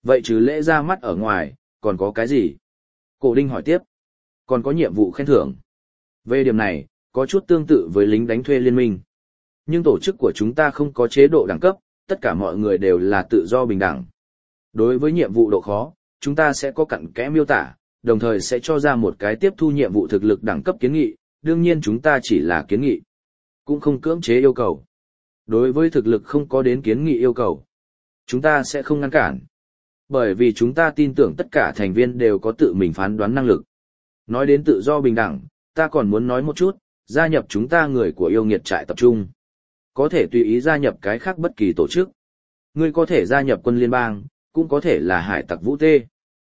Vậy trừ lễ ra mắt ở ngoài, còn có cái gì? Cổ Đinh hỏi tiếp. Còn có nhiệm vụ khen thưởng. Về điểm này, có chút tương tự với lính đánh thuê liên minh. Nhưng tổ chức của chúng ta không có chế độ đẳng cấp, tất cả mọi người đều là tự do bình đẳng. Đối với nhiệm vụ độ khó, chúng ta sẽ có cặn kẽ miêu tả, đồng thời sẽ cho ra một cái tiếp thu nhiệm vụ thực lực đẳng cấp kiến nghị, đương nhiên chúng ta chỉ là kiến nghị, cũng không cưỡng chế yêu cầu. Đối với thực lực không có đến kiến nghị yêu cầu, chúng ta sẽ không ngăn cản. Bởi vì chúng ta tin tưởng tất cả thành viên đều có tự mình phán đoán năng lực. Nói đến tự do bình đẳng, ta còn muốn nói một chút, gia nhập chúng ta người của yêu nghiệt trại tập trung. Có thể tùy ý gia nhập cái khác bất kỳ tổ chức. Ngươi có thể gia nhập quân liên bang, cũng có thể là hải tặc vũ tê.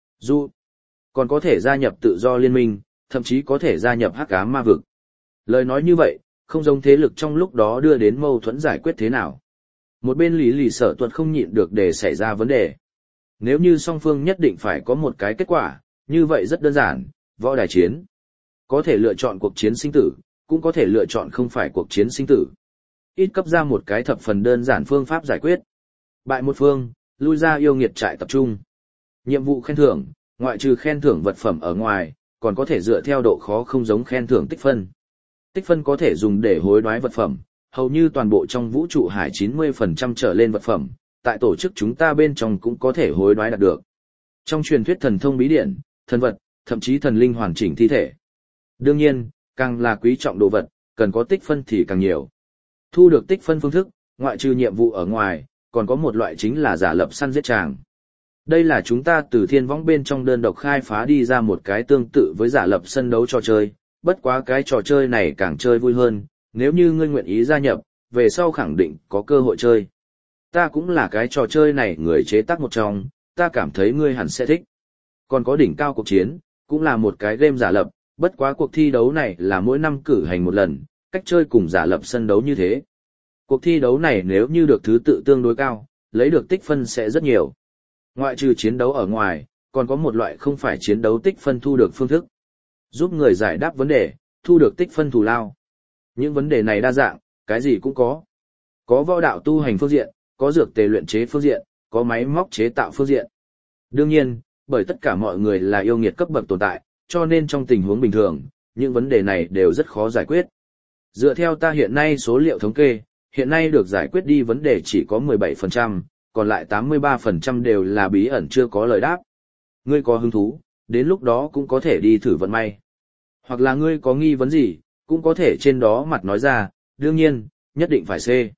Còn có thể gia nhập tự do liên minh, thậm chí có thể gia nhập hắc ám ma vực. Lời nói như vậy, không giống thế lực trong lúc đó đưa đến mâu thuẫn giải quyết thế nào. Một bên Lý Lì Sở Tuật không nhịn được để xảy ra vấn đề. Nếu như song phương nhất định phải có một cái kết quả, như vậy rất đơn giản, võ đài chiến. Có thể lựa chọn cuộc chiến sinh tử, cũng có thể lựa chọn không phải cuộc chiến sinh tử. Ít cấp ra một cái thập phần đơn giản phương pháp giải quyết. Bại một phương, lui ra yêu nghiệt trại tập trung. Nhiệm vụ khen thưởng, ngoại trừ khen thưởng vật phẩm ở ngoài, còn có thể dựa theo độ khó không giống khen thưởng tích phân. Tích phân có thể dùng để hối đoái vật phẩm, hầu như toàn bộ trong vũ trụ hải 90% trở lên vật phẩm, tại tổ chức chúng ta bên trong cũng có thể hối đoái đạt được. Trong truyền thuyết thần thông bí điển, thần vật, thậm chí thần linh hoàn chỉnh thi thể. Đương nhiên, càng là quý trọng đồ vật, cần có tích phân thì càng nhiều. Thu được tích phân phương thức, ngoại trừ nhiệm vụ ở ngoài, còn có một loại chính là giả lập săn giết tràng. Đây là chúng ta từ thiên võng bên trong đơn độc khai phá đi ra một cái tương tự với giả lập sân đấu trò chơi, bất quá cái trò chơi này càng chơi vui hơn, nếu như ngươi nguyện ý gia nhập, về sau khẳng định có cơ hội chơi. Ta cũng là cái trò chơi này người chế tác một trong, ta cảm thấy ngươi hẳn sẽ thích. Còn có đỉnh cao cuộc chiến, cũng là một cái game giả lập, bất quá cuộc thi đấu này là mỗi năm cử hành một lần, cách chơi cùng giả lập sân đấu như thế. Cuộc thi đấu này nếu như được thứ tự tương đối cao, lấy được tích phân sẽ rất nhiều. Ngoại trừ chiến đấu ở ngoài, còn có một loại không phải chiến đấu tích phân thu được phương thức. Giúp người giải đáp vấn đề, thu được tích phân thù lao. Những vấn đề này đa dạng, cái gì cũng có. Có võ đạo tu hành phương diện, có dược tề luyện chế phương diện, có máy móc chế tạo phương diện. Đương nhiên, bởi tất cả mọi người là yêu nghiệt cấp bậc tồn tại, cho nên trong tình huống bình thường, những vấn đề này đều rất khó giải quyết. Dựa theo ta hiện nay số liệu thống kê, hiện nay được giải quyết đi vấn đề chỉ có 17%, còn lại 83% đều là bí ẩn chưa có lời đáp. Ngươi có hứng thú, đến lúc đó cũng có thể đi thử vận may. Hoặc là ngươi có nghi vấn gì, cũng có thể trên đó mặt nói ra, đương nhiên, nhất định phải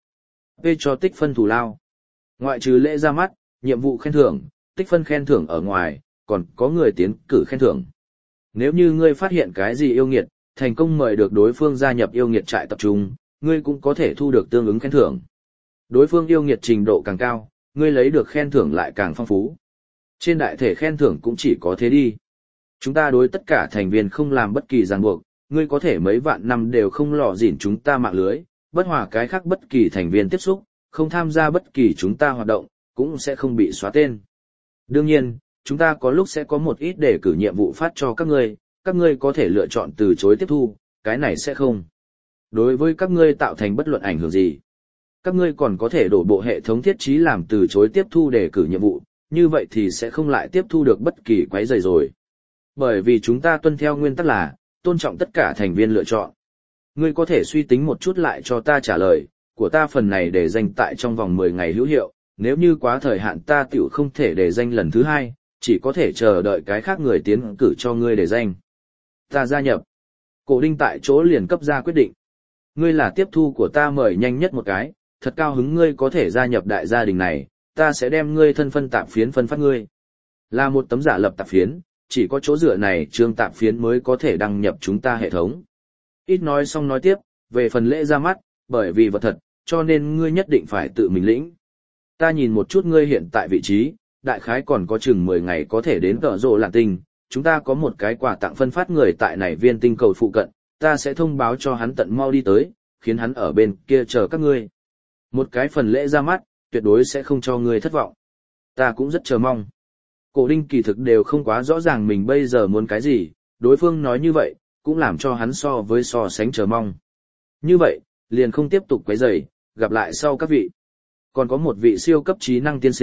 P cho tích phân thù lao. Ngoại trừ lễ ra mắt, nhiệm vụ khen thưởng, tích phân khen thưởng ở ngoài, còn có người tiến cử khen thưởng. Nếu như ngươi phát hiện cái gì yêu nghiệt, thành công mời được đối phương gia nhập yêu nghiệt trại tập trung, ngươi cũng có thể thu được tương ứng khen thưởng. Đối phương yêu nghiệt trình độ càng cao, ngươi lấy được khen thưởng lại càng phong phú. Trên đại thể khen thưởng cũng chỉ có thế đi. Chúng ta đối tất cả thành viên không làm bất kỳ ràng buộc, ngươi có thể mấy vạn năm đều không lò dỉn chúng ta mạng lưới, bất hòa cái khác bất kỳ thành viên tiếp xúc, không tham gia bất kỳ chúng ta hoạt động, cũng sẽ không bị xóa tên. Đương nhiên, chúng ta có lúc sẽ có một ít đề cử nhiệm vụ phát cho các ngươi có thể lựa chọn từ chối tiếp thu, cái này sẽ không đối với các ngươi tạo thành bất luận ảnh hưởng gì. Các ngươi còn có thể đổ bộ hệ thống thiết trí làm từ chối tiếp thu đề cử nhiệm vụ, như vậy thì sẽ không lại tiếp thu được bất kỳ quấy rầy rồi. Bởi vì chúng ta tuân theo nguyên tắc là tôn trọng tất cả thành viên lựa chọn. Ngươi có thể suy tính một chút lại cho ta trả lời, của ta phần này để danh tại trong vòng 10 ngày hữu hiệu, nếu như quá thời hạn ta tiểu không thể để danh lần thứ hai, chỉ có thể chờ đợi cái khác người tiến cử cho ngươi để danh. Ta gia nhập. Cổ Đinh tại chỗ liền cấp ra quyết định. Ngươi là tiếp thu của ta mời nhanh nhất một cái, thật cao hứng ngươi có thể gia nhập đại gia đình này, ta sẽ đem ngươi thân phân tạp phiến phân phát ngươi. Là một tấm giả lập tạp phiến, chỉ có chỗ dựa này trương tạp phiến mới có thể đăng nhập chúng ta hệ thống. Ít nói xong nói tiếp, về phần lễ ra mắt, bởi vì vật thật, cho nên ngươi nhất định phải tự mình lĩnh. Ta nhìn một chút ngươi hiện tại vị trí, đại khái còn có chừng 10 ngày có thể đến Tở Rộ Lạn Tinh, chúng ta có một cái quà tặng phân phát người tại này viên tinh cầu phụ cận, ta sẽ thông báo cho hắn tận mau đi tới, khiến hắn ở bên kia chờ các ngươi. Một cái phần lễ ra mắt, tuyệt đối sẽ không cho ngươi thất vọng. Ta cũng rất chờ mong. Cổ Đinh kỳ thực đều không quá rõ ràng mình bây giờ muốn cái gì, đối phương nói như vậy, cũng làm cho hắn so sánh chờ mong. Như vậy, liền không tiếp tục quấy rầy, gặp lại sau các vị. Còn có một vị siêu cấp trí năng tiên sinh,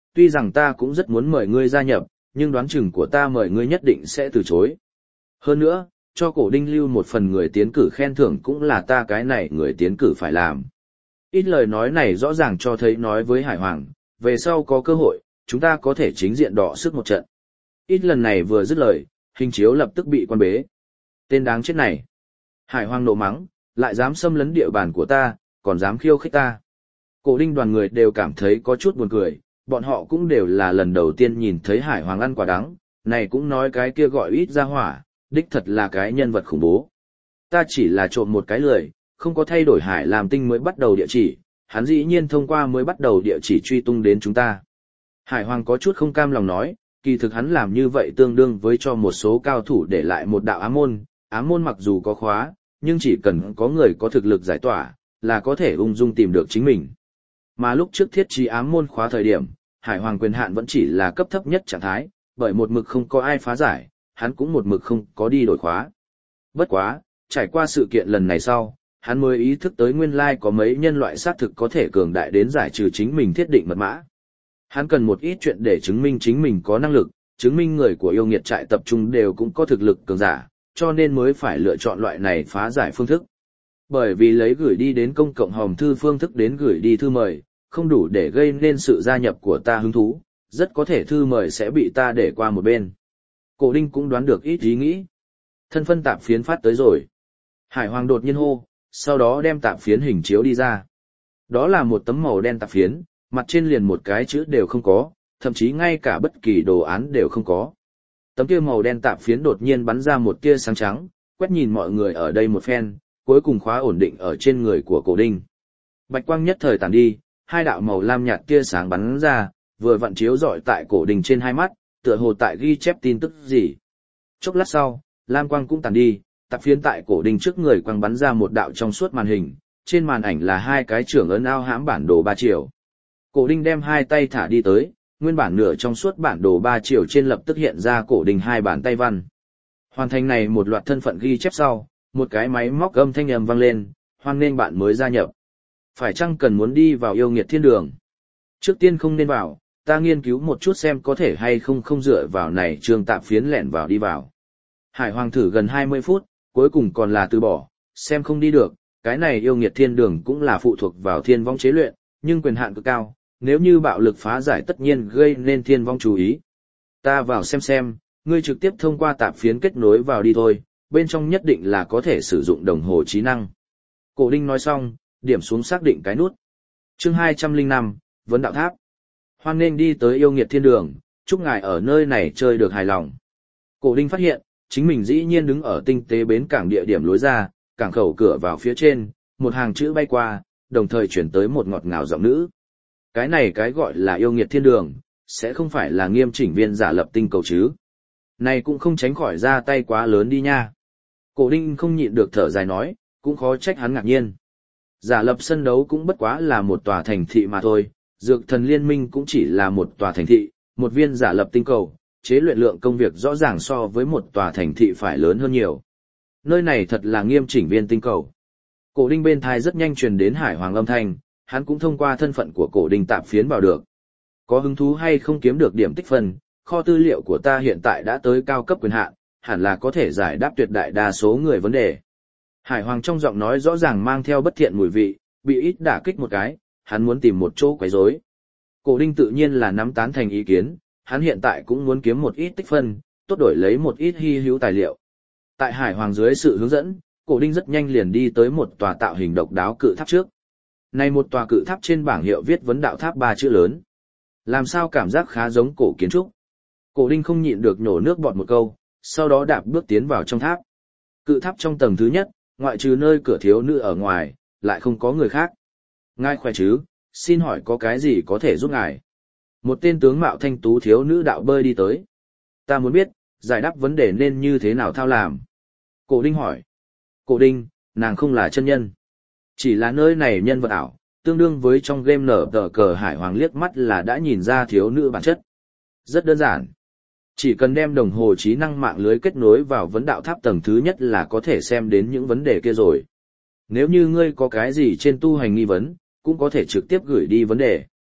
tuy rằng ta cũng rất muốn mời ngươi gia nhập, nhưng đoán chừng của ta mời ngươi nhất định sẽ từ chối. Hơn nữa, cho cổ đinh lưu một phần người tiến cử khen thưởng cũng là ta cái này người tiến cử phải làm. Ít lời nói này rõ ràng cho thấy nói với Hải Hoàng, về sau có cơ hội, chúng ta có thể chính diện đọ sức một trận. Ít lần này vừa dứt lời, hình chiếu lập tức bị quan bế. Tên đáng chết này. Hải Hoàng nộ mắng, lại dám xâm lấn địa bàn của ta, còn dám khiêu khích ta. Cổ đinh đoàn người đều cảm thấy có chút buồn cười, bọn họ cũng đều là lần đầu tiên nhìn thấy Hải Hoàng ăn quả đắng, này cũng nói cái kia gọi ít ra hỏa, đích thật là cái nhân vật khủng bố. Ta chỉ là trộm một cái lười, không có thay đổi Hải làm tinh mới bắt đầu địa chỉ, hắn dĩ nhiên thông qua mới bắt đầu địa chỉ truy tung đến chúng ta. Hải Hoàng có chút không cam lòng nói, kỳ thực hắn làm như vậy tương đương với cho một số cao thủ để lại một đạo ám môn mặc dù có khóa, nhưng chỉ cần có người có thực lực giải tỏa, là có thể ung dung tìm được chính mình. Mà lúc trước thiết trí ám môn khóa thời điểm, Hải Hoàng quyền hạn vẫn chỉ là cấp thấp nhất trạng thái, bởi một mực không có ai phá giải, hắn cũng một mực không có đi đổi khóa. Bất quá, trải qua sự kiện lần này sau, hắn mới ý thức tới nguyên lai có mấy nhân loại xác thực có thể cường đại đến giải trừ chính mình thiết định mật mã. Hắn cần một ít chuyện để chứng minh chính mình có năng lực, chứng minh người của yêu nghiệt trại tập trung đều cũng có thực lực cường giả, cho nên mới phải lựa chọn loại này phá giải phương thức. Bởi vì lấy gửi đi đến công cộng hòm thư phương thức đến gửi đi thư mời, không đủ để gây nên sự gia nhập của ta hứng thú, rất có thể thư mời sẽ bị ta để qua một bên. Cổ đinh cũng đoán được ít ý nghĩ. Thân phân tạp phiến phát tới rồi. Hải Hoàng đột nhiên hô, sau đó đem tạp phiến hình chiếu đi ra. Đó là một tấm màu đen tạp phiến, mặt trên liền một cái chữ đều không có, thậm chí ngay cả bất kỳ đồ án đều không có. Tấm kia màu đen tạp phiến đột nhiên bắn ra một tia sáng trắng, quét nhìn mọi người ở đây một phen, cuối cùng khóa ổn định ở trên người của cổ đinh. Bạch quang nhất thời tàn đi, hai đạo màu lam nhạt tia sáng bắn ra, vừa vặn chiếu rọi tại cổ đinh trên hai mắt, tựa hồ tại ghi chép tin tức gì. Chốc lát sau, lam quang cũng tàn đi, tạp phiến tại cổ đinh trước người quang bắn ra một đạo trong suốt màn hình, trên màn ảnh là hai cái trưởng ấn ao hãm bản đồ 3 chiều. Cổ đinh đem hai tay thả đi tới, nguyên bản nửa trong suốt bản đồ 3 chiều trên lập tức hiện ra cổ đinh hai bàn tay văn. Hoàn thành này một loạt thân phận ghi chép sau, một cái máy móc âm thanh vang lên, hoan nghênh bạn mới gia nhập. Phải chăng cần muốn đi vào yêu nghiệt thiên đường? Trước tiên không nên vào, ta nghiên cứu một chút xem có thể hay không dựa vào này trường tạp phiến lẻn vào đi vào. Hải Hoàng thử gần 20 phút, cuối cùng còn là từ bỏ, xem không đi được, cái này yêu nghiệt thiên đường cũng là phụ thuộc vào thiên vong chế luyện, nhưng quyền hạn cực cao, nếu như bạo lực phá giải tất nhiên gây nên thiên vong chú ý. Ta vào xem, ngươi trực tiếp thông qua tạp phiến kết nối vào đi thôi, bên trong nhất định là có thể sử dụng đồng hồ trí năng. Cổ đinh nói xong, điểm xuống xác định cái nút. Chương 205, Vấn đạo tháp. Hoan nghênh đi tới yêu nghiệt thiên đường, chúc ngài ở nơi này chơi được hài lòng. Cổ đinh phát hiện, chính mình dĩ nhiên đứng ở tinh tế bến cảng địa điểm lối ra, cảng khẩu cửa vào phía trên, một hàng chữ bay qua, đồng thời chuyển tới một ngọt ngào giọng nữ. Cái này cái gọi là yêu nghiệt thiên đường, sẽ không phải là Nghiêm Chỉnh Viên giả lập tinh cầu chứ. Này cũng không tránh khỏi ra tay quá lớn đi nha. Cổ đinh không nhịn được thở dài nói, cũng khó trách hắn ngạc nhiên. Giả lập sân đấu cũng bất quá là một tòa thành thị mà thôi, dược thần liên minh cũng chỉ là một tòa thành thị, một viên giả lập tinh cầu, chế luyện lượng công việc rõ ràng so với một tòa thành thị phải lớn hơn nhiều. Nơi này thật là Nghiêm Chỉnh Viên tinh cầu. Cổ đinh bên thai rất nhanh truyền đến Hải Hoàng âm thanh, hắn cũng thông qua thân phận của cổ đinh tạp phiến vào được. Có hứng thú hay không kiếm được điểm tích phân, kho tư liệu của ta hiện tại đã tới cao cấp quyền hạn, hẳn là có thể giải đáp tuyệt đại đa số người vấn đề. Hải Hoàng trong giọng nói rõ ràng mang theo bất thiện mùi vị, bị ít đả kích một cái, hắn muốn tìm một chỗ quấy rối. Cổ đinh tự nhiên là nắm tán thành ý kiến, hắn hiện tại cũng muốn kiếm một ít tích phân, tốt đổi lấy một ít hy hữu tài liệu. Tại Hải Hoàng dưới sự hướng dẫn, cổ đinh rất nhanh liền đi tới một tòa tạo hình độc đáo cự tháp trước. Này một tòa cự tháp trên bảng hiệu viết vấn đạo tháp 3 chữ lớn. Làm sao cảm giác khá giống cổ kiến trúc. Cổ đinh không nhịn được nhổ nước bọt một câu, sau đó đạp bước tiến vào trong tháp. Cự tháp trong tầng thứ nhất, ngoại trừ nơi cửa thiếu nữ ở ngoài, lại không có người khác. Ngài khỏe chứ, xin hỏi có cái gì có thể giúp ngài? Một tên tướng mạo thanh tú thiếu nữ đạo bơi đi tới. Ta muốn biết, giải đáp vấn đề nên như thế nào thao làm? Cổ đinh hỏi. Cổ đinh, nàng không là chân nhân. Chỉ là nơi này nhân vật ảo, tương đương với trong game nở tờ cờ. Hải Hoàng liếc mắt là đã nhìn ra thiếu nữ bản chất. Rất đơn giản. Chỉ cần đem đồng hồ trí năng mạng lưới kết nối vào vấn đạo tháp tầng thứ nhất là có thể xem đến những vấn đề kia rồi. Nếu như ngươi có cái gì trên tu hành nghi vấn, cũng có thể trực tiếp gửi đi vấn đề.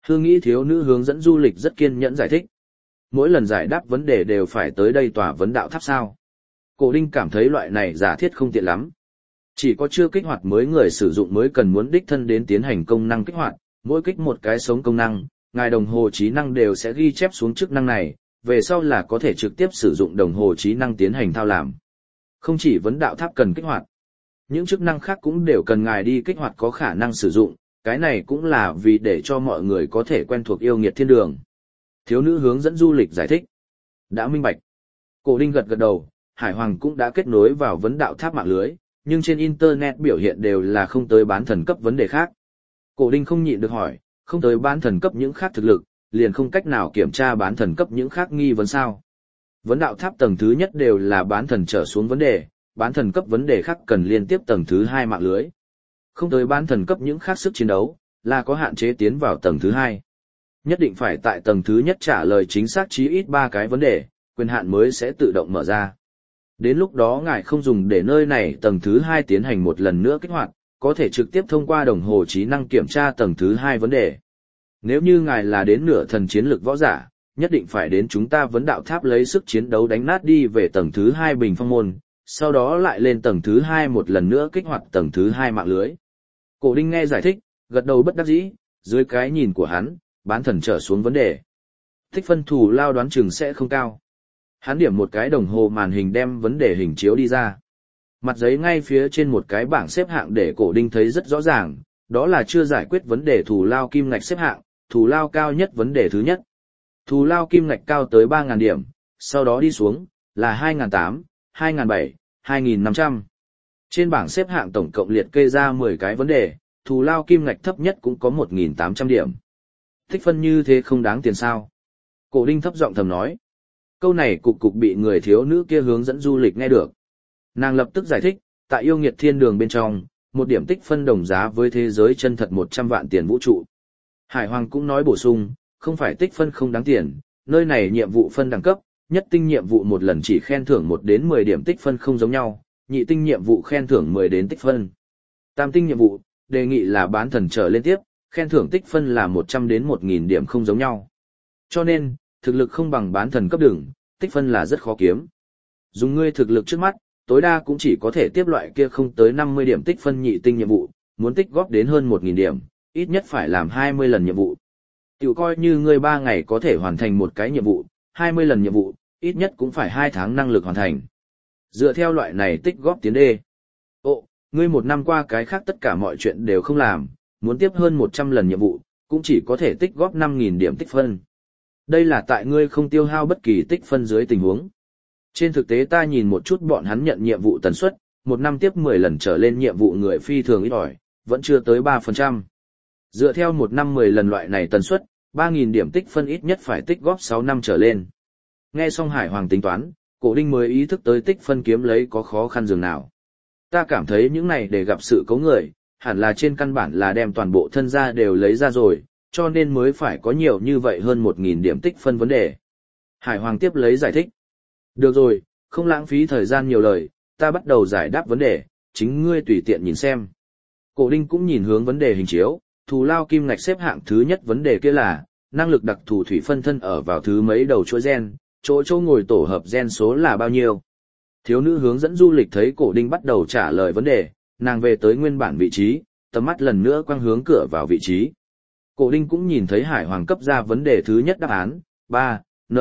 Hương nghĩ thiếu nữ hướng dẫn du lịch rất kiên nhẫn giải thích. Mỗi lần giải đáp vấn đề đều phải tới đây tòa vấn đạo tháp sao. Cổ Đinh cảm thấy loại này giả thiết không tiện lắm. Chỉ có chưa kích hoạt mới người sử dụng mới cần muốn đích thân đến tiến hành công năng kích hoạt, mỗi kích một cái sống công năng, ngài đồng hồ trí năng đều sẽ ghi chép xuống chức năng này, về sau là có thể trực tiếp sử dụng đồng hồ trí năng tiến hành thao làm. Không chỉ vấn đạo tháp cần kích hoạt, những chức năng khác cũng đều cần ngài đi kích hoạt có khả năng sử dụng, cái này cũng là vì để cho mọi người có thể quen thuộc yêu nghiệt thiên đường. Thiếu nữ hướng dẫn du lịch giải thích. Đã minh bạch. Cổ Đinh gật gật đầu, Hải Hoàng cũng đã kết nối vào vấn đạo tháp mạng lưới, nhưng trên Internet biểu hiện đều là không tới bán thần cấp vấn đề khác. Cổ Đinh không nhịn được hỏi, không tới bán thần cấp những khác thực lực, liền không cách nào kiểm tra bán thần cấp những khác nghi vấn sao. Vấn đạo tháp tầng thứ nhất đều là bán thần trở xuống vấn đề, bán thần cấp vấn đề khác cần liên tiếp tầng thứ 2 mạng lưới. Không tới bán thần cấp những khác sức chiến đấu, là có hạn chế tiến vào tầng thứ 2. Nhất định phải tại tầng thứ nhất trả lời chính xác chí ít 3 cái vấn đề, quyền hạn mới sẽ tự động mở ra. Đến lúc đó ngài không dùng để nơi này tầng thứ 2 tiến hành một lần nữa kích hoạt, có thể trực tiếp thông qua đồng hồ trí năng kiểm tra tầng thứ 2 vấn đề. Nếu như ngài là đến nửa thần chiến lực võ giả, nhất định phải đến chúng ta vấn đạo tháp lấy sức chiến đấu đánh nát đi về tầng thứ 2 bình phong môn, sau đó lại lên tầng thứ 2 một lần nữa kích hoạt tầng thứ 2 mạng lưới. Cổ Đinh nghe giải thích, gật đầu bất đắc dĩ, dưới cái nhìn của hắn, bán thần trở xuống vấn đề. Tích phân thù lao đoán chừng sẽ không cao. Hắn điểm một cái đồng hồ màn hình đem vấn đề hình chiếu đi ra. Mặt giấy ngay phía trên một cái bảng xếp hạng để Cổ Đinh thấy rất rõ ràng, đó là chưa giải quyết vấn đề thù lao kim ngạch xếp hạng, thù lao cao nhất vấn đề thứ nhất. Thù lao kim ngạch cao tới 3.000 điểm, sau đó đi xuống, là 2.800, 2.700, 2.500. Trên bảng xếp hạng tổng cộng liệt kê ra 10 cái vấn đề, thù lao kim ngạch thấp nhất cũng có 1.800 điểm. Tích phân như thế không đáng tiền sao? Cổ Đinh thấp giọng thầm nói. Câu này cục bị người thiếu nữ kia hướng dẫn du lịch nghe được. Nàng lập tức giải thích, tại yêu nghiệt thiên đường bên trong, một điểm tích phân đồng giá với thế giới chân thật 100 vạn tiền vũ trụ. Hải Hoàng cũng nói bổ sung, không phải tích phân không đáng tiền, nơi này nhiệm vụ phân đẳng cấp, nhất tinh nhiệm vụ một lần chỉ khen thưởng 1 đến 10 điểm tích phân không giống nhau, nhị tinh nhiệm vụ khen thưởng 10 đến tích phân. Tam tinh nhiệm vụ, đề nghị là bán thần trở lên tiếp, khen thưởng tích phân là 100 đến 1.000 điểm không giống nhau. Cho nên, thực lực không bằng bán thần cấp đường, tích phân là rất khó kiếm. Dùng ngươi thực lực trước mắt, tối đa cũng chỉ có thể tiếp loại kia không tới 50 điểm tích phân nhị tinh nhiệm vụ, muốn tích góp đến hơn 1.000 điểm, ít nhất phải làm 20 lần nhiệm vụ. Tiểu coi như ngươi 3 ngày có thể hoàn thành một cái nhiệm vụ, 20 lần nhiệm vụ, ít nhất cũng phải 2 tháng năng lực hoàn thành. Dựa theo loại này tích góp tiến đê. Ồ, ngươi một năm qua cái khác tất cả mọi chuyện đều không làm, muốn tiếp hơn 100 lần nhiệm vụ, cũng chỉ có thể tích góp 5.000 điểm tích phân. Đây là tại ngươi không tiêu hao bất kỳ tích phân dưới tình huống. Trên thực tế ta nhìn một chút bọn hắn nhận nhiệm vụ tần suất, một năm tiếp 10 lần trở lên nhiệm vụ người phi thường ít ỏi, vẫn chưa tới 3%. Dựa theo một năm 10 lần loại này tần suất, 3.000 điểm tích phân ít nhất phải tích góp 6 năm trở lên. Nghe xong Hải Hoàng tính toán, Cổ Đinh mới ý thức tới tích phân kiếm lấy có khó khăn dường nào. Ta cảm thấy những này để gặp sự cấu người, hẳn là trên căn bản là đem toàn bộ thân gia đều lấy ra rồi, cho nên mới phải có nhiều như vậy hơn 1.000 điểm tích phân vấn đề. Hải Hoàng tiếp lấy giải thích. Được rồi, không lãng phí thời gian nhiều lời, ta bắt đầu giải đáp vấn đề, chính ngươi tùy tiện nhìn xem. Cổ Đinh cũng nhìn hướng vấn đề hình chiếu, thù lao kim ngạch xếp hạng thứ nhất vấn đề kia là, năng lực đặc thù thủy phân thân ở vào thứ mấy đầu chuỗi gen, chỗ ngồi tổ hợp gen số là bao nhiêu. Thiếu nữ hướng dẫn du lịch thấy Cổ Đinh bắt đầu trả lời vấn đề, nàng về tới nguyên bản vị trí, tầm mắt lần nữa quang hướng cửa vào vị trí. Cổ Đinh cũng nhìn thấy Hải Hoàng cấp ra vấn đề thứ nhất đáp án, 3,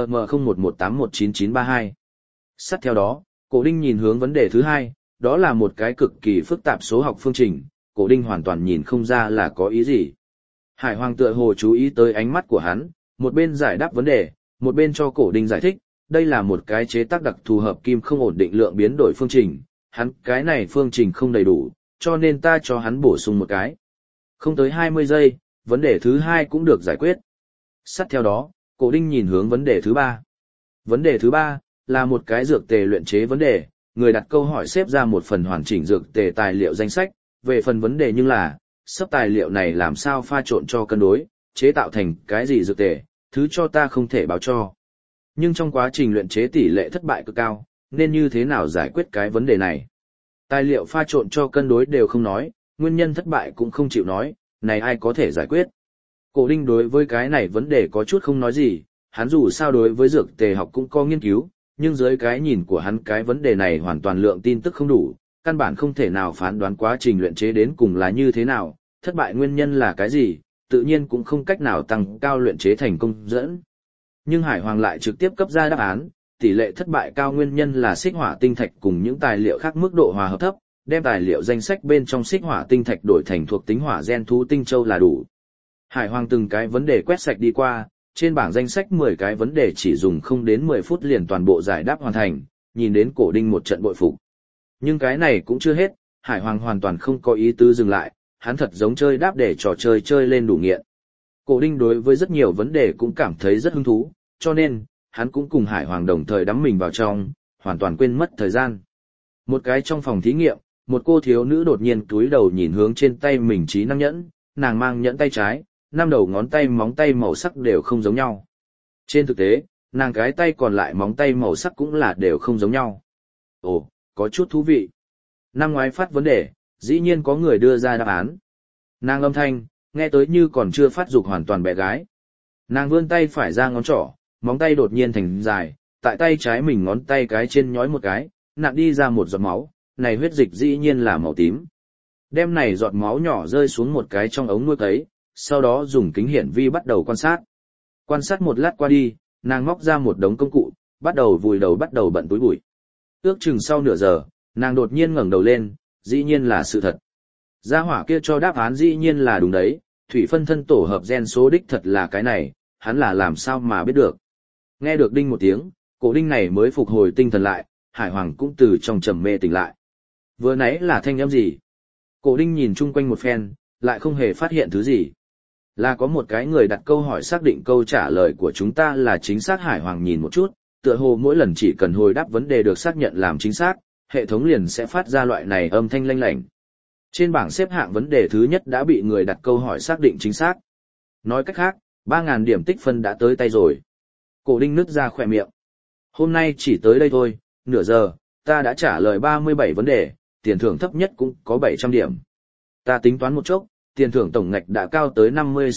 NM01819932. Sát theo đó, Cổ Đinh nhìn hướng vấn đề thứ hai, đó là một cái cực kỳ phức tạp số học phương trình, Cổ Đinh hoàn toàn nhìn không ra là có ý gì. Hải Hoàng tựa hồ chú ý tới ánh mắt của hắn, một bên giải đáp vấn đề, một bên cho Cổ Đinh giải thích, đây là một cái chế tác đặc thù hợp kim không ổn định lượng biến đổi phương trình, hắn cái này phương trình không đầy đủ, cho nên ta cho hắn bổ sung một cái. Không tới 20 giây, vấn đề thứ hai cũng được giải quyết. Sát theo đó, Cổ Đinh nhìn hướng vấn đề thứ ba. Vấn đề thứ ba là một cái dược tề luyện chế vấn đề, người đặt câu hỏi xếp ra một phần hoàn chỉnh dược tề tài liệu danh sách, về phần vấn đề nhưng là, sắp tài liệu này làm sao pha trộn cho cân đối, chế tạo thành cái gì dược tề, thứ cho ta không thể báo cho. Nhưng trong quá trình luyện chế tỷ lệ thất bại cực cao, nên như thế nào giải quyết cái vấn đề này? Tài liệu pha trộn cho cân đối đều không nói, nguyên nhân thất bại cũng không chịu nói, này ai có thể giải quyết? Cổ Đinh đối với cái này vấn đề có chút không nói gì, hắn dù sao đối với dược tề học cũng có nghiên cứu, nhưng dưới cái nhìn của hắn cái vấn đề này hoàn toàn lượng tin tức không đủ, căn bản không thể nào phán đoán quá trình luyện chế đến cùng là như thế nào, thất bại nguyên nhân là cái gì, tự nhiên cũng không cách nào tăng cao luyện chế thành công dẫn. Nhưng Hải Hoàng lại trực tiếp cấp ra đáp án, tỷ lệ thất bại cao nguyên nhân là xích hỏa tinh thạch cùng những tài liệu khác mức độ hòa hợp thấp, đem tài liệu danh sách bên trong xích hỏa tinh thạch đổi thành thuộc tính hỏa gen thú tinh châu là đủ. Hải Hoàng từng cái vấn đề quét sạch đi qua, trên bảng danh sách 10 cái vấn đề chỉ dùng không đến 10 phút liền toàn bộ giải đáp hoàn thành, nhìn đến Cổ Đinh một trận bội phục. Nhưng cái này cũng chưa hết, Hải Hoàng hoàn toàn không có ý tứ dừng lại, hắn thật giống chơi đáp để trò chơi chơi lên đủ nghiện. Cổ Đinh đối với rất nhiều vấn đề cũng cảm thấy rất hứng thú, cho nên, hắn cũng cùng Hải Hoàng đồng thời đắm mình vào trong, hoàn toàn quên mất thời gian. Một cái trong phòng thí nghiệm, một cô thiếu nữ đột nhiên cúi đầu nhìn hướng trên tay mình trí năng nhẫn, nàng mang nhẫn tay trái, 5 đầu ngón tay móng tay màu sắc đều không giống nhau. Trên thực tế, nàng cái tay còn lại móng tay màu sắc cũng là đều không giống nhau. Ồ, có chút thú vị. Năm ngoái phát vấn đề, dĩ nhiên có người đưa ra đáp án. Nàng âm thanh, nghe tới như còn chưa phát dục hoàn toàn bé gái. Nàng vươn tay phải ra ngón trỏ, móng tay đột nhiên thành dài, tại tay trái mình ngón tay cái trên nhói một cái, nặn đi ra một giọt máu, này huyết dịch dĩ nhiên là màu tím. Đem này giọt máu nhỏ rơi xuống một cái trong ống nuôi cấy, sau đó dùng kính hiển vi bắt đầu quan sát. Quan sát một lát qua đi, nàng móc ra một đống công cụ, bắt đầu vùi đầu bắt đầu bận túi bụi. Ước chừng sau nửa giờ, nàng đột nhiên ngẩng đầu lên, dĩ nhiên là sự thật. Gia hỏa kia cho đáp án dĩ nhiên là đúng đấy, thủy phân thân tổ hợp gen số đích thật là cái này, hắn là làm sao mà biết được. Nghe được đinh một tiếng, Cổ Đinh này mới phục hồi tinh thần lại, Hải Hoàng cũng từ trong trầm mê tỉnh lại. Vừa nãy là thanh âm gì? Cổ Đinh nhìn chung quanh một phen, lại không hề phát hiện thứ gì. Là có một cái người đặt câu hỏi xác định câu trả lời của chúng ta là chính xác. Hải Hoàng nhìn một chút, tựa hồ mỗi lần chỉ cần hồi đáp vấn đề được xác nhận làm chính xác, hệ thống liền sẽ phát ra loại này âm thanh lanh lảnh. Trên bảng xếp hạng vấn đề thứ nhất đã bị người đặt câu hỏi xác định chính xác. Nói cách khác, 3.000 điểm tích phân đã tới tay rồi. Cổ Đinh nứt ra khỏe miệng. Hôm nay chỉ tới đây thôi, nửa giờ, ta đã trả lời 37 vấn đề, tiền thưởng thấp nhất cũng có 700 điểm. Ta tính toán một chốc, tiền thưởng tổng ngạch đã cao tới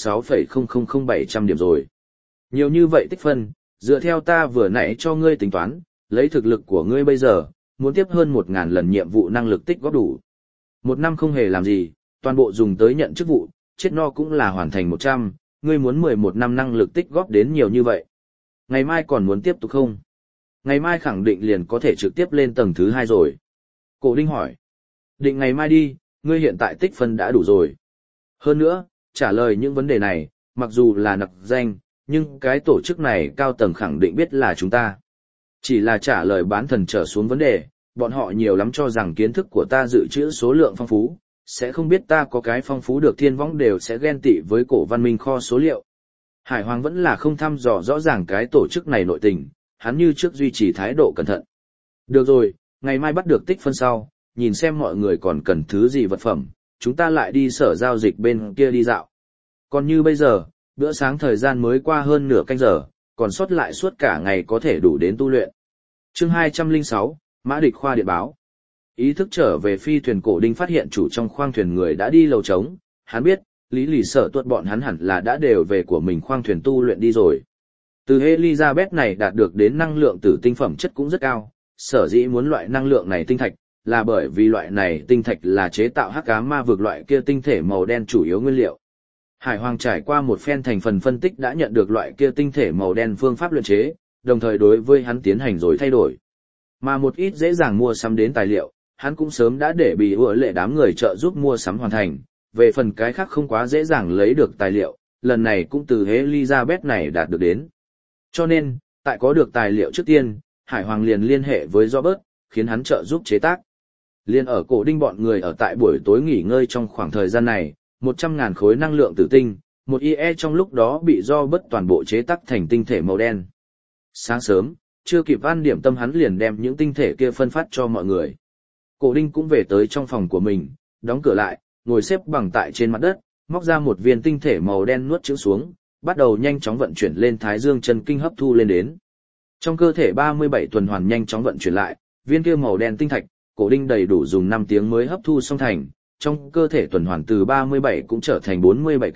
56,000700 điểm rồi. Nhiều như vậy tích phân, dựa theo ta vừa nãy cho ngươi tính toán, lấy thực lực của ngươi bây giờ, muốn tiếp hơn 1.000 lần nhiệm vụ năng lực tích góp đủ. Một năm không hề làm gì, toàn bộ dùng tới nhận chức vụ, chết no cũng là hoàn thành 100, ngươi muốn 11 năm năng lực tích góp đến nhiều như vậy. Ngày mai còn muốn tiếp tục không? Ngày mai khẳng định liền có thể trực tiếp lên tầng thứ 2 rồi. Cổ Đinh hỏi. Định ngày mai đi, ngươi hiện tại tích phân đã đủ rồi. Hơn nữa, trả lời những vấn đề này, mặc dù là nặc danh, nhưng cái tổ chức này cao tầng khẳng định biết là chúng ta. Chỉ là trả lời bán thần trở xuống vấn đề, bọn họ nhiều lắm cho rằng kiến thức của ta dự trữ số lượng phong phú, sẽ không biết ta có cái phong phú được thiên võng đều sẽ ghen tị với cổ văn minh kho số liệu. Hải Hoàng vẫn là không thăm dò rõ ràng cái tổ chức này nội tình, hắn như trước duy trì thái độ cẩn thận. Được rồi, ngày mai bắt được tích phân sau, nhìn xem mọi người còn cần thứ gì vật phẩm, chúng ta lại đi sở giao dịch bên kia đi dạo. Còn như bây giờ, bữa sáng thời gian mới qua hơn nửa canh giờ, còn sót lại suốt cả ngày có thể đủ đến tu luyện. Chương 206, Mã Địch khoa điện báo. Ý thức trở về phi thuyền. Cổ Đinh phát hiện chủ trong khoang thuyền người đã đi lầu trống, hắn biết, Lý Lì Sở Tuất bọn hắn hẳn là đã đều về của mình khoang thuyền tu luyện đi rồi. Từ Elizabeth này đạt được đến năng lượng tử tinh phẩm chất cũng rất cao, sở dĩ muốn loại năng lượng này tinh thạch, là bởi vì loại này tinh thạch là chế tạo hắc ám ma vực loại kia tinh thể màu đen chủ yếu nguyên liệu. Hải Hoàng trải qua một phen thành phần phân tích đã nhận được loại kia tinh thể màu đen phương pháp luyện chế, đồng thời đối với hắn tiến hành rồi thay đổi. Mà một ít dễ dàng mua sắm đến tài liệu, hắn cũng sớm đã để bị ủa lệ đám người trợ giúp mua sắm hoàn thành, về phần cái khác không quá dễ dàng lấy được tài liệu, lần này cũng từ Elizabeth này đạt được đến. Cho nên, tại có được tài liệu trước tiên, Hải Hoàng liền liên hệ với Robert, khiến hắn trợ giúp chế tác. Liên ở Cổ Đinh bọn người ở tại buổi tối nghỉ ngơi trong khoảng thời gian này, 100.000 khối năng lượng tử tinh, một IE trong lúc đó bị Robert toàn bộ chế tác thành tinh thể màu đen. Sáng sớm, chưa kịp ăn điểm tâm hắn liền đem những tinh thể kia phân phát cho mọi người. Cổ Đinh cũng về tới trong phòng của mình, đóng cửa lại, ngồi xếp bằng tại trên mặt đất, móc ra một viên tinh thể màu đen nuốt chửng xuống, bắt đầu nhanh chóng vận chuyển lên Thái Dương chân kinh hấp thu lên đến. Trong cơ thể 37 tuần hoàn nhanh chóng vận chuyển lại, viên kia màu đen tinh thạch, Cổ Đinh đầy đủ dùng 5 tiếng mới hấp thu xong thành, trong cơ thể tuần hoàn từ 37 cũng trở thành 47 cái,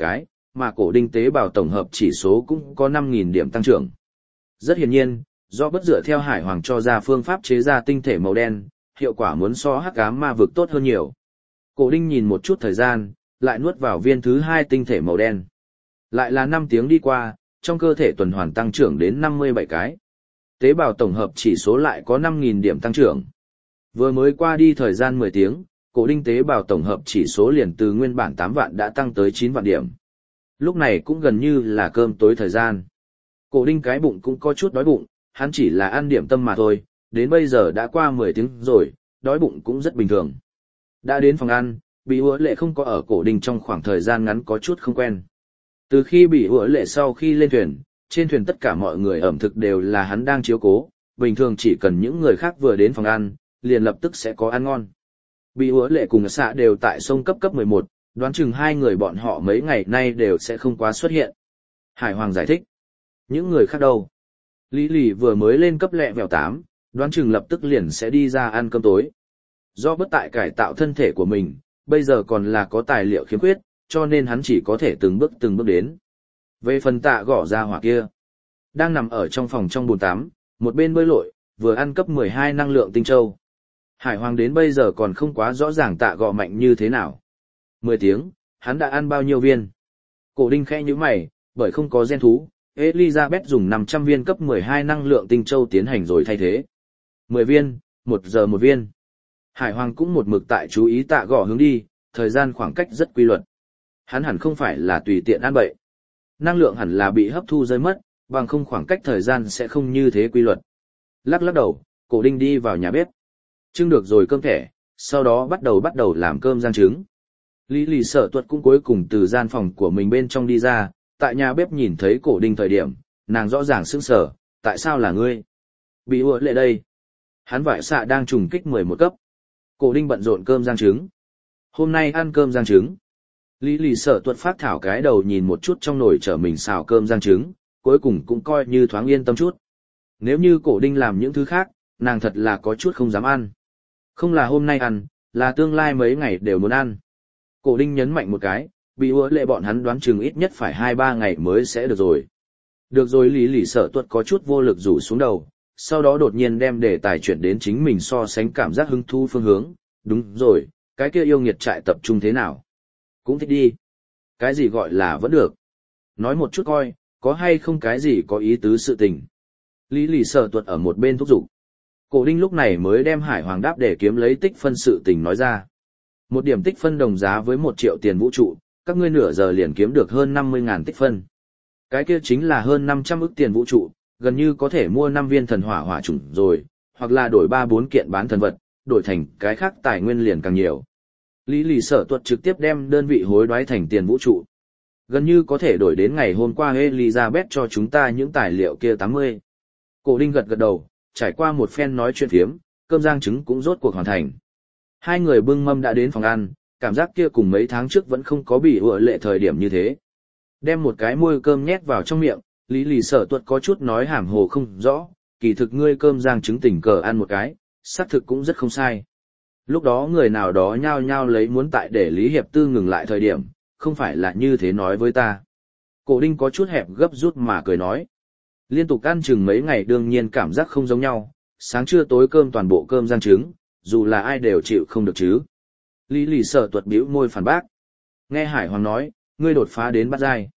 mà cổ đinh tế bào tổng hợp chỉ số cũng có 5.000 điểm tăng trưởng. Rất hiển nhiên, do bất dựa theo Hải Hoàng cho ra phương pháp chế ra tinh thể màu đen, hiệu quả muốn so hắc ám ma vực tốt hơn nhiều. Cổ đinh nhìn một chút thời gian, lại nuốt vào viên thứ 2 tinh thể màu đen. Lại là 5 tiếng đi qua, trong cơ thể tuần hoàn tăng trưởng đến 57 cái. Tế bào tổng hợp chỉ số lại có 5.000 điểm tăng trưởng. Vừa mới qua đi thời gian 10 tiếng, cổ đinh tế bào tổng hợp chỉ số liền từ nguyên bản 8 vạn đã tăng tới 9 vạn điểm. Lúc này cũng gần như là cơm tối thời gian. Cổ đinh cái bụng cũng có chút đói bụng, hắn chỉ là ăn điểm tâm mà thôi, đến bây giờ đã qua 10 tiếng rồi, đói bụng cũng rất bình thường. Đã đến phòng ăn, Bị Hứa Lệ không có ở cổ đinh trong khoảng thời gian ngắn có chút không quen. Từ khi Bị Hứa Lệ sau khi lên thuyền, trên thuyền tất cả mọi người ẩm thực đều là hắn đang chiếu cố, bình thường chỉ cần những người khác vừa đến phòng ăn, liền lập tức sẽ có ăn ngon. Bị Hứa Lệ cùng xạ đều tại sông cấp 11, đoán chừng 2 người bọn họ mấy ngày nay đều sẽ không quá xuất hiện. Hải Hoàng giải thích. Những người khác đâu? Lý Lì vừa mới lên cấp lẹ vèo 8, đoán chừng lập tức liền sẽ đi ra ăn cơm tối. Do bất tại cải tạo thân thể của mình, bây giờ còn là có tài liệu khiếm khuyết, cho nên hắn chỉ có thể từng bước đến. Về phần Tạ Gõ ra hỏa kia, đang nằm ở trong phòng trong bồn tắm, một bên bơi lội, vừa ăn cấp 12 năng lượng tinh châu. Hải Hoàng đến bây giờ còn không quá rõ ràng Tạ Gõ mạnh như thế nào. 10 tiếng, hắn đã ăn bao nhiêu viên? Cổ đinh khẽ nhíu mày, bởi không có gen thú, Elizabeth dùng 500 viên cấp 12 năng lượng tinh châu tiến hành rồi thay thế. 10 viên, 1 giờ 1 viên. Hải Hoàng cũng một mực tại chú ý Tạ Gõ hướng đi, thời gian khoảng cách rất quy luật. Hắn hẳn không phải là tùy tiện ăn bậy. Năng lượng hẳn là bị hấp thu rơi mất, bằng không khoảng cách thời gian sẽ không như thế quy luật. Lắc đầu, cổ đinh đi vào nhà bếp. Trưng được rồi cơm thẻ, sau đó bắt đầu làm cơm rang trứng. Lý Lì Sở Tuật cũng cuối cùng từ gian phòng của mình bên trong đi ra, tại nhà bếp nhìn thấy cổ đinh thời điểm, nàng rõ ràng sững sờ, tại sao là ngươi? Bị Hứa Lệ đây. Hắn vải xạ đang trùng kích 11 cấp. Cổ đinh bận rộn cơm rang trứng. Hôm nay ăn cơm rang trứng. Lý Lì Sở Tuật phát thảo cái đầu nhìn một chút trong nồi chở mình xào cơm rang trứng, cuối cùng cũng coi như thoáng yên tâm chút. Nếu như cổ đinh làm những thứ khác, nàng thật là có chút không dám ăn. Không là hôm nay ăn, là tương lai mấy ngày đều muốn ăn. Cổ đinh nhấn mạnh một cái, Bị Hứa Lệ bọn hắn đoán chừng ít nhất phải 2-3 ngày mới sẽ được rồi. Được rồi, Lý Lì Sở Tuật có chút vô lực rủ xuống đầu, sau đó đột nhiên đem đề tài chuyển đến chính mình so sánh cảm giác hứng thú phương hướng. Đúng rồi, cái kia yêu nghiệt trại tập trung thế nào? Cũng thích đi. Cái gì gọi là vẫn được? Nói một chút coi, có hay không cái gì có ý tứ sự tình. Lý Lì Sở Tuật ở một bên thúc giục. Cổ đinh lúc này mới đem Hải Hoàng đáp để kiếm lấy tích phân sự tình nói ra. 1 điểm tích phân đồng giá với 1 triệu tiền vũ trụ, các ngươi nửa giờ liền kiếm được hơn 50.000 tích phân. Cái kia chính là hơn 500 ức tiền vũ trụ, gần như có thể mua 5 viên thần hỏa hỏa chủng rồi, hoặc là đổi 3-4 kiện bán thần vật, đổi thành cái khác tài nguyên liền càng nhiều. Lý Lì Sở Tuật trực tiếp đem đơn vị hối đoái thành tiền vũ trụ. Gần như có thể đổi đến ngày hôm qua Elizabeth cho chúng ta những tài liệu kia 80. Cổ đinh gật đầu, trải qua một phen nói chuyện phiếm, cơm rang trứng cũng rốt cuộc hoàn thành. 2 người bưng mâm đã đến phòng ăn, cảm giác kia cùng mấy tháng trước vẫn không có Bị Hứa Lệ thời điểm như thế. Đem một cái muôi cơm nhét vào trong miệng, Lý Lì Sở Tuật có chút nói hàm hồ không rõ, kỳ thực ngươi cơm rang trứng tình cờ ăn một cái, xác thực cũng rất không sai. Lúc đó người nào đó nhao nhao lấy muốn tại để Lý Hiệp Tư ngừng lại thời điểm, không phải là như thế nói với ta. Cổ đinh có chút hẹp gấp rút mà cười nói. Liên tục ăn chừng mấy ngày đương nhiên cảm giác không giống nhau, sáng trưa tối cơm toàn bộ cơm rang trứng, dù là ai đều chịu không được chứ. Lý Lì Sở Tuật bĩu môi phản bác. Nghe Hải Hoàng nói, ngươi đột phá đến bát giai.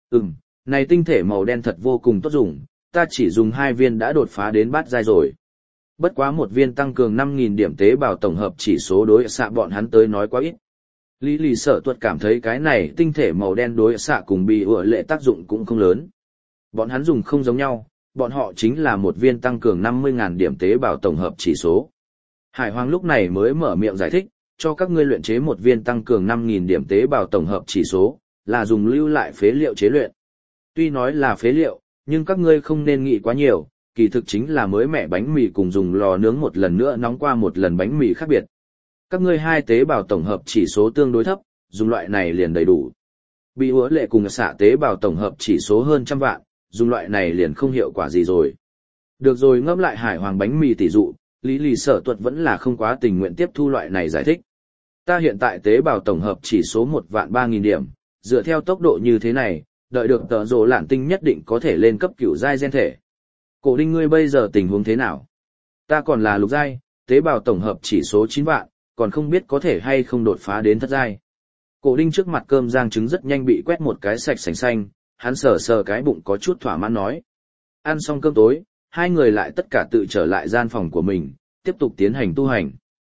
Này tinh thể màu đen thật vô cùng tốt dùng, ta chỉ dùng 2 viên đã đột phá đến bát giai rồi. Bất quá 1 viên tăng cường 5.000 điểm tế bào tổng hợp chỉ số đối xạ bọn hắn tới nói quá ít. Lý Lì Sở Tuật cảm thấy cái này tinh thể màu đen đối xạ cùng Bị Hứa Lệ tác dụng cũng không lớn. Bọn hắn dùng không giống nhau, bọn họ chính là 1 viên tăng cường 50.000 điểm tế bào tổng hợp chỉ số. Hải Hoàng lúc này mới mở miệng giải thích, cho các ngươi luyện chế 1 viên tăng cường 5.000 điểm tế bào tổng hợp chỉ số, là dùng lưu lại phế liệu chế luyện. Tuy nói là phế liệu, nhưng các ngươi không nên nghĩ quá nhiều, kỳ thực chính là mới mẻ bánh mì cùng dùng lò nướng một lần nữa nóng qua một lần bánh mì khác biệt. Các ngươi 2 tế bào tổng hợp chỉ số tương đối thấp, dùng loại này liền đầy đủ. Bị Hứa Lệ cùng xạ tế bào tổng hợp chỉ số hơn 100 vạn, dùng loại này liền không hiệu quả gì rồi. Được rồi, ngẫm lại Hải Hoàng bánh mì tỷ dụ, Lý Lì Sở Tuật vẫn là không quá tình nguyện tiếp thu loại này giải thích. Ta hiện tại tế bào tổng hợp chỉ số 1.300.000 điểm, dựa theo tốc độ như thế này, đợi được tợ rồ lạn tinh nhất định có thể lên cấp cửu giai gen thể. Cổ Đinh ngươi bây giờ tình huống thế nào? Ta còn là lục giai, tế bào tổng hợp chỉ số 9 vạn, còn không biết có thể hay không đột phá đến thất giai. Cổ Đinh trước mặt cơm rang trứng rất nhanh bị quét một cái sạch sành xanh, hắn sờ sờ cái bụng có chút thỏa mãn nói. Ăn xong cơm tối, hai người lại tất cả tự trở lại gian phòng của mình, tiếp tục tiến hành tu hành.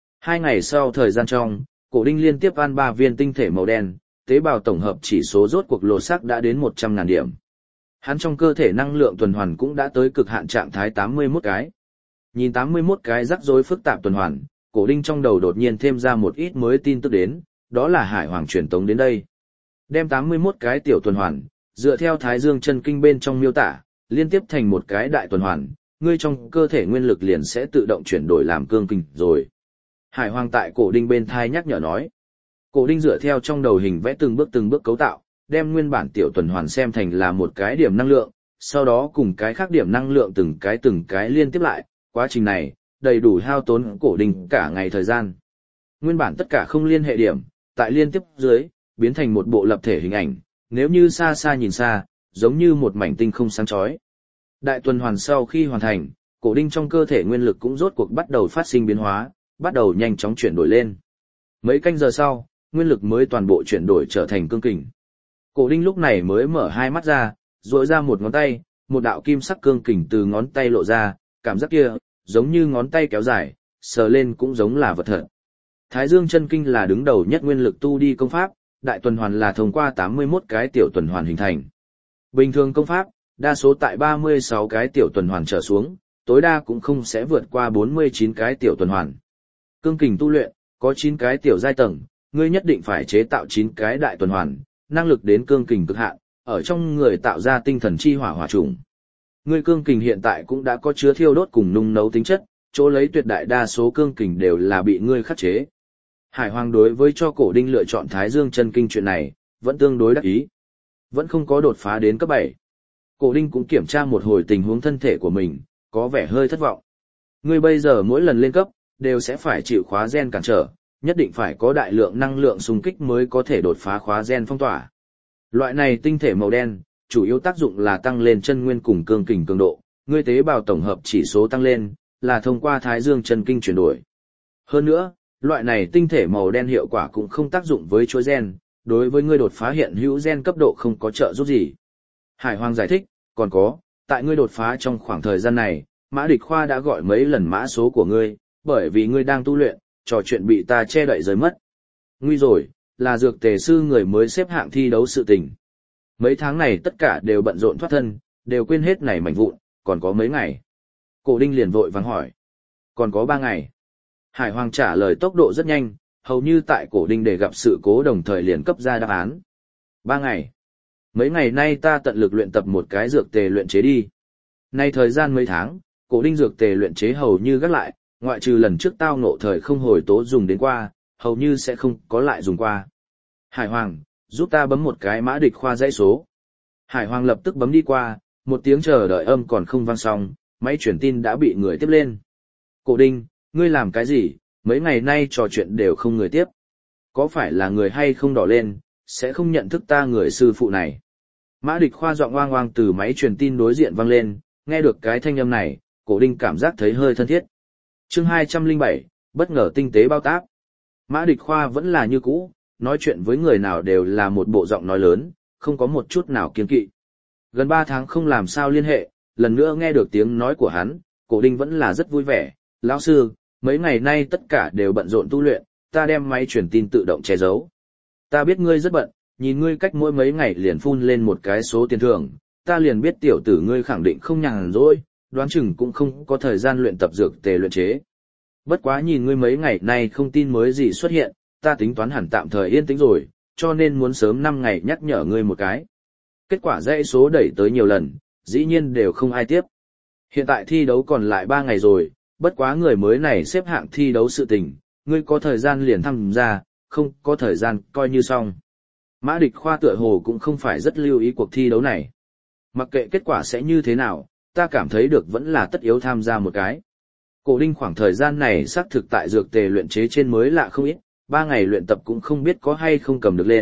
2 ngày sau thời gian trong, Cổ Đinh liên tiếp ăn 3 viên tinh thể màu đen, tế bào tổng hợp chỉ số rốt cuộc lột xác đã đến 100.000 điểm. Hắn trong cơ thể năng lượng tuần hoàn cũng đã tới cực hạn trạng thái 81 cái. Nhìn 81 cái rắc rối phức tạp tuần hoàn, Cổ Đinh trong đầu đột nhiên thêm ra một ít mới tin tức đến, đó là Hải Hoàng truyền tống đến đây. Đem 81 cái tiểu tuần hoàn, dựa theo Thái Dương chân kinh bên trong miêu tả, liên tiếp thành một cái đại tuần hoàn, ngươi trong cơ thể nguyên lực liền sẽ tự động chuyển đổi làm cương kình rồi. Hải Hoàng tại Cổ Đinh bên thai nhắc nhở nói. Cổ Đinh dựa theo trong đầu hình vẽ từng bước cấu tạo, đem nguyên bản tiểu tuần hoàn xem thành là một cái điểm năng lượng, sau đó cùng cái khác điểm năng lượng từng cái liên tiếp lại, quá trình này, đầy đủ hao tốn Cổ Đinh cả ngày thời gian. Nguyên bản tất cả không liên hệ điểm, tại liên tiếp dưới, biến thành một bộ lập thể hình ảnh, nếu như xa xa nhìn xa, giống như một mảnh tinh không sáng chói. Đại tuần hoàn sau khi hoàn thành, Cổ Đinh trong cơ thể nguyên lực cũng rốt cuộc bắt đầu phát sinh biến hóa, bắt đầu nhanh chóng chuyển đổi lên. Mấy canh giờ sau, nguyên lực mới toàn bộ chuyển đổi trở thành cương kình. Cổ Đinh lúc này mới mở hai mắt ra, duỗi ra một ngón tay, một đạo kim sắc cương kình từ ngón tay lộ ra, cảm giác kia, giống như ngón tay kéo dài, sờ lên cũng giống là vật thật. Thái Dương chân kinh là đứng đầu nhất nguyên lực tu đi công pháp, đại tuần hoàn là thông qua 81 cái tiểu tuần hoàn hình thành. Bình thường công pháp, đa số tại 36 cái tiểu tuần hoàn trở xuống, tối đa cũng không sẽ vượt qua 49 cái tiểu tuần hoàn. Cương kình tu luyện, có 9 cái tiểu giai tầng, ngươi nhất định phải chế tạo 9 cái đại tuần hoàn, năng lực đến cương kình cực hạn, ở trong người tạo ra tinh thần chi hỏa hỏa trùng. Ngươi cương kình hiện tại cũng đã có chứa thiêu đốt cùng nung nấu tính chất, chỗ lấy tuyệt đại đa số cương kình đều là bị ngươi khắc chế. Hải Hoàng đối với cho Cổ Đinh lựa chọn Thái Dương chân kinh chuyện này, vẫn tương đối đắc ý. Vẫn không có đột phá đến cấp 7. Cổ Đinh cũng kiểm tra một hồi tình huống thân thể của mình, có vẻ hơi thất vọng. Ngươi bây giờ mỗi lần lên cấp, đều sẽ phải chịu khóa gen cản trở, nhất định phải có đại lượng năng lượng xung kích mới có thể đột phá khóa gen phong tỏa. Loại này tinh thể màu đen, chủ yếu tác dụng là tăng lên chân nguyên cùng cương kình cường độ, ngươi tế bào tổng hợp chỉ số tăng lên, là thông qua Thái Dương chân kinh chuyển đổi. Hơn nữa, loại này tinh thể màu đen hiệu quả cũng không tác dụng với chuỗi gen, đối với ngươi đột phá hiện hữu gen cấp độ không có trợ giúp gì. Hải Hoàng giải thích, còn có, tại ngươi đột phá trong khoảng thời gian này, Mã Địch Khoa đã gọi mấy lần mã số của ngươi, bởi vì ngươi đang tu luyện, trò chuyện bị ta che đậy rời mất. Nguy rồi, là dược tề sư người mới xếp hạng thi đấu sự tình. Mấy tháng này tất cả đều bận rộn thoát thân, đều quên hết này mảnh vụn, còn có mấy ngày. Cổ Đinh liền vội vàng hỏi. Còn có 3 ngày. Hải Hoàng trả lời tốc độ rất nhanh, hầu như tại Cổ Đinh để gặp sự cố đồng thời liền cấp ra đáp án. 3 ngày. Mấy ngày nay ta tận lực luyện tập một cái dược tề luyện chế đi. Nay thời gian mấy tháng, Cổ Đinh dược tề luyện chế hầu như gác lại, ngoại trừ lần trước tao ngộ thời không hồi tố dùng đến qua, hầu như sẽ không có lại dùng qua. Hải Hoàng, giúp ta bấm một cái Mã Địch Khoa dãy số. Hải Hoàng lập tức bấm đi qua, một tiếng chờ đợi âm còn không vang xong, máy truyền tin đã bị người tiếp lên. Cổ Đinh, ngươi làm cái gì, mấy ngày nay trò chuyện đều không người tiếp. Có phải là người hay không đỏ lên, sẽ không nhận thức ta người sư phụ này. Mã Địch Khoa giọng oang oang từ máy truyền tin đối diện vang lên, nghe được cái thanh âm này, Cổ Đinh cảm giác thấy hơi thân thiết. Chương 207, bất ngờ tinh tế bao táp. Mã Địch Khoa vẫn là như cũ, nói chuyện với người nào đều là một bộ giọng nói lớn, không có một chút nào kiêng kỵ. Gần 3 tháng không làm sao liên hệ, lần nữa nghe được tiếng nói của hắn, Cổ Đinh vẫn là rất vui vẻ. Lão sư, mấy ngày nay tất cả đều bận rộn tu luyện, ta đem máy truyền tin tự động che giấu. Ta biết ngươi rất bận, nhìn ngươi cách mỗi mấy ngày liền phun lên một cái số tiền thưởng, ta liền biết tiểu tử ngươi khẳng định không nhàn rỗi, đoán chừng cũng không có thời gian luyện tập dược tề luyện chế. Bất quá nhìn ngươi mấy ngày nay không tin mới gì xuất hiện, ta tính toán hẳn tạm thời yên tĩnh rồi, cho nên muốn sớm 5 ngày nhắc nhở ngươi một cái. Kết quả dãy số đẩy tới nhiều lần, dĩ nhiên đều không ai tiếp. Hiện tại thi đấu còn lại 3 ngày rồi, bất quá người mới này xếp hạng thi đấu sự tình, ngươi có thời gian liền tham gia, không có thời gian coi như xong. Mã Địch Khoa tựa hồ cũng không phải rất lưu ý cuộc thi đấu này. Mặc kệ kết quả sẽ như thế nào, ta cảm thấy được vẫn là tất yếu tham gia một cái. Cổ Đinh khoảng thời gian này xác thực tại dược tề luyện chế trên mới lạ không ít, 3 ngày luyện tập cũng không biết có hay không cầm được lên,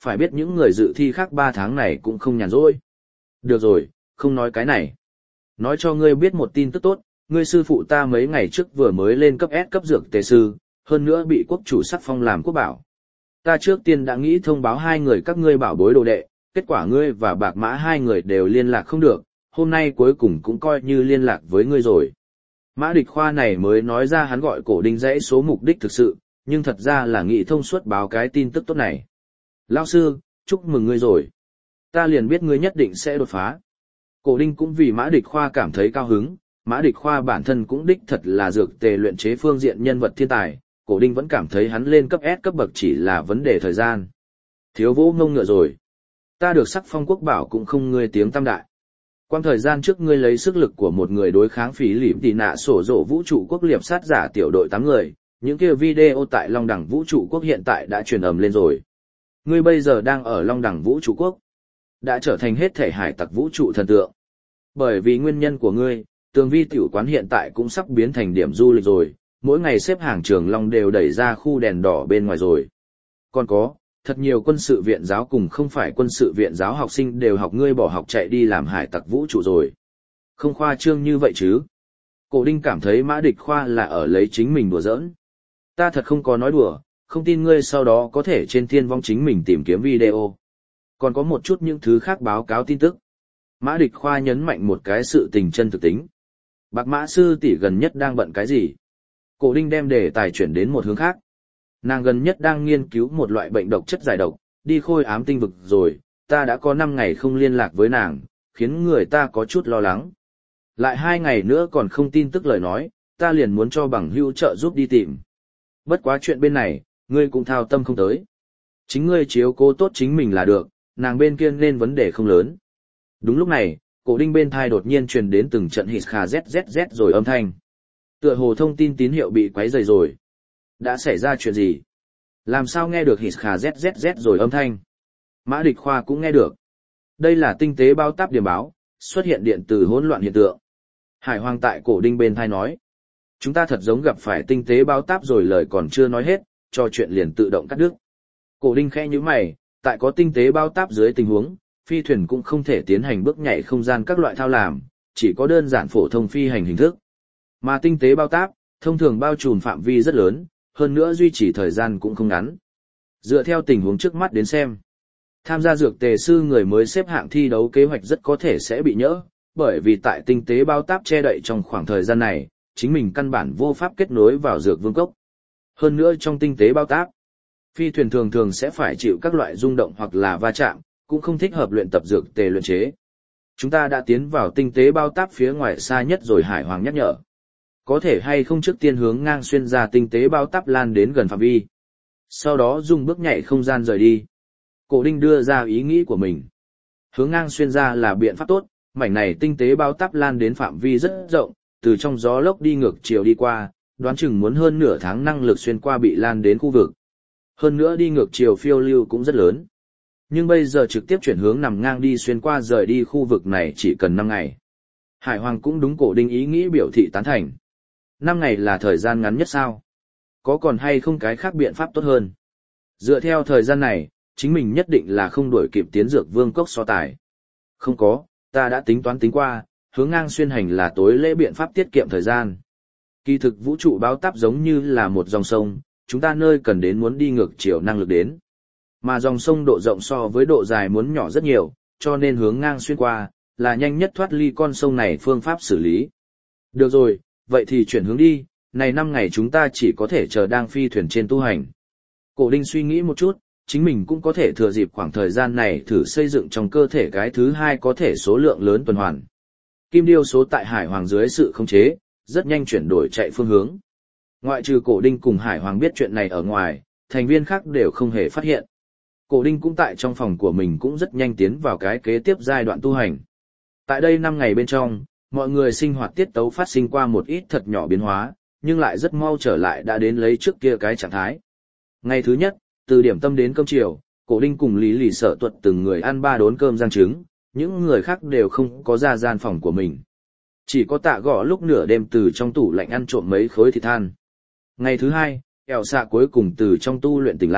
phải biết những người dự thi khác 3 tháng này cũng không nhàn rỗi. Được rồi, không nói cái này. Nói cho ngươi biết một tin tức tốt, ngươi sư phụ ta mấy ngày trước vừa mới lên cấp S cấp dược tề sư, hơn nữa bị quốc chủ sắc phong làm quốc bảo. Ta trước tiên đã nghĩ thông báo 2 người các ngươi bảo bối đồ đệ, kết quả ngươi và Bạc Mã 2 người đều liên lạc không được, hôm nay cuối cùng cũng coi như liên lạc với ngươi rồi. Mã Địch Khoa này mới nói ra hắn gọi Cổ Đinh dãy số mục đích thực sự, nhưng thật ra là nghĩ thông suốt báo cái tin tức tốt này. Lão sư, chúc mừng ngươi rồi. Ta liền biết ngươi nhất định sẽ đột phá. Cổ Đinh cũng vì Mã Địch Khoa cảm thấy cao hứng, Mã Địch Khoa bản thân cũng đích thật là dược tề luyện chế phương diện nhân vật thiên tài, Cổ Đinh vẫn cảm thấy hắn lên cấp S cấp bậc chỉ là vấn đề thời gian. Thiếu vỗ ngông ngựa rồi. Ta được sắc phong quốc bảo cũng không ngươi tiếng tam đại. Quang thời gian trước ngươi lấy sức lực của một người đối kháng Phí Lỉm Tì Nạ sổ rộ vũ trụ quốc liệp sát giả tiểu đội 8 người, những kia video tại Long Đẳng vũ trụ quốc hiện tại đã truyền ầm lên rồi. Ngươi bây giờ đang ở Long Đẳng vũ trụ quốc, đã trở thành hết thể hải tặc vũ trụ thần tượng. Bởi vì nguyên nhân của ngươi, Tường Vi tiểu quán hiện tại cũng sắp biến thành điểm du lịch rồi, mỗi ngày xếp hàng Trường Long đều đẩy ra khu đèn đỏ bên ngoài rồi. Còn có, thật nhiều quân sự viện giáo cùng không phải quân sự viện giáo học sinh đều học ngươi bỏ học chạy đi làm hải tặc vũ trụ rồi. Không khoa trương như vậy chứ. Cổ Đinh cảm thấy Mã Địch Khoa là ở lấy chính mình đùa giỡn. Ta thật không có nói đùa, không tin ngươi sau đó có thể trên thiên vong chính mình tìm kiếm video. Còn có một chút những thứ khác báo cáo tin tức. Mã Địch Khoa nhấn mạnh một cái sự tình chân thực tính. Bạc Mã sư tỷ gần nhất đang bận cái gì? Cổ Đinh đem đề tài chuyển đến một hướng khác. Nàng gần nhất đang nghiên cứu một loại bệnh độc chất giải độc, đi Khôi Ám Tinh vực rồi, ta đã có 5 ngày không liên lạc với nàng, khiến người ta có chút lo lắng. Lại 2 ngày nữa còn không tin tức lời nói, ta liền muốn cho bằng hữu trợ giúp đi tìm. Bất quá chuyện bên này, ngươi cũng thao tâm không tới. Chính ngươi chiếu cố tốt chính mình là được, nàng bên kia nên vấn đề không lớn. Đúng lúc này, Cổ Đinh bên thai đột nhiên truyền đến từng trận hít khà zzz rồi âm thanh. Tựa hồ thông tin tín hiệu bị quấy rầy rồi. Đã xảy ra chuyện gì? Làm sao nghe được hít khà zzz rồi âm thanh? Mã Địch Khoa cũng nghe được. Đây là tinh tế bao táp điểm báo, xuất hiện điện từ hỗn loạn hiện tượng. Hải Hoàng tại Cổ Đinh bên thai nói. Chúng ta thật giống gặp phải tinh tế bao táp rồi lời còn chưa nói hết, cho chuyện liền tự động cắt đứt. Cổ Đinh khẽ nhíu mày, tại có tinh tế bao táp dưới tình huống, phi thuyền cũng không thể tiến hành bước nhảy không gian các loại thao làm, chỉ có đơn giản phổ thông phi hành hình thức. Mà tinh tế bao táp, thông thường bao trùm phạm vi rất lớn, hơn nữa duy trì thời gian cũng không ngắn. Dựa theo tình huống trước mắt đến xem, tham gia dược tề sư người mới xếp hạng thi đấu kế hoạch rất có thể sẽ bị nhỡ, bởi vì tại tinh tế bao táp che đậy trong khoảng thời gian này, chính mình căn bản vô pháp kết nối vào dược vương cốc. Hơn nữa trong tinh tế bao táp, phi thuyền thường thường sẽ phải chịu các loại rung động hoặc là va chạm, cũng không thích hợp luyện tập dược tề luyện chế. Chúng ta đã tiến vào tinh tế bao táp phía ngoài xa nhất rồi, Hải Hoàng nhắc nhở. Có thể hay không trước tiên hướng ngang xuyên ra tinh tế bao táp lan đến gần phạm vi. Sau đó dùng bước nhảy không gian rời đi. Cổ Đinh đưa ra ý nghĩ của mình. Hướng ngang xuyên ra là biện pháp tốt, mảnh này tinh tế bao táp lan đến phạm vi rất rộng, từ trong gió lốc đi ngược chiều đi qua, đoán chừng muốn hơn nửa tháng năng lực xuyên qua bị lan đến khu vực. Hơn nữa đi ngược chiều phiêu lưu cũng rất lớn. Nhưng bây giờ trực tiếp chuyển hướng nằm ngang đi xuyên qua rời đi khu vực này chỉ cần 5 ngày. Hải Hoàng cũng đúng Cổ Đinh ý nghĩ biểu thị tán thành. 5 ngày là thời gian ngắn nhất sao? Có còn hay không cái khác biện pháp tốt hơn? Dựa theo thời gian này, chính mình nhất định là không đuổi kịp tiến dược vương cốc so tài. Không có, ta đã tính toán tính qua, hướng ngang xuyên hành là tối lễ biện pháp tiết kiệm thời gian. Kỳ thực vũ trụ bao táp giống như là một dòng sông, chúng ta nơi cần đến muốn đi ngược chiều năng lực đến. Mà dòng sông độ rộng so với độ dài muốn nhỏ rất nhiều, cho nên hướng ngang xuyên qua, là nhanh nhất thoát ly con sông này phương pháp xử lý. Được rồi, vậy thì chuyển hướng đi, này 5 ngày chúng ta chỉ có thể chờ đang phi thuyền trên tu hành. Cổ Đinh suy nghĩ một chút, chính mình cũng có thể thừa dịp khoảng thời gian này thử xây dựng trong cơ thể cái thứ hai có thể số lượng lớn tuần hoàn. Kim điêu số tại Hải Hoàng dưới sự khống chế, rất nhanh chuyển đổi chạy phương hướng. Ngoại trừ Cổ Đinh cùng Hải Hoàng biết chuyện này ở ngoài, thành viên khác đều không hề phát hiện. Cổ Đinh cũng tại trong phòng của mình cũng rất nhanh tiến vào cái kế tiếp giai đoạn tu hành. Tại đây 5 ngày bên trong, mọi người sinh hoạt tiết tấu phát sinh qua một ít thật nhỏ biến hóa, nhưng lại rất mau trở lại đã đến lấy trước kia cái trạng thái. Ngày thứ nhất, từ điểm tâm đến cơm chiều, Cổ Đinh cùng Lý Lì Sở Tuật từng người ăn 3 đốn cơm rang trứng, những người khác đều không có ra gian phòng của mình. Chỉ có Tạ Gõ lúc nửa đêm từ trong tủ lạnh ăn trộm mấy khối thịt than. Ngày thứ hai, Eo Xạ cuối cùng từ trong tu luyện tỉnh lại,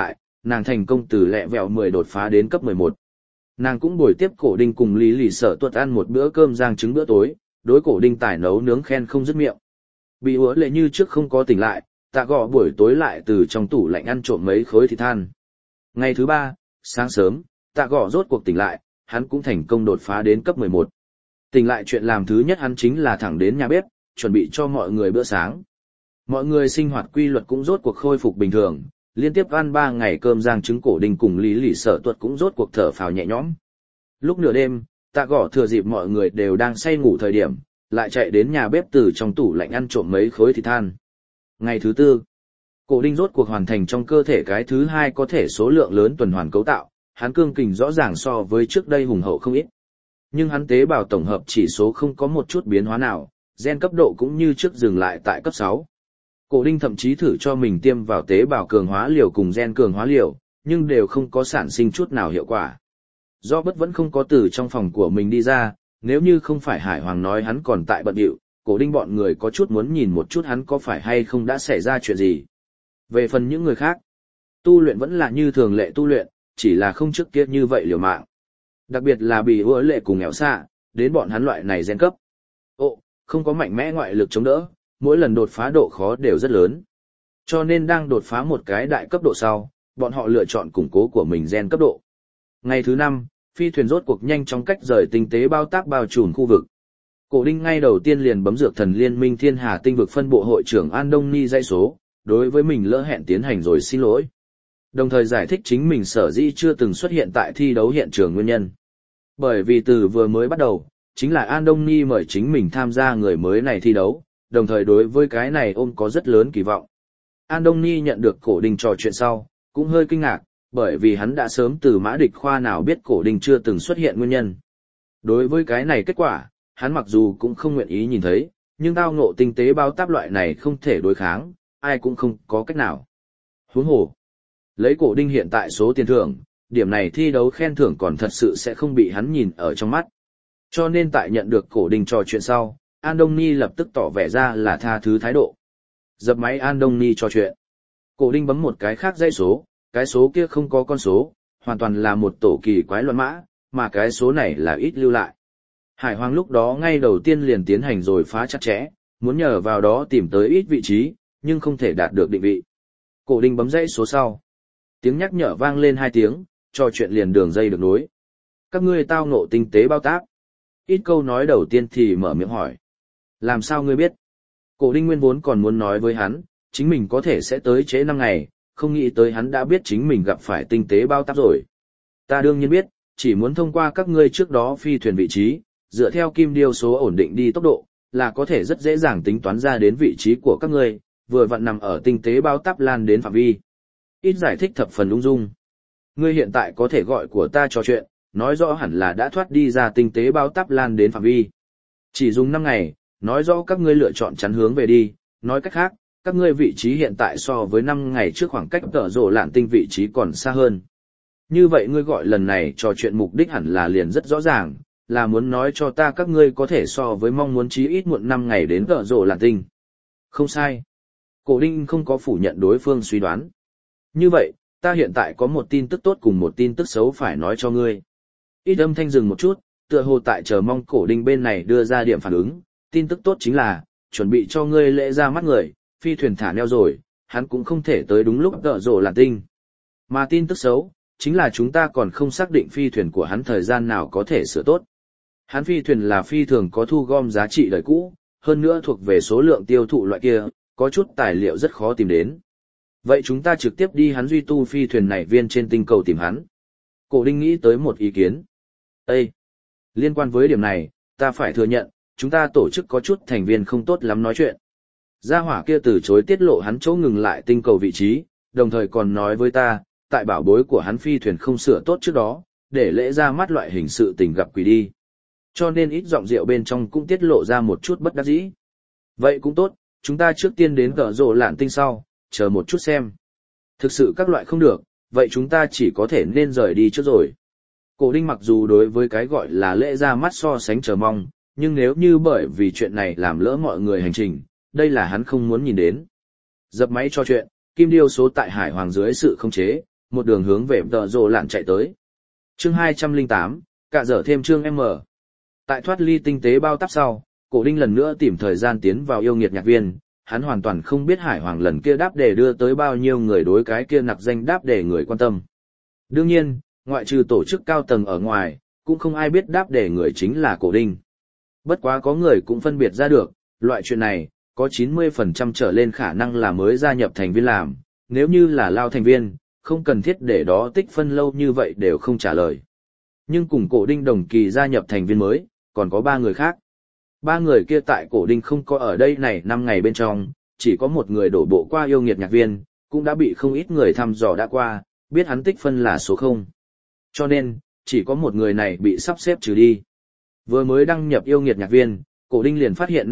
nàng thành công từ lẹ vẹo 10 đột phá đến cấp 11. Nàng cũng buổi tiếp cổ đinh cùng Lý Lì Sở Tuật ăn một bữa cơm rang trứng bữa tối, đối cổ đinh tài nấu nướng khen không dứt miệng. Bị hứa lệ như trước không có tỉnh lại, tạ gọ buổi tối lại từ trong tủ lạnh ăn trộm mấy khối thịt than. Ngày thứ 3, sáng sớm, tạ gọ rốt cuộc tỉnh lại, hắn cũng thành công đột phá đến cấp 11. Tỉnh lại chuyện làm thứ nhất hắn chính là thẳng đến nhà bếp, chuẩn bị cho mọi người bữa sáng. Mọi người sinh hoạt quy luật cũng rốt cuộc khôi phục bình thường, liên tiếp ăn 3 ngày cơm rang trứng cổ đinh cùng Lý Lì Sở Tuật cũng rốt cuộc thở phào nhẹ nhõm. Lúc nửa đêm, tạ gõ thừa dịp mọi người đều đang say ngủ thời điểm, lại chạy đến nhà bếp từ trong tủ lạnh ăn trộm mấy khối thịt than. Ngày thứ 4, cổ đinh rốt cuộc hoàn thành trong cơ thể cái thứ 2 có thể số lượng lớn tuần hoàn cấu tạo, hắn cương kình rõ ràng so với trước đây hùng hậu không ít. Nhưng hắn tế bào tổng hợp chỉ số không có một chút biến hóa nào, gen cấp độ cũng như trước dừng lại tại cấp 6. Cổ đinh thậm chí thử cho mình tiêm vào tế bào cường hóa liều cùng gen cường hóa liều, nhưng đều không có sản sinh chút nào hiệu quả. Do bất vẫn không có từ trong phòng của mình đi ra, nếu như không phải Hải Hoàng nói hắn còn tại bận điệu, cổ đinh bọn người có chút muốn nhìn một chút hắn có phải hay không đã xảy ra chuyện gì. Về phần những người khác, tu luyện vẫn là như thường lệ tu luyện, chỉ là không trước kia như vậy liều mạng. Đặc biệt là bị hứa lệ cùng nghèo xạ, đến bọn hắn loại này gen cấp. Không có mạnh mẽ ngoại lực chống đỡ, mỗi lần đột phá độ khó đều rất lớn. Cho nên đang đột phá một cái đại cấp độ sau, bọn họ lựa chọn củng cố của mình gen cấp độ. Ngày thứ 5, phi thuyền rốt cuộc nhanh chóng cách rời tinh tế bao tác bao trùm khu vực. Cổ đinh ngay đầu tiên liền bấm dược thần liên minh thiên hà tinh vực phân bộ hội trưởng An Đông Ni dãy số, đối với mình lỡ hẹn tiến hành rồi xin lỗi. Đồng thời giải thích chính mình sở dĩ chưa từng xuất hiện tại thi đấu hiện trường nguyên nhân. Bởi vì từ vừa mới bắt đầu, chính là An Đông Ni mời chính mình tham gia người mới này thi đấu, đồng thời đối với cái này ôm có rất lớn kỳ vọng. An Đông Ni nhận được cổ đinh trò chuyện sau, cũng hơi kinh ngạc, bởi vì hắn đã sớm từ mã địch khoa nào biết cổ đinh chưa từng xuất hiện nguyên nhân. Đối với cái này kết quả, hắn mặc dù cũng không nguyện ý nhìn thấy, nhưng tao ngộ tinh tế bao táp loại này không thể đối kháng, ai cũng không có cách nào. Huống hồ, lấy cổ đinh hiện tại số tiền thưởng, điểm này thi đấu khen thưởng còn thật sự sẽ không bị hắn nhìn ở trong mắt. Cho nên tại nhận được cổ đinh trò chuyện sau, An Đông Ni lập tức tỏ vẻ ra là tha thứ thái độ. Dập máy An Đông Ni trò chuyện. Cổ đinh bấm một cái khác dãy số, cái số kia không có con số, hoàn toàn là một tổ kỳ quái loạn mã, mà cái số này là ít lưu lại. Hải Hoàng lúc đó ngay đầu tiên liền tiến hành rồi phá chặt chẽ, muốn nhờ vào đó tìm tới ít vị trí, nhưng không thể đạt được định vị. Cổ đinh bấm dãy số sau. Tiếng nhắc nhở vang lên 2 tiếng, trò chuyện liền đường dây được nối. Các ngươi tao ngộ tinh tế bao tác. Ít câu nói đầu tiên thì mở miệng hỏi. Làm sao ngươi biết? Cổ đinh nguyên vốn còn muốn nói với hắn, chính mình có thể sẽ tới trễ 5 ngày, không nghĩ tới hắn đã biết chính mình gặp phải tinh tế bao tác rồi. Ta đương nhiên biết, chỉ muốn thông qua các ngươi trước đó phi thuyền vị trí, dựa theo kim điêu số ổn định đi tốc độ, là có thể rất dễ dàng tính toán ra đến vị trí của các ngươi, vừa vặn nằm ở tinh tế bao táp lan đến phạm vi. Ít giải thích thập phần ung dung. Ngươi hiện tại có thể gọi của ta trò chuyện, nói rõ hẳn là đã thoát đi ra tinh tế bao táp lan đến phạm vi. Chỉ dùng 5 ngày, nói rõ các ngươi lựa chọn chắn hướng về đi, nói cách khác, các ngươi vị trí hiện tại so với 5 ngày trước khoảng cách tở rộ lạn tinh vị trí còn xa hơn. Như vậy ngươi gọi lần này trò chuyện mục đích hẳn là liền rất rõ ràng, là muốn nói cho ta các ngươi có thể so với mong muốn chí ít muộn 5 ngày đến tở rộ lạn tinh. Không sai. Cổ đinh không có phủ nhận đối phương suy đoán. Như vậy, ta hiện tại có một tin tức tốt cùng một tin tức xấu phải nói cho ngươi. Ít âm thanh dừng một chút, tựa hồ tại chờ mong cổ đinh bên này đưa ra điểm phản ứng. Tin tức tốt chính là, chuẩn bị cho ngươi lễ ra mắt người, phi thuyền thả neo rồi, hắn cũng không thể tới đúng lúc tở rộ lạn tinh. Mà tin tức xấu, chính là chúng ta còn không xác định phi thuyền của hắn thời gian nào có thể sửa tốt. Hắn phi thuyền là phi thường có thu gom giá trị đời cũ, hơn nữa thuộc về số lượng tiêu thụ loại kia, có chút tài liệu rất khó tìm đến. Vậy chúng ta trực tiếp đi hắn duy tu phi thuyền này viên trên tinh cầu tìm hắn. Cổ đinh nghĩ tới một ý kiến. Ê! Liên quan với điểm này, ta phải thừa nhận, chúng ta tổ chức có chút thành viên không tốt lắm nói chuyện. Gia hỏa kia từ chối tiết lộ hắn chỗ ngừng lại tinh cầu vị trí, đồng thời còn nói với ta, tại bảo bối của hắn phi thuyền không sửa tốt trước đó, để lễ ra mắt loại hình sự tình gặp quỷ đi. Cho nên ít giọng rượu bên trong cũng tiết lộ ra một chút bất đắc dĩ. Vậy cũng tốt, chúng ta trước tiên đến tở rộ lạn tinh sau, chờ một chút xem. Thực sự các loại không được, vậy chúng ta chỉ có thể nên rời đi trước rồi. Cổ đinh mặc dù đối với cái gọi là lễ ra mắt so sánh chờ mong, nhưng nếu như bởi vì chuyện này làm lỡ mọi người hành trình, đây là hắn không muốn nhìn đến. Dập máy cho chuyện, kim điêu số tại Hải Hoàng dưới sự khống chế, một đường hướng về tợ rồ lạn chạy tới. Chương 208, cả dở thêm chương M. Tại thoát ly tinh tế bao táp sau, Cổ Đinh lần nữa tìm thời gian tiến vào yêu nghiệt nhạc viên, hắn hoàn toàn không biết Hải Hoàng lần kia đáp đề đưa tới bao nhiêu người đối cái kia nặc danh đáp đề người quan tâm. Đương nhiên, ngoại trừ tổ chức cao tầng ở ngoài, cũng không ai biết đáp đề người chính là Cổ Đinh. Bất quá có người cũng phân biệt ra được, loại chuyện này, có 90% trở lên khả năng là mới gia nhập thành viên làm, nếu như là lao thành viên, không cần thiết để đó tích phân lâu như vậy đều không trả lời. Nhưng cùng Cổ Đinh đồng kỳ gia nhập thành viên mới, còn có 3 người khác. 3 người kia tại Cổ Đinh không có ở đây này 5 ngày bên trong, chỉ có một người đổ bộ qua yêu nghiệt nhạc viên, cũng đã bị không ít người thăm dò đã qua, biết hắn tích phân là số 0. Cho nên, chỉ có một người này bị sắp xếp trừ đi. Vừa mới đăng nhập yêu nghiệt nhạc viên, Cổ Đinh liền phát hiện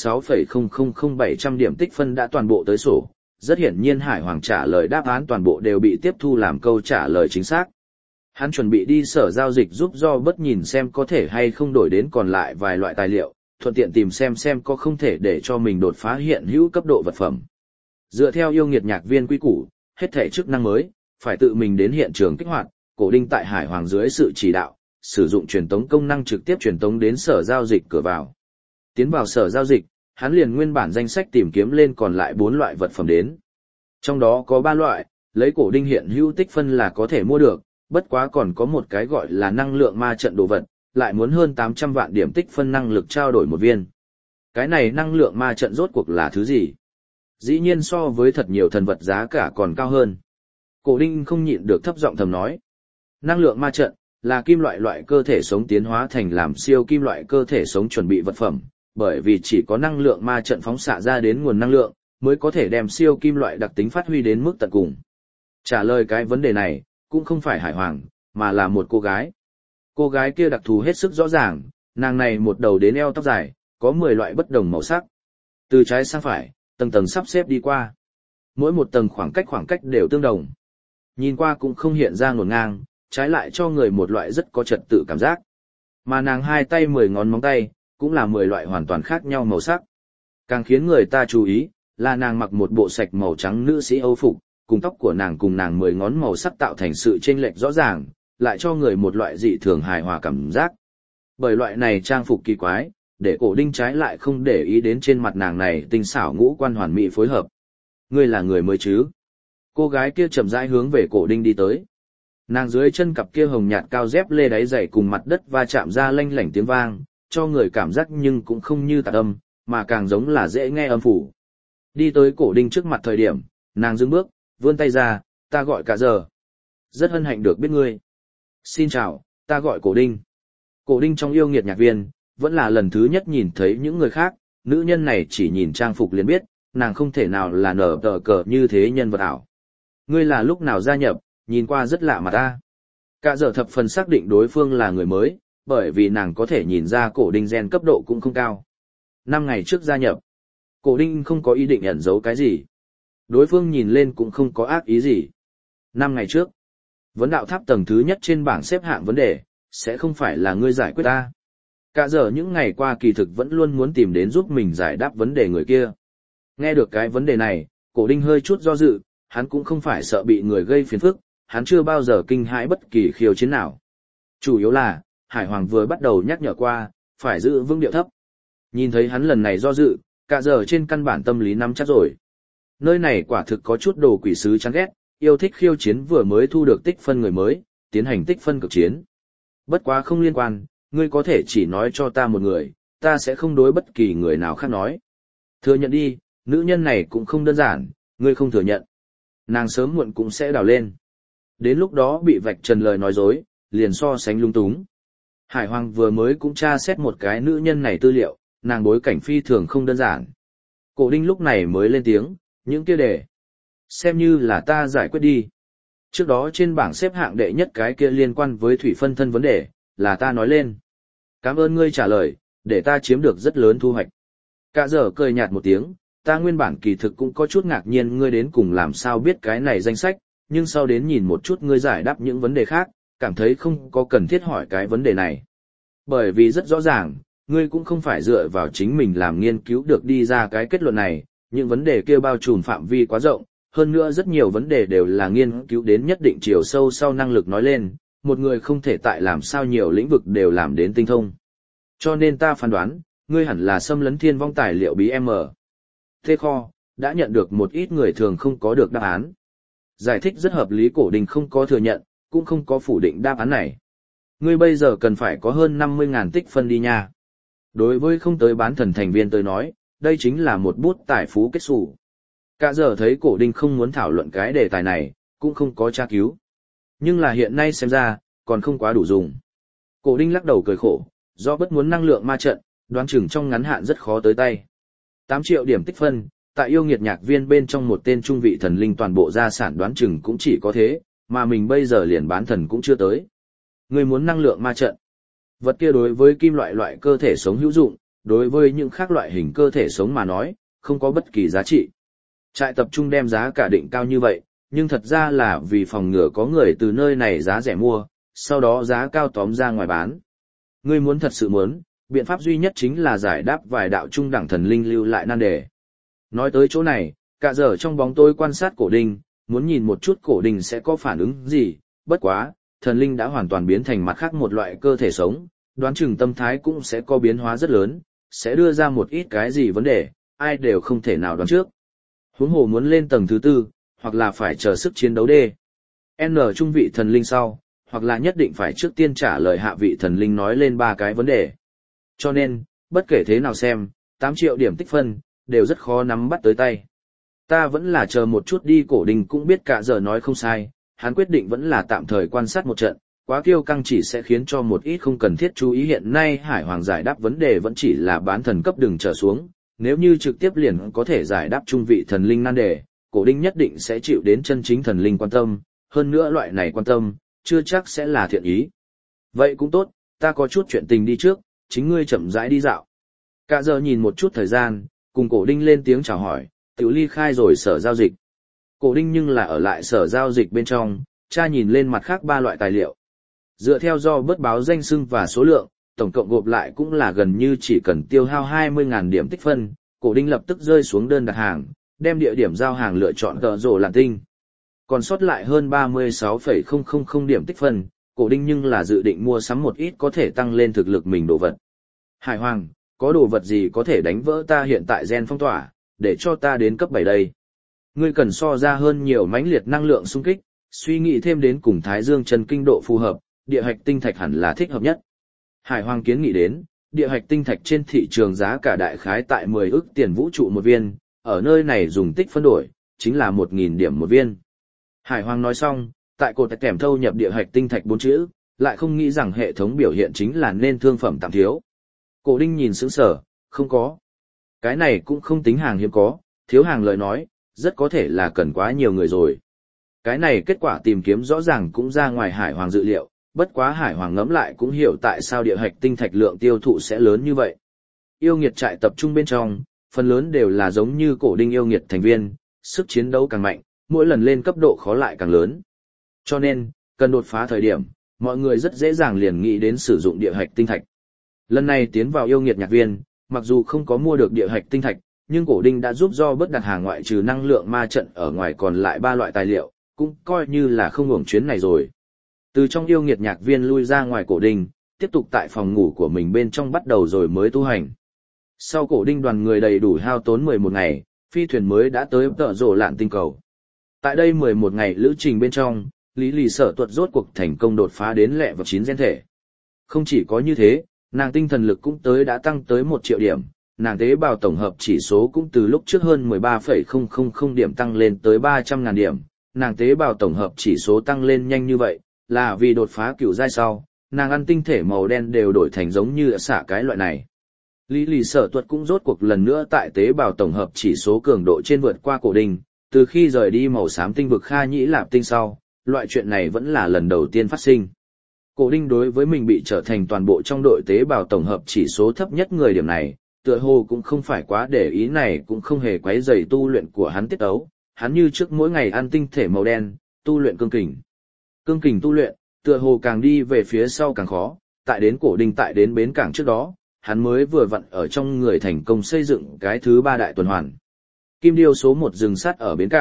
56,000700 điểm tích phân đã toàn bộ tới sổ. Rất hiển nhiên Hải Hoàng trả lời đáp án toàn bộ đều bị tiếp thu làm câu trả lời chính xác. Hắn chuẩn bị đi sở giao dịch giúp do bất nhìn xem có thể hay không đổi đến còn lại vài loại tài liệu, thuận tiện tìm xem có không thể để cho mình đột phá hiện hữu cấp độ vật phẩm. Dựa theo yêu nghiệt nhạc viên quy củ, hết thể chức năng mới, phải tự mình đến hiện trường kích hoạt, Cổ Đinh tại Hải Hoàng dưới sự chỉ đạo, sử dụng truyền tống công năng trực tiếp truyền tống đến sở giao dịch cửa vào. Tiến vào sở giao dịch, hắn liền nguyên bản danh sách tìm kiếm lên còn lại 4 loại vật phẩm đến. Trong đó có 3 loại, lấy Cổ Đinh hiện hữu tích phân là có thể mua được, bất quá còn có một cái gọi là năng lượng ma trận đồ vật, lại muốn hơn 800 vạn điểm tích phân năng lực trao đổi một viên. Cái này năng lượng ma trận rốt cuộc là thứ gì? Dĩ nhiên so với thật nhiều thần vật giá cả còn cao hơn. Cổ Đinh không nhịn được thấp giọng thầm nói. Năng lượng ma trận là kim loại cơ thể sống tiến hóa thành làm siêu kim loại cơ thể sống chuẩn bị vật phẩm, bởi vì chỉ có năng lượng ma trận phóng xạ ra đến nguồn năng lượng, mới có thể đem siêu kim loại đặc tính phát huy đến mức tận cùng. Trả lời cái vấn đề này, cũng không phải Hải Hoàng, mà là một cô gái. Cô gái kia đặc thù hết sức rõ ràng, nàng này một đầu đến eo tóc dài, có 10 loại bất đồng màu sắc. Từ trái sang phải, tầng tầng sắp xếp đi qua. Mỗi một tầng khoảng cách đều tương đồng. Nhìn qua cũng không hiện ra ngổn ngang, trái lại cho người một loại rất có trật tự cảm giác. Mà nàng 2 tay 10 ngón móng tay, cũng là 10 loại hoàn toàn khác nhau màu sắc. Càng khiến người ta chú ý, là nàng mặc một bộ sạch màu trắng nữ sĩ Âu phục, cùng tóc của nàng cùng nàng 10 ngón màu sắc tạo thành sự chênh lệch rõ ràng, lại cho người một loại dị thường hài hòa cảm giác. Bởi loại này trang phục kỳ quái, để Cổ Đinh trái lại không để ý đến trên mặt nàng này tinh xảo ngũ quan hoàn mỹ phối hợp. Ngươi là người mới chứ? Cô gái kia chậm rãi hướng về Cổ Đinh đi tới. Nàng dưới chân cặp kia hồng nhạt cao dép lê đáy dày cùng mặt đất va chạm ra lanh lảnh tiếng vang, cho người cảm giác nhưng cũng không như tạp âm, mà càng giống là dễ nghe âm phủ. Đi tới Cổ Đinh trước mặt thời điểm, nàng dừng bước, vươn tay ra, ta gọi cả giờ. Rất hân hạnh được biết ngươi. Xin chào, ta gọi Cổ Đinh. Cổ Đinh trong yêu nghiệt nhạc viên, vẫn là lần thứ nhất nhìn thấy những người khác, nữ nhân này chỉ nhìn trang phục liền biết, nàng không thể nào là nở tờ cờ như thế nhân vật ảo. Ngươi là lúc nào gia nhập, nhìn qua rất lạ mà ta. Cả giờ thập phần xác định đối phương là người mới, bởi vì nàng có thể nhìn ra Cổ Đinh gen cấp độ cũng không cao. 5 ngày trước gia nhập, Cổ Đinh không có ý định ẩn giấu cái gì. Đối phương nhìn lên cũng không có ác ý gì. 5 ngày trước, vấn đạo tháp tầng thứ nhất trên bảng xếp hạng vấn đề, sẽ không phải là ngươi giải quyết ta. Cả giờ những ngày qua kỳ thực vẫn luôn muốn tìm đến giúp mình giải đáp vấn đề người kia. Nghe được cái vấn đề này, Cổ Đinh hơi chút do dự, hắn cũng không phải sợ bị người gây phiền phức, hắn chưa bao giờ kinh hãi bất kỳ khiêu chiến nào. Chủ yếu là, Hải Hoàng vừa bắt đầu nhắc nhở qua, phải giữ vững điệu thấp. Nhìn thấy hắn lần này do dự, cả giờ trên căn bản tâm lý nắm chắc rồi. Nơi này quả thực có chút đồ quỷ sứ chán ghét, yêu thích khiêu chiến vừa mới thu được tích phân người mới, tiến hành tích phân cực chiến. Bất quá không liên quan, ngươi có thể chỉ nói cho ta một người, ta sẽ không đối bất kỳ người nào khác nói. Thừa nhận đi, nữ nhân này cũng không đơn giản, ngươi không thừa nhận. Nàng sớm muộn cũng sẽ đào lên. Đến lúc đó bị vạch trần lời nói dối, liền so sánh lung túng. Hải Hoàng vừa mới cũng tra xét một cái nữ nhân này tư liệu, nàng bối cảnh phi thường không đơn giản. Cổ Đinh lúc này mới lên tiếng, những kia đề. Xem như là ta giải quyết đi. Trước đó trên bảng xếp hạng đệ nhất cái kia liên quan với thủy phân thân vấn đề, là ta nói lên. Cảm ơn ngươi trả lời, để ta chiếm được rất lớn thu hoạch. Cả giờ cười nhạt một tiếng, ta nguyên bản kỳ thực cũng có chút ngạc nhiên ngươi đến cùng làm sao biết cái này danh sách, nhưng sau đến nhìn một chút ngươi giải đáp những vấn đề khác, cảm thấy không có cần thiết hỏi cái vấn đề này. Bởi vì rất rõ ràng, ngươi cũng không phải dựa vào chính mình làm nghiên cứu được đi ra cái kết luận này, những vấn đề kia bao trùm phạm vi quá rộng, hơn nữa rất nhiều vấn đề đều là nghiên cứu đến nhất định chiều sâu sau năng lực nói lên, một người không thể tại làm sao nhiều lĩnh vực đều làm đến tinh thông. Cho nên ta phán đoán, ngươi hẳn là xâm lấn thiên vong tài liệu bí M. Thế kho, đã nhận được một ít người thường không có được đáp án. Giải thích rất hợp lý, Cổ Đình không có thừa nhận, cũng không có phủ định đáp án này. Ngươi bây giờ cần phải có hơn 50.000 tích phân đi nha. Đối với không tới bán thần thành viên tôi nói, đây chính là một bút tài phú kết xù. Cả giờ thấy Cổ Đình không muốn thảo luận cái đề tài này, cũng không có tra cứu. Nhưng là hiện nay xem ra, còn không quá đủ dùng. Cổ Đình lắc đầu cười khổ, do bất muốn năng lượng ma trận, đoán chừng trong ngắn hạn rất khó tới tay. 8 triệu điểm tích phân, tại yêu nghiệt nhạc viên bên trong một tên trung vị thần linh toàn bộ gia sản đoán chừng cũng chỉ có thế, mà mình bây giờ liền bán thần cũng chưa tới. Người muốn năng lượng ma trận. Vật kia đối với kim loại cơ thể sống hữu dụng, đối với những khác loại hình cơ thể sống mà nói, không có bất kỳ giá trị. Trại tập trung đem giá cả định cao như vậy, nhưng thật ra là vì phòng ngừa có người từ nơi này giá rẻ mua, sau đó giá cao tóm ra ngoài bán. Ngươi muốn thật sự muốn, biện pháp duy nhất chính là giải đáp vài đạo trung đẳng thần linh lưu lại nan đề. Nói tới chỗ này, cả giờ trong bóng tối quan sát Cổ Đình, muốn nhìn một chút Cổ Đình sẽ có phản ứng gì, bất quá, thần linh đã hoàn toàn biến thành mặt khác một loại cơ thể sống, đoán chừng tâm thái cũng sẽ có biến hóa rất lớn, sẽ đưa ra một ít cái gì vấn đề, ai đều không thể nào đoán trước. Huống hồ muốn lên tầng thứ 4, hoặc là phải chờ sức chiến đấu đê. N trung vị thần linh sau, hoặc là nhất định phải trước tiên trả lời hạ vị thần linh nói lên 3 cái vấn đề. Cho nên, bất kể thế nào xem, 8 triệu điểm tích phân, đều rất khó nắm bắt tới tay. Ta vẫn là chờ một chút đi. Cổ Đình cũng biết cả giờ nói không sai, hắn quyết định vẫn là tạm thời quan sát một trận, quá kiêu căng chỉ sẽ khiến cho một ít không cần thiết chú ý. Hiện nay Hải Hoàng giải đáp vấn đề vẫn chỉ là bán thần cấp đường trở xuống, nếu như trực tiếp liền có thể giải đáp trung vị thần linh nan đề, Cổ Đình nhất định sẽ chịu đến chân chính thần linh quan tâm, hơn nữa loại này quan tâm, chưa chắc sẽ là thiện ý. Vậy cũng tốt, ta có chút chuyện tình đi trước, chính ngươi chậm rãi đi dạo. Cả giờ nhìn một chút thời gian, cùng Cổ Đình lên tiếng chào hỏi, tiểu ly khai rồi sở giao dịch. Cổ Đình nhưng là ở lại sở giao dịch bên trong, tra nhìn lên mặt khác 3 loại tài liệu. Dựa theo do bớt báo danh xưng và số lượng, tổng cộng gộp lại cũng là gần như chỉ cần tiêu hao 20.000 điểm tích phân, Cổ Đình lập tức rơi xuống đơn đặt hàng, đem địa điểm giao hàng lựa chọn Tợ Rồ Lạn Tinh. Còn sót lại hơn 36,000 điểm tích phân, Cổ Đình nhưng là dự định mua sắm một ít có thể tăng lên thực lực mình đồ vật. Hải Hoàng, có đồ vật gì có thể đánh vỡ ta hiện tại gen phong tỏa, để cho ta đến cấp 7 đây? Ngươi cần so ra hơn nhiều mãnh liệt năng lượng xung kích, suy nghĩ thêm đến cùng Thái Dương chân kinh độ phù hợp, địa hạch tinh thạch hẳn là thích hợp nhất. Hải Hoàng kiến nghị đến, địa hạch tinh thạch trên thị trường giá cả đại khái tại 10 ức tiền vũ trụ một viên, ở nơi này dùng tích phân đổi, chính là 1.000 điểm một viên. Hải Hoàng nói xong, tại cột kèm thâu nhập địa hạch tinh thạch 4 chữ, lại không nghĩ rằng hệ thống biểu hiện chính là nên thương phẩm tạm thiếu. Cổ Đình nhìn sững sờ, không có. Cái này cũng không tính hàng hiếm có, thiếu hàng lời nói, rất có thể là cần quá nhiều người rồi. Cái này kết quả tìm kiếm rõ ràng cũng ra ngoài Hải Hoàng dự liệu, bất quá Hải Hoàng ngẫm lại cũng hiểu tại sao địa hạch tinh thạch lượng tiêu thụ sẽ lớn như vậy. Yêu nghiệt trại tập trung bên trong, phần lớn đều là giống như Cổ Đình yêu nghiệt thành viên, sức chiến đấu càng mạnh, mỗi lần lên cấp độ khó lại càng lớn. Cho nên, cần đột phá thời điểm, mọi người rất dễ dàng liền nghĩ đến sử dụng địa hạch tinh thạch. Lần này tiến vào yêu nghiệt nhạc viên, mặc dù không có mua được địa hạch tinh thạch, nhưng Cổ Đình đã giúp do bớt đặt hàng ngoại trừ năng lượng ma trận ở ngoài còn lại 3 loại tài liệu, cũng coi như là không uổng chuyến này rồi. Từ trong yêu nghiệt nhạc viên lui ra ngoài Cổ Đình, tiếp tục tại phòng ngủ của mình bên trong bắt đầu rồi mới tu hành. Sau Cổ Đình đoàn người đầy đủ hao tốn 11 ngày, phi thuyền mới đã tới Tợ Rồ Lạn Tinh cầu. Tại đây 11 ngày lữ trình bên trong, Lý Lì Sở Tuật rốt cuộc thành công đột phá đến lẹ vào 9 gen thể. Không chỉ có như thế, nàng tinh thần lực cũng đã tăng tới 1 triệu điểm, nàng tế bào tổng hợp chỉ số cũng từ lúc trước hơn 13,000 điểm tăng lên tới 300.000 điểm, nàng tế bào tổng hợp chỉ số tăng lên nhanh như vậy, là vì đột phá cửu giai sau, nàng ăn tinh thể màu đen đều đổi thành giống như xả cái loại này. Lý Lì Sở Tuật cũng rốt cuộc lần nữa tại tế bào tổng hợp chỉ số cường độ trên vượt qua Cổ Đình, từ khi rời đi màu xám tinh vực Kha Nhĩ Lạp tinh sau, loại chuyện này vẫn là lần đầu tiên phát sinh. Cổ Đình đối với mình bị trở thành toàn bộ trong đội tế bào tổng hợp chỉ số thấp nhất người điểm này, tựa hồ cũng không phải quá để ý, này cũng không hề quấy rầy tu luyện của hắn tiết ấu, hắn như trước mỗi ngày ăn tinh thể màu đen, tu luyện cương kình. Cương kình tu luyện, tựa hồ càng đi về phía sau càng khó, tại đến Cổ Đình tại đến bến cảng trước đó, hắn mới vừa vặn ở trong người thành công xây dựng cái thứ 3 đại tuần hoàn. Kim điêu số 1 dừng sát ở bến cảng,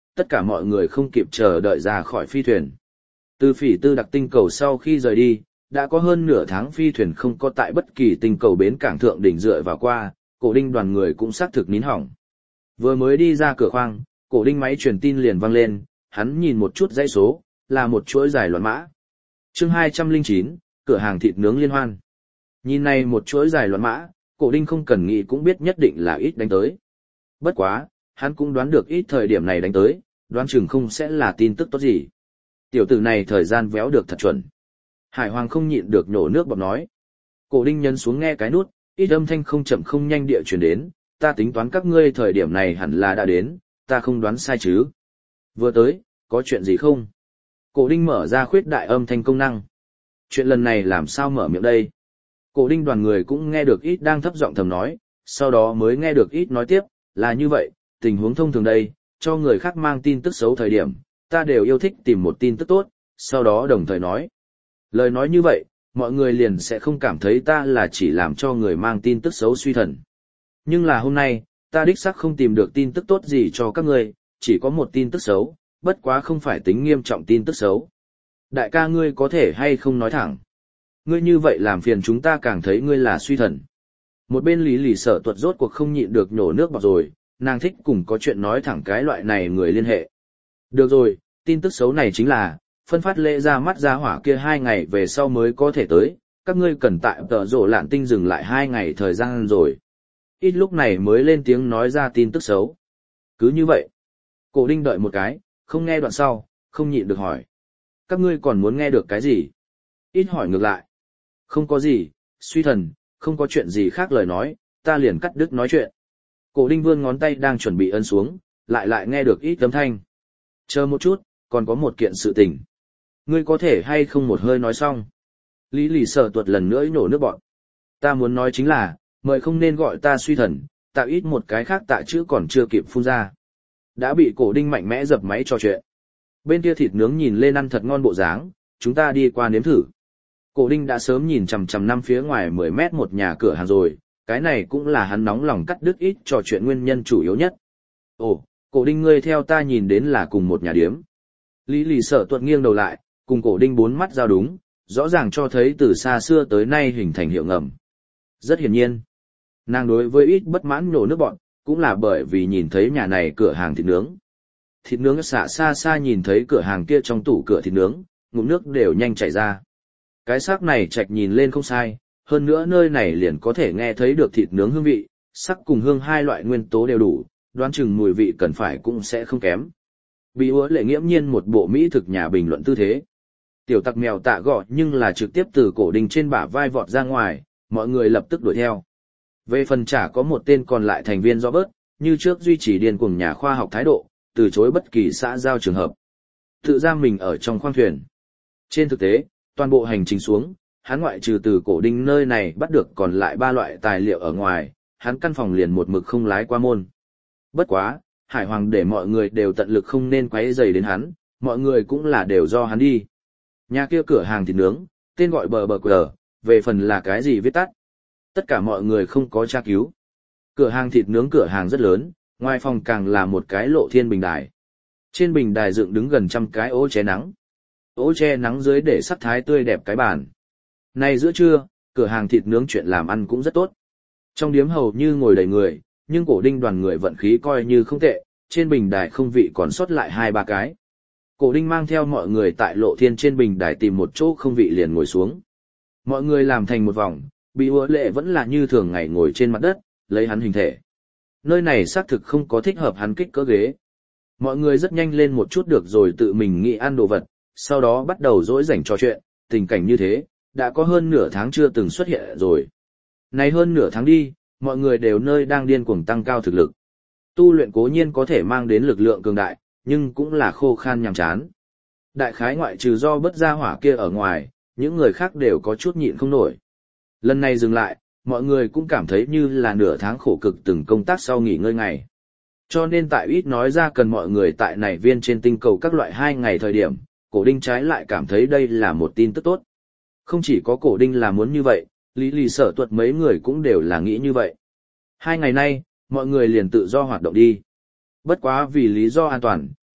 tất cả mọi người không kịp chờ đợi ra khỏi phi thuyền. Từ phỉ tư đặc tinh cầu sau khi rời đi, đã có hơn nửa tháng phi thuyền không có tại bất kỳ tinh cầu bến cảng thượng đỉnh dựa vào qua, Cổ Đinh đoàn người cũng xác thực nín hỏng. Vừa mới đi ra cửa khoang, Cổ Đinh máy truyền tin liền vang lên, hắn nhìn một chút dãy số, là một chuỗi dài loạn mã. Chương 209, cửa hàng thịt nướng liên hoan. Nhìn này một chuỗi dài loạn mã, Cổ Đinh không cần nghĩ cũng biết nhất định là ít đánh tới. Bất quá, hắn cũng đoán được ít thời điểm này đánh tới, đoán chừng không sẽ là tin tức tốt gì. Tiểu tử này thời gian véo được thật chuẩn. Hải Hoàng không nhịn được nhổ nước bọt nói. Cổ Đinh nhấn xuống nghe cái nút, ít âm thanh không chậm không nhanh địa truyền đến, ta tính toán các ngươi thời điểm này hẳn là đã đến, ta không đoán sai chứ. Vừa tới, có chuyện gì không? Cổ Đinh mở ra khuyết đại âm thanh công năng. Chuyện lần này làm sao mở miệng đây? Cổ Đinh đoàn người cũng nghe được ít đang thấp giọng thầm nói, sau đó mới nghe được ít nói tiếp, là như vậy, tình huống thông thường đây, cho người khác mang tin tức xấu thời điểm, ta đều yêu thích tìm một tin tức tốt, sau đó đồng thời nói. Lời nói như vậy, mọi người liền sẽ không cảm thấy ta là chỉ làm cho người mang tin tức xấu suy thần. Nhưng là hôm nay, ta đích xác không tìm được tin tức tốt gì cho các ngươi, chỉ có một tin tức xấu, bất quá không phải tính nghiêm trọng tin tức xấu. Đại ca ngươi có thể hay không nói thẳng. Ngươi như vậy làm phiền chúng ta càng thấy ngươi là suy thần. Một bên Lý Lì Sở Tuật rốt cuộc không nhịn được nhổ nước bọt rồi, nàng thích cùng có chuyện nói thẳng cái loại này người liên hệ. Được rồi, tin tức xấu này chính là, phân phát lễ ra mắt ra hỏa kia 2 ngày về sau mới có thể tới, các ngươi cần tại tờ rổ lạn tinh dừng lại 2 ngày thời gian rồi. Ít lúc này mới lên tiếng nói ra tin tức xấu. Cứ như vậy, Cổ Đinh đợi một cái, không nghe đoạn sau, không nhịn được hỏi. Các ngươi còn muốn nghe được cái gì? Ít hỏi ngược lại. Không có gì, suy thần, không có chuyện gì khác lời nói, ta liền cắt đứt nói chuyện. Cổ Đinh vươn ngón tay đang chuẩn bị ấn xuống, lại nghe được ít âm thanh. Chờ một chút, còn có một kiện sự tình. Ngươi có thể hay không một hơi nói xong? Lý Lì Sở Tuật lần nữa nhổ nước bọt. Ta muốn nói chính là, mời không nên gọi ta suy thần, tạo ít một cái khác tạ chữ còn chưa kịp phun ra. Đã bị Cổ Đinh mạnh mẽ dập máy trò chuyện. Bên kia thịt nướng nhìn lên ăn thật ngon bộ dáng, chúng ta đi qua nếm thử. Cổ Đinh đã sớm nhìn chằm chằm năm phía ngoài 10 mét một nhà cửa hàng rồi, cái này cũng là hắn nóng lòng cắt đứt ít trò chuyện nguyên nhân chủ yếu nhất. Ồ, Cổ Đinh ngươi theo ta nhìn đến là cùng một nhà điếm. Lý Lì Sở Tuật nghiêng đầu lại, cùng Cổ Đinh 4 mắt giao đúng, rõ ràng cho thấy từ xa xưa tới nay hình thành hiệu ngầm. Rất hiển nhiên, nàng đối với ít bất mãn nhổ nước bọn, cũng là bởi vì nhìn thấy nhà này cửa hàng thịt nướng. Thịt nướng xạ xa xa nhìn thấy cửa hàng kia trong tủ cửa thịt nướng, ngụm nước đều nhanh chảy ra. Cái xác này chạch nhìn lên không sai, hơn nữa nơi này liền có thể nghe thấy được thịt nướng hương vị, sắc cùng hương hai loại nguyên tố đều đủ, đoán chừng mùi vị cần phải cũng sẽ không kém. Bị Úa Lệ nghiễm nhiên một bộ mỹ thực nhà bình luận tư thế. Tiểu tặc mèo tạ gọi nhưng là trực tiếp từ Cổ Đinh trên bả vai vọt ra ngoài, mọi người lập tức đuổi theo. Về phần chả có một tên còn lại thành viên Robert, như trước duy trì điên cuồng nhà khoa học thái độ, từ chối bất kỳ xã giao trường hợp. Tự giam mình ở trong khoang thuyền. Trên thực tế, toàn bộ hành trình xuống, hắn ngoại trừ từ Cổ Đinh nơi này bắt được còn lại 3 loại tài liệu ở ngoài, hắn căn phòng liền một mực không lái qua môn. Bất quá, Hải Hoàng để mọi người đều tận lực không nên quấy rầy đến hắn, mọi người cũng là đều do hắn đi. Nhà kia cửa hàng thịt nướng, tên gọi bờ quờ, về phần là cái gì viết tắt. Tất cả mọi người không có tra cứu. Cửa hàng thịt nướng cửa hàng rất lớn, ngoài phòng càng là một cái lộ thiên bình đài. Trên bình đài dựng đứng gần 100 cái ô che nắng. Ô che nắng dưới để sắc thái tươi đẹp cái bàn. Nay giữa trưa, cửa hàng thịt nướng chuyện làm ăn cũng rất tốt. Trong điếm hầu như ngồi đầy người, nhưng Cổ Đinh đoàn người vận khí coi như không tệ, trên bình đài không vị còn sót lại 2-3 cái. Cổ Đinh mang theo mọi người tại lộ thiên trên bình đài tìm một chỗ không vị liền ngồi xuống. Mọi người làm thành một vòng, Bị Úa Lệ vẫn là như thường ngày ngồi trên mặt đất, lấy hắn hình thể. Nơi này xác thực không có thích hợp hắn kích cỡ ghế. Mọi người rất nhanh lên một chút được rồi tự mình nghĩ ăn đồ vật, sau đó bắt đầu dỗi rảnh trò chuyện, tình cảnh như thế, đã có hơn nửa tháng chưa từng xuất hiện rồi. Này hơn nửa tháng đi, mọi người đều nơi đang điên cuồng tăng cao thực lực. Tu luyện cố nhiên có thể mang đến lực lượng cường đại, nhưng cũng là khô khan nhàm chán. Đại khái ngoại trừ do bất gia hỏa kia ở ngoài, những người khác đều có chút nhịn không nổi. Lần này dừng lại, mọi người cũng cảm thấy như là nửa tháng khổ cực từng công tác sau nghỉ ngơi ngày. Cho nên tại ít nói ra cần mọi người tại này viên trên tinh cầu các loại 2 ngày thời điểm, Cổ Đinh trái lại cảm thấy đây là một tin tức tốt. Không chỉ có Cổ Đinh là muốn như vậy, Lý Lì Sở Tuật mấy người cũng đều là nghĩ như vậy. 2 ngày nay, mọi người liền tự do hoạt động đi. Bất quá vì lý do an toàn,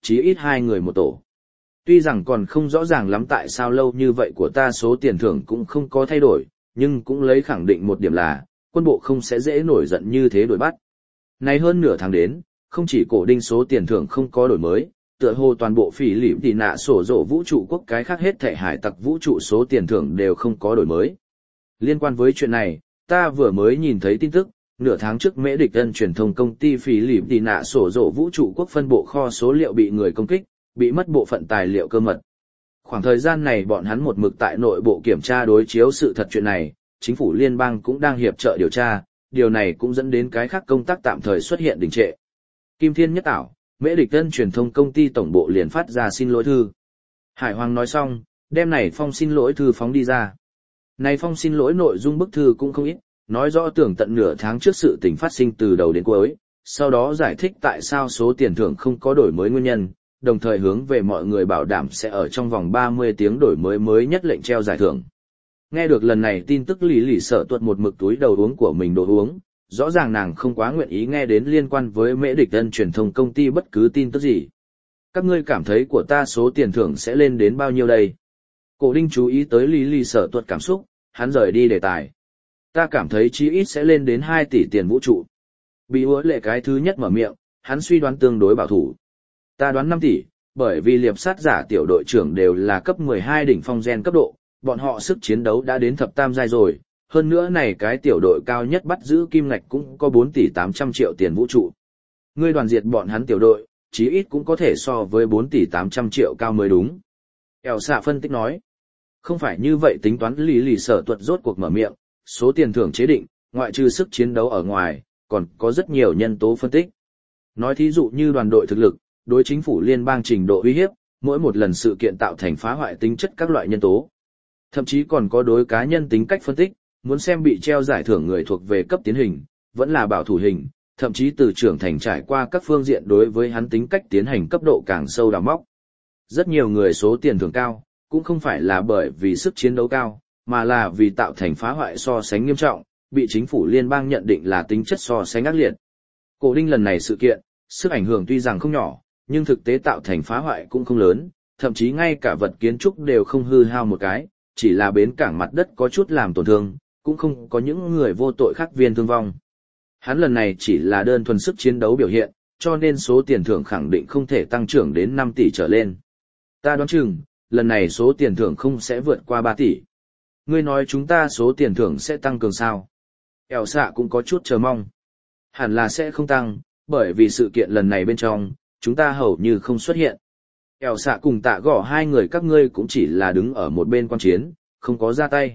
chí ít 2 người một tổ. Tuy rằng còn không rõ ràng lắm tại sao lâu như vậy của ta số tiền thưởng cũng không có thay đổi, nhưng cũng lấy khẳng định một điểm là, quân bộ không sẽ dễ nổi giận như thế đuổi bắt. Nay hơn nửa tháng đến, không chỉ cổ đinh số tiền thưởng không có đổi mới, tựa hồ toàn bộ phỉ lỉm tỉ nạ sổ rộ vũ trụ quốc cái khác hết thảy hải tặc vũ trụ số tiền thưởng đều không có đổi mới. Liên quan với chuyện này, ta vừa mới nhìn thấy tin tức, nửa tháng trước Mễ Địch Ân truyền thông công ty phỉ lỉm tỉ nạ sổ rộ vũ trụ quốc phân bộ kho số liệu bị người công kích, bị mất bộ phận tài liệu cơ mật. Khoảng thời gian này bọn hắn một mực tại nội bộ kiểm tra đối chiếu sự thật chuyện này, chính phủ liên bang cũng đang hiệp trợ điều tra, điều này cũng dẫn đến cái khác công tác tạm thời xuất hiện đình trệ. Kim Thiên Nhất Tảo, Mễ Địch Ân truyền thông công ty tổng bộ liền phát ra xin lỗi thư. Hải Hoàng nói xong, đem này phong xin lỗi thư phóng đi ra. Này phong xin lỗi nội dung bức thư cũng không ít, nói rõ tường tận nửa tháng trước sự tình phát sinh từ đầu đến cuối, sau đó giải thích tại sao số tiền thưởng không có đổi mới nguyên nhân, đồng thời hướng về mọi người bảo đảm sẽ ở trong vòng 30 tiếng đổi mới nhất lệnh treo giải thưởng. Nghe được lần này tin tức Lý Lì sợ tuột một mực túi đầu uống của mình đồ uống, rõ ràng nàng không quá nguyện ý nghe đến liên quan với Mễ Địch Ân truyền thông công ty bất cứ tin tức gì. Các ngươi cảm thấy của ta số tiền thưởng sẽ lên đến bao nhiêu đây? Cổ Đinh chú ý tới Lý Lì sợ tuột cảm xúc, hắn rời đi đề tài. Ta cảm thấy chí ít sẽ lên đến 2 tỷ tiền vũ trụ. Bị hứa lệ cái thứ nhất mở miệng, hắn suy đoán tương đối bảo thủ. Ta đoán 5 tỷ, bởi vì liệp sát giả tiểu đội trưởng đều là cấp 12 đỉnh phong gen cấp độ, bọn họ sức chiến đấu đã đến thập tam giai rồi, hơn nữa này cái tiểu đội cao nhất bắt giữ kim ngạch cũng có 4 tỷ 800 triệu tiền vũ trụ. Ngươi đoàn diệt bọn hắn tiểu đội, chí ít cũng có thể so với 4 tỷ 800 triệu cao mới đúng. Eo xạ phân tích nói, không phải như vậy tính toán Lý Lì sở tuật rốt cuộc mở miệng, số tiền thưởng chế định, ngoại trừ sức chiến đấu ở ngoài, còn có rất nhiều nhân tố phân tích. Nói thí dụ như đoàn đội thực lực, đối chính phủ liên bang trình độ uy hiếp, mỗi một lần sự kiện tạo thành phá hoại tính chất các loại nhân tố. Thậm chí còn có đối cá nhân tính cách phân tích, muốn xem bị treo giải thưởng người thuộc về cấp tiến hình, vẫn là bảo thủ hình, thậm chí từ trưởng thành trải qua các phương diện đối với hắn tính cách tiến hành cấp độ càng sâu đào móc. Rất nhiều người số tiền thưởng cao, cũng không phải là bởi vì sức chiến đấu cao, mà là vì tạo thành phá hoại so sánh nghiêm trọng, bị chính phủ liên bang nhận định là tính chất so sánh ác liệt. Cổ Đinh lần này sự kiện, sức ảnh hưởng tuy rằng không nhỏ, nhưng thực tế tạo thành phá hoại cũng không lớn, thậm chí ngay cả vật kiến trúc đều không hư hao một cái, chỉ là bến cảng mặt đất có chút làm tổn thương, cũng không có những người vô tội khác viên thương vong. Hắn lần này chỉ là đơn thuần sức chiến đấu biểu hiện, cho nên số tiền thưởng khẳng định không thể tăng trưởng đến 5 tỷ trở lên. Ta đoán chừng, lần này số tiền thưởng không sẽ vượt qua 3 tỷ. Ngươi nói chúng ta số tiền thưởng sẽ tăng cường sao? Eo xạ cũng có chút chờ mong. Hẳn là sẽ không tăng, bởi vì sự kiện lần này bên trong, chúng ta hầu như không xuất hiện. Eo xạ cùng Tạ Gõ hai người các ngươi cũng chỉ là đứng ở một bên quan chiến, không có ra tay.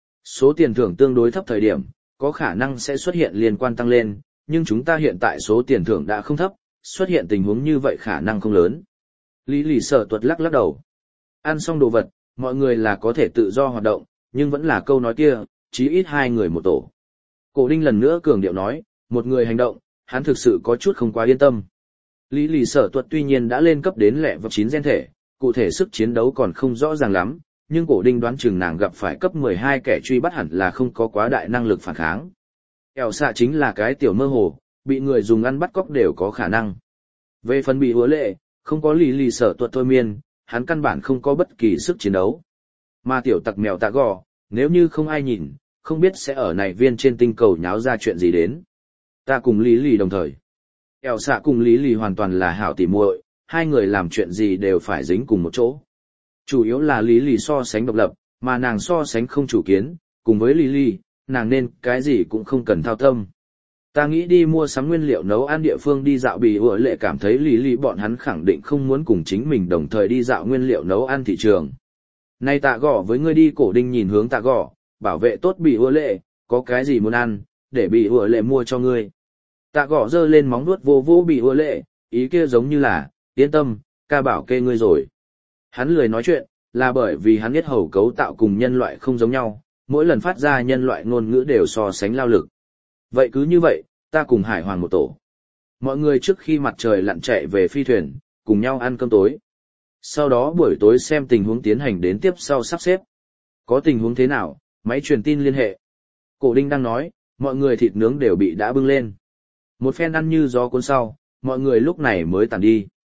Số tiền thưởng tương đối thấp thời điểm, có khả năng sẽ xuất hiện liên quan tăng lên, nhưng chúng ta hiện tại số tiền thưởng đã không thấp, xuất hiện tình huống như vậy khả năng không lớn. Lý Lì Sở Tuật lắc đầu. Ăn xong đồ vật, mọi người là có thể tự do hoạt động, nhưng vẫn là câu nói kia, chí ít 2 người một tổ. Cổ Đinh lần nữa cường điệu nói, một người hành động, hắn thực sự có chút không quá yên tâm. Lý Lì Sở Tuật tuy nhiên đã lên cấp đến lẹ vật 9 gen thể, cụ thể sức chiến đấu còn không rõ ràng lắm, nhưng Cổ Đinh đoán chừng nàng gặp phải cấp 12 kẻ truy bắt hẳn là không có quá đại năng lực phản kháng. Eo xạ chính là cái tiểu mơ hồ, bị người dùng ăn bắt cóc đều có khả năng. Về phần bị hứa lệ, không có Lý Lì Sở Tuật thôi miên, hắn căn bản không có bất kỳ sức chiến đấu. Mà tiểu tặc mèo Tạ Gò, nếu như không ai nhìn, không biết sẽ ở này viên trên tinh cầu nháo ra chuyện gì đến. Ta cùng Lý Lì đồng thời. Eo xạ cùng Lý Lì hoàn toàn là hảo tỉ muội, hai người làm chuyện gì đều phải dính cùng một chỗ. Chủ yếu là Lý Lì so sánh độc lập, mà nàng so sánh không chủ kiến, cùng với Lý Lì, nàng nên cái gì cũng không cần thao tâm. Ta nghĩ đi mua sắm nguyên liệu nấu ăn địa phương đi dạo Bì Hựa Lệ cảm thấy Lý Lì bọn hắn khẳng định không muốn cùng chính mình đồng thời đi dạo nguyên liệu nấu ăn thị trường. Nay Tạ Gò với ngươi đi. Cổ Đinh nhìn hướng Tạ Gò, bảo vệ tốt Bì Hựa Lệ, có cái gì muốn ăn, để Bì Hựa Lệ mua cho ngươi. Tạ Gò giơ lên móng vuốt vô vô Bì Hựa Lệ, ý kia giống như là, yên tâm, ca bảo kê ngươi rồi. Hắn lười nói chuyện, là bởi vì hắn biết hầu cấu tạo cùng nhân loại không giống nhau, mỗi lần phát ra nhân loại ngôn ngữ đều so sánh lao lực. Vậy cứ như vậy, ta cùng Hải Hoàng một tổ. Mọi người trước khi mặt trời lặn chạy về phi thuyền, cùng nhau ăn cơm tối. Sau đó buổi tối xem tình huống tiến hành đến tiếp sau sắp xếp. Có tình huống thế nào, máy truyền tin liên hệ. Cổ Đinh đang nói, mọi người thịt nướng đều bị đã bưng lên. Một phen ăn như gió cuốn sau, mọi người lúc này mới tàn đi.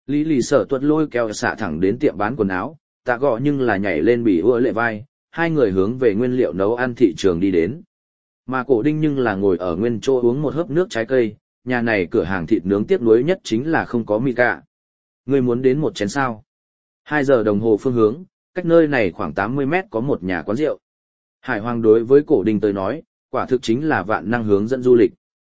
Lý lì sở tuột lôi kéo xạ thẳng đến tiệm bán quần áo, tạ gọ nhưng là nhảy lên bị ưa lệ vai, hai người hướng về nguyên liệu nấu ăn thị trường đi đến. Mà cổ đinh nhưng là ngồi ở nguyên chỗ uống một hớp nước trái cây, nhà này cửa hàng thịt nướng tiếc nuối nhất chính là không có mì cả. Ngươi muốn đến một chén sao? 2 giờ đồng hồ phương hướng, cách nơi này khoảng 80 mét có một nhà quán rượu. Hải Hoàng đối với cổ đinh tới nói, quả thực chính là vạn năng hướng dẫn du lịch.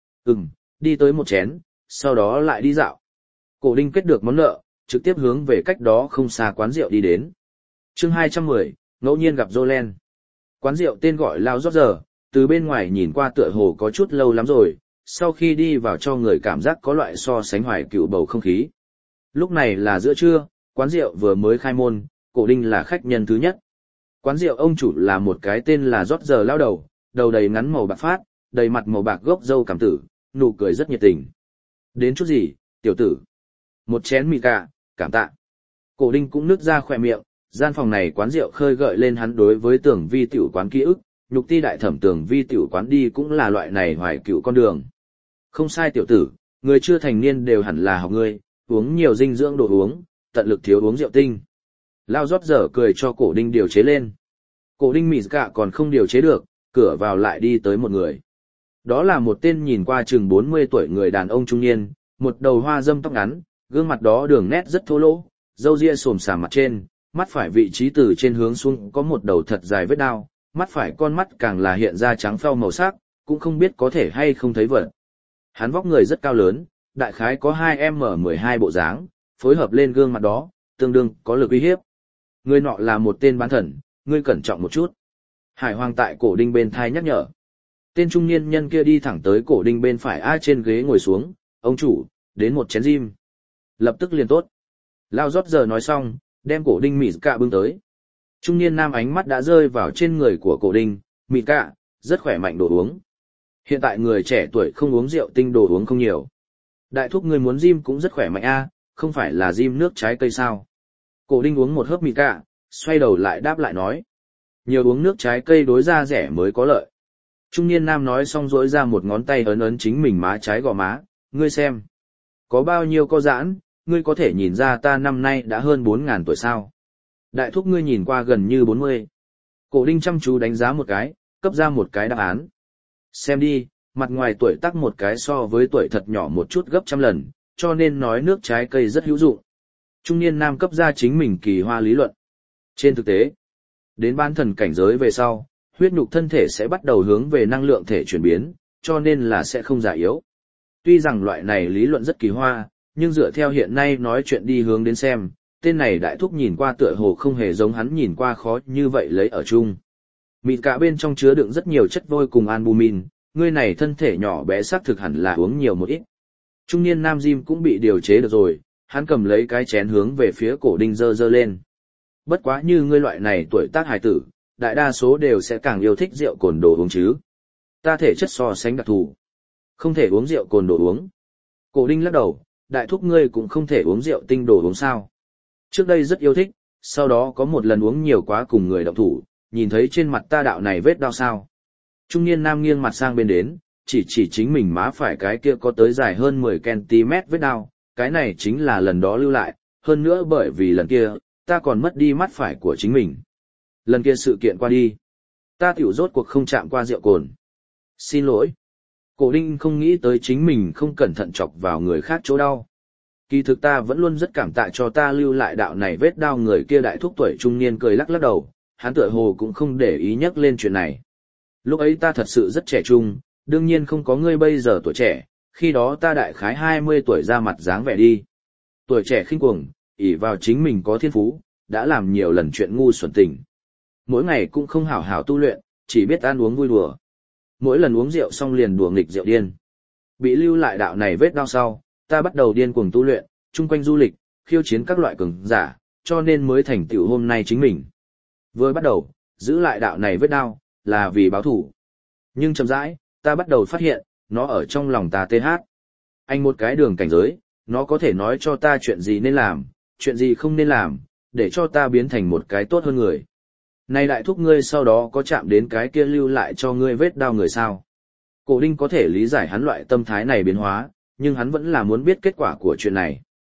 Đi tới một chén, sau đó lại đi dạo. Cổ đinh kết được món nợ, trực tiếp hướng về cách đó không xa quán rượu đi đến. Chương 210, ngẫu nhiên gặp Jolen. Quán rượu tên gọi Lao Rót Giờ, từ bên ngoài nhìn qua tựa hồ có chút lâu lắm rồi, sau khi đi vào cho người cảm giác có loại so sánh hoài cựu bầu không khí. Lúc này là giữa trưa, quán rượu vừa mới khai môn, cổ đinh là khách nhân thứ nhất. Quán rượu ông chủ là một cái tên là Rót Giờ lao đầu, đầu đầy ngắn màu bạc phát, đầy mặt màu bạc gốc râu cảm tử, nụ cười rất nhiệt tình. Đến chút gì, tiểu tử? Một chén mì cạ, cảm tạ. Cổ đinh cũng nứt ra khỏe miệng, gian phòng này quán rượu khơi gợi lên hắn đối với tưởng vi tiểu quán ký ức, nhục ti đại thẩm tưởng vi tiểu quán đi cũng là loại này hoài cựu con đường. Không sai tiểu tử, người chưa thành niên đều hẳn là học ngươi, uống nhiều dinh dưỡng đồ uống, tận lực thiếu uống rượu tinh. Lao Rót Giờ cười cho cổ đinh điều chế lên. Cổ đinh mì cạ còn không điều chế được, cửa vào lại đi tới một người. Đó là một tên nhìn qua chừng 40 tuổi người đàn ông trung niên, một đầu hoa dâm tóc ngắn, gương mặt đó đường nét rất thô lỗ, râu ria xồm xàm mặt trên, mắt phải vị trí từ trên hướng xuống có một đầu thật dài vết đao, mắt phải con mắt càng là hiện ra trắng phao màu sắc, cũng không biết có thể hay không thấy vật. Hắn vóc người rất cao lớn, đại khái có 2m12 bộ dáng, phối hợp lên gương mặt đó, tương đương có lực uy hiếp. Người nọ là một tên bán thần, ngươi cẩn trọng một chút. Hải Hoàng tại cổ đinh bên thai nhắc nhở. Tên trung niên nhân kia đi thẳng tới cổ đinh bên phải trên ghế ngồi xuống, ông chủ, đến một chén rim. Lập tức liền tốt. Lao Rót Giờ nói xong, đem cổ đinh mì cạ bưng tới. Trung niên nam ánh mắt đã rơi vào trên người của cổ đinh, mì cạ, rất khỏe mạnh đồ uống. Hiện tại người trẻ tuổi không uống rượu tinh đồ uống không nhiều. Đại thúc người muốn rim cũng rất khỏe mạnh không phải là rim nước trái cây sao. Cổ đinh uống một hớp mì cạ, xoay đầu lại đáp lại nói. Nhiều uống nước trái cây đối da rẻ mới có lợi. Trung niên nam nói xong rỗi ra một ngón tay ấn ấn chính mình má trái gò má, ngươi xem. Có bao nhiêu có giãn, ngươi có thể nhìn ra ta năm nay đã hơn 4.000 tuổi sao. Đại thúc ngươi nhìn qua gần như 40. Cổ đinh chăm chú đánh giá một cái, cấp ra một cái đáp án. Xem đi, mặt ngoài tuổi tác một cái so với tuổi thật nhỏ một chút gấp trăm lần, cho nên nói nước trái cây rất hữu dụng. Trung niên nam cấp ra chính mình kỳ hoa lý luận. Trên thực tế, đến bán thần cảnh giới về sau, huyết nhục thân thể sẽ bắt đầu hướng về năng lượng thể chuyển biến, cho nên là sẽ không già yếu. Tuy rằng loại này lý luận rất kỳ hoa, nhưng dựa theo hiện nay nói chuyện đi hướng đến xem, tên này đại thúc nhìn qua tựa hồ không hề giống hắn nhìn qua khó như vậy lấy ở chung. Mịt cả bên trong chứa đựng rất nhiều chất vôi cùng albumin, người này thân thể nhỏ bé xác thực hẳn là uống nhiều một ít. Trung niên nam Jim cũng bị điều chế được rồi, hắn cầm lấy cái chén hướng về phía cổ đinh dơ lên. Bất quá như ngươi loại này tuổi tác hài tử, đại đa số đều sẽ càng yêu thích rượu cồn đồ uống chứ. Ta thể chất so sánh đặc thù, không thể uống rượu cồn đồ uống. Cổ đinh lắc đầu, đại thúc ngươi cũng không thể uống rượu tinh đồ uống sao. Trước đây rất yêu thích, sau đó có một lần uống nhiều quá cùng người động thủ, nhìn thấy trên mặt ta đạo này vết đau sao. Trung niên nam nghiêng mặt sang bên đến, chỉ chính mình má phải cái kia có tới dài hơn 10cm vết đau, cái này chính là lần đó lưu lại, hơn nữa bởi vì lần kia, ta còn mất đi mắt phải của chính mình. Lần kia sự kiện qua đi, ta tiểu rốt cuộc không chạm qua rượu cồn. Xin lỗi. Cổ đinh không nghĩ tới chính mình không cẩn thận chọc vào người khác chỗ đau. Kỳ thực ta vẫn luôn rất cảm tạ cho ta lưu lại đạo này vết đau. Người kia đại thúc tuổi trung niên cười lắc lắc đầu, hắn tựa hồ cũng không để ý nhắc lên chuyện này. Lúc ấy ta thật sự rất trẻ trung, đương nhiên không có ngươi bây giờ tuổi trẻ, khi đó ta đại khái 20 tuổi ra mặt dáng vẻ đi. Tuổi trẻ khinh cuồng, ỷ vào chính mình có thiên phú, đã làm nhiều lần chuyện ngu xuẩn tình. Mỗi ngày cũng không hảo hảo tu luyện, chỉ biết ăn uống vui đùa. Mỗi lần uống rượu xong liền đùa nghịch rượu điên. Bị lưu lại đạo này vết đau sau, ta bắt đầu điên cuồng tu luyện, chung quanh du lịch, khiêu chiến các loại cường giả, cho nên mới thành tựu hôm nay chính mình. Vừa bắt đầu, giữ lại đạo này vết đau, là vì báo thù. Nhưng chậm rãi, ta bắt đầu phát hiện, nó ở trong lòng ta TH. Anh một cái đường cảnh giới, nó có thể nói cho ta chuyện gì nên làm, chuyện gì không nên làm, để cho ta biến thành một cái tốt hơn người. Này đại thúc ngươi sau đó có chạm đến cái kia lưu lại cho ngươi vết đau người sao? Cổ đinh có thể lý giải hắn loại tâm thái này biến hóa, nhưng hắn vẫn là muốn biết kết quả của chuyện này.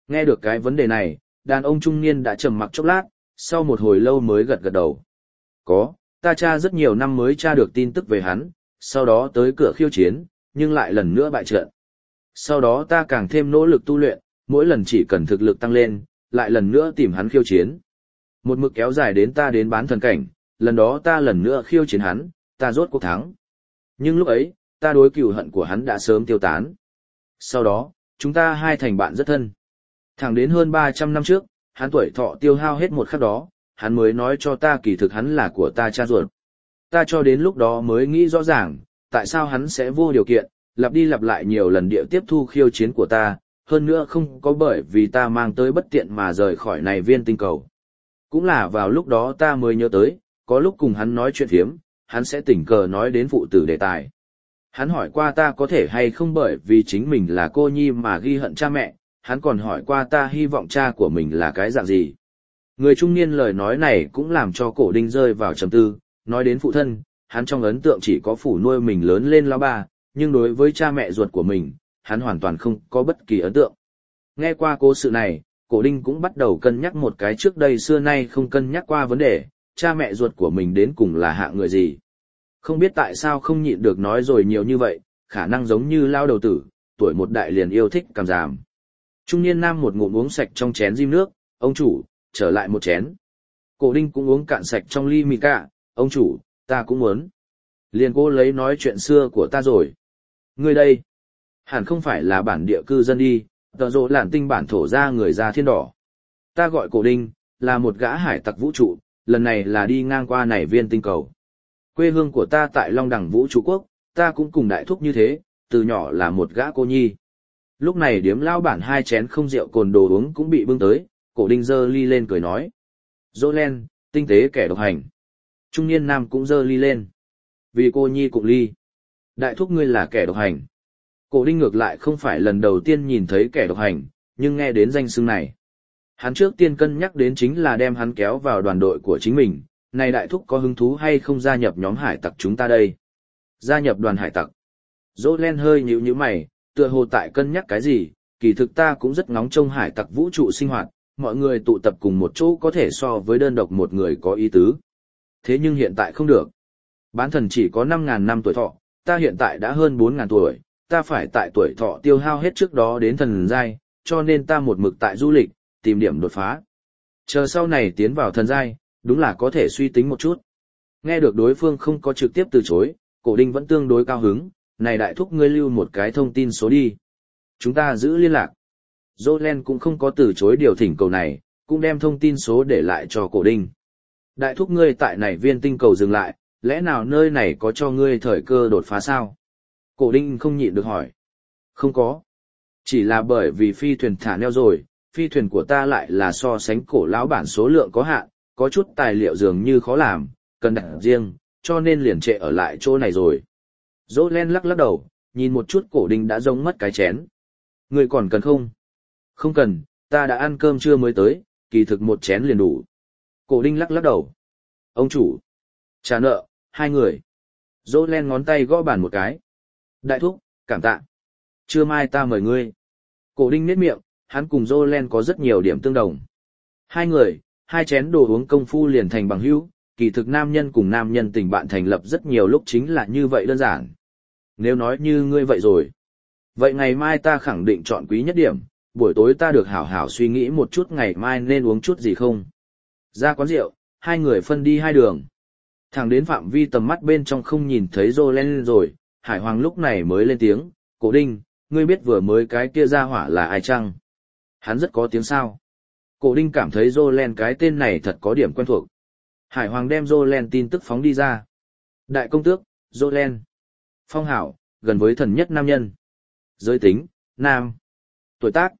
Nghe được cái vấn đề này, đàn ông trung niên đã trầm mặc chốc lát, sau một hồi lâu mới gật gật đầu. Có, ta tra rất nhiều năm mới tra được tin tức về hắn, sau đó tới cửa khiêu chiến, nhưng lại lần nữa bại trận. Sau đó ta càng thêm nỗ lực tu luyện, mỗi lần chỉ cần thực lực tăng lên, lại lần nữa tìm hắn khiêu chiến. Một mực kéo dài đến ta đến bán thần cảnh, lần đó ta lần nữa khiêu chiến hắn, ta rốt cuộc thắng. Nhưng lúc ấy, ta đối cừu hận của hắn đã sớm tiêu tán. Sau đó, chúng ta hai thành bạn rất thân. Thẳng đến hơn 300 năm trước, hắn tuổi thọ tiêu hao hết một khắc đó, hắn mới nói cho ta kỳ thực hắn là của ta cha ruột. Ta cho đến lúc đó mới nghĩ rõ ràng, tại sao hắn sẽ vô điều kiện, lặp đi lặp lại nhiều lần địa tiếp thu khiêu chiến của ta, hơn nữa không có bởi vì ta mang tới bất tiện mà rời khỏi này viên tinh cầu. Cũng là vào lúc đó ta mới nhớ tới, có lúc cùng hắn nói chuyện phiếm, hắn sẽ tình cờ nói đến phụ tử đề tài. Hắn hỏi qua ta có thể hay không bởi vì chính mình là cô nhi mà ghi hận cha mẹ, hắn còn hỏi qua ta hy vọng cha của mình là cái dạng gì. Người trung niên lời nói này cũng làm cho Cổ Đinh rơi vào trầm tư, nói đến phụ thân, hắn trong ấn tượng chỉ có phủ nuôi mình lớn lên lão ba, nhưng đối với cha mẹ ruột của mình, hắn hoàn toàn không có bất kỳ ấn tượng. Nghe qua cố sự này, Cổ Đinh cũng bắt đầu cân nhắc một cái trước đây xưa nay không cân nhắc qua vấn đề, cha mẹ ruột của mình đến cùng là hạng người gì. Không biết tại sao không nhịn được nói rồi nhiều như vậy, khả năng giống như lao đầu tử, tuổi một đại liền yêu thích cảm giảm. Trung niên nam một ngụm uống sạch trong chén rim nước, ông chủ, trở lại một chén. Cổ Đinh cũng uống cạn sạch trong ly mì cả, ông chủ, ta cũng muốn. Liền cô lấy nói chuyện xưa của ta rồi. Ngươi đây, hẳn không phải là bản địa cư dân đi, tờ rộ lản tinh bản thổ ra người ra thiên đỏ. Ta gọi Cổ Đinh, là một gã hải tặc vũ trụ, lần này là đi ngang qua nảy viên tinh cầu. Quê hương của ta tại Long Đẳng Vũ Trụ Quốc, ta cũng cùng đại thúc như thế, từ nhỏ là một gã cô nhi. Lúc này điếm lao bản hai chén không rượu cồn đồ uống cũng bị bưng tới, Cổ Đinh giơ ly lên cười nói. Jolen, tinh tế kẻ độc hành. Trung niên nam cũng giơ ly lên. Vì cô nhi cùng ly. Đại thúc ngươi là kẻ độc hành. Cổ Đinh ngược lại không phải lần đầu tiên nhìn thấy kẻ độc hành, nhưng nghe đến danh xưng này. Hắn trước tiên cân nhắc đến chính là đem hắn kéo vào đoàn đội của chính mình. Này đại thúc có hứng thú hay không gia nhập nhóm hải tặc chúng ta đây? Gia nhập đoàn hải tặc. Jolen hơi nhíu nhíu mày, tựa hồ tại cân nhắc cái gì, kỳ thực ta cũng rất ngóng trông hải tặc vũ trụ sinh hoạt, mọi người tụ tập cùng một chỗ có thể so với đơn độc một người có ý tứ. Thế nhưng hiện tại không được. Bán thần chỉ có 5.000 năm tuổi thọ, ta hiện tại đã hơn 4.000 tuổi, ta phải tại tuổi thọ tiêu hao hết trước đó đến thần giai, cho nên ta một mực tại du lịch, tìm điểm đột phá. Chờ sau này tiến vào thần giai, đúng là có thể suy tính một chút. Nghe được đối phương không có trực tiếp từ chối, Cổ Đinh vẫn tương đối cao hứng, này đại thúc ngươi lưu một cái thông tin số đi. Chúng ta giữ liên lạc. Jolen cũng không có từ chối điều thỉnh cầu này, cũng đem thông tin số để lại cho Cổ Đinh. Đại thúc ngươi tại này viên tinh cầu dừng lại, lẽ nào nơi này có cho ngươi thời cơ đột phá sao? Cổ Đinh không nhịn được hỏi. Không có. Chỉ là bởi vì phi thuyền thả neo rồi, phi thuyền của ta lại là so sánh cổ lão bản số lượng có hạn, có chút tài liệu dường như khó làm, cần đặt riêng, cho nên liền trệ ở lại chỗ này rồi. Jolen lắc lắc đầu, nhìn một chút Cổ Đinh đã rông mất cái chén. Người còn cần không? Không cần, ta đã ăn cơm trưa mới tới, kỳ thực một chén liền đủ. Cổ Đinh lắc lắc đầu. Ông chủ. Trả nợ, hai người. Jolen ngón tay gõ bàn một cái. Đại thúc, cảm tạ. Trưa mai ta mời ngươi. Cổ Đinh nhếch miệng, hắn cùng Jolen có rất nhiều điểm tương đồng. Hai người, hai chén đồ uống công phu liền thành bằng hữu, kỳ thực nam nhân cùng nam nhân tình bạn thành lập rất nhiều lúc chính là như vậy đơn giản. Nếu nói như ngươi vậy rồi. Vậy ngày mai ta khẳng định chọn quý nhất điểm, buổi tối ta được hảo hảo suy nghĩ một chút ngày mai nên uống chút gì không. Ra quán rượu, hai người phân đi hai đường. Thẳng đến phạm vi tầm mắt bên trong không nhìn thấy Jolen rồi, Hải Hoàng lúc này mới lên tiếng, Cổ Đinh, ngươi biết vừa mới cái kia ra hỏa là ai chăng? Hắn rất có tiếng sao. Cổ Đinh cảm thấy Jolen cái tên này thật có điểm quen thuộc. Hải Hoàng đem Jolen tin tức phóng đi ra. Đại công tước, Jolen. Phong hảo, gần với thần nhất nam nhân. Giới tính, nam. Tuổi tác,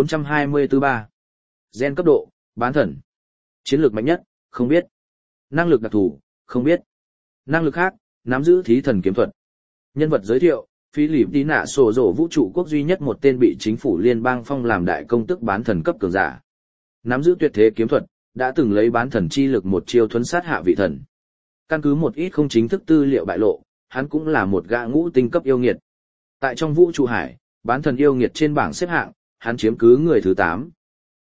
424. Gen cấp độ, bán thần. Chiến lược mạnh nhất, không biết. Năng lực đặc thù, không biết. Năng lực khác, nắm giữ thí thần kiếm thuật. Nhân vật giới thiệu, Philip Tí Nạ Sổ Rổ vũ trụ quốc duy nhất một tên bị chính phủ liên bang phong làm đại công tước bán thần cấp cường giả. Nắm giữ tuyệt thế kiếm thuật, đã từng lấy bán thần chi lực một chiêu thuấn sát hạ vị thần. Căn cứ một ít không chính thức tư liệu bại lộ, hắn cũng là một gã ngũ tinh cấp yêu nghiệt. Tại trong vũ trụ hải, bán thần yêu nghiệt trên bảng xếp hạng, hắn chiếm cứ người thứ 8,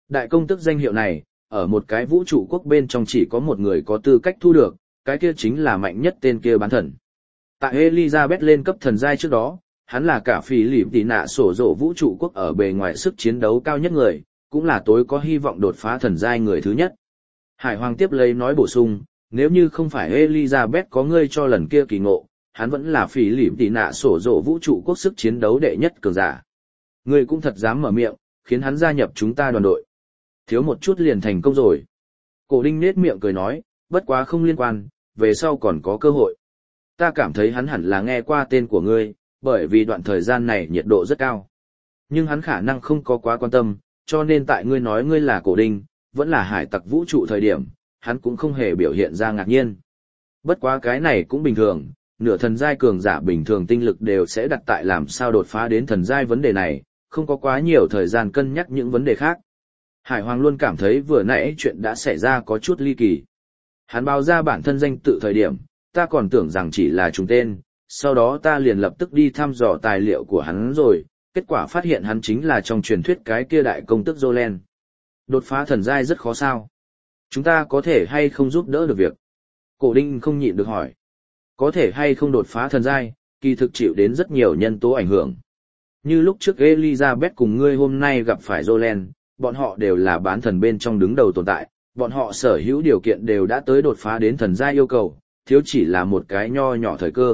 Đại công tước danh hiệu này, ở một cái vũ trụ quốc bên trong chỉ có một người có tư cách thu được, cái kia chính là mạnh nhất tên kia bán thần. Tại Elizabeth lên cấp thần giai trước đó, hắn là cả phỉ lịp tỉ nạ sổ rộ vũ trụ quốc ở bề ngoài sức chiến đấu cao nhất người, cũng là tối có hy vọng đột phá thần giai người thứ nhất. Hải Hoàng tiếp lấy nói bổ sung, nếu như không phải Elizabeth có ngươi cho lần kia kỳ ngộ, hắn vẫn là phỉ lịp tỉ nạ sổ rộ vũ trụ quốc sức chiến đấu đệ nhất cường giả. Ngươi cũng thật dám mở miệng, khiến hắn gia nhập chúng ta đoàn đội. Thiếu một chút liền thành công rồi. Cổ Đinh nết miệng cười nói, bất quá không liên quan, về sau còn có cơ hội. Ta cảm thấy hắn hẳn là nghe qua tên của ngươi, bởi vì đoạn thời gian này nhiệt độ rất cao. Nhưng hắn khả năng không có quá quan tâm, cho nên tại ngươi nói ngươi là Cổ Đinh, vẫn là hải tặc vũ trụ thời điểm, hắn cũng không hề biểu hiện ra ngạc nhiên. Bất quá cái này cũng bình thường, nửa thần giai cường giả bình thường tinh lực đều sẽ đặt tại làm sao đột phá đến thần giai vấn đề này, không có quá nhiều thời gian cân nhắc những vấn đề khác. Hải Hoàng luôn cảm thấy vừa nãy chuyện đã xảy ra có chút ly kỳ. Hắn báo ra bản thân danh tự thời điểm, ta còn tưởng rằng chỉ là trùng tên, sau đó ta liền lập tức đi thăm dò tài liệu của hắn rồi, kết quả phát hiện hắn chính là trong truyền thuyết cái kia đại công tước Jolen. Đột phá thần giai rất khó sao. Chúng ta có thể hay không giúp đỡ được việc? Cổ Đinh không nhịn được hỏi. Có thể hay không đột phá thần giai, kỳ thực chịu đến rất nhiều nhân tố ảnh hưởng. Như lúc trước Elizabeth cùng ngươi hôm nay gặp phải Jolen, bọn họ đều là bán thần bên trong đứng đầu tồn tại, bọn họ sở hữu điều kiện đều đã tới đột phá đến thần giai yêu cầu, thiếu chỉ là một cái nho nhỏ thời cơ.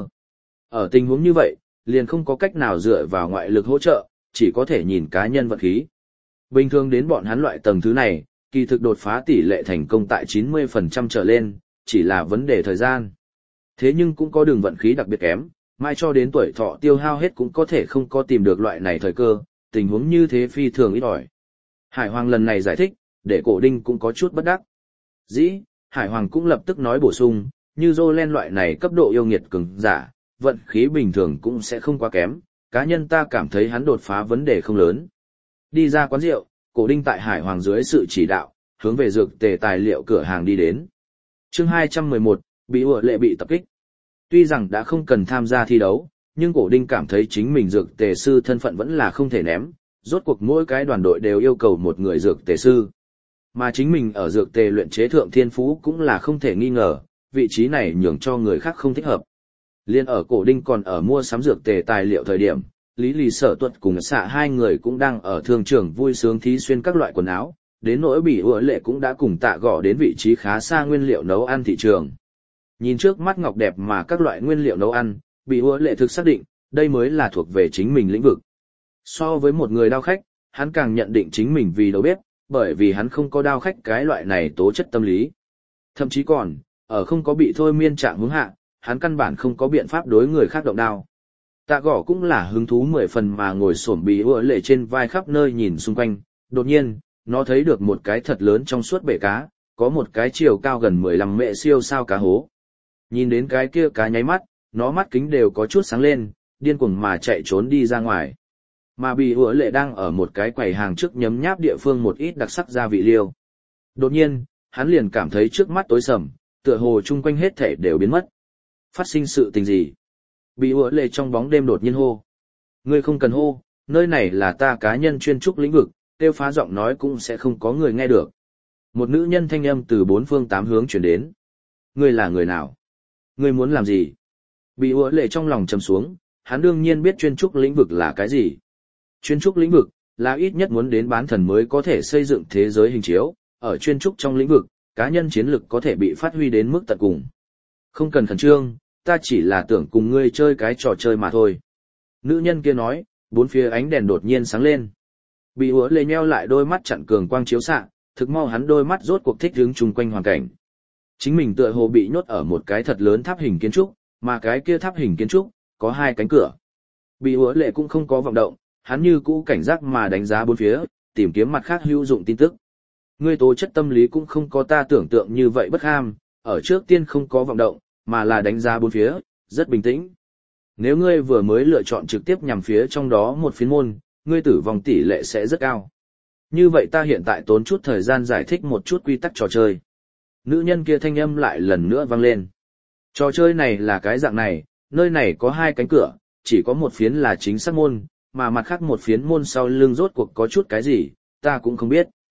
Ở tình huống như vậy, liền không có cách nào dựa vào ngoại lực hỗ trợ, chỉ có thể nhìn cá nhân vận khí. Bình thường đến bọn hắn loại tầng thứ này, kỳ thực đột phá tỷ lệ thành công tại 90% trở lên, chỉ là vấn đề thời gian. Thế nhưng cũng có đường vận khí đặc biệt kém, mai cho đến tuổi thọ tiêu hao hết cũng có thể không có tìm được loại này thời cơ, tình huống như thế phi thường ít ỏi. Hải Hoàng lần này giải thích, để Cổ Đinh cũng có chút bất đắc dĩ, Hải Hoàng cũng lập tức nói bổ sung, như Jolen loại này cấp độ yêu nghiệt cường giả, vận khí bình thường cũng sẽ không quá kém, cá nhân ta cảm thấy hắn đột phá vấn đề không lớn. Đi ra quán rượu, Cổ Đinh tại Hải Hoàng dưới sự chỉ đạo, hướng về dược tề tài liệu cửa hàng đi đến. Chương 211, bị ủa lệ bị tập kích. Tuy rằng đã không cần tham gia thi đấu, nhưng Cổ Đinh cảm thấy chính mình dược tề sư thân phận vẫn là không thể ném, rốt cuộc mỗi cái đoàn đội đều yêu cầu một người dược tề sư. Mà chính mình ở dược tề luyện chế thượng thiên phú cũng là không thể nghi ngờ, vị trí này nhường cho người khác không thích hợp. Liên ở Cổ Đinh còn ở mua sắm dược tề tài liệu thời điểm, Lý Lì Sở Tuật cùng xạ hai người cũng đang ở thương trường vui sướng thí xuyên các loại quần áo, đến nỗi bị ủa lệ cũng đã cùng Tạ Gõ đến vị trí khá xa nguyên liệu nấu ăn thị trường. Nhìn trước mắt ngọc đẹp mà các loại nguyên liệu nấu ăn, bị ủa lệ thực xác định, đây mới là thuộc về chính mình lĩnh vực. So với một người đao khách, hắn càng nhận định chính mình vì đầu bếp, bởi vì hắn không có đao khách cái loại này tố chất tâm lý. Thậm chí còn, ở không có bị thôi miên trạng hướng hạ, hắn căn bản không có biện pháp đối người khác động đao. Tạ Gõ cũng là hứng thú 10 phần mà ngồi xổm bị ủa lệ trên vai khắp nơi nhìn xung quanh, đột nhiên, nó thấy được một cái thật lớn trong suốt bể cá, có một cái chiều cao gần 15 mệ siêu sao cá hố. Nhìn đến cái kia cá nháy mắt, nó mắt kính đều có chút sáng lên, điên cuồng mà chạy trốn đi ra ngoài. Mà bị ủa lệ đang ở một cái quầy hàng trước nhấm nháp địa phương một ít đặc sắc gia vị liêu. Đột nhiên, hắn liền cảm thấy trước mắt tối sầm, tựa hồ chung quanh hết thể đều biến mất. Phát sinh sự tình gì? Bị ủa lệ trong bóng đêm đột nhiên hô. Ngươi không cần hô, nơi này là ta cá nhân chuyên trúc lĩnh vực, kêu phá giọng nói cũng sẽ không có người nghe được. Một nữ nhân thanh âm từ 4 phương 8 hướng chuyển đến. Ngươi là người nào? Ngươi muốn làm gì? Bị ủa lệ trong lòng trầm xuống, hắn đương nhiên biết chuyên trúc lĩnh vực là cái gì. Chuyên trúc lĩnh vực là ít nhất muốn đến bán thần mới có thể xây dựng thế giới hình chiếu, ở chuyên trúc trong lĩnh vực, cá nhân chiến lực có thể bị phát huy đến mức tận cùng. Không cần khẩn trương, ta chỉ là tưởng cùng ngươi chơi cái trò chơi mà thôi. Nữ nhân kia nói, bốn phía ánh đèn đột nhiên sáng lên. Bị ủa lệ nheo lại đôi mắt chặn cường quang chiếu xạ, thực mau hắn đôi mắt rốt cuộc thích ứng chung quanh hoàn cảnh. Chính mình tựa hồ bị nhốt ở một cái thật lớn tháp hình kiến trúc, mà cái kia tháp hình kiến trúc có 2 cánh cửa. Bị ủa lệ cũng không có vọng động, hắn như cũ cảnh giác mà đánh giá bốn phía, tìm kiếm mặt khác hữu dụng tin tức. Ngươi tố chất tâm lý cũng không có ta tưởng tượng như vậy bất ham, ở trước tiên không có vọng động, mà là đánh giá bốn phía, rất bình tĩnh. Nếu ngươi vừa mới lựa chọn trực tiếp nhằm phía trong đó một phiến môn, ngươi tử vong tỷ lệ sẽ rất cao. Như vậy ta hiện tại tốn chút thời gian giải thích một chút quy tắc trò chơi. Nữ nhân kia thanh âm lại lần nữa vang lên. Trò chơi này là cái dạng này, nơi này có 2 cánh cửa, chỉ có một phiến là chính xác môn, mà mặt khác một phiến môn sau lưng rốt cuộc có chút cái gì, ta cũng không biết.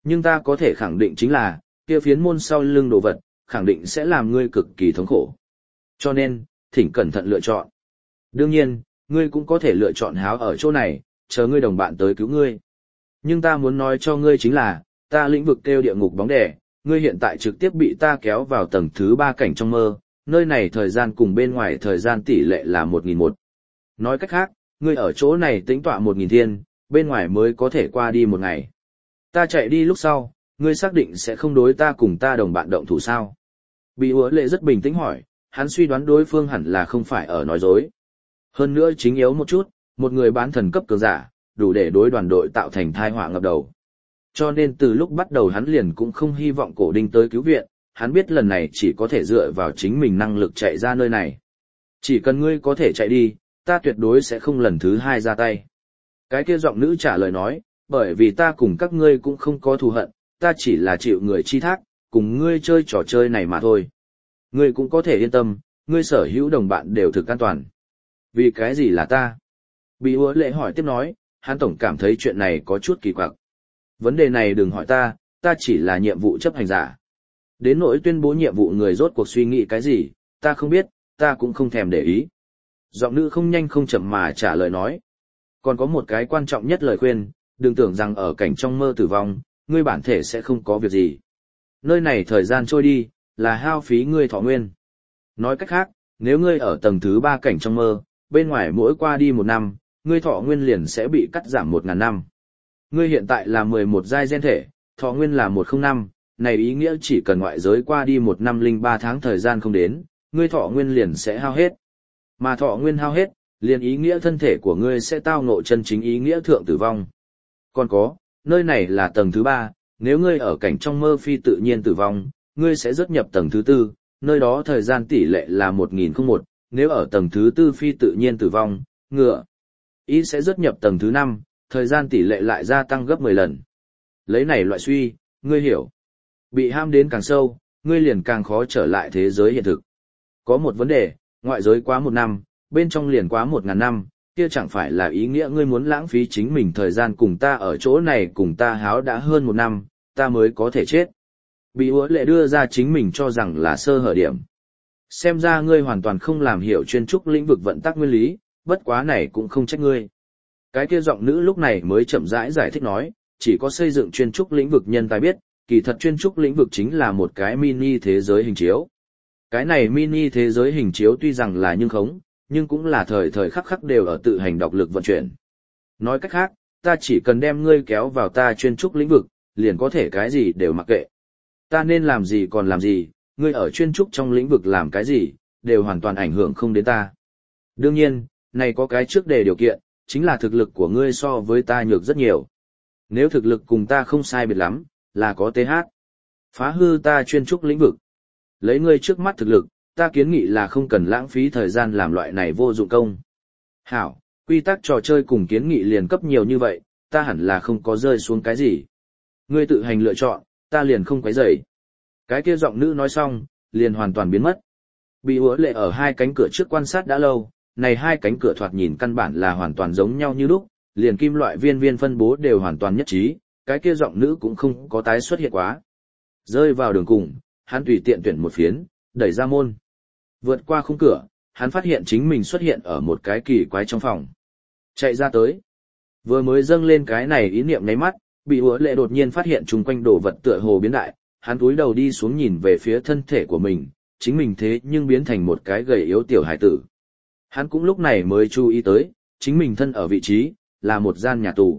Nhưng ta có thể khẳng định chính là, kia phiến môn sau lưng đồ vật, khẳng định sẽ làm ngươi cực kỳ thống khổ. Cho nên, thỉnh cẩn thận lựa chọn. Đương nhiên, ngươi cũng có thể lựa chọn háo ở chỗ này, chờ ngươi đồng bạn tới cứu ngươi. Nhưng ta muốn nói cho ngươi chính là, ta lĩnh vực kêu địa ngục bóng đè, ngươi hiện tại trực tiếp bị ta kéo vào tầng thứ 3 cảnh trong mơ, nơi này thời gian cùng bên ngoài thời gian tỷ lệ là 1001. Nói cách khác, ngươi ở chỗ này tĩnh tọa 1000 thiên, bên ngoài mới có thể qua đi một ngày. Ta chạy đi lúc sau, ngươi xác định sẽ không đối ta cùng ta đồng bạn động thủ sao? Bị Hứa Lệ rất bình tĩnh hỏi, hắn suy đoán đối phương hẳn là không phải ở nói dối. Hơn nữa chính yếu một chút, một người bán thần cấp cường giả, đủ để đối đoàn đội tạo thành tai họa ngập đầu. Cho nên từ lúc bắt đầu hắn liền cũng không hy vọng Cổ Đinh tới cứu viện, hắn biết lần này chỉ có thể dựa vào chính mình năng lực chạy ra nơi này. Chỉ cần ngươi có thể chạy đi, ta tuyệt đối sẽ không lần thứ hai ra tay. Cái kia giọng nữ trả lời nói, bởi vì ta cùng các ngươi cũng không có thù hận, ta chỉ là chịu người chi thác, cùng ngươi chơi trò chơi này mà thôi. Ngươi cũng có thể yên tâm, ngươi sở hữu đồng bạn đều thực an toàn. Vì cái gì là ta? Bị Hứa Lệ hỏi tiếp nói, hắn tổng cảm thấy chuyện này có chút kỳ quặc. Vấn đề này đừng hỏi ta, ta chỉ là nhiệm vụ chấp hành giả. Đến nỗi tuyên bố nhiệm vụ người rốt cuộc suy nghĩ cái gì, ta không biết, ta cũng không thèm để ý. Giọng nữ không nhanh không chậm mà trả lời nói. Còn có một cái quan trọng nhất lời khuyên, đừng tưởng rằng ở cảnh trong mơ tử vong, ngươi bản thể sẽ không có việc gì. Nơi này thời gian trôi đi, là hao phí ngươi thọ nguyên. Nói cách khác, nếu ngươi ở tầng thứ 3 cảnh trong mơ, bên ngoài mỗi qua đi 1 năm, ngươi thọ nguyên liền sẽ bị cắt giảm 1000 năm. Ngươi hiện tại là 11 giai gen thể, thọ nguyên là 105, này ý nghĩa chỉ cần ngoại giới qua đi 1 năm 03 tháng thời gian không đến, ngươi thọ nguyên liền sẽ hao hết. Mà thọ nguyên hao hết, liền ý nghĩa thân thể của ngươi sẽ tao ngộ chân chính ý nghĩa thượng tử vong. Còn có, nơi này là tầng thứ 3, nếu ngươi ở cảnh trong mơ phi tự nhiên tử vong, ngươi sẽ rớt nhập tầng thứ 4, nơi đó thời gian tỷ lệ là 1001, nếu ở tầng thứ 4 phi tự nhiên tử vong, ngựa ý sẽ rớt nhập tầng thứ 5, thời gian tỷ lệ lại gia tăng gấp 10 lần. Lấy này loại suy, ngươi hiểu. Bị ham đến càng sâu, ngươi liền càng khó trở lại thế giới hiện thực. Có một vấn đề, ngoại giới quá 1 năm, bên trong liền quá 1000 năm, kia chẳng phải là ý nghĩa ngươi muốn lãng phí chính mình thời gian cùng ta ở chỗ này cùng ta háo đã hơn 1 năm, ta mới có thể chết. Bị Hứa Lệ đưa ra chính mình cho rằng là sơ hở điểm. Xem ra ngươi hoàn toàn không làm hiểu chuyên trúc lĩnh vực vận tắc nguyên lý, bất quá này cũng không trách ngươi. Cái kia giọng nữ lúc này mới chậm rãi giải thích nói, chỉ có xây dựng chuyên trúc lĩnh vực nhân tài biết, kỳ thật chuyên trúc lĩnh vực chính là một cái mini thế giới hình chiếu. Cái này mini thế giới hình chiếu tuy rằng là nhưng khống, nhưng cũng là thời thời khắc khắc đều ở tự hành độc lực vận chuyển. Nói cách khác, ta chỉ cần đem ngươi kéo vào ta chuyên trúc lĩnh vực, liền có thể cái gì đều mặc kệ. Ta nên làm gì còn làm gì, ngươi ở chuyên trúc trong lĩnh vực làm cái gì, đều hoàn toàn ảnh hưởng không đến ta. Đương nhiên, này có cái trước đề điều kiện, chính là thực lực của ngươi so với ta nhược rất nhiều. Nếu thực lực cùng ta không sai biệt lắm, là có TH. Phá hư ta chuyên trúc lĩnh vực. Lấy ngươi trước mắt thực lực, ta kiến nghị là không cần lãng phí thời gian làm loại này vô dụng công. Hảo, quy tắc trò chơi cùng kiến nghị liền cấp nhiều như vậy, ta hẳn là không có rơi xuống cái gì. Ngươi tự hành lựa chọn, ta liền không quấy rầy. Cái kia giọng nữ nói xong, liền hoàn toàn biến mất. Bị Hứa Lệ ở 2 cánh cửa trước quan sát đã lâu, này 2 cánh cửa thoạt nhìn căn bản là hoàn toàn giống nhau như lúc, liền kim loại viên viên phân bố đều hoàn toàn nhất trí, cái kia giọng nữ cũng không có tái xuất hiện quá. Rơi vào đường cùng, hắn tùy tiện tuyển một phiến, đẩy ra môn. Vượt qua khung cửa, hắn phát hiện chính mình xuất hiện ở một cái kỳ quái trong phòng. Chạy ra tới. Vừa mới dâng lên cái này ý niệm nháy mắt, Bị Hứa Lệ đột nhiên phát hiện chung quanh đồ vật tựa hồ biến đại, hắn cúi đầu đi xuống nhìn về phía thân thể của mình, chính mình thế nhưng biến thành một cái gầy yếu tiểu hải tử. Hắn cũng lúc này mới chú ý tới, chính mình thân ở vị trí, là một gian nhà tù.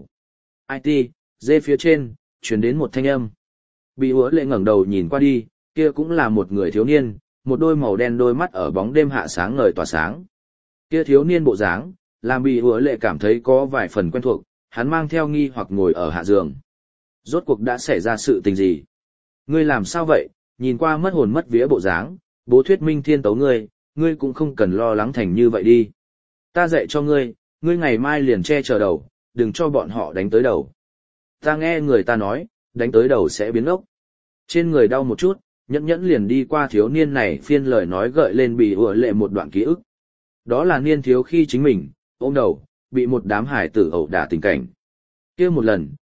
IT, dê phía trên, truyền đến một thanh âm. Bị Hứa Lệ ngẩng đầu nhìn qua đi, kia cũng là một người thiếu niên, một đôi màu đen đôi mắt ở bóng đêm hạ sáng ngời tỏa sáng. Kia thiếu niên bộ dáng, làm Bị Hứa Lệ cảm thấy có vài phần quen thuộc, hắn mang theo nghi hoặc ngồi ở hạ giường. Rốt cuộc đã xảy ra sự tình gì? Ngươi làm sao vậy? Nhìn qua mất hồn mất vía bộ dáng, bố thuyết minh thiên tấu ngươi cũng không cần lo lắng thành như vậy đi. Ta dạy cho ngươi ngày mai liền che chở đầu, đừng cho bọn họ đánh tới đầu. Ta nghe người ta nói, đánh tới đầu sẽ biến ốc. Trên người đau một chút, nhẫn nhẫn liền đi qua thiếu niên này phiên lời nói gợi lên Bị Hứa Lệ một đoạn ký ức. Đó là niên thiếu khi chính mình, ôm đầu, bị một đám hải tử ẩu đả tình cảnh. Kia một lần,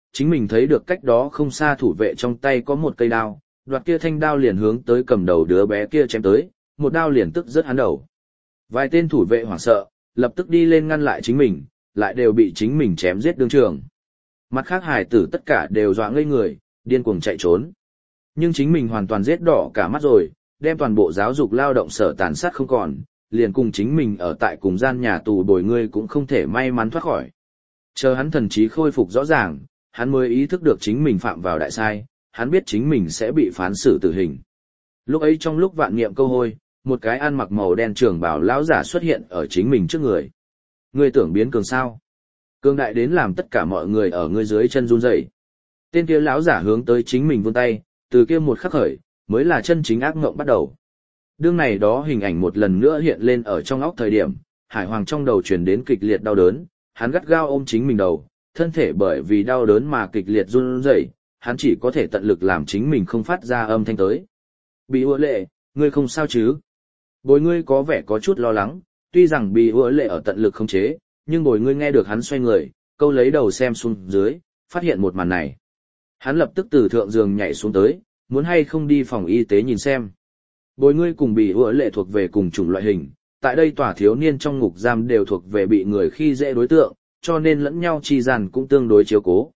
chính mình thấy được cách đó không xa thủ vệ trong tay có một cây đao, đoạt kia thanh đao liền hướng tới cầm đầu đứa bé kia chém tới, một đao liền tức rớt hắn đầu. Vài tên thủ vệ hoảng sợ, lập tức đi lên ngăn lại chính mình, lại đều bị chính mình chém giết đương trường. Mặt khác hải tử tất cả đều dọa ngây người, điên cuồng chạy trốn. Nhưng chính mình hoàn toàn giết đỏ cả mắt rồi, đem toàn bộ giáo dục lao động sở tàn sát không còn, liền cùng chính mình ở tại cùng gian nhà tù bồi ngươi cũng không thể may mắn thoát khỏi. Chờ hắn thần trí khôi phục rõ ràng, hắn mới ý thức được chính mình phạm vào đại sai, hắn biết chính mình sẽ bị phán xử tử hình. Lúc ấy trong lúc vạn niệm câu hôi, một cái ăn mặc màu đen trường bào lão giả xuất hiện ở chính mình trước người. Ngươi tưởng biến cường sao? Cường đại đến làm tất cả mọi người ở ngươi dưới chân run rẩy. Tên kia lão giả hướng tới chính mình vươn tay, từ kia một khắc khởi, mới là chân chính ác ngộng bắt đầu. Đương này đó hình ảnh một lần nữa hiện lên ở trong óc thời điểm, Hải Hoàng trong đầu truyền đến kịch liệt đau đớn, hắn gắt gao ôm chính mình đầu, thân thể bởi vì đau đớn mà kịch liệt run rẩy, hắn chỉ có thể tận lực làm chính mình không phát ra âm thanh tới. Bị ưa lệ, ngươi không sao chứ? Bồi ngươi có vẻ có chút lo lắng, tuy rằng bị ưa lệ ở tận lực không chế, nhưng bồi ngươi nghe được hắn xoay người, câu lấy đầu xem xuống dưới, phát hiện một màn này. Hắn lập tức từ thượng giường nhảy xuống tới, muốn hay không đi phòng y tế nhìn xem. Bồi ngươi cùng bị ưa lệ thuộc về cùng chủng loại hình, tại đây tòa thiếu niên trong ngục giam đều thuộc về bị người khi dễ đối tượng, cho nên lẫn nhau chi gian cũng tương đối chiếu cố.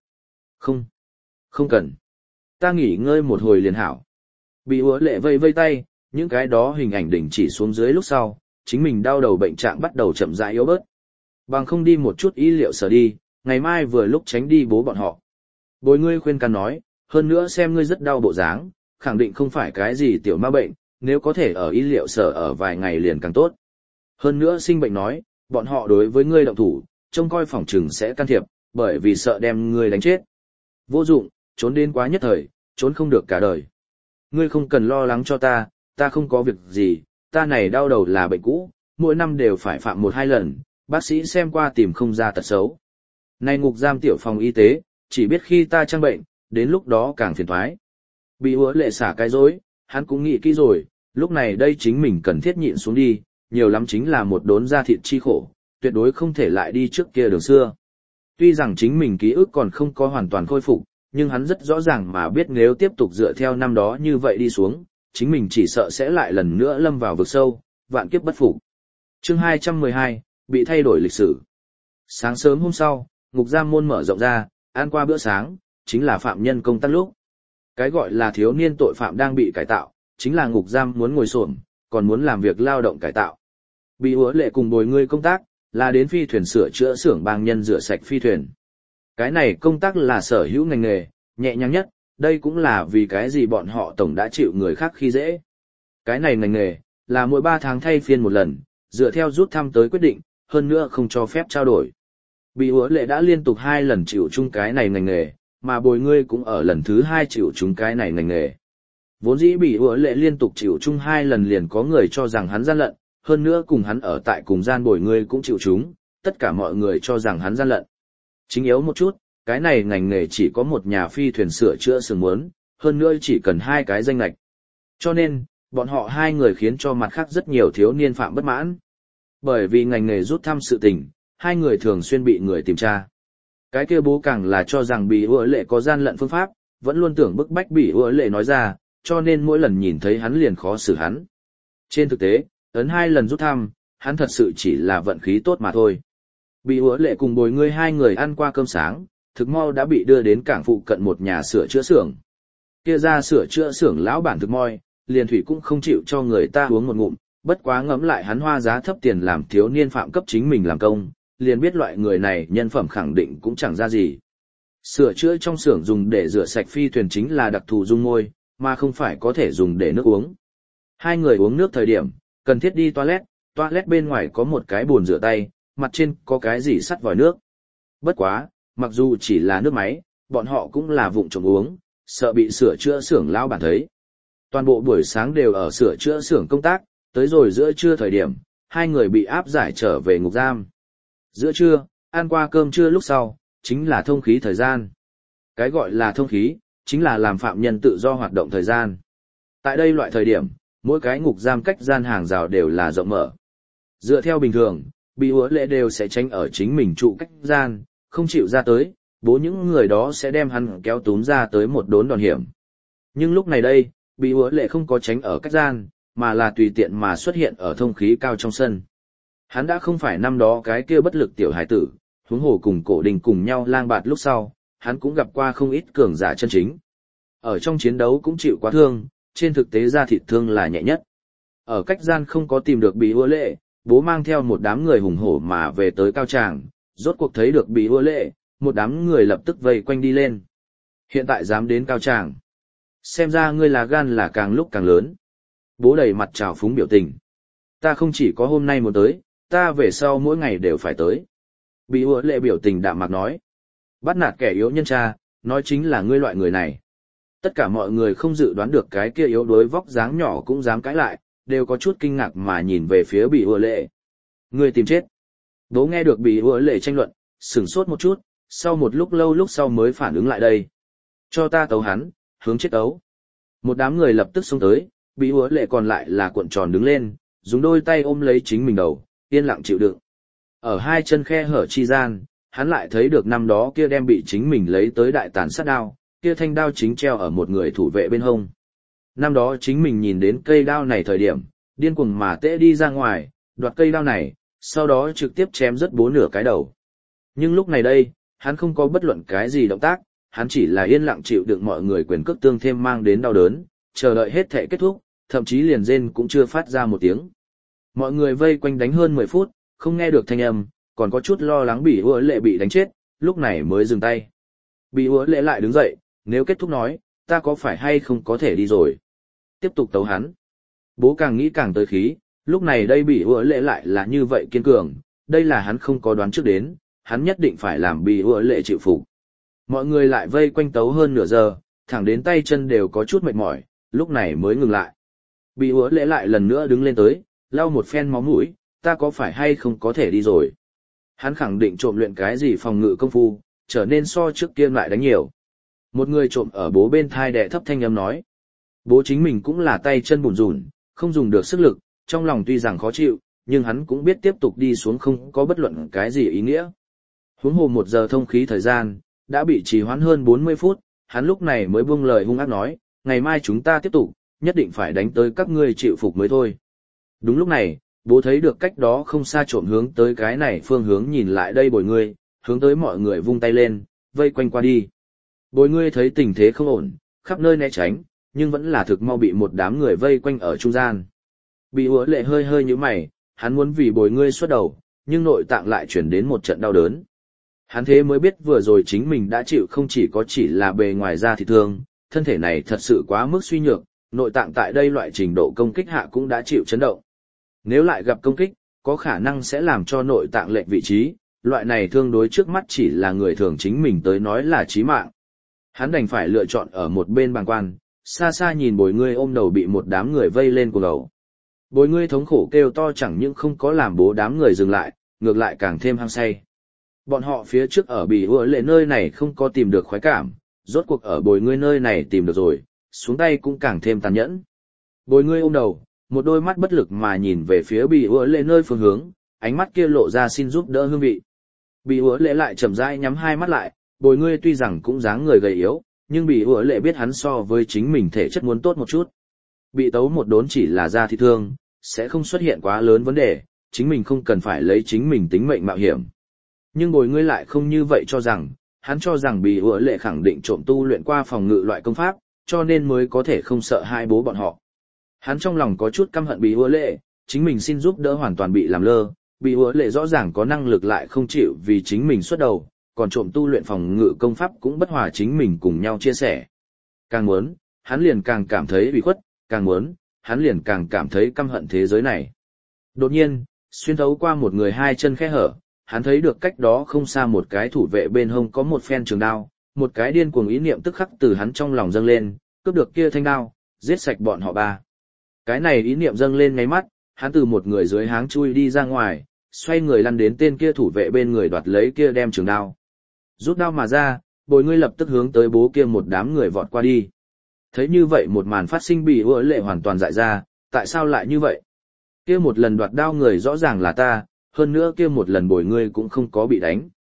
Không cần. Ta nghỉ ngơi một hồi liền hảo. Bị ưa lệ vây vây tay, những cái đó hình ảnh đỉnh chỉ xuống dưới lúc sau, chính mình đau đầu bệnh trạng bắt đầu chậm rãi yếu bớt. Bằng không đi một chút ý liệu sở đi, ngày mai vừa lúc tránh đi bố bọn họ. Bồi ngươi khuyên can nói, hơn nữa xem ngươi rất đau bộ dáng, khẳng định không phải cái gì tiểu ma bệnh, nếu có thể ở y liệu sở ở vài ngày liền càng tốt. Hơn nữa sinh bệnh nói, bọn họ đối với ngươi động thủ, trông coi phòng trừng sẽ can thiệp, bởi vì sợ đem ngươi đánh chết. Vô dụng, trốn đến quá nhất thời, trốn không được cả đời. Ngươi không cần lo lắng cho ta không có việc gì, ta này đau đầu là bệnh cũ, mỗi năm đều phải phạm 1-2 lần, bác sĩ xem qua tìm không ra tật xấu. Này ngục giam tiểu phòng y tế, chỉ biết khi ta trang bệnh, đến lúc đó càng phiền toái. Bị ứa lệ xả cái dối, hắn cũng nghĩ kỹ rồi, lúc này đây chính mình cần thiết nhịn xuống đi, nhiều lắm chính là một đốn da thịt chi khổ, tuyệt đối không thể lại đi trước kia đường xưa. Tuy rằng chính mình ký ức còn không có hoàn toàn khôi phục, nhưng hắn rất rõ ràng mà biết nếu tiếp tục dựa theo năm đó như vậy đi xuống, chính mình chỉ sợ sẽ lại lần nữa lâm vào vực sâu, vạn kiếp bất phục. Chương 212, bị thay đổi lịch sử. Sáng sớm hôm sau, ngục giam môn mở rộng ra, ăn qua bữa sáng, chính là phạm nhân công tác lúc. Cái gọi là thiếu niên tội phạm đang bị cải tạo, chính là ngục giam muốn ngồi xổm, còn muốn làm việc lao động cải tạo. Bị ứa lệ cùng bồi ngươi công tác, là đến phi thuyền sửa chữa xưởng bang nhân rửa sạch phi thuyền. Cái này công tác là sở hữu ngành nghề, nhẹ nhàng nhất, đây cũng là vì cái gì bọn họ tổng đã chịu người khác khi dễ. Cái này ngành nghề, là mỗi 3 tháng thay phiên một lần, dựa theo rút thăm tới quyết định, hơn nữa không cho phép trao đổi. Bị ứa lệ đã liên tục 2 lần chịu chung cái này ngành nghề, mà bồi ngươi cũng ở lần thứ 2 chịu chung cái này ngành nghề. Vốn dĩ bị ứa lệ liên tục chịu chung 2 lần liền có người cho rằng hắn gian lận, hơn nữa cùng hắn ở tại cùng gian bồi ngươi cũng chịu chung, tất cả mọi người cho rằng hắn gian lận. Chính yếu một chút, cái này ngành nghề chỉ có một nhà phi thuyền sửa chữa xưởng muốn, hơn nữa chỉ cần 2 cái danh lệch. Cho nên, bọn họ 2 người khiến cho mặt khác rất nhiều thiếu niên phạm bất mãn. Bởi vì ngành nghề rút thăm sự tình, 2 người thường xuyên bị người tìm tra. Cái kia bố càng là cho rằng bị ưa lệ có gian lận phương pháp, vẫn luôn tưởng bức bách bị ưa lệ nói ra, cho nên mỗi lần nhìn thấy hắn liền khó xử hắn. Trên thực tế, ấn 2 lần rút thăm, hắn thật sự chỉ là vận khí tốt mà thôi. Bị ưa lệ cùng bồi ngươi 2 người ăn qua cơm sáng, thực mau đã bị đưa đến cảng phụ cận một nhà sửa chữa xưởng. Kia ra sửa chữa xưởng lão bản thực moi, liền thủy cũng không chịu cho người ta uống một ngụm, bất quá ngẫm lại hắn hoa giá thấp tiền làm thiếu niên phạm cấp chính mình làm công, liền biết loại người này nhân phẩm khẳng định cũng chẳng ra gì. Sửa chữa trong xưởng dùng để rửa sạch phi thuyền chính là đặc thù dung môi, mà không phải có thể dùng để nước uống. 2 người uống nước thời điểm, cần thiết đi toilet bên ngoài có một cái bồn rửa tay, mặt trên có cái gì sắt vòi nước. Bất quá, mặc dù chỉ là nước máy, bọn họ cũng là vụng trộm uống, sợ bị sửa chữa xưởng lão bản thấy. Toàn bộ buổi sáng đều ở sửa chữa xưởng công tác, tới rồi giữa trưa thời điểm, 2 người bị áp giải trở về ngục giam. Giữa trưa, ăn qua cơm trưa lúc sau, chính là thông khí thời gian. Cái gọi là thông khí, chính là làm phạm nhân tự do hoạt động thời gian. Tại đây loại thời điểm, mỗi cái ngục giam cách gian hàng rào đều là rộng mở. Dựa theo bình thường, bị ứa lệ đều sẽ tránh ở chính mình trụ cách gian, không chịu ra tới, bố những người đó sẽ đem hắn kéo túm ra tới một đốn đòn hiểm. Nhưng lúc này đây, bị hứa lệ không có tránh ở cách gian, mà là tùy tiện mà xuất hiện ở thông khí cao trong sân. Hắn đã không phải năm đó cái kia bất lực tiểu hải tử, huống hồ cùng Cổ Đình cùng nhau lang bạt lúc sau, hắn cũng gặp qua không ít cường giả chân chính. Ở trong chiến đấu cũng chịu quá thương, trên thực tế ra thịt thương là nhẹ nhất. Ở cách gian không có tìm được bị hứa lệ, bố mang theo một đám người hùng hổ mà về tới cao tràng, rốt cuộc thấy được bị hứa lệ, một đám người lập tức vây quanh đi lên. Hiện tại dám đến cao tràng. Xem ra ngươi là gan là càng lúc càng lớn. Bố đầy mặt trào phúng biểu tình. Ta không chỉ có hôm nay muốn tới, ta về sau mỗi ngày đều phải tới. Bị hứa lệ biểu tình đạm mạc nói. Bắt nạt kẻ yếu nhân cha, nói chính là ngươi loại người này. Tất cả mọi người không dự đoán được cái kia yếu đuối vóc dáng nhỏ cũng dám cãi lại, đều có chút kinh ngạc mà nhìn về phía bị hứa lệ. Ngươi tìm chết. Bố nghe được bị hứa lệ tranh luận, sửng sốt một chút, sau một lúc lâu lúc sau mới phản ứng lại đây. Cho ta tấu hắn, hướng chết tấu. Một đám người lập tức xông tới, bị hứa lệ còn lại là cuộn tròn đứng lên, dùng đôi tay ôm lấy chính mình đầu, yên lặng chịu đựng. Ở hai chân khe hở chi gian, hắn lại thấy được năm đó kia đem bị chính mình lấy tới đại tàn sát đao, kia thanh đao chính treo ở một người thủ vệ bên hông. Năm đó chính mình nhìn đến cây đao này thời điểm, điên cuồng mà tễ đi ra ngoài, đoạt cây đao này, sau đó trực tiếp chém rớt bố nửa cái đầu. Nhưng lúc này đây, hắn không có bất luận cái gì động tác, hắn chỉ là yên lặng chịu đựng mọi người quyền cước tương thêm mang đến đau đớn, chờ đợi hết thể kết thúc, thậm chí liền rên cũng chưa phát ra một tiếng. Mọi người vây quanh đánh hơn 10 phút, không nghe được thanh âm, còn có chút lo lắng bị hứa lệ bị đánh chết, lúc này mới dừng tay. Bị hứa lệ lại đứng dậy, nếu kết thúc nói, ta có phải hay không có thể đi rồi. Tiếp tục tấu hắn. Bố càng nghĩ càng tới khí, lúc này đây bị hứa lệ lại là như vậy kiên cường, đây là hắn không có đoán trước đến, hắn nhất định phải làm bị hứa lệ chịu phục. Mọi người lại vây quanh tấu hơn nửa giờ, thẳng đến tay chân đều có chút mệt mỏi, lúc này mới ngừng lại. Bị hứa lệ lại lần nữa đứng lên tới, lau một phen máu mũi, ta có phải hay không có thể đi rồi. Hắn khẳng định trộm luyện cái gì phòng ngự công phu, trở nên so trước kia lại đánh nhiều. Một người trộm ở bố bên thai đè thấp thanh âm nói. Bố chính mình cũng là tay chân bùn rùn, không dùng được sức lực, trong lòng tuy rằng khó chịu, nhưng hắn cũng biết tiếp tục đi xuống không có bất luận cái gì ý nghĩa. Huống hồ 1 giờ thông khí thời gian, đã bị trì hoãn hơn 40 phút, hắn lúc này mới buông lời hung ác nói, ngày mai chúng ta tiếp tục, nhất định phải đánh tới các ngươi chịu phục mới thôi. Đúng lúc này, bố thấy được cách đó không xa trộm hướng tới cái này phương hướng nhìn lại đây bồi ngươi, hướng tới mọi người vung tay lên, vây quanh qua đi. Bồi ngươi thấy tình thế không ổn, khắp nơi né tránh, nhưng vẫn là thực mau bị một đám người vây quanh ở trung gian. Bị hứa lệ hơi hơi như mày, hắn muốn vì bồi ngươi xuất đầu, nhưng nội tạng lại chuyển đến một trận đau đớn. Hắn thế mới biết vừa rồi chính mình đã chịu không chỉ là bề ngoài da thịt thương, thân thể này thật sự quá mức suy nhược, nội tạng tại đây loại trình độ công kích hạ cũng đã chịu chấn động. Nếu lại gặp công kích, có khả năng sẽ làm cho nội tạng lệch vị trí, loại này thương đối trước mắt chỉ là người thường chính mình tới nói là chí mạng. Hắn đành phải lựa chọn ở một bên bàng quan, xa xa nhìn bồi ngươi ôm đầu bị một đám người vây lên của đầu. Bồi ngươi thống khổ kêu to chẳng những không có làm bố đám người dừng lại, ngược lại càng thêm hăng say. Bọn họ phía trước ở bị hứa lệ nơi này không có tìm được khoái cảm, rốt cuộc ở bồi ngươi nơi này tìm được rồi, xuống tay cũng càng thêm tàn nhẫn. Bồi ngươi ôm đầu, một đôi mắt bất lực mà nhìn về phía bị hứa lệ nơi phương hướng, ánh mắt kia lộ ra xin giúp đỡ hương vị. Bị hứa lệ lại chậm rãi nhắm hai mắt lại, bồi ngươi tuy rằng cũng dáng người gầy yếu, nhưng bị hứa lệ biết hắn so với chính mình thể chất muốn tốt một chút. Bị tấu một đốn chỉ là da thịt thương, sẽ không xuất hiện quá lớn vấn đề, chính mình không cần phải lấy chính mình tính mệnh mạo hiểm. Nhưng bồi ngươi lại không như vậy cho rằng, hắn cho rằng bị hứa lệ khẳng định trộm tu luyện qua phòng ngự loại công pháp, cho nên mới có thể không sợ hai bố bọn họ. Hắn trong lòng có chút căm hận bị hứa lệ, chính mình xin giúp đỡ hoàn toàn bị làm lơ, bị hứa lệ rõ ràng có năng lực lại không chịu vì chính mình xuất đầu, còn trộm tu luyện phòng ngự công pháp cũng bất hòa chính mình cùng nhau chia sẻ. Càng muốn, hắn liền càng cảm thấy bị khuất, càng muốn, hắn liền càng cảm thấy căm hận thế giới này. Đột nhiên, xuyên thấu qua một người hai chân khe hở, hắn thấy được cách đó không xa một cái thủ vệ bên hông có một phen trường đao, một cái điên cuồng ý niệm tức khắc từ hắn trong lòng dâng lên, cướp được kia thanh đao, giết sạch bọn họ ba. Cái này ý niệm dâng lên ngay mắt, hắn từ một người dưới háng chui đi ra ngoài, xoay người lăn đến tên kia thủ vệ bên người đoạt lấy kia đem trường đao. Rút đao mà ra, bồi ngươi lập tức hướng tới bố kia một đám người vọt qua đi. Thấy như vậy một màn phát sinh bị hứa lệ hoàn toàn dại ra, tại sao lại như vậy? Kia một lần đoạt đao người rõ ràng là ta, hơn nữa kia một lần bồi ngươi cũng không có bị đánh.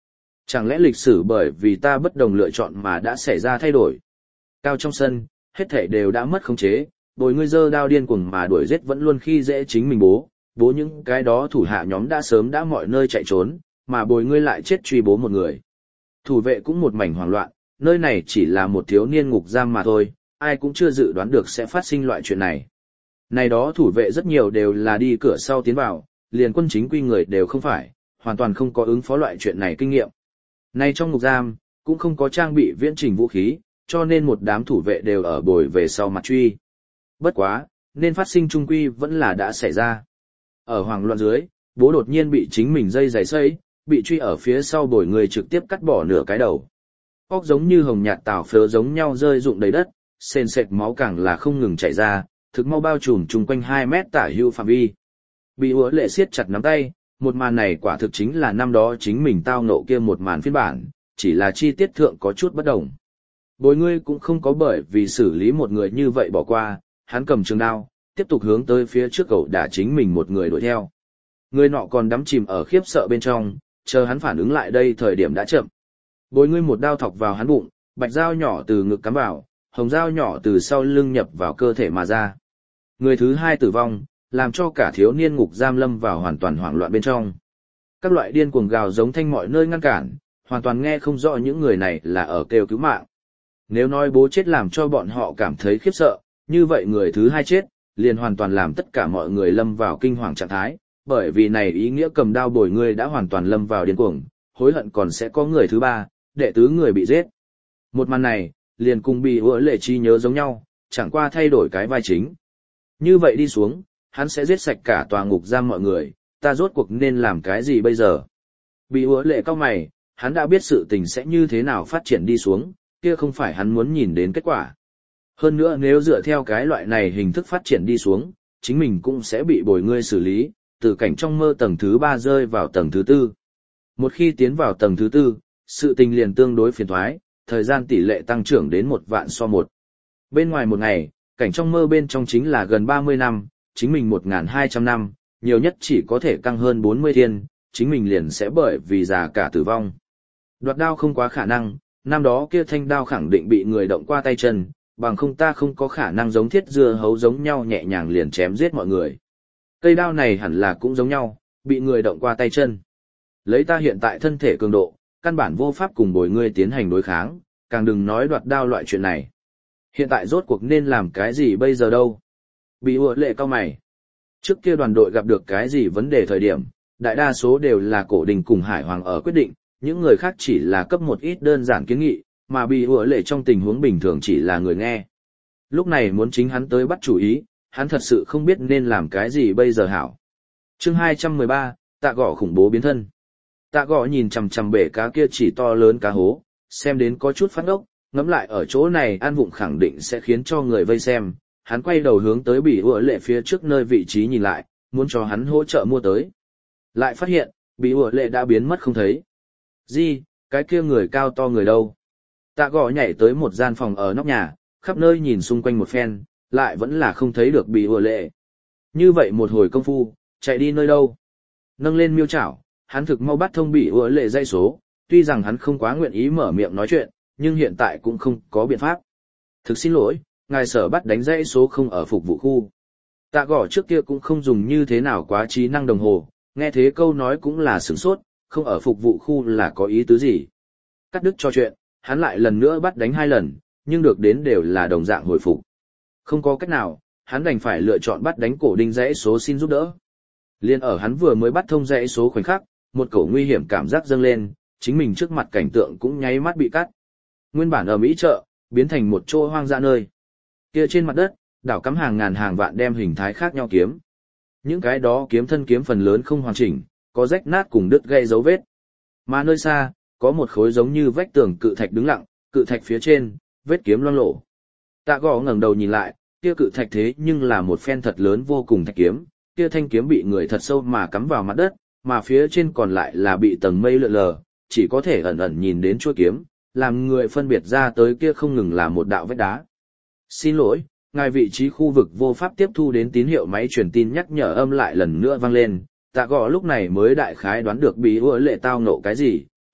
Chẳng lẽ lịch sử bởi vì ta bất đồng lựa chọn mà đã xảy ra thay đổi? Cao trong sân, hết thảy đều đã mất khống chế, bồi ngươi giơ đao điên cuồng mà đuổi giết vẫn luôn khi dễ chính mình bố những cái đó thủ hạ nhóm đã sớm đã mọi nơi chạy trốn, mà bồi ngươi lại chết truy bố một người. Thủ vệ cũng một mảnh hoảng loạn, nơi này chỉ là một thiếu niên ngục giam mà thôi, ai cũng chưa dự đoán được sẽ phát sinh loại chuyện này. Này đó thủ vệ rất nhiều đều là đi cửa sau tiến vào, liền quân chính quy người đều không phải, hoàn toàn không có ứng phó loại chuyện này kinh nghiệm. Này trong ngục giam, cũng không có trang bị viễn trình vũ khí, cho nên một đám thủ vệ đều ở bồi về sau mặt truy. Bất quá, nên phát sinh trung quy vẫn là đã xảy ra. Ở hoảng loạn dưới, bố đột nhiên bị chính mình dây giày xây, bị truy ở phía sau bồi người trực tiếp cắt bỏ nửa cái đầu. Óc giống như hồng nhạt tảo phớ giống nhau rơi rụng đầy đất, sền sệt máu càng là không ngừng chảy ra, thực mau bao trùm chung quanh 2 mét tả hữu phạm vi. Bị Hứa Lệ siết chặt nắm tay, một màn này quả thực chính là năm đó chính mình tao nộ kia một màn phiên bản, chỉ là chi tiết thượng có chút bất đồng. Bồi ngươi cũng không có bởi vì xử lý một người như vậy bỏ qua, hắn cầm trường đao, tiếp tục hướng tới phía trước cậu đả chính mình một người đuổi theo. Người nọ còn đắm chìm ở khiếp sợ bên trong, chờ hắn phản ứng lại đây thời điểm đã chậm. Bồi ngươi một đao thọc vào hắn bụng, bạch dao nhỏ từ ngực cắm vào, hồng dao nhỏ từ sau lưng nhập vào cơ thể mà ra. Người thứ hai tử vong, làm cho cả thiếu niên ngục giam lâm vào hoàn toàn hoảng loạn bên trong. Các loại điên cuồng gào giống thanh mọi nơi ngăn cản, hoàn toàn nghe không rõ những người này là ở kêu cứu mạng. Nếu nói bố chết làm cho bọn họ cảm thấy khiếp sợ, như vậy người thứ hai chết, liền hoàn toàn làm tất cả mọi người lâm vào kinh hoàng trạng thái, bởi vì này ý nghĩa cầm đao bồi ngươi đã hoàn toàn lâm vào điên cuồng, hối hận còn sẽ có người thứ ba, đệ tứ người bị giết. Một màn này, liền cùng bị Hứa Lệ chi nhớ giống nhau, chẳng qua thay đổi cái vai chính. Như vậy đi xuống, hắn sẽ giết sạch cả tòa ngục giam mọi người, ta rốt cuộc nên làm cái gì bây giờ? Bị Hứa Lệ cau mày, hắn đã biết sự tình sẽ như thế nào phát triển đi xuống, kia không phải hắn muốn nhìn đến kết quả. Hơn nữa nếu dựa theo cái loại này hình thức phát triển đi xuống, chính mình cũng sẽ bị bồi ngươi xử lý, từ cảnh trong mơ tầng thứ 3 rơi vào tầng thứ 4. Một khi tiến vào tầng thứ 4, sự tình liền tương đối phiền thoái, thời gian tỷ lệ tăng trưởng đến 1.000.000. Bên ngoài một ngày, cảnh trong mơ bên trong chính là gần 30 năm, chính mình 1.200 năm, nhiều nhất chỉ có thể căng hơn 40 thiên, chính mình liền sẽ bởi vì già cả tử vong. Đoạt đao không quá khả năng, năm đó kia thanh đao khẳng định bị người động qua tay chân, bằng không ta không có khả năng giống thiết dưa hấu giống nhau nhẹ nhàng liền chém giết mọi người. Cây đao này hẳn là cũng giống nhau, bị người động qua tay chân. Lấy ta hiện tại thân thể cường độ, căn bản vô pháp cùng bồi ngươi tiến hành đối kháng, càng đừng nói đoạt đao loại chuyện này. Hiện tại rốt cuộc nên làm cái gì bây giờ đâu? Bị Hứa Lệ cau mày. Trước kia đoàn đội gặp được cái gì vấn đề thời điểm, đại đa số đều là Cổ Đình cùng Hải Hoàng ở quyết định, những người khác chỉ là cấp một ít đơn giản kiến nghị, mà Bị Hứa Lệ trong tình huống bình thường chỉ là người nghe. Lúc này muốn chính hắn tới bắt chủ ý, hắn thật sự không biết nên làm cái gì bây giờ hảo. Chương 213, Tạ Gõ khủng bố biến thân. Tạ Gõ nhìn chằm chằm bể cá kia chỉ to lớn cá hố, xem đến có chút phát ốc, ngẫm lại ở chỗ này ăn vụng khẳng định sẽ khiến cho người vây xem. Hắn quay đầu hướng tới Bị Hứa Lệ phía trước nơi vị trí nhìn lại, muốn cho hắn hỗ trợ mua tới. Lại phát hiện, Bị Hứa Lệ đã biến mất không thấy. Gì, cái kia người cao to người đâu? Tạ Gõ nhảy tới một gian phòng ở nóc nhà, khắp nơi nhìn xung quanh một phen, lại vẫn là không thấy được Bị Hứa Lệ. Như vậy một hồi công phu, chạy đi nơi đâu? Nâng lên miêu chảo, hắn thực mau bắt thông Bị Hứa Lệ dây số, tuy rằng hắn không quá nguyện ý mở miệng nói chuyện, nhưng hiện tại cũng không có biện pháp. Thực xin lỗi, ngài sở bắt đánh dãy số không ở phục vụ khu. Tạ Gõ trước kia cũng không dùng như thế nào quá trí năng đồng hồ, nghe thế câu nói cũng là sửng sốt, không ở phục vụ khu là có ý tứ gì. Cắt đứt cho chuyện, hắn lại lần nữa bắt đánh 2 lần, nhưng được đến đều là đồng dạng hồi phục. Không có cách nào, hắn đành phải lựa chọn bắt đánh Cổ Đình dãy số xin giúp đỡ. Liên ở hắn vừa mới bắt thông dãy số khoảnh khắc, một cổ nguy hiểm cảm giác dâng lên, chính mình trước mặt cảnh tượng cũng nháy mắt bị cắt. Nguyên bản ở Mỹ chợ, biến thành một chỗ hoang dã nơi. Kia trên mặt đất, đảo cắm hàng ngàn hàng vạn đem hình thái khác nhau kiếm. Những cái đó kiếm thân kiếm phần lớn không hoàn chỉnh, có rách nát cùng đứt gây dấu vết. Mà nơi xa, có một khối giống như vách tường cự thạch đứng lặng, cự thạch phía trên, vết kiếm loang lổ. Tạ Gõ ngẩng đầu nhìn lại, kia cự thạch thế nhưng là một phen thật lớn vô cùng thạch kiếm, kia thanh kiếm bị người thật sâu mà cắm vào mặt đất, mà phía trên còn lại là bị tầng mây lượn lờ, chỉ có thể ẩn ẩn nhìn đến chuôi kiếm, làm người phân biệt ra tới kia không ngừng là một đạo vết đá. Xin lỗi, ngài vị trí khu vực vô pháp tiếp thu đến tín hiệu máy truyền tin nhắc nhở âm lại lần nữa vang lên. Tạ Gõ lúc này mới đại khái đoán được Bị Hứa Lệ tao nộ cái gì,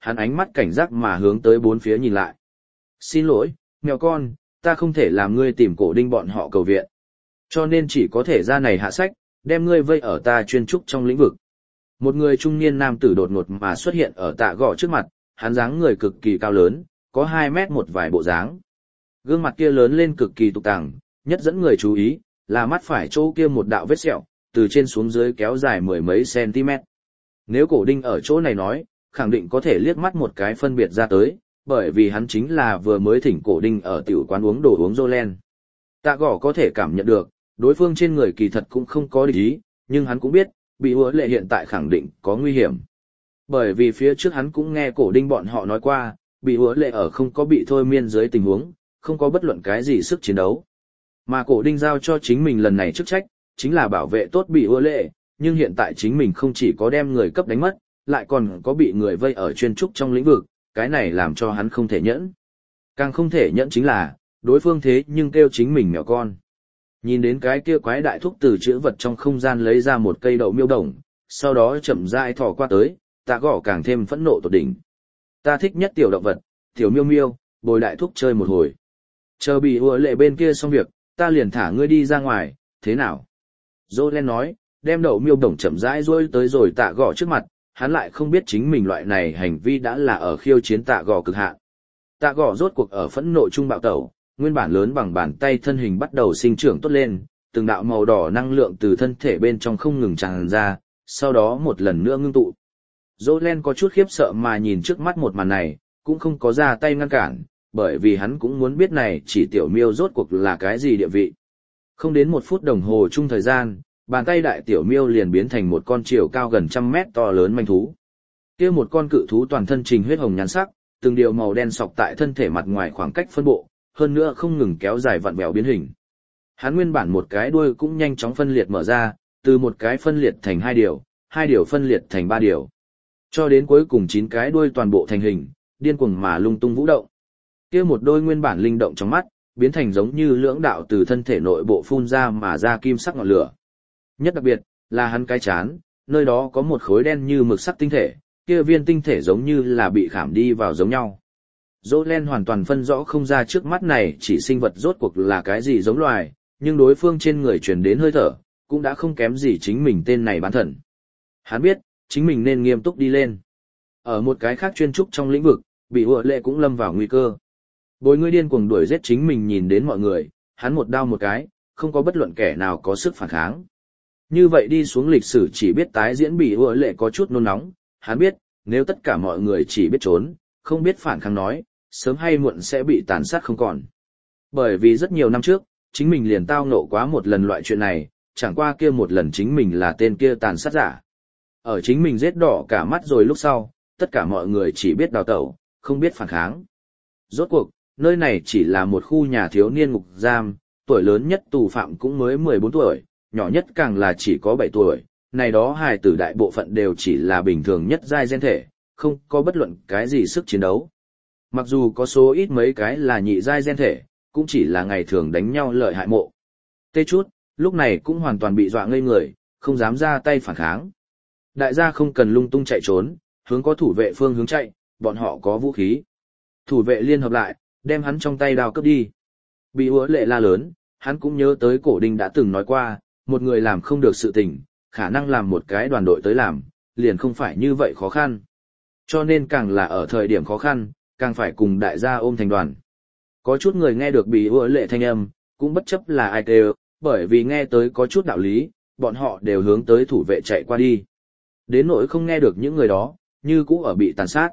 hắn ánh mắt cảnh giác mà hướng tới bốn phía nhìn lại. Xin lỗi, mèo con, ta không thể làm ngươi tìm cổ đinh bọn họ cầu viện. Cho nên chỉ có thể ra này hạ sách, đem ngươi vây ở ta chuyên trúc trong lĩnh vực. Một người trung niên nam tử đột ngột mà xuất hiện ở Tạ Gõ trước mặt, hắn dáng người cực kỳ cao lớn, có 2 mét một vài bộ dáng. Gương mặt kia lớn lên cực kỳ tục tàng, nhất dẫn người chú ý, là mắt phải chỗ kia một đạo vết sẹo, từ trên xuống dưới kéo dài 10 mấy cm. Nếu cổ đinh ở chỗ này nói, khẳng định có thể liếc mắt một cái phân biệt ra tới, bởi vì hắn chính là vừa mới thỉnh cổ đinh ở tiểu quán uống đồ uống Jolen. Tạ Gõ có thể cảm nhận được, đối phương trên người kỳ thật cũng không có địch ý, nhưng hắn cũng biết, bị hứa lệ hiện tại khẳng định có nguy hiểm. Bởi vì phía trước hắn cũng nghe cổ đinh bọn họ nói qua, bị hứa lệ ở không có bị thôi miên dưới tình huống, không có bất luận cái gì sức chiến đấu. Mà cổ đinh giao cho chính mình lần này chức trách, chính là bảo vệ tốt bị hứa lệ, nhưng hiện tại chính mình không chỉ có đem người cấp đánh mất, lại còn có bị người vây ở chuyên trúc trong lĩnh vực, cái này làm cho hắn không thể nhẫn. Càng không thể nhẫn chính là, đối phương thế nhưng kêu chính mình mèo con. Nhìn đến cái kia quái đại thúc từ chữ vật trong không gian lấy ra một cây đậu miêu đồng, sau đó chậm rãi thò qua tới, Tạ Gõ càng thêm phẫn nộ tột đỉnh. Ta thích nhất tiểu động vật, tiểu miêu miêu, bồi đại thúc chơi một hồi. Chờ bị hứa lệ bên kia xong việc, ta liền thả ngươi đi ra ngoài, thế nào? Jolen nói, đem đậu miêu đồng chậm rãi rôi tới rồi Tạ Gõ trước mặt, hắn lại không biết chính mình loại này hành vi đã là ở khiêu chiến Tạ Gõ cực hạn. Tạ Gõ rốt cuộc ở phẫn nộ trung bạo tẩu, nguyên bản lớn bằng bàn tay thân hình bắt đầu sinh trưởng tốt lên, từng đạo màu đỏ năng lượng từ thân thể bên trong không ngừng tràn ra, sau đó một lần nữa ngưng tụ. Jolen có chút khiếp sợ mà nhìn trước mắt một màn này, cũng không có ra tay ngăn cản, bởi vì hắn cũng muốn biết này chỉ tiểu miêu rốt cuộc là cái gì địa vị. Không đến 1 phút đồng hồ chung thời gian, bàn tay đại tiểu miêu liền biến thành một con chiều cao gần 100 mét to lớn manh thú. Kia một con cự thú toàn thân trình huyết hồng nhan sắc, từng điều màu đen sọc tại thân thể mặt ngoài khoảng cách phân bộ, hơn nữa không ngừng kéo dài vặn vẹo biến hình. Hắn nguyên bản một cái đuôi cũng nhanh chóng phân liệt mở ra, từ một cái phân liệt thành 2 điều, 2 điều phân liệt thành 3 điều. Cho đến cuối cùng 9 cái đuôi toàn bộ thành hình, điên cuồng mà lung tung vũ động. Kia một đôi nguyên bản linh động trong mắt, biến thành giống như lưỡng đạo từ thân thể nội bộ phun ra mà ra kim sắc ngọn lửa. Nhất đặc biệt, là hắn cái chán, nơi đó có một khối đen như mực sắc tinh thể, kia viên tinh thể giống như là bị khảm đi vào giống nhau. Jolen hoàn toàn phân rõ không ra trước mắt này chỉ sinh vật rốt cuộc là cái gì giống loài, nhưng đối phương trên người truyền đến hơi thở, cũng đã không kém gì chính mình tên này bán thần. Hắn biết, chính mình nên nghiêm túc đi lên. Ở một cái khác chuyên trúc trong lĩnh vực, bị hựa lệ cũng lâm vào nguy cơ. Bồi ngươi điên cuồng đuổi giết chính mình nhìn đến mọi người, hắn một đao một cái, không có bất luận kẻ nào có sức phản kháng. Như vậy đi xuống lịch sử chỉ biết tái diễn bị hựa lệ có chút nôn nóng, hắn biết, nếu tất cả mọi người chỉ biết trốn, không biết phản kháng nói, sớm hay muộn sẽ bị tàn sát không còn. Bởi vì rất nhiều năm trước, chính mình liền tao nộ quá một lần loại chuyện này, chẳng qua kia một lần chính mình là tên kia tàn sát giả. Ở chính mình giết đỏ cả mắt rồi lúc sau, tất cả mọi người chỉ biết đào tẩu, không biết phản kháng. Rốt cuộc, nơi này chỉ là một khu nhà thiếu niên ngục giam, tuổi lớn nhất tù phạm cũng mới 14 tuổi, nhỏ nhất càng là chỉ có 7 tuổi, này đó hài tử đại bộ phận đều chỉ là bình thường nhất giai gen thể, không có bất luận cái gì sức chiến đấu. Mặc dù có số ít mấy cái là nhị giai gen thể, cũng chỉ là ngày thường đánh nhau lợi hại mộ. Tê chút, lúc này cũng hoàn toàn bị dọa ngây người, không dám ra tay phản kháng. Đại gia không cần lung tung chạy trốn, hướng có thủ vệ phương hướng chạy, bọn họ có vũ khí. Thủ vệ liên hợp lại, đem hắn trong tay đao cướp đi. Bị hứa lệ la lớn, hắn cũng nhớ tới cổ đinh đã từng nói qua, một người làm không được sự tình, khả năng làm một cái đoàn đội tới làm, liền không phải như vậy khó khăn. Cho nên càng là ở thời điểm khó khăn, càng phải cùng đại gia ôm thành đoàn. Có chút người nghe được bị hứa lệ thanh âm, cũng bất chấp là ai kêu, bởi vì nghe tới có chút đạo lý, bọn họ đều hướng tới thủ vệ chạy qua đi. Đến nỗi không nghe được những người đó, như cũ ở bị tàn sát.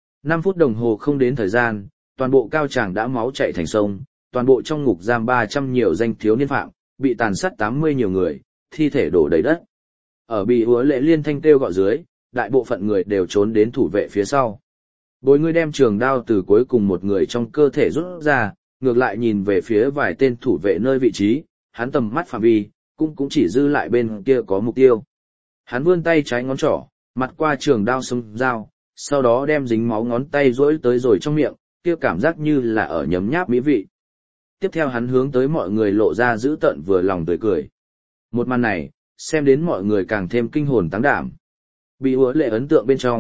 5 phút đồng hồ không đến thời gian, toàn bộ cao tràng đã máu chảy thành sông, toàn bộ trong ngục giam 300 nhiều danh thiếu niên phạm, bị tàn sát 80 nhiều người, thi thể đổ đầy đất. Ở bị hứa lệ liên thanh kêu gọi dưới, đại bộ phận người đều trốn đến thủ vệ phía sau. Bồi ngươi đem trường đao từ cuối cùng một người trong cơ thể rút ra, ngược lại nhìn về phía vài tên thủ vệ nơi vị trí, hắn tầm mắt phạm vi, cũng chỉ dư lại bên kia có mục tiêu. Hắn vươn tay trái ngón trỏ, mặt qua trường đao xông dao, sau đó đem dính máu ngón tay rỗi tới rồi trong miệng, kia cảm giác như là ở nhấm nháp mỹ vị. Tiếp theo hắn hướng tới mọi người lộ ra dữ tợn vừa lòng tươi cười. Một màn này, xem đến mọi người càng thêm kinh hồn táng đảm. Bị hứa lệ ấn tượng bên trong,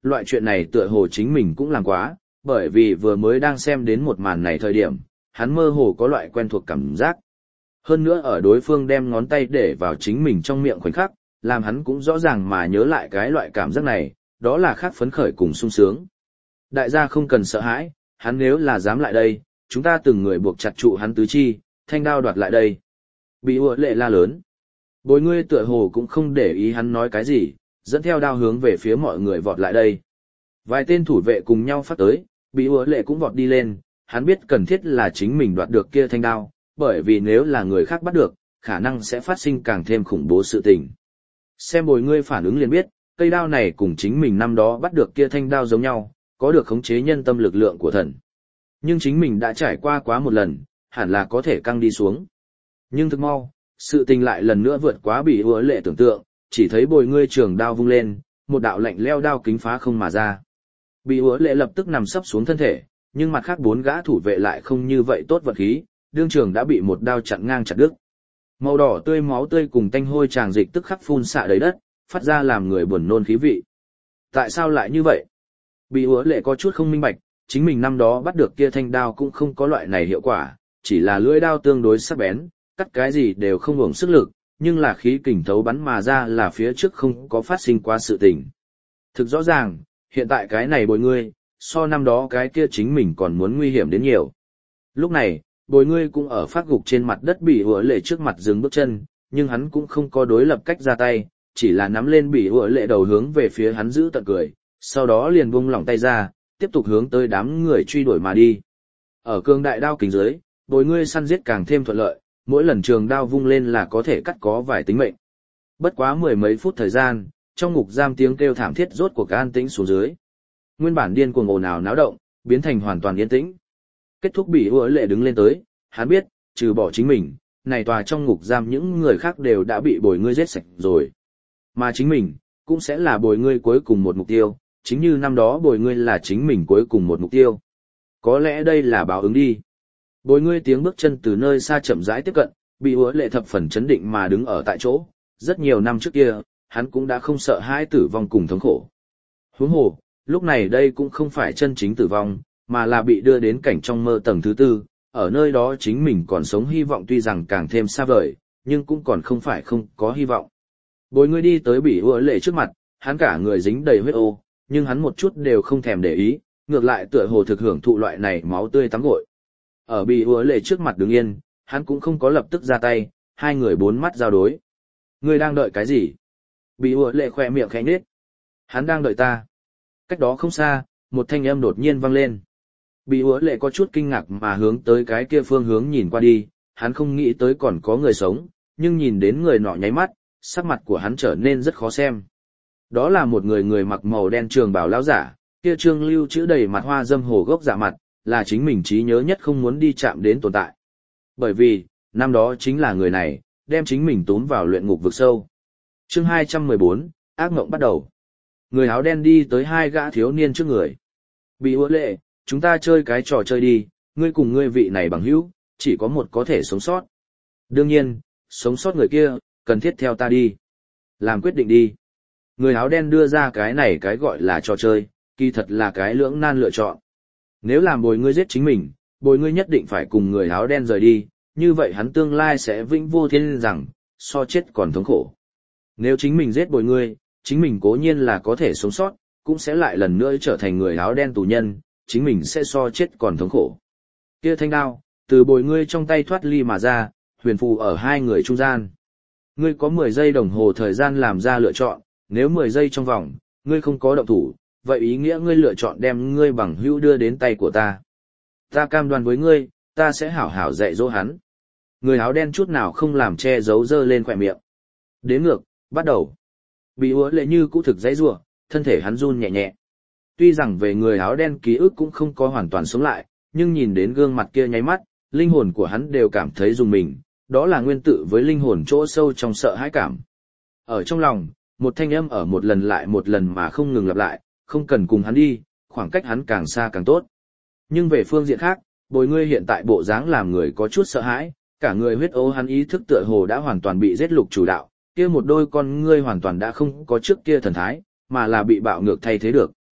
loại chuyện này tựa hồ chính mình cũng làm quá, bởi vì vừa mới đang xem đến một màn này thời điểm, hắn mơ hồ có loại quen thuộc cảm giác. Hơn nữa ở đối phương đem ngón tay để vào chính mình trong miệng khoảnh khắc, làm hắn cũng rõ ràng mà nhớ lại cái loại cảm giác này, đó là khác phấn khởi cùng sung sướng. Đại gia không cần sợ hãi, hắn nếu là dám lại đây, chúng ta từng người buộc chặt trụ hắn tứ chi, thanh đao đoạt lại đây. Bị ùa lệ la lớn. Bồi ngươi tựa hồ cũng không để ý hắn nói cái gì, dẫn theo đao hướng về phía mọi người vọt lại đây. Vài tên thủ vệ cùng nhau phát tới, bị ùa lệ cũng vọt đi lên, hắn biết cần thiết là chính mình đoạt được kia thanh đao, bởi vì nếu là người khác bắt được, khả năng sẽ phát sinh càng thêm khủng bố sự tình. Xem bồi ngươi phản ứng liền biết, cây đao này cùng chính mình năm đó bắt được kia thanh đao giống nhau, có được khống chế nhân tâm lực lượng của thần. Nhưng chính mình đã trải qua quá một lần, hẳn là có thể căng đi xuống. Nhưng thực mau, sự tình lại lần nữa vượt quá bị ùa lệ tưởng tượng, chỉ thấy bồi ngươi trường đao vung lên, một đạo lạnh leo đao kính phá không mà ra. Bị ùa lệ lập tức nằm sấp xuống thân thể, nhưng mặt khác 4 gã thủ vệ lại không như vậy tốt vật khí, đương trường đã bị một đao chặn ngang chặt đứt. Màu đỏ tươi máu tươi cùng tanh hôi tràng dịch tức khắc phun xạ đầy đất, phát ra làm người buồn nôn khí vị. Tại sao lại như vậy? Bị ùa lệ có chút không minh bạch, chính mình năm đó bắt được kia thanh đao cũng không có loại này hiệu quả, chỉ là lưỡi đao tương đối sắc bén, cắt cái gì đều không uổng sức lực, nhưng là khí kình thấu bắn mà ra là phía trước không có phát sinh qua sự tình. Thực rõ ràng, hiện tại cái này bồi ngươi, so năm đó cái kia chính mình còn muốn nguy hiểm đến nhiều. Lúc này, bồi ngươi cũng ở phát gục trên mặt đất bị ùa lệ trước mặt dừng bước chân, nhưng hắn cũng không có đối lập cách ra tay, chỉ là nắm lên bị ùa lệ đầu hướng về phía hắn giữ tận cười, sau đó liền buông lỏng tay ra, tiếp tục hướng tới đám người truy đuổi mà đi. Ở cương đại đao kính dưới, bồi ngươi săn giết càng thêm thuận lợi, mỗi lần trường đao vung lên là có thể cắt có vài tính mệnh. Bất quá 10 mấy phút thời gian, trong ngục giam tiếng kêu thảm thiết rốt cuộc an tĩnh xuống dưới. Nguyên bản điên cuồng ồn ào náo động, biến thành hoàn toàn yên tĩnh. Kết thúc bị ùa lệ đứng lên tới, hắn biết, trừ bỏ chính mình, này tòa trong ngục giam những người khác đều đã bị bồi ngươi giết sạch rồi. Mà chính mình, cũng sẽ là bồi ngươi cuối cùng một mục tiêu, chính như năm đó bồi ngươi là chính mình cuối cùng một mục tiêu. Có lẽ đây là báo ứng đi. Bồi ngươi tiếng bước chân từ nơi xa chậm rãi tiếp cận, bị ùa lệ thập phần chấn định mà đứng ở tại chỗ. Rất nhiều năm trước kia, hắn cũng đã không sợ hãi tử vong cùng thống khổ. Huống hồ, lúc này đây cũng không phải chân chính tử vong, mà là bị đưa đến cảnh trong mơ tầng thứ 4, ở nơi đó chính mình còn sống hy vọng tuy rằng càng thêm xa vời, nhưng cũng còn không phải không có hy vọng. Bồi ngươi đi tới bị ùa lệ trước mặt, hắn cả người dính đầy huyết ô, nhưng hắn một chút đều không thèm để ý, ngược lại tựa hồ thực hưởng thụ loại này máu tươi tắm gội. Ở bị ùa lệ trước mặt đứng yên, hắn cũng không có lập tức ra tay, hai người 4 mắt giao đối. Ngươi đang đợi cái gì? Bị ùa lệ khoe miệng khẽ nhếch. Hắn đang đợi ta. Cách đó không xa, một thanh âm đột nhiên vang lên. Bị ùa lệ có chút kinh ngạc mà hướng tới cái kia phương hướng nhìn qua đi, hắn không nghĩ tới còn có người sống, nhưng nhìn đến người nọ nháy mắt, sắc mặt của hắn trở nên rất khó xem. Đó là một người mặc màu đen trường bào lão giả, kia trương lưu chữ đầy mặt hoa dâm hồ gốc dạ mặt, là chính mình trí nhớ nhất không muốn đi chạm đến tồn tại. Bởi vì, năm đó chính là người này, đem chính mình tốn vào luyện ngục vực sâu. Chương 214, ác mộng bắt đầu. Người áo đen đi tới 2 gã thiếu niên trước người. Bị ùa lệ, chúng ta chơi cái trò chơi đi, ngươi cùng ngươi vị này bằng hữu, chỉ có một có thể sống sót. Đương nhiên, sống sót người kia, cần thiết theo ta đi. Làm quyết định đi. Người áo đen đưa ra cái này cái gọi là trò chơi, kỳ thật là cái lưỡng nan lựa chọn. Nếu làm bồi ngươi giết chính mình, bồi ngươi nhất định phải cùng người áo đen rời đi, như vậy hắn tương lai sẽ vĩnh vô thiên rằng, so chết còn thống khổ. Nếu chính mình giết bồi ngươi, chính mình cố nhiên là có thể sống sót, cũng sẽ lại lần nữa trở thành người áo đen tù nhân, chính mình sẽ so chết còn thống khổ. Kia thanh đao, từ bồi ngươi trong tay thoát ly mà ra, huyền phù ở 2 người trung gian. Ngươi có 10 giây đồng hồ thời gian làm ra lựa chọn, nếu 10 giây trong vòng, ngươi không có động thủ, vậy ý nghĩa ngươi lựa chọn đem ngươi bằng hữu đưa đến tay của ta. Ta cam đoan với ngươi, ta sẽ hảo hảo dạy dỗ hắn. Người áo đen chút nào không làm che giấu dơ lên khỏe miệng. Đếm ngược, bắt đầu. Bị ùa lệ như cũ thực dãy rủa, thân thể hắn run nhẹ nhẹ. Tuy rằng về người áo đen ký ức cũng không có hoàn toàn sống lại, nhưng nhìn đến gương mặt kia nháy mắt, linh hồn của hắn đều cảm thấy rùng mình, đó là nguyên tử với linh hồn chỗ sâu trong sợ hãi cảm. Ở trong lòng, một thanh âm ở một lần lại một lần mà không ngừng lặp lại, không cần cùng hắn đi, khoảng cách hắn càng xa càng tốt. Nhưng về phương diện khác, bồi ngươi hiện tại bộ dáng làm người có chút sợ hãi, cả người huyết ố hắn ý thức tựa hồ đã hoàn toàn bị giết lục chủ đạo, kia một đôi con ngươi hoàn toàn đã không có trước kia thần thái, mà là bị bạo ngược thay thế được.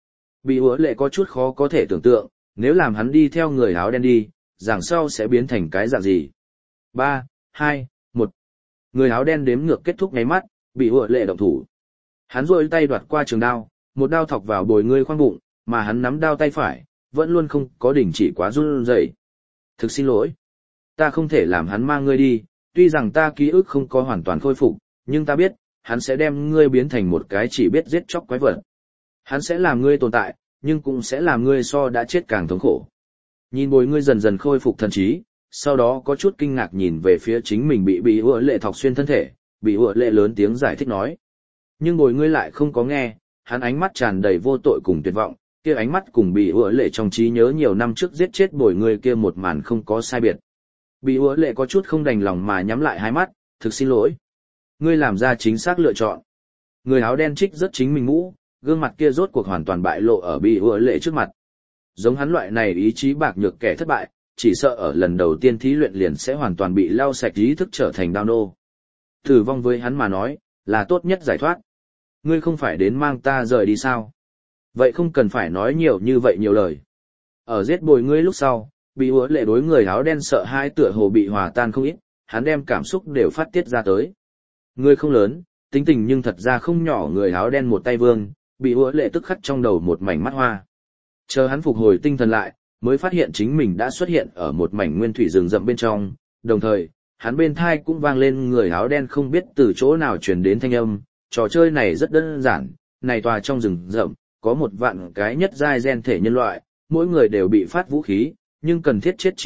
Bị hứa lệ có chút khó có thể tưởng tượng, nếu làm hắn đi theo người áo đen đi, rằng sau sẽ biến thành cái dạng gì. 3, 2, 1. Người áo đen đếm ngược kết thúc nháy mắt, bị hứa lệ động thủ. Hắn rôi tay đoạt qua trường đao, một đao thọc vào bồi ngươi khoang bụng, mà hắn nắm đao tay phải, vẫn luôn không có đình chỉ quá run rẩy. Thực xin lỗi. Ta không thể làm hắn mang ngươi đi, tuy rằng ta ký ức không có hoàn toàn khôi phục, nhưng ta biết, hắn sẽ đem ngươi biến thành một cái chỉ biết giết chóc quái vật. Hắn sẽ làm ngươi tồn tại, nhưng cũng sẽ làm ngươi so đã chết càng thống khổ. Nhìn bồi ngươi dần dần khôi phục thần trí, sau đó có chút kinh ngạc nhìn về phía chính mình bị hứa lệ thọc xuyên thân thể, bị hứa lệ lớn tiếng giải thích nói. Nhưng bồi ngươi lại không có nghe, hắn ánh mắt tràn đầy vô tội cùng tuyệt vọng, kia ánh mắt cùng bị hứa lệ trong trí nhớ nhiều năm trước giết chết bồi ngươi kia một màn không có sai biệt. Bị hứa lệ có chút không đành lòng mà nhắm lại hai mắt, thực xin lỗi. Ngươi làm ra chính xác lựa chọn. Người áo đen trích rất chính mình mũ, gương mặt kia rốt cuộc hoàn toàn bại lộ ở bị hứa lệ trước mặt. Giống hắn loại này ý chí bạc nhược kẻ thất bại, chỉ sợ ở lần đầu tiên thí luyện liền sẽ hoàn toàn bị lau sạch ý thức trở thành đao nô. Tử vong với hắn mà nói, là tốt nhất giải thoát. Ngươi không phải đến mang ta rời đi sao? Vậy không cần phải nói nhiều như vậy nhiều lời. Ở giết bồi ngươi lúc sau, bị hứa lệ đối người áo đen sợ hãi tựa hồ bị hòa tan không ít, hắn đem cảm xúc đều phát tiết ra tới. Ngươi không lớn, tính tình nhưng thật ra không nhỏ, người áo đen một tay vương, bị hứa lệ tức khắc trong đầu một mảnh mắt hoa. Chờ hắn phục hồi tinh thần lại, mới phát hiện chính mình đã xuất hiện ở một mảnh nguyên thủy rừng rậm bên trong, đồng thời, hắn bên thai cũng vang lên người áo đen không biết từ chỗ nào truyền đến thanh âm. Trò chơi này rất đơn giản, này tòa trong rừng rậm, có 1.000 cái nhất giai gen thể nhân loại, mỗi người đều bị phát vũ khí, nhưng cần thiết chết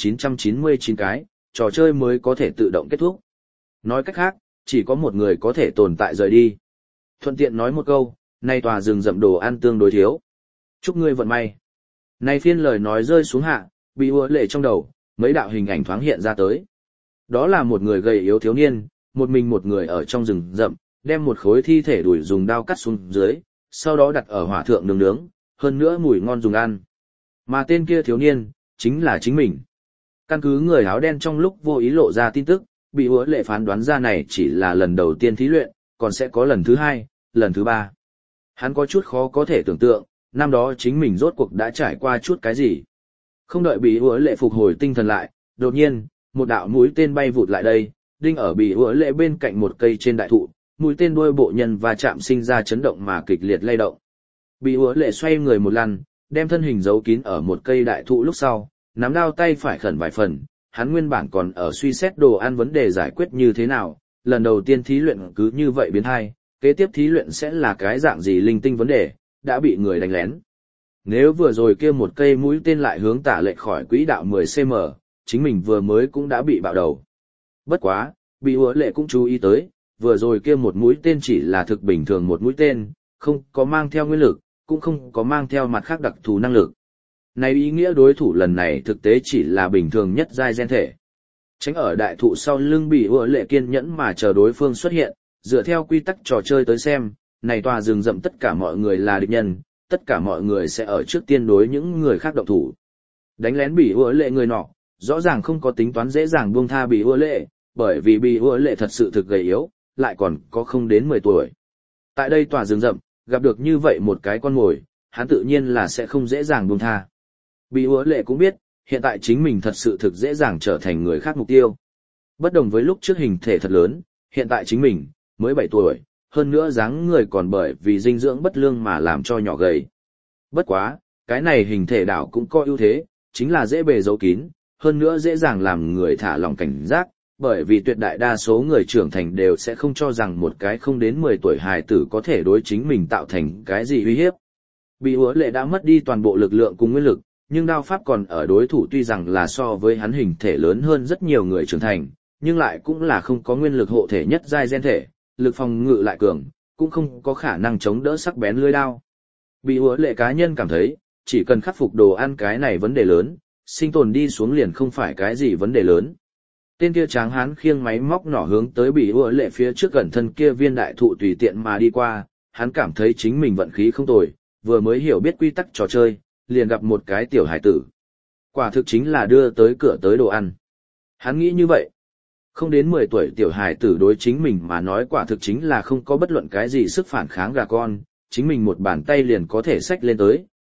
9.999 cái, trò chơi mới có thể tự động kết thúc. Nói cách khác, chỉ có một người có thể tồn tại rời đi. Thuận tiện nói một câu, này tòa rừng rậm đồ ăn tương đối thiếu. Chúc ngươi vận may. Này phiên lời nói rơi xuống hạ, bị hứa lệ trong đầu, mấy đạo hình ảnh thoáng hiện ra tới. Đó là một người gầy yếu thiếu niên, một mình một người ở trong rừng rậm, đem một khối thi thể đuổi dùng đao cắt xuống dưới, sau đó đặt ở hỏa thượng nướng nướng, hơn nữa mùi ngon dùng ăn. Mà tên kia thiếu niên, chính là chính mình. Căn cứ người áo đen trong lúc vô ý lộ ra tin tức, bị hứa lệ phán đoán ra này chỉ là lần đầu tiên thí luyện, còn sẽ có lần thứ 2, lần thứ 3. Hắn có chút khó có thể tưởng tượng, năm đó chính mình rốt cuộc đã trải qua chút cái gì. Không đợi bị hứa lệ phục hồi tinh thần lại, đột nhiên, một đạo mũi tên bay vụt lại đây, đinh ở bị hứa lệ bên cạnh một cây trên đại thụ, mũi tên đuôi bộ nhân và chạm sinh ra chấn động mà kịch liệt lay động. Bị hứa lệ xoay người một lần, đem thân hình giấu kín ở một cây đại thụ lúc sau, nắm đao tay phải khẩn vài phần, hắn nguyên bản còn ở suy xét đồ ăn vấn đề giải quyết như thế nào, lần đầu tiên thí luyện cứ như vậy biến hai, kế tiếp thí luyện sẽ là cái dạng gì linh tinh vấn đề, đã bị người đánh lén. Nếu vừa rồi kia một cây mũi tên lại hướng tả lệch khỏi quỹ đạo 10cm, chính mình vừa mới cũng đã bị bạo đầu. Bất quá, bị hứa lệ cũng chú ý tới, vừa rồi kia một mũi tên chỉ là thực bình thường một mũi tên, không có mang theo nguyên lực, cũng không có mang theo mặt khác đặc thù năng lực. Này ý nghĩa đối thủ lần này thực tế chỉ là bình thường nhất giai gen thể. Tránh ở đại thụ sau lưng bị hứa lệ kiên nhẫn mà chờ đối phương xuất hiện, dựa theo quy tắc trò chơi tới xem, này tòa rừng rậm tất cả mọi người là địch nhân, tất cả mọi người sẽ ở trước tiên đối những người khác động thủ. Đánh lén bị hứa lệ người nọ, rõ ràng không có tính toán dễ dàng buông tha bị hứa lệ, bởi vì bị hứa lệ thật sự thực gầy yếu, lại còn có không đến 10 tuổi. Tại đây tòa rừng rậm, gặp được như vậy một cái con mồi, hắn tự nhiên là sẽ không dễ dàng buông tha. Bị hứa lệ cũng biết, hiện tại chính mình thật sự thực dễ dàng trở thành người khác mục tiêu. Bất đồng với lúc trước hình thể thật lớn, hiện tại chính mình, mới 7 tuổi, hơn nữa dáng người còn bởi vì dinh dưỡng bất lương mà làm cho nhỏ gầy. Bất quá, cái này hình thể đảo cũng có ưu thế, chính là dễ bề giấu kín, hơn nữa dễ dàng làm người thả lòng cảnh giác, bởi vì tuyệt đại đa số người trưởng thành đều sẽ không cho rằng một cái không đến 10 tuổi hài tử có thể đối chính mình tạo thành cái gì uy hiếp. Bị hứa lệ đã mất đi toàn bộ lực lượng cùng nguyên lực, nhưng đao pháp còn ở đối thủ tuy rằng là so với hắn hình thể lớn hơn rất nhiều người trưởng thành, nhưng lại cũng là không có nguyên lực hộ thể nhất giai gen thể, lực phòng ngự lại cường, cũng không có khả năng chống đỡ sắc bén lưỡi đao. Bị hứa lệ cá nhân cảm thấy, chỉ cần khắc phục đồ ăn cái này vấn đề lớn, sinh tồn đi xuống liền không phải cái gì vấn đề lớn. Tên kia tráng hán khiêng máy móc nỏ hướng tới bị hứa lệ phía trước gần thân kia viên đại thụ tùy tiện mà đi qua, hắn cảm thấy chính mình vận khí không tồi, vừa mới hiểu biết quy tắc trò chơi, liền gặp một cái tiểu hải tử. Quả thực chính là đưa tới cửa tới đồ ăn. Hắn nghĩ như vậy. Không đến 10 tuổi tiểu hải tử đối chính mình mà nói quả thực chính là không có bất luận cái gì sức phản kháng gà con, chính mình một bàn tay liền có thể xách lên tới,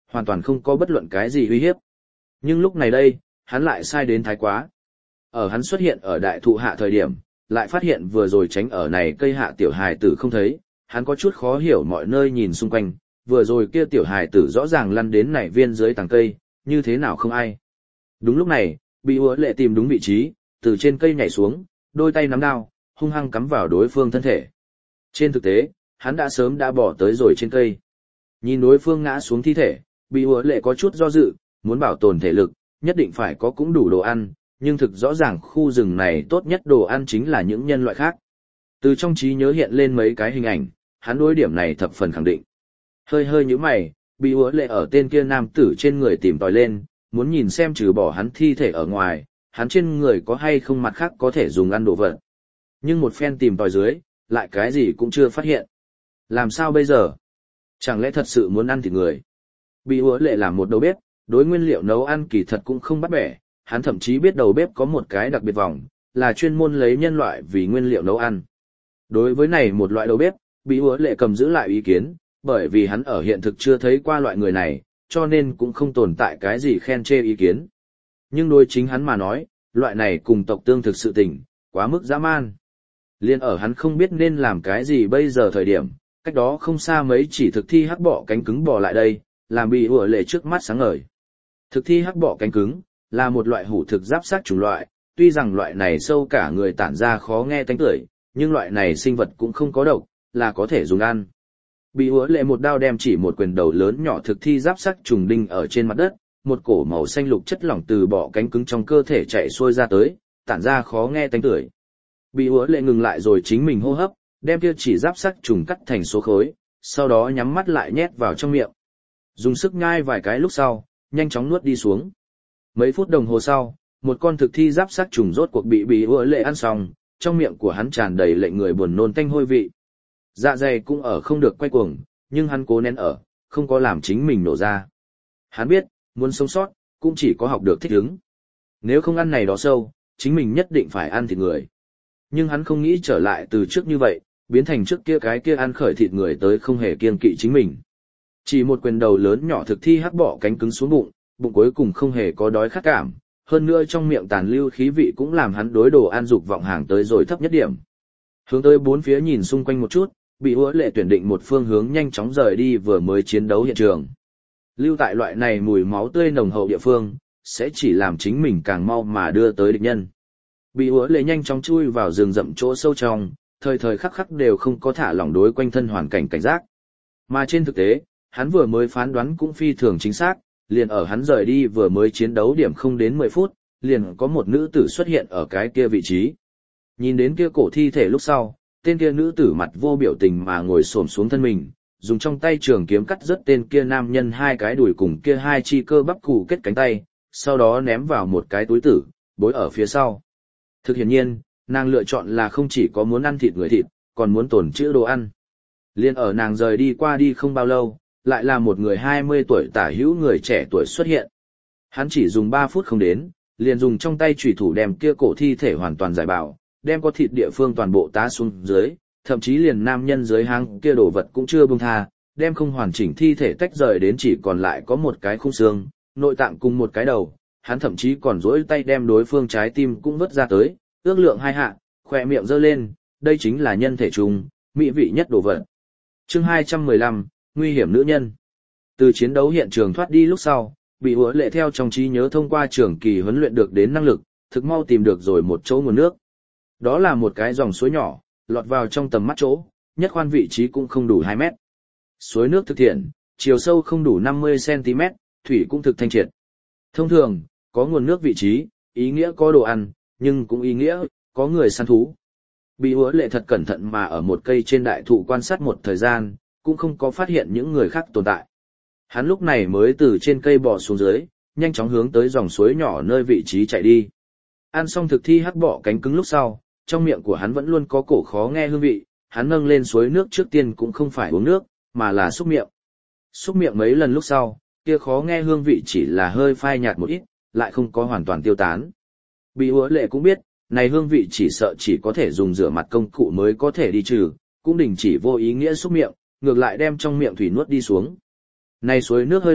hoàn toàn không có bất luận cái gì uy hiếp. Nhưng lúc này đây, hắn lại sai đến thái quá. Ở hắn xuất hiện ở đại thụ hạ thời điểm, lại phát hiện vừa rồi tránh ở này cây hạ tiểu hài tử không thấy, hắn có chút khó hiểu mọi nơi nhìn xung quanh, vừa rồi kia tiểu hài tử rõ ràng lăn đến nảy viên dưới tàng cây, như thế nào không ai. Đúng lúc này, bị Hứa Lệ tìm đúng vị trí, từ trên cây nhảy xuống, đôi tay nắm đao, hung hăng cắm vào đối phương thân thể. Trên thực tế, hắn đã sớm đã bỏ tới rồi trên cây. Nhìn đối phương ngã xuống thi thể, bị Hứa Lệ có chút do dự, muốn bảo tồn thể lực, nhất định phải có cũng đủ đồ ăn, nhưng thực rõ ràng khu rừng này tốt nhất đồ ăn chính là những nhân loại khác. Từ trong trí nhớ hiện lên mấy cái hình ảnh, hắn đối điểm này thập phần khẳng định. Hơi hơi nhíu mày, bị Hứa Lệ ở tên kia nam tử trên người tìm tòi lên, muốn nhìn xem trừ bỏ hắn thi thể ở ngoài, hắn trên người có hay không mặt khác có thể dùng ăn đồ vật. Nhưng một phen tìm tòi dưới, lại cái gì cũng chưa phát hiện. Làm sao bây giờ? Chẳng lẽ thật sự muốn ăn thịt người? Bị Hứa Lệ làm một đầu bếp, đối nguyên liệu nấu ăn kỳ thật cũng không bắt bẻ, hắn thậm chí biết đầu bếp có một cái đặc biệt vòng, là chuyên môn lấy nhân loại vì nguyên liệu nấu ăn. Đối với này một loại đầu bếp, Bị Hứa Lệ cầm giữ lại ý kiến, bởi vì hắn ở hiện thực chưa thấy qua loại người này, cho nên cũng không tồn tại cái gì khen chê ý kiến. Nhưng đối chính hắn mà nói, loại này cùng tộc tương thực sự tình, quá mức dã man. Liên ở hắn không biết nên làm cái gì bây giờ thời điểm, cách đó không xa mấy chỉ thực thi hắc bọ cánh cứng bò lại đây, làm Bị Hứa Lệ trước mắt sáng ngời. Thực thi hắc bọ cánh cứng là một loại hủ thực giáp xác chủng loại, tuy rằng loại này sâu cả người tản ra khó nghe tanh tưởi, nhưng loại này sinh vật cũng không có độc, là có thể dùng ăn. Bị Hứa Lệ một đao đem chỉ một quyền đầu lớn nhỏ thực thi giáp xác trùng đinh ở trên mặt đất, một cổ màu xanh lục chất lỏng từ bọ cánh cứng trong cơ thể chạy xuôi ra tới, tản ra khó nghe tanh tưởi. Bị Hứa Lệ ngừng lại rồi chính mình hô hấp, đem kia chỉ giáp xác trùng cắt thành số khối, sau đó nhắm mắt lại nhét vào trong miệng. Dùng sức nhai vài cái lúc sau, nhanh chóng nuốt đi xuống. Mấy phút đồng hồ sau, một con thực thi giáp xác trùng rốt cuộc bị Hứa Lệ ăn xong, trong miệng của hắn tràn đầy lệnh người buồn nôn tanh hôi vị. Dạ dày cũng ở không được quay cuồng, nhưng hắn cố nén ở, không có làm chính mình nổ ra. Hắn biết, muốn sống sót, cũng chỉ có học được thích ứng. Nếu không ăn này đó sâu, chính mình nhất định phải ăn thịt người. Nhưng hắn không nghĩ trở lại từ trước như vậy, biến thành trước kia cái kia ăn khởi thịt người tới không hề kiêng kỵ chính mình. Chỉ một quyền đầu lớn nhỏ thực thi hắc bọ cánh cứng xuống bụng, bụng cuối cùng không hề có đói khát cảm, hơn nữa trong miệng tàn lưu khí vị cũng làm hắn đối đồ ăn dục vọng hàng tới rồi thấp nhất điểm. Hướng tới bốn phía nhìn xung quanh một chút, Bị Hứa Lệ tuyển định một phương hướng nhanh chóng rời đi vừa mới chiến đấu hiện trường. Lưu tại loại này mùi máu tươi nồng hậu địa phương, sẽ chỉ làm chính mình càng mau mà đưa tới địch nhân. Bị Hứa Lệ nhanh chóng chui vào rừng rậm chỗ sâu trong, thời thời khắc khắc đều không có thả lỏng đối quanh thân hoàn cảnh cảnh giác. Mà trên thực tế, hắn vừa mới phán đoán cũng phi thường chính xác, liền ở hắn rời đi vừa mới chiến đấu điểm không đến 10 phút, liền có một nữ tử xuất hiện ở cái kia vị trí. Nhìn đến kia cổ thi thể lúc sau, tên kia nữ tử mặt vô biểu tình mà ngồi xổm xuống thân mình, dùng trong tay trường kiếm cắt rớt tên kia nam nhân hai cái đùi cùng kia hai chi cơ bắp cụ kết cánh tay, sau đó ném vào một cái túi tử, bối ở phía sau. Thực hiển nhiên, nàng lựa chọn là không chỉ có muốn ăn thịt người thịt, còn muốn tồn trữ đồ ăn. Liên ở nàng rời đi qua đi không bao lâu, lại là một người 20 tuổi tả hữu người trẻ tuổi xuất hiện. Hắn chỉ dùng 3 phút không đến, liền dùng trong tay chủy thủ đem kia cổ thi thể hoàn toàn giải bào, đem có thịt địa phương toàn bộ tá xuống dưới, thậm chí liền nam nhân dưới hang kia đồ vật cũng chưa buông tha, đem không hoàn chỉnh thi thể tách rời đến chỉ còn lại có một cái khung xương, nội tạng cùng một cái đầu, hắn thậm chí còn duỗi tay đem đối phương trái tim cũng vứt ra tới, ước lượng 2 hạ, khỏe miệng giơ lên, đây chính là nhân thể trùng, mỹ vị nhất đồ vật. Chương 215, nguy hiểm nữ nhân. Từ chiến đấu hiện trường thoát đi lúc sau, Bị Hứa Lệ theo trong trí nhớ thông qua trường kỳ huấn luyện được đến năng lực, thực mau tìm được rồi một chỗ nguồn nước. Đó là một cái dòng suối nhỏ, lọt vào trong tầm mắt chỗ, nhất khoan vị trí cũng không đủ 2 mét. Suối nước thực thiện, chiều sâu không đủ 50 cm, thủy cũng thực thanh triệt. Thông thường, có nguồn nước vị trí, ý nghĩa có đồ ăn, nhưng cũng ý nghĩa, có người săn thú. Bị Hứa Lệ thật cẩn thận mà ở một cây trên đại thụ quan sát một thời gian, cũng không có phát hiện những người khác tồn tại. Hắn lúc này mới từ trên cây bò xuống dưới, nhanh chóng hướng tới dòng suối nhỏ nơi vị trí chạy đi. Ăn xong thực thi hắc bọ cánh cứng lúc sau, trong miệng của hắn vẫn luôn có cổ khó nghe hương vị, hắn nâng lên suối nước trước tiên cũng không phải uống nước, mà là xúc miệng. Xúc miệng mấy lần lúc sau, kia khó nghe hương vị chỉ là hơi phai nhạt một ít, lại không có hoàn toàn tiêu tán. Bị Hứa Lệ cũng biết, này hương vị chỉ sợ chỉ có thể dùng rửa mặt công cụ mới có thể đi trừ, cũng đình chỉ vô ý nghĩa xúc miệng, ngược lại đem trong miệng thủy nuốt đi xuống. Này suối nước hơi lạnh,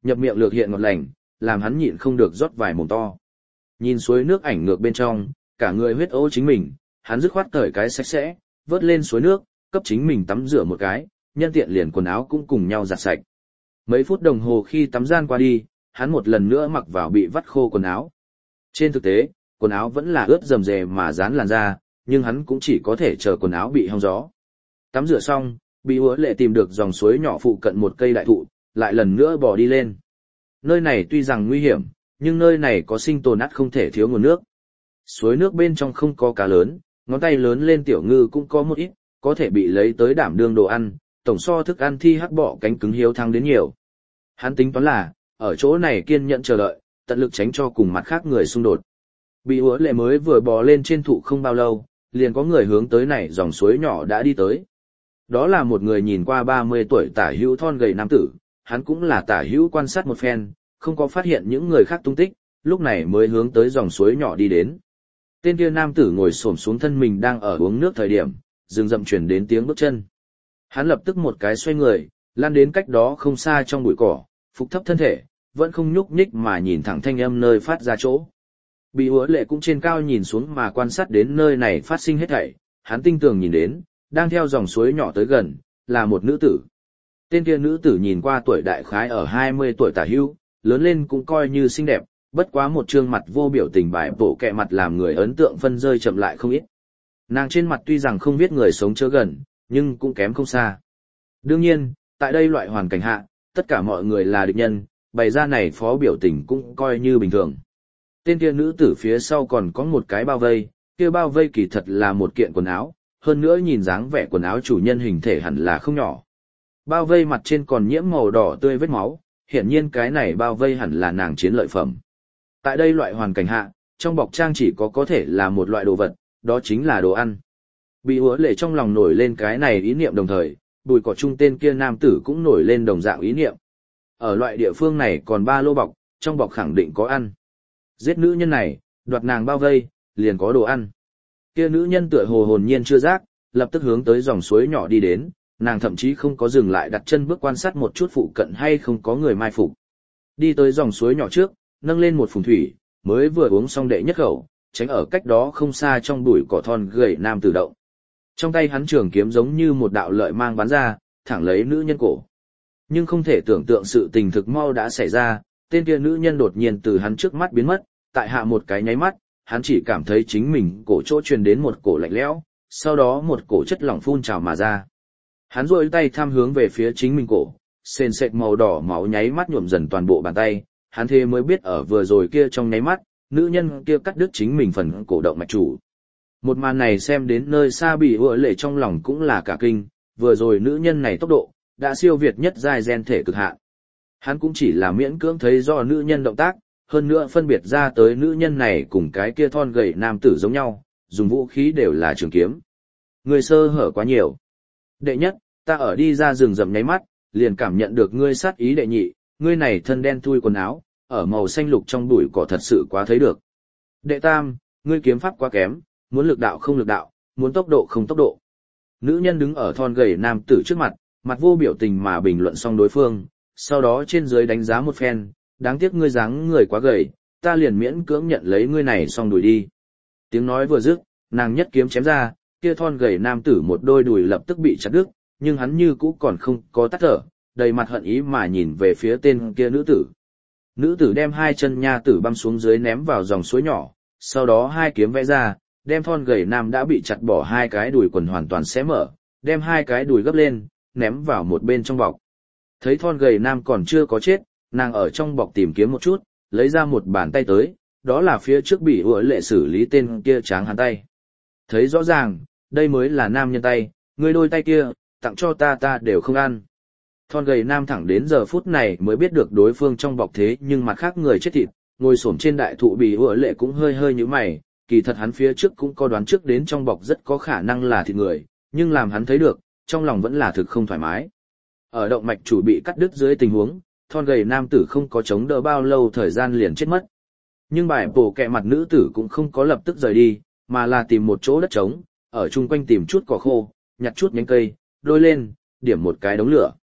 nhập miệng lược hiện ngọt lành, làm hắn nhịn không được rót vài mồm to. Nhìn suối nước ảnh ngược bên trong, cả người huyết ố chính mình, hắn dứt khoát cởi cái sạch sẽ, vớt lên suối nước, cấp chính mình tắm rửa một cái, nhân tiện liền quần áo cũng cùng nhau giặt sạch. Mấy phút đồng hồ khi tắm gian qua đi, hắn một lần nữa mặc vào bị vắt khô quần áo. Trên thực tế, quần áo vẫn là ướt rầm rề mà dán làn da, nhưng hắn cũng chỉ có thể chờ quần áo bị hong gió. Tắm rửa xong, Bị Hứa Lệ tìm được dòng suối nhỏ phụ cận một cây đại thụ, lại lần nữa bò đi lên. Nơi này tuy rằng nguy hiểm, nhưng nơi này có sinh tồn ắt không thể thiếu nguồn nước. Suối nước bên trong không có cá lớn, ngón tay lớn lên tiểu ngư cũng có một ít, có thể bị lấy tới đảm đương đồ ăn, tổng so thức ăn thi hắc bọ cánh cứng hiếu thắng đến nhiều. Hắn tính toán là, ở chỗ này kiên nhẫn chờ đợi, tận lực tránh cho cùng mặt khác người xung đột. Bị Hứa Lệ mới vừa bò lên trên thụ không bao lâu, liền có người hướng tới này dòng suối nhỏ đã đi tới. Đó là một người nhìn qua 30 tuổi tả hữu thon gầy nam tử, hắn cũng là tả hữu quan sát một phen, không có phát hiện những người khác tung tích, lúc này mới hướng tới dòng suối nhỏ đi đến. Tên kia nam tử ngồi xổm xuống thân mình đang ở uống nước thời điểm, rừng rậm truyền đến tiếng bước chân. Hắn lập tức một cái xoay người, lăn đến cách đó không xa trong bụi cỏ, phục thấp thân thể, vẫn không nhúc nhích mà nhìn thẳng thanh âm nơi phát ra chỗ. Bị Hứa Lệ cũng trên cao nhìn xuống mà quan sát đến nơi này phát sinh hết thảy, hắn tinh tường nhìn đến, đang theo dòng suối nhỏ tới gần, là một nữ tử. Tên kia nữ tử nhìn qua tuổi đại khái ở 20 tuổi tả hữu, lớn lên cũng coi như xinh đẹp, bất quá một trương mặt vô biểu tình bại bộ kẹ mặt làm người ấn tượng phân rơi chậm lại không ít. Nàng trên mặt tuy rằng không biết người sống chớ gần, nhưng cũng kém không xa. Đương nhiên, tại đây loại hoàn cảnh hạ, tất cả mọi người là địch nhân, bày ra này phó biểu tình cũng coi như bình thường. Tên kia nữ tử phía sau còn có một cái bao vây, kia bao vây kỳ thật là một kiện quần áo, hơn nữa nhìn dáng vẻ quần áo chủ nhân hình thể hẳn là không nhỏ. Bao vây mặt trên còn nhiễm màu đỏ tươi vết máu, hiển nhiên cái này bao vây hẳn là nàng chiến lợi phẩm. Tại đây loại hoàn cảnh hạ, trong bọc trang chỉ có thể là một loại đồ vật, đó chính là đồ ăn. Bị Hứa Lệ trong lòng nổi lên cái này ý niệm đồng thời, bùi cỏ trung tên kia nam tử cũng nổi lên đồng dạng ý niệm. Ở loại địa phương này còn 3 lô bọc, trong bọc khẳng định có ăn. Giết nữ nhân này, đoạt nàng bao vây, liền có đồ ăn. Kia nữ nhân tựa hồ hồn nhiên chưa giác, lập tức hướng tới dòng suối nhỏ đi đến, nàng thậm chí không có dừng lại đặt chân bước quan sát một chút phụ cận hay không có người mai phục. Đi tới dòng suối nhỏ trước, nâng lên một phùng thủy, mới vừa uống xong đệ nhất khẩu, tránh ở cách đó không xa trong bụi cỏ thon gầy nam tử động. Trong tay hắn trường kiếm giống như một đạo lợi mang bắn ra, thẳng lấy nữ nhân cổ. Nhưng không thể tưởng tượng sự tình thực mau đã xảy ra, tên kia nữ nhân đột nhiên từ hắn trước mắt biến mất, tại hạ một cái nháy mắt, hắn chỉ cảm thấy chính mình cổ chỗ truyền đến một cổ lạnh lẽo, sau đó một cổ chất lỏng phun trào mà ra. Hắn duỗi tay tham hướng về phía chính mình cổ, sền sệt màu đỏ máu nháy mắt nhuộm dần toàn bộ bàn tay, hắn thế mới biết ở vừa rồi kia trong nháy mắt, nữ nhân kia cắt đứt chính mình phần cổ động mạch chủ. Một màn này xem đến nơi xa Bị Hứa Lệ trong lòng cũng là cả kinh, vừa rồi nữ nhân này tốc độ đã siêu việt nhất giai gen thể cực hạn. Hắn cũng chỉ là miễn cưỡng thấy do nữ nhân động tác, hơn nữa phân biệt ra tới nữ nhân này cùng cái kia thon gầy nam tử giống nhau, dùng vũ khí đều là trường kiếm. Người sơ hở quá nhiều. Đệ nhất, ta ở đi ra rừng rậm nháy mắt, liền cảm nhận được ngươi sát ý. Đệ nhị, ngươi này thân đen thui quần áo, ở màu xanh lục trong bụi cỏ thật sự quá thấy được. Đệ tam, ngươi kiếm pháp quá kém, muốn lực đạo không lực đạo, muốn tốc độ không tốc độ. Nữ nhân đứng ở thon gầy nam tử trước mặt, mặt vô biểu tình mà bình luận xong đối phương, sau đó trên dưới đánh giá một phen, đáng tiếc ngươi dáng người quá gầy, ta liền miễn cưỡng nhận lấy ngươi này xong đuổi đi. Tiếng nói vừa dứt, nàng nhất kiếm chém ra, kia thon gầy nam tử một đôi đùi lập tức bị chặt đứt, nhưng hắn như cũ còn không có tắt thở, đầy mặt hận ý mà nhìn về phía tên kia nữ tử. Nữ tử đem hai chân nha tử băm xuống dưới ném vào dòng suối nhỏ, sau đó hai kiếm vẽ ra, đem thon gầy nam đã bị chặt bỏ hai cái đùi quần hoàn toàn xé mở, đem hai cái đùi gấp lên, ném vào một bên trong bọc. Thấy thon gầy nam còn chưa có chết, nàng ở trong bọc tìm kiếm một chút, lấy ra một bàn tay tới, đó là phía trước Bị Hứa Lệ xử lý tên kia tráng hắn tay. Thấy rõ ràng, đây mới là nam nhân tay, người đôi tay kia, tặng cho ta đều không ăn. Thon gầy nam thẳng đến giờ phút này mới biết được đối phương trong bọc thế nhưng mặt khác người chết thịt, ngồi xổm trên đại thụ Bị Hứa Lệ cũng hơi hơi nhíu mày, kỳ thật hắn phía trước cũng có đoán trước đến trong bọc rất có khả năng là thịt người, nhưng làm hắn thấy được, trong lòng vẫn là thực không thoải mái. Ở động mạch chủ bị cắt đứt dưới tình huống, thon gầy nam tử không có chống đỡ bao lâu thời gian liền chết mất. Nhưng bài bổ kẹ mặt nữ tử cũng không có lập tức rời đi, mà là tìm một chỗ đất trống, ở chung quanh tìm chút cỏ khô, nhặt chút nhánh cây, đôi lên, điểm một cái đống lửa.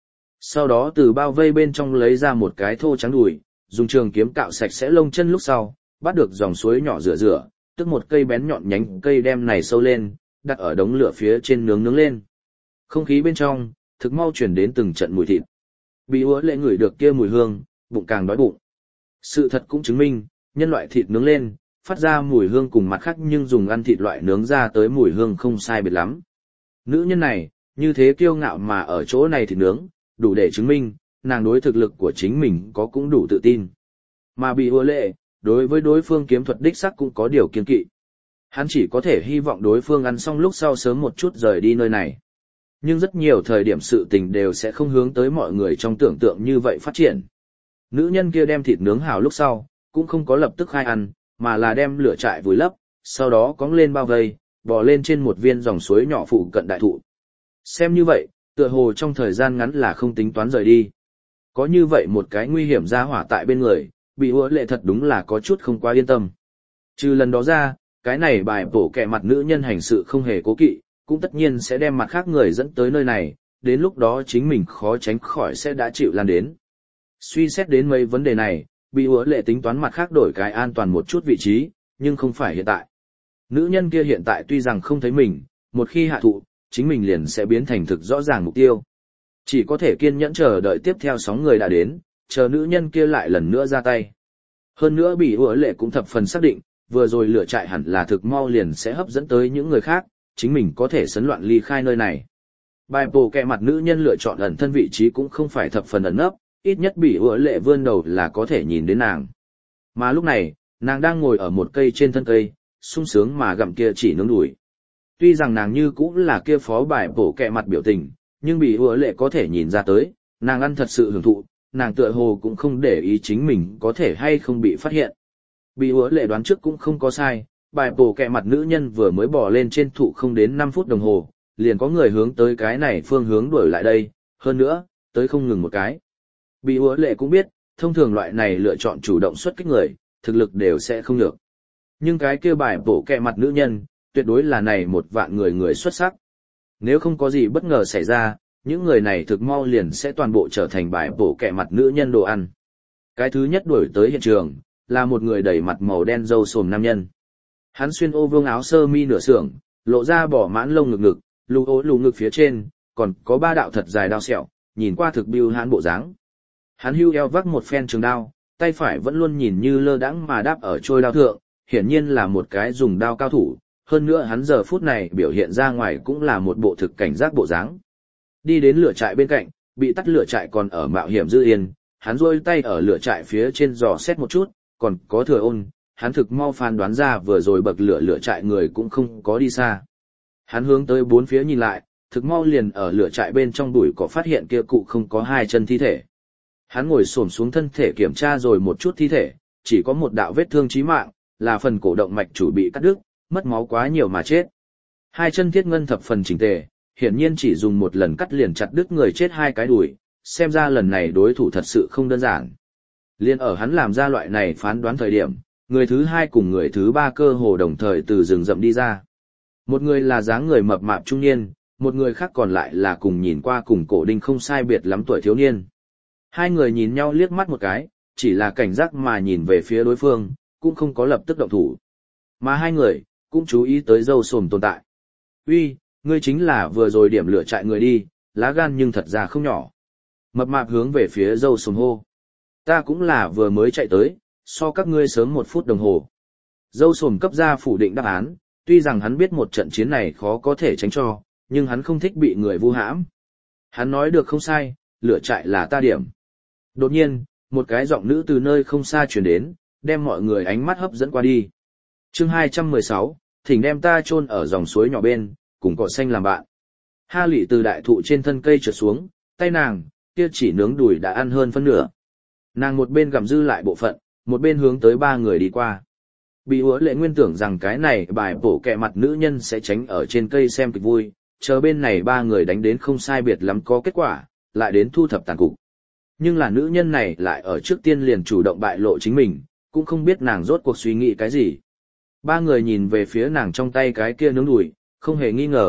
Sau đó từ bao vây bên trong lấy ra một cái thô trắng đùi, dùng trường kiếm cạo sạch sẽ lông chân lúc sau, bắt được dòng suối nhỏ rửa rửa, tức một cây bén nhọn nhánh cây đem này sâu lên, đặt ở đống lửa phía trên nướng lên. Không khí bên trong, thực mau chuyển đến từng trận mùi thịt. Bị Úa Lệ ngửi được kia mùi hương, bụng càng đói bụng. Sự thật cũng chứng minh, nhân loại thịt nướng lên, phát ra mùi hương cùng mặt khác nhưng dùng ăn thịt loại nướng ra tới mùi hương không sai biệt lắm. Nữ nhân này, như thế kiêu ngạo mà ở chỗ này thịt nướng, đủ để chứng minh, nàng đối thực lực của chính mình có cũng đủ tự tin. Mà Bị Úa Lệ, đối với đối phương kiếm thuật đích sắc cũng có điều kiên kỵ. Hắn chỉ có thể hy vọng đối phương ăn xong lúc sau sớm một chút rời đi nơi này. Nhưng rất nhiều thời điểm sự tình đều sẽ không hướng tới mọi người trong tưởng tượng như vậy phát triển. Nữ nhân kia đem thịt nướng hào lúc sau, cũng không có lập tức khai ăn, mà là đem lửa trại vùi lấp, sau đó cóng lên bao vây, bò lên trên một viên dòng suối nhỏ phụ cận đại thụ. Xem như vậy, tựa hồ trong thời gian ngắn là không tính toán rời đi. Có như vậy một cái nguy hiểm ra hỏa tại bên người, Bị Úa Lệ thật đúng là có chút không quá yên tâm. Trừ lần đó ra, cái này bài bổ kẹ mặt nữ nhân hành sự không hề cố kỵ, cũng tất nhiên sẽ đem mặt khác người dẫn tới nơi này, đến lúc đó chính mình khó tránh khỏi sẽ đã chịu lan đến. Suy xét đến mấy vấn đề này, Bị Úa Lệ tính toán mặt khác đổi cái an toàn một chút vị trí, nhưng không phải hiện tại. Nữ nhân kia hiện tại tuy rằng không thấy mình, một khi hạ thụ, chính mình liền sẽ biến thành thực rõ ràng mục tiêu. Chỉ có thể kiên nhẫn chờ đợi tiếp theo sóng người đã đến, chờ nữ nhân kia lại lần nữa ra tay. Hơn nữa Bị Úa Lệ cũng thập phần xác định, vừa rồi lửa trại hẳn là thực mau liền sẽ hấp dẫn tới những người khác, chính mình có thể sấn loạn ly khai nơi này. Bài bổ kẹ mặt nữ nhân lựa chọn ẩn thân vị trí cũng không phải thập phần ẩn nấp, ít nhất Bị Úa Lệ vươn đầu là có thể nhìn đến nàng. Mà lúc này, nàng đang ngồi ở một cây trên thân cây, sung sướng mà gặm kia chỉ nướng đùi. Tuy rằng nàng như cũng là kia phó bài bổ kẹ mặt biểu tình, nhưng Bị Úa Lệ có thể nhìn ra tới, nàng ăn thật sự hưởng thụ, nàng tựa hồ cũng không để ý chính mình có thể hay không bị phát hiện. Bị Úa Lệ đoán trước cũng không có sai, bài bổ kẹ mặt nữ nhân vừa mới bò lên trên thụ không đến 5 phút đồng hồ, liền có người hướng tới cái này phương hướng đuổi lại đây, hơn nữa, tới không ngừng một cái. Bị Úa Lệ cũng biết, thông thường loại này lựa chọn chủ động xuất kích người, thực lực đều sẽ không được. Nhưng cái kia bài bổ kẹ mặt nữ nhân, tuyệt đối là này một vạn người xuất sắc. Nếu không có gì bất ngờ xảy ra, những người này thực mau liền sẽ toàn bộ trở thành bài bổ kẹ mặt nữ nhân đồ ăn. Cái thứ nhất đuổi tới hiện trường, là một người đầy mặt màu đen râu xồm nam nhân. Hắn xuyên ô vương áo sơ mi nửa xưởng, lộ ra bỏ mãn lông ngực, lù ngực phía trên, còn có 3 đạo thật dài đao sẹo, nhìn qua thực bưu hãn bộ dáng. Hắn hưu eo vác một phen trường đao, tay phải vẫn luôn nhìn như lơ đãng mà đáp ở trôi đao thượng, hiển nhiên là một cái dùng đao cao thủ, hơn nữa hắn giờ phút này biểu hiện ra ngoài cũng là một bộ thực cảnh giác bộ dáng. Đi đến lửa trại bên cạnh, bị tắt lửa trại còn ở mạo hiểm dư yên, hắn rôi tay ở lửa trại phía trên dò xét một chút, còn có thừa ôn, hắn thực mau phán đoán ra vừa rồi bậc lửa trại người cũng không có đi xa. Hắn hướng tới bốn phía nhìn lại, thực mau liền ở lửa trại bên trong bụi cỏ phát hiện kia cụ không có 2 chân thi thể. Hắn ngồi xổm xuống thân thể kiểm tra rồi một chút thi thể, chỉ có một đạo vết thương chí mạng, là phần cổ động mạch chủ bị cắt đứt, mất máu quá nhiều mà chết. 2 chân thiết ngân thập phần chỉnh tề, hiển nhiên chỉ dùng một lần cắt liền chặt đứt người chết 2 cái đùi, xem ra lần này đối thủ thật sự không đơn giản. Liên ở hắn làm ra loại này phán đoán thời điểm, người thứ 2 cùng người thứ 3 cơ hồ đồng thời từ rừng rậm đi ra. Một người là dáng người mập mạp trung niên, một người khác còn lại là cùng nhìn qua cùng Cổ Đinh không sai biệt lắm tuổi thiếu niên. 2 người nhìn nhau liếc mắt một cái, chỉ là cảnh giác mà nhìn về phía đối phương, cũng không có lập tức động thủ. Mà 2 người cũng chú ý tới râu xồm tồn tại. Uy, ngươi chính là vừa rồi điểm lửa trại người đi, lá gan nhưng thật ra không nhỏ. Mập mạp hướng về phía râu xồm hô. Ta cũng là vừa mới chạy tới, so các ngươi sớm 1 phút đồng hồ. Râu xồm cấp ra phủ định đáp án, tuy rằng hắn biết một trận chiến này khó có thể tránh cho, nhưng hắn không thích bị người vu hãm. Hắn nói được không sai, lửa trại là ta điểm. Đột nhiên, một cái giọng nữ từ nơi không xa truyền đến, đem mọi người ánh mắt hấp dẫn qua đi. Chương 216, thỉnh đem ta chôn ở dòng suối nhỏ bên, cùng cỏ xanh làm bạn. Ha Lị từ đại thụ trên thân cây trượt xuống, tay nàng, kia chỉ nướng đùi đã ăn hơn phân nửa. Nàng một bên gặm dư lại bộ phận, một bên hướng tới 3 người đi qua. Bị Úa Lệ nguyên tưởng rằng cái này bài bổ kẹ mặt nữ nhân sẽ tránh ở trên cây xem kịch vui, chờ bên này 3 người đánh đến không sai biệt lắm có kết quả, lại đến thu thập tàn cục. Nhưng là nữ nhân này lại ở trước tiên liền chủ động bại lộ chính mình, cũng không biết nàng rốt cuộc suy nghĩ cái gì. 3 người nhìn về phía nàng trong tay cái kia nướng đùi, không hề nghi ngờ,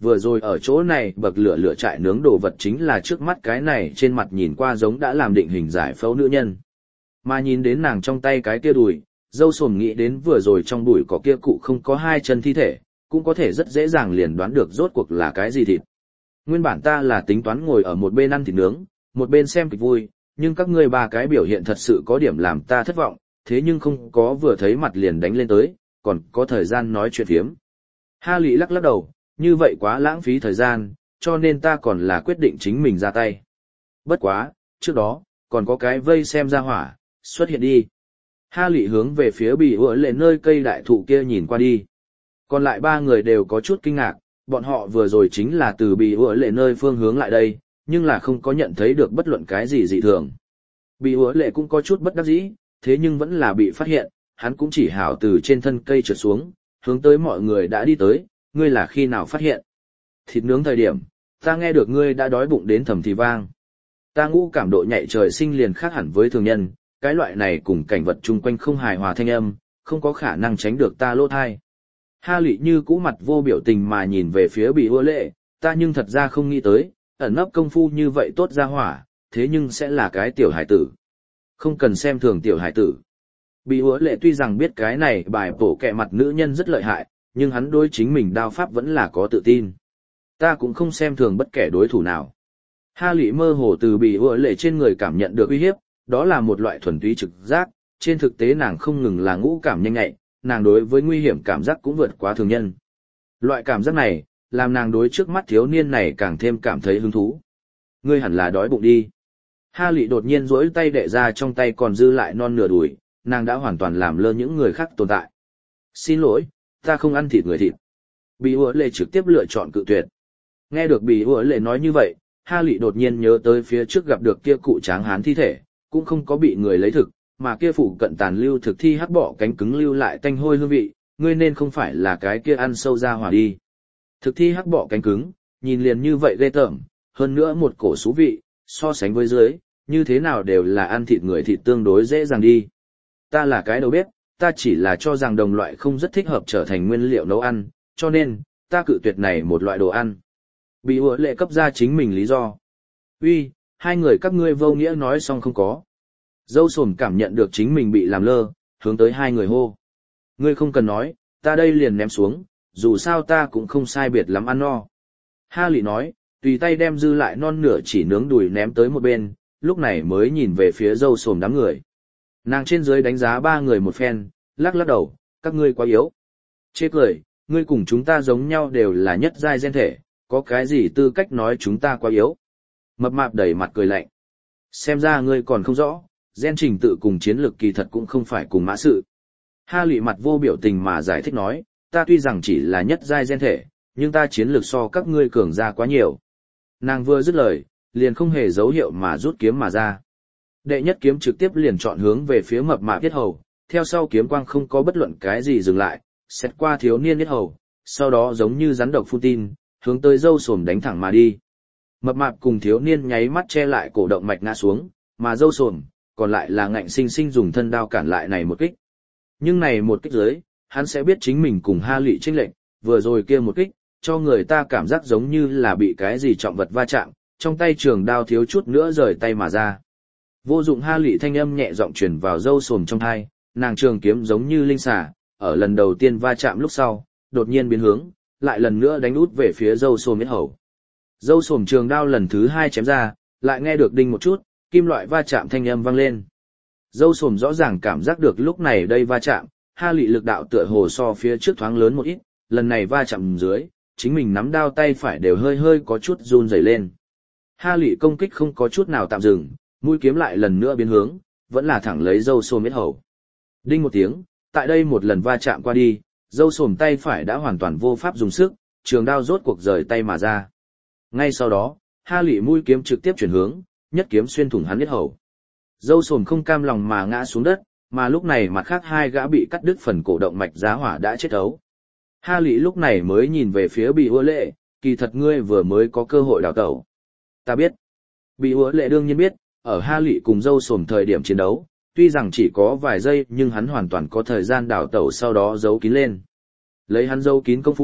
vừa rồi ở chỗ này bậc lửa trại nướng đồ vật chính là trước mắt cái này trên mặt nhìn qua giống đã làm định hình giải phẫu nữ nhân. Mà nhìn đến nàng trong tay cái kia đùi, dâu sồm nghĩ đến vừa rồi trong bụi có kia cụ không có hai chân thi thể, cũng có thể rất dễ dàng liền đoán được rốt cuộc là cái gì thịt. Nguyên bản ta là tính toán ngồi ở một bên ăn thịt nướng, một bên xem kịch vui, nhưng các ngươi ba cái biểu hiện thật sự có điểm làm ta thất vọng, thế nhưng không có vừa thấy mặt liền đánh lên tới, còn có thời gian nói chuyện phiếm. Ha Lị lắc lắc đầu, như vậy quá lãng phí thời gian, cho nên ta còn là quyết định chính mình ra tay. Bất quá, trước đó, còn có cái vây xem ra hỏa, xuất hiện đi. Ha Lị hướng về phía bị ủa lệ nơi cây đại thụ kia nhìn qua đi. Còn lại ba người đều có chút kinh ngạc, bọn họ vừa rồi chính là từ bị ủa lệ nơi phương hướng lại đây, nhưng là không có nhận thấy được bất luận cái gì dị thường. Bị ủa lệ cũng có chút bất đắc dĩ, thế nhưng vẫn là bị phát hiện, hắn cũng chỉ hảo từ trên thân cây trượt xuống, hướng tới mọi người đã đi tới, ngươi là khi nào phát hiện. Thịt nướng thời điểm, ta nghe được ngươi đã đói bụng đến thầm thì vang. Ta ngũ cảm độ nhạy trời sinh liền khác hẳn với thường nhân, cái loại này cùng cảnh vật chung quanh không hài hòa thanh âm, không có khả năng tránh được ta lỗ thai. Ha Lị như cũ mặt vô biểu tình mà nhìn về phía bị ua lệ, ta nhưng thật ra không nghĩ tới, ẩn nấp công phu như vậy tốt ra hỏa, thế nhưng sẽ là cái tiểu hải tử. Không cần xem thường tiểu hải tử. Bị ua lệ tuy rằng biết cái này bài bổ kẹ mặt nữ nhân rất lợi hại, nhưng hắn đối chính mình đao pháp vẫn là có tự tin. Ta cũng không xem thường bất kể đối thủ nào. Ha Lị mơ hồ từ bị ua lệ trên người cảm nhận được uy hiếp, đó là một loại thuần túy trực giác, trên thực tế nàng không ngừng là ngũ cảm nhanh nhạy, nàng đối với nguy hiểm cảm giác cũng vượt quá thường nhân. Loại cảm giác này, làm nàng đối trước mắt thiếu niên này càng thêm cảm thấy hứng thú. Ngươi hẳn là đói bụng đi. Ha Lị đột nhiên duỗi tay đệ ra trong tay còn dư lại non nửa đùi, nàng đã hoàn toàn làm lơ những người khác tồn tại. Xin lỗi, ta không ăn thịt người thịt. Bì ủa lệ trực tiếp lựa chọn cự tuyệt. Nghe được bì ủa lệ nói như vậy, Ha Lị đột nhiên nhớ tới phía trước gặp được kia cụ tráng hán thi thể, cũng không có bị người lấy thực, mà kia phụ cận tàn lưu thực thi hắc bọ cánh cứng lưu lại tanh hôi hương vị, ngươi nên không phải là cái kia ăn sâu ra hỏa đi. Thực thi hắc bọ cánh cứng, nhìn liền như vậy ghê tởm, hơn nữa một cổ xú vị, so sánh với dưới, như thế nào đều là ăn thịt người thịt tương đối dễ dàng đi. Ta là cái đầu bếp, ta chỉ là cho rằng đồng loại không rất thích hợp trở thành nguyên liệu nấu ăn, cho nên, ta cự tuyệt này một loại đồ ăn. Bị ủa lệ cấp ra chính mình lý do. Uy, hai người các ngươi vô nghĩa nói xong không có. Dâu sồm cảm nhận được chính mình bị làm lơ, hướng tới hai người hô. Ngươi không cần nói, ta đây liền ném xuống, dù sao ta cũng không sai biệt lắm ăn no. Ha Lị nói, tùy tay đem dư lại non nửa chỉ nướng đùi ném tới một bên, lúc này mới nhìn về phía dâu sồm đám người. Nàng trên dưới đánh giá ba người một phen, lắc lắc đầu, các ngươi quá yếu. Chê cười, ngươi cùng chúng ta giống nhau đều là nhất giai gen thể, có cái gì tư cách nói chúng ta quá yếu. Mập mạp đẩy mặt cười lạnh. Xem ra ngươi còn không rõ, gen trình tự cùng chiến lược kỳ thật cũng không phải cùng mã sự. Ha Lị mặt vô biểu tình mà giải thích nói, ta tuy rằng chỉ là nhất giai gen thể, nhưng ta chiến lược so các ngươi cường ra quá nhiều. Nàng vừa dứt lời, liền không hề dấu hiệu mà rút kiếm mà ra. Đệ nhất kiếm trực tiếp liền chọn hướng về phía mập mạp yết hầu, theo sau kiếm quang không có bất luận cái gì dừng lại, xét qua thiếu niên yết hầu, sau đó giống như rắn độc phun tin, hướng tới dâu sồm đánh thẳng mà đi. Mập mạp cùng thiếu niên nháy mắt che lại cổ động mạch ngã xuống, mà dâu sồm, còn lại là ngạnh sinh sinh dùng thân đao cản lại này một kích. Nhưng này một kích dưới, hắn sẽ biết chính mình cùng Ha Lị chênh lệch, vừa rồi kia một kích, cho người ta cảm giác giống như là bị cái gì trọng vật va chạm, trong tay trường đao thiếu chút nữa rời tay mà ra. Vô dụng Ha Lị thanh âm nhẹ giọng truyền vào dâu sồm trong tai, nàng trường kiếm giống như linh xà, ở lần đầu tiên va chạm lúc sau, đột nhiên biến hướng, lại lần nữa đánh út về phía dâu sồm yết hầu. Dâu sồm trường đao lần thứ hai chém ra, lại nghe được đinh một chút, kim loại va chạm thanh âm vang lên. Dâu sồm rõ ràng cảm giác được lúc này đây va chạm, Ha Lị lực đạo tựa hồ so phía trước thoáng lớn một ít, lần này va chạm dưới, chính mình nắm đao tay phải đều hơi hơi có chút run rẩy lên. Ha Lị công kích không có chút nào tạm dừng, mũi kiếm lại lần nữa biến hướng, vẫn là thẳng lấy dâu sồm yết hầu. Đinh một tiếng, tại đây một lần va chạm qua đi, dâu sồm tay phải đã hoàn toàn vô pháp dùng sức, trường đao rốt cuộc rời tay mà ra. Ngay sau đó, Ha Lị mũi kiếm trực tiếp chuyển hướng, nhất kiếm xuyên thủng hắn yết hầu. Dâu sồm không cam lòng mà ngã xuống đất, mà lúc này mặt khác hai gã bị cắt đứt phần cổ động mạch giá hỏa đã chết ấu. Ha Lị lúc này mới nhìn về phía Bì Ua Lệ, kỳ thật ngươi vừa mới có cơ hội đào tẩu. Ta biết. Bì Ua Lệ đương nhiên biết, ở Ha Lị cùng dâu sồm thời điểm chiến đấu, tuy rằng chỉ có vài giây nhưng hắn hoàn toàn có thời gian đào tẩu sau đó giấu kín lên. Lấy hắn giấu kín công phu,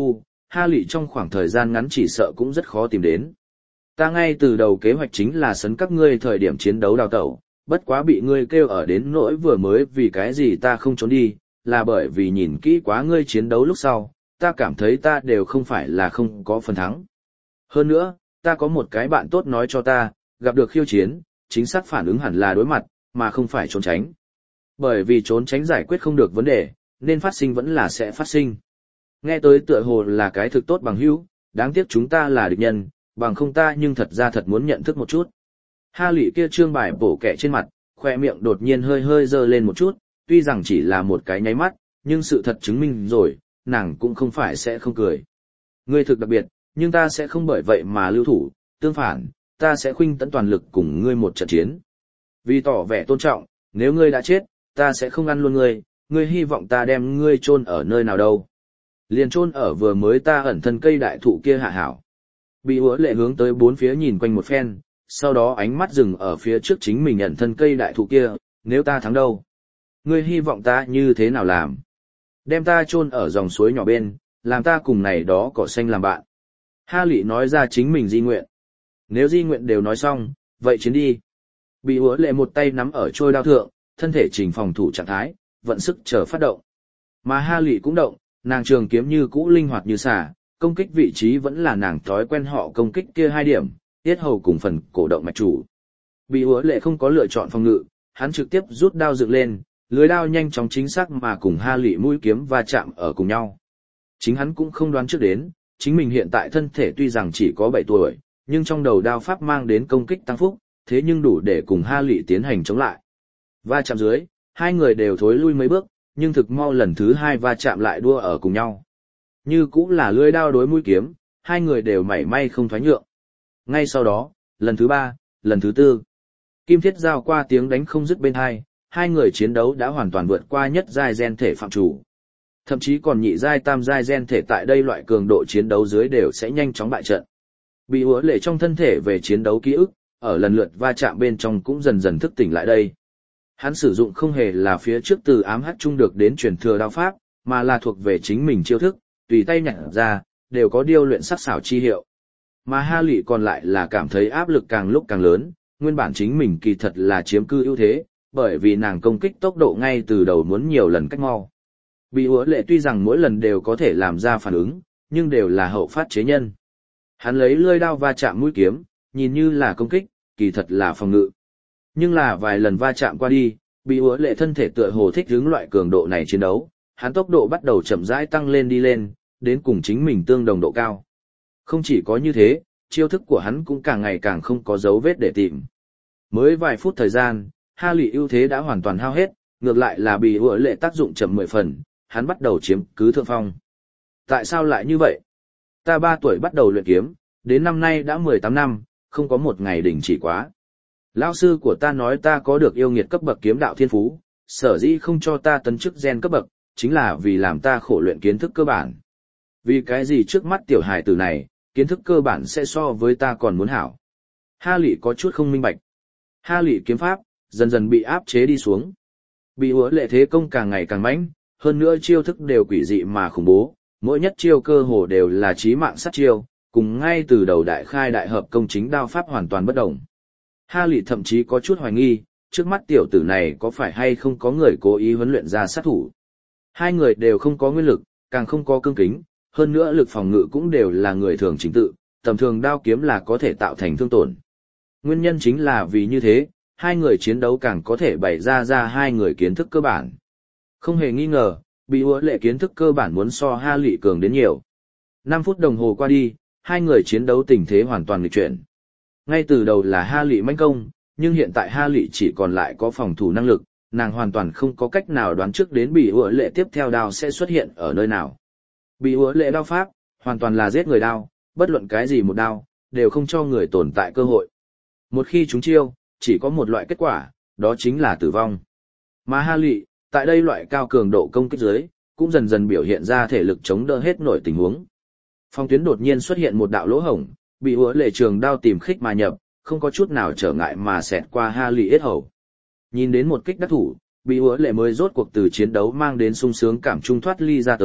Ha Lị trong khoảng thời gian ngắn chỉ sợ cũng rất khó tìm đến. Ta ngay từ đầu kế hoạch chính là sấn các ngươi thời điểm chiến đấu đào tẩu, bất quá bị ngươi kêu ở đến nỗi vừa mới vì cái gì ta không trốn đi, là bởi vì nhìn kỹ quá ngươi chiến đấu lúc sau, ta cảm thấy ta đều không phải là không có phần thắng. Hơn nữa, ta có một cái bạn tốt nói cho ta, gặp được khiêu chiến, chính xác phản ứng hẳn là đối mặt, mà không phải trốn tránh. Bởi vì trốn tránh giải quyết không được vấn đề, nên phát sinh vẫn là sẽ phát sinh. Nghe tới tựa hồ là cái thực tốt bằng hữu, đáng tiếc chúng ta là địch nhân, bằng không ta nhưng thật ra thật muốn nhận thức một chút. Ha Lị kia trương bài bổ kẹ trên mặt, khoe miệng đột nhiên hơi hơi dơ lên một chút, tuy rằng chỉ là một cái nháy mắt, nhưng sự thật chứng minh rồi, nàng cũng không phải sẽ không cười. Ngươi thực đặc biệt, nhưng ta sẽ không bởi vậy mà lưu thủ, tương phản, ta sẽ khuynh tận toàn lực cùng ngươi một trận chiến. Vì tỏ vẻ tôn trọng, nếu ngươi đã chết, ta sẽ không ăn luôn ngươi, ngươi hy vọng ta đem ngươi chôn ở nơi nào đâu. Liền chôn ở vừa mới ta ẩn thân cây đại thụ kia hạ hảo. Bị hứa lệ hướng tới bốn phía nhìn quanh một phen, sau đó ánh mắt dừng ở phía trước chính mình ẩn thân cây đại thụ kia, nếu ta thắng đâu? Ngươi hy vọng ta như thế nào làm? Đem ta chôn ở dòng suối nhỏ bên, làm ta cùng này đó cỏ xanh làm bạn. Ha Lị nói ra chính mình di nguyện. Nếu di nguyện đều nói xong, vậy chiến đi. Bị hứa lệ một tay nắm ở trôi đao thượng, thân thể chỉnh phòng thủ trạng thái, vận sức chờ phát động. Mà Ha Lị cũng động, nàng trường kiếm như cũ linh hoạt như xà, công kích vị trí vẫn là nàng thói quen họ công kích kia hai điểm, tiết hầu cùng phần cổ động mạch chủ. Bị hứa lệ không có lựa chọn phòng ngự, hắn trực tiếp rút đao dựng lên, lưới đao nhanh chóng chính xác mà cùng Ha Lị mũi kiếm va chạm ở cùng nhau. Chính hắn cũng không đoán trước đến, chính mình hiện tại thân thể tuy rằng chỉ có 7 tuổi, nhưng trong đầu đao pháp mang đến công kích tăng phúc, thế nhưng đủ để cùng Ha Lị tiến hành chống lại. Va chạm dưới, hai người đều thối lui mấy bước, nhưng thực mau lần thứ hai va chạm lại đua ở cùng nhau. Như cũng là lưỡi đao đối mũi kiếm, hai người đều mảy may không thoái nhượng. Ngay sau đó, lần thứ 3, lần thứ 4, kim thiết giao qua tiếng đánh không dứt bên hai người chiến đấu đã hoàn toàn vượt qua nhất giai gen thể phạm chủ. Thậm chí còn nhị giai tam giai gen thể tại đây loại cường độ chiến đấu dưới đều sẽ nhanh chóng bại trận. Bị hứa lệ trong thân thể về chiến đấu ký ức, ở lần lượt va chạm bên trong cũng dần dần thức tỉnh lại đây. Hắn sử dụng không hề là phía trước từ ám hắc trung được đến truyền thừa đao pháp, mà là thuộc về chính mình chiêu thức, tùy tay nhặt ra, đều có điêu luyện sắc xảo chi hiệu. Mà Ha Lị còn lại là cảm thấy áp lực càng lúc càng lớn, nguyên bản chính mình kỳ thật là chiếm cư ưu thế, bởi vì nàng công kích tốc độ ngay từ đầu muốn nhiều lần cách mau. Bị hứa lệ tuy rằng mỗi lần đều có thể làm ra phản ứng, nhưng đều là hậu phát chế nhân. Hắn lấy lưỡi đao va chạm mũi kiếm, nhìn như là công kích, kỳ thật là phòng ngự. Nhưng là vài lần va chạm qua đi, bị hứa lệ thân thể tựa hồ thích ứng loại cường độ này chiến đấu, hắn tốc độ bắt đầu chậm rãi tăng lên đi lên, đến cùng chính mình tương đồng độ cao. Không chỉ có như thế, chiêu thức của hắn cũng càng ngày càng không có dấu vết để tìm. Mới vài phút thời gian, Ha Lị ưu thế đã hoàn toàn hao hết, ngược lại là bị hứa lệ tác dụng chậm 10 phần, hắn bắt đầu chiếm cứ thượng phong. Tại sao lại như vậy? Ta 3 tuổi bắt đầu luyện kiếm, đến năm nay đã 18 năm, không có một ngày đình chỉ quá. Lão sư của ta nói ta có được yêu nghiệt cấp bậc kiếm đạo thiên phú, sở dĩ không cho ta tấn chức gen cấp bậc, chính là vì làm ta khổ luyện kiến thức cơ bản. Vì cái gì trước mắt tiểu hài tử này, kiến thức cơ bản sẽ so với ta còn muốn hảo. Ha Lị có chút không minh bạch. Ha Lị kiếm pháp, dần dần bị áp chế đi xuống. Bị hứa lệ thế công càng ngày càng mãnh, hơn nữa chiêu thức đều quỷ dị mà khủng bố, mỗi nhất chiêu cơ hồ đều là chí mạng sát chiêu, cùng ngay từ đầu đại khai đại hợp công chính đao pháp hoàn toàn bất đồng. Ha Lị thậm chí có chút hoài nghi, trước mắt tiểu tử này có phải hay không có người cố ý huấn luyện ra sát thủ. Hai người đều không có nguyên lực, càng không có cương kính, hơn nữa lực phòng ngự cũng đều là người thường chính tự, tầm thường đao kiếm là có thể tạo thành thương tổn. Nguyên nhân chính là vì như thế, hai người chiến đấu càng có thể bày ra hai người kiến thức cơ bản. Không hề nghi ngờ, bị hứa lệ kiến thức cơ bản muốn so Ha Lị cường đến nhiều. 5 phút đồng hồ qua đi, hai người chiến đấu tình thế hoàn toàn nghịch chuyển. Ngay từ đầu là Ha Lị mãnh công, nhưng hiện tại Ha Lị chỉ còn lại có phòng thủ năng lực, nàng hoàn toàn không có cách nào đoán trước đến bị hứa lệ tiếp theo đao sẽ xuất hiện ở nơi nào. Bị hứa lệ đao pháp, hoàn toàn là giết người đao, bất luận cái gì một đao, đều không cho người tồn tại cơ hội. Một khi chúng chiêu, chỉ có một loại kết quả, đó chính là tử vong. Mà Ha Lị, tại đây loại cao cường độ công kích dưới, cũng dần dần biểu hiện ra thể lực chống đỡ hết nổi tình huống. Phong tuyến đột nhiên xuất hiện một đạo lỗ hổng, bị hứa lệ trường đao tìm khích mà nhập, không có chút nào trở ngại mà xẹt qua Ha Lị yết hầu. Nhìn đến một kích đắc thủ, bị hứa lệ mới rốt cuộc từ chiến đấu mang đến sung sướng cảm trung thoát ly ra tới,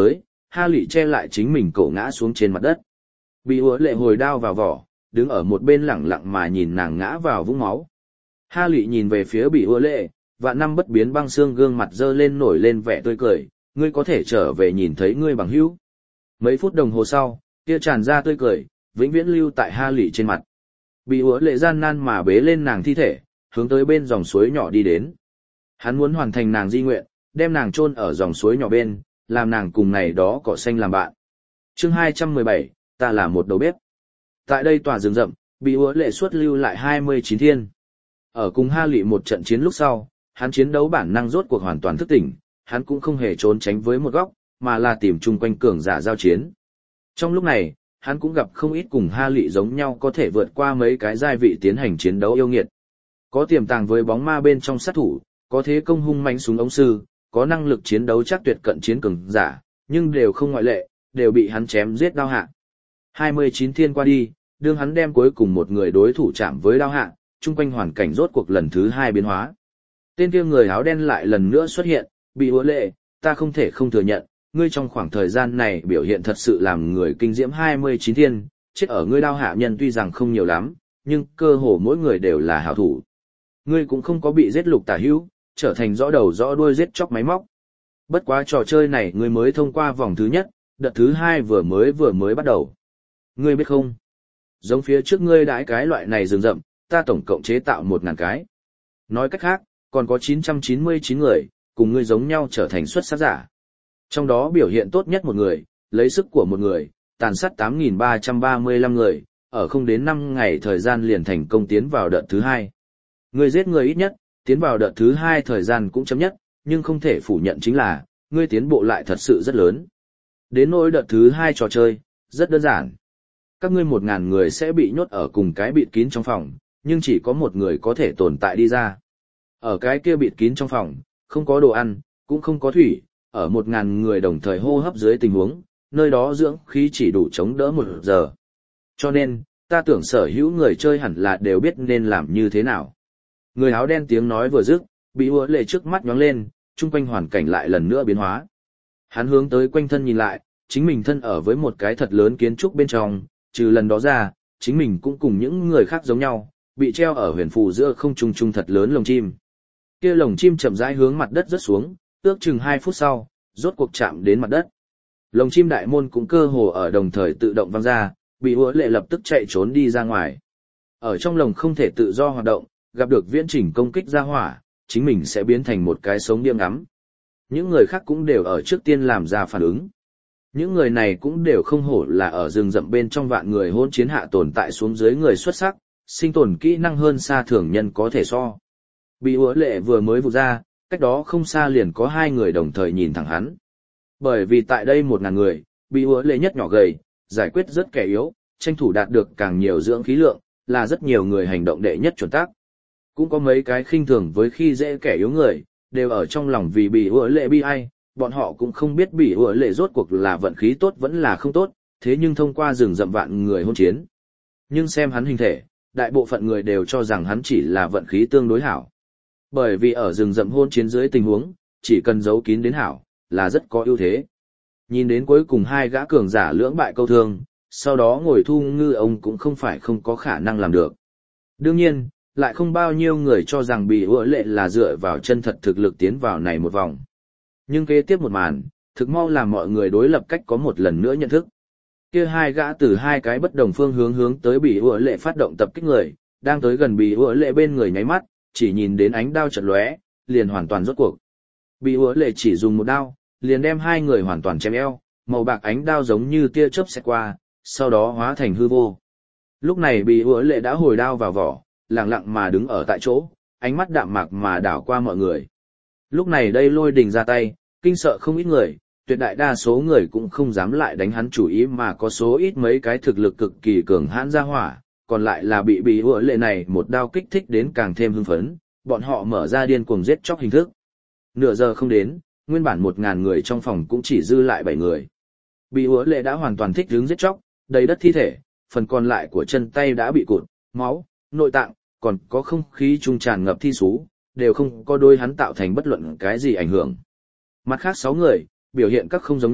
Ha Lị che lại chính mình cổ ngã xuống trên mặt đất. Bị ứa lệ hồi đao vào vỏ, đứng ở một bên lẳng lặng mà nhìn nàng ngã vào vũng máu. Ha Lị nhìn về phía bị ứa lệ, vạn năm bất biến băng xương gương mặt dơ lên nổi lên vẻ tươi cười, ngươi có thể trở về nhìn thấy ngươi bằng hữu. Mấy phút đồng hồ sau, kia tràn ra tươi cười, vĩnh viễn lưu tại Ha Lị trên mặt. Bị ứa lệ gian nan mà bế lên nàng thi thể, hướng tới bên dòng suối nhỏ đi đến. Hắn muốn hoàn thành nàng di nguyện, đem nàng chôn ở dòng suối nhỏ bên, làm nàng cùng này đó cỏ xanh làm bạn. Chương 217, ta là một đầu bếp. Tại đây tòa rừng rậm, bị ứa lệ suốt lưu lại 29 thiên. Ở cùng Ha Lị một trận chiến lúc sau, hắn chiến đấu bản năng rốt cuộc hoàn toàn thức tỉnh, hắn cũng không hề trốn tránh với một góc, mà là tìm chung quanh cường giả giao chiến. Trong lúc này, hắn cũng gặp không ít cùng Ha Lị giống nhau có thể vượt qua mấy cái giai vị tiến hành chiến đấu yêu nghiệt. Có tiềm tàng với bóng ma bên trong sát thủ, có thế công hung mãnh súng ống sư, có năng lực chiến đấu chắc tuyệt cận chiến cường giả, nhưng đều không ngoại lệ, đều bị hắn chém giết đao hạ. 29 thiên qua đi, đương hắn đem cuối cùng một người đối thủ chạm với đao hạ, chung quanh hoàn cảnh rốt cuộc lần thứ 2 biến hóa. Tên kia người áo đen lại lần nữa xuất hiện, bị ứa lệ, ta không thể không thừa nhận, ngươi trong khoảng thời gian này biểu hiện thật sự làm người kinh diễm 29 thiên, chết ở ngươi đao hạ nhân tuy rằng không nhiều lắm, nhưng cơ hồ mỗi người đều là hảo thủ. Ngươi cũng không có bị giết lục tả hữu, trở thành rõ đầu rõ đuôi giết chóc máy móc. Bất quá trò chơi này ngươi mới thông qua vòng thứ nhất, đợt thứ 2 vừa mới bắt đầu. Ngươi biết không? Giống phía trước ngươi đãi cái loại này rừng rậm, ta tổng cộng chế tạo 1.000 cái. Nói cách khác, còn có 999 người, cùng ngươi giống nhau trở thành xuất sắc giả. Trong đó biểu hiện tốt nhất một người, lấy sức của một người, tàn sát 8.335 người, ở không đến 5 ngày thời gian liền thành công tiến vào đợt thứ 2. Ngươi giết người ít nhất, tiến vào đợt thứ 2 thời gian cũng chấm nhất, nhưng không thể phủ nhận chính là, ngươi tiến bộ lại thật sự rất lớn. Đến nỗi đợt thứ 2 trò chơi, rất đơn giản. Các ngươi 1.000 người sẽ bị nhốt ở cùng cái bịt kín trong phòng, nhưng chỉ có một người có thể tồn tại đi ra. Ở cái kia bịt kín trong phòng, không có đồ ăn, cũng không có thủy, ở 1.000 người đồng thời hô hấp dưới tình huống, nơi đó dưỡng khí chỉ đủ chống đỡ 1 giờ. Cho nên, ta tưởng sở hữu người chơi hẳn là đều biết nên làm như thế nào. Người áo đen tiếng nói vừa dứt, bị ứa lệ trước mắt nhóng lên, chung quanh hoàn cảnh lại lần nữa biến hóa. Hắn hướng tới quanh thân nhìn lại, chính mình thân ở với một cái thật lớn kiến trúc bên trong, trừ lần đó ra, chính mình cũng cùng những người khác giống nhau, bị treo ở huyền phù giữa không trung trung thật lớn lồng chim. Kia lồng chim chậm rãi hướng mặt đất rớt xuống, ước chừng 2 phút sau, rốt cuộc chạm đến mặt đất. Lồng chim đại môn cũng cơ hồ ở đồng thời tự động văng ra, bị ứa lệ lập tức chạy trốn đi ra ngoài. Ở trong lồng không thể tự do hoạt động, gặp được viễn trình công kích ra hỏa, chính mình sẽ biến thành một cái sống điên ngắm. Những người khác cũng đều ở trước tiên làm ra phản ứng. Những người này cũng đều không hổ là ở rừng rậm bên trong vạn người hôn chiến hạ tồn tại xuống dưới người xuất sắc, sinh tồn kỹ năng hơn xa thường nhân có thể so. Bị ứa lệ vừa mới vụt ra, cách đó không xa liền có 2 người đồng thời nhìn thẳng hắn. Bởi vì tại đây 1.000 người, bị ứa lệ nhất nhỏ gầy, giải quyết rất kẻ yếu, tranh thủ đạt được càng nhiều dưỡng khí lượng, là rất nhiều người hành động đệ nhất chuẩn tắc. Cũng có mấy cái khinh thường với khi dễ kẻ yếu người, đều ở trong lòng vì bị ứa lệ bi ai, bọn họ cũng không biết bị ứa lệ rốt cuộc là vận khí tốt vẫn là không tốt, thế nhưng thông qua rừng rậm vạn người hôn chiến. Nhưng xem hắn hình thể, đại bộ phận người đều cho rằng hắn chỉ là vận khí tương đối hảo. Bởi vì ở rừng rậm hôn chiến dưới tình huống, chỉ cần giấu kín đến hảo, là rất có ưu thế. Nhìn đến cuối cùng 2 gã cường giả lưỡng bại câu thương, sau đó ngồi thu ngư ông cũng không phải không có khả năng làm được. Đương nhiên, lại không bao nhiêu người cho rằng bị ứa lệ là dựa vào chân thật thực lực tiến vào này một vòng. Nhưng kế tiếp một màn, thực mau làm mọi người đối lập cách có một lần nữa nhận thức. Kia 2 gã từ 2 cái bất đồng phương hướng tới bị ứa lệ phát động tập kích người, đang tới gần bị ứa lệ bên người nháy mắt, chỉ nhìn đến ánh đao chợt lóe, liền hoàn toàn rốt cuộc. Bị ứa lệ chỉ dùng một đao, liền đem 2 người hoàn toàn chém eo, màu bạc ánh đao giống như tia chớp xẹt qua, sau đó hóa thành hư vô. Lúc này bị ứa lệ đã hồi đao vào vỏ, lặng lặng mà đứng ở tại chỗ, ánh mắt đạm mạc mà đảo qua mọi người. Lúc này đây Lôi Đình ra tay, kinh sợ không ít người, tuyệt đại đa số người cũng không dám lại đánh hắn chủ ý mà có số ít mấy cái thực lực cực kỳ cường hãn ra hỏa, còn lại là bị ứa lệ này một đao kích thích đến càng thêm hưng phấn, bọn họ mở ra điên cuồng giết chóc hình thức. Nửa giờ không đến, nguyên bản 1.000 người trong phòng cũng chỉ dư lại 7 người. Bị ứa lệ đã hoàn toàn thích hướng giết chóc, đầy đất thi thể, phần còn lại của chân tay đã bị cụt, máu, nội tạng, còn có không khí trung tràn ngập thi sú, đều không có đối hắn tạo thành bất luận cái gì ảnh hưởng. Mặt khác 6 người, biểu hiện các không giống nhau,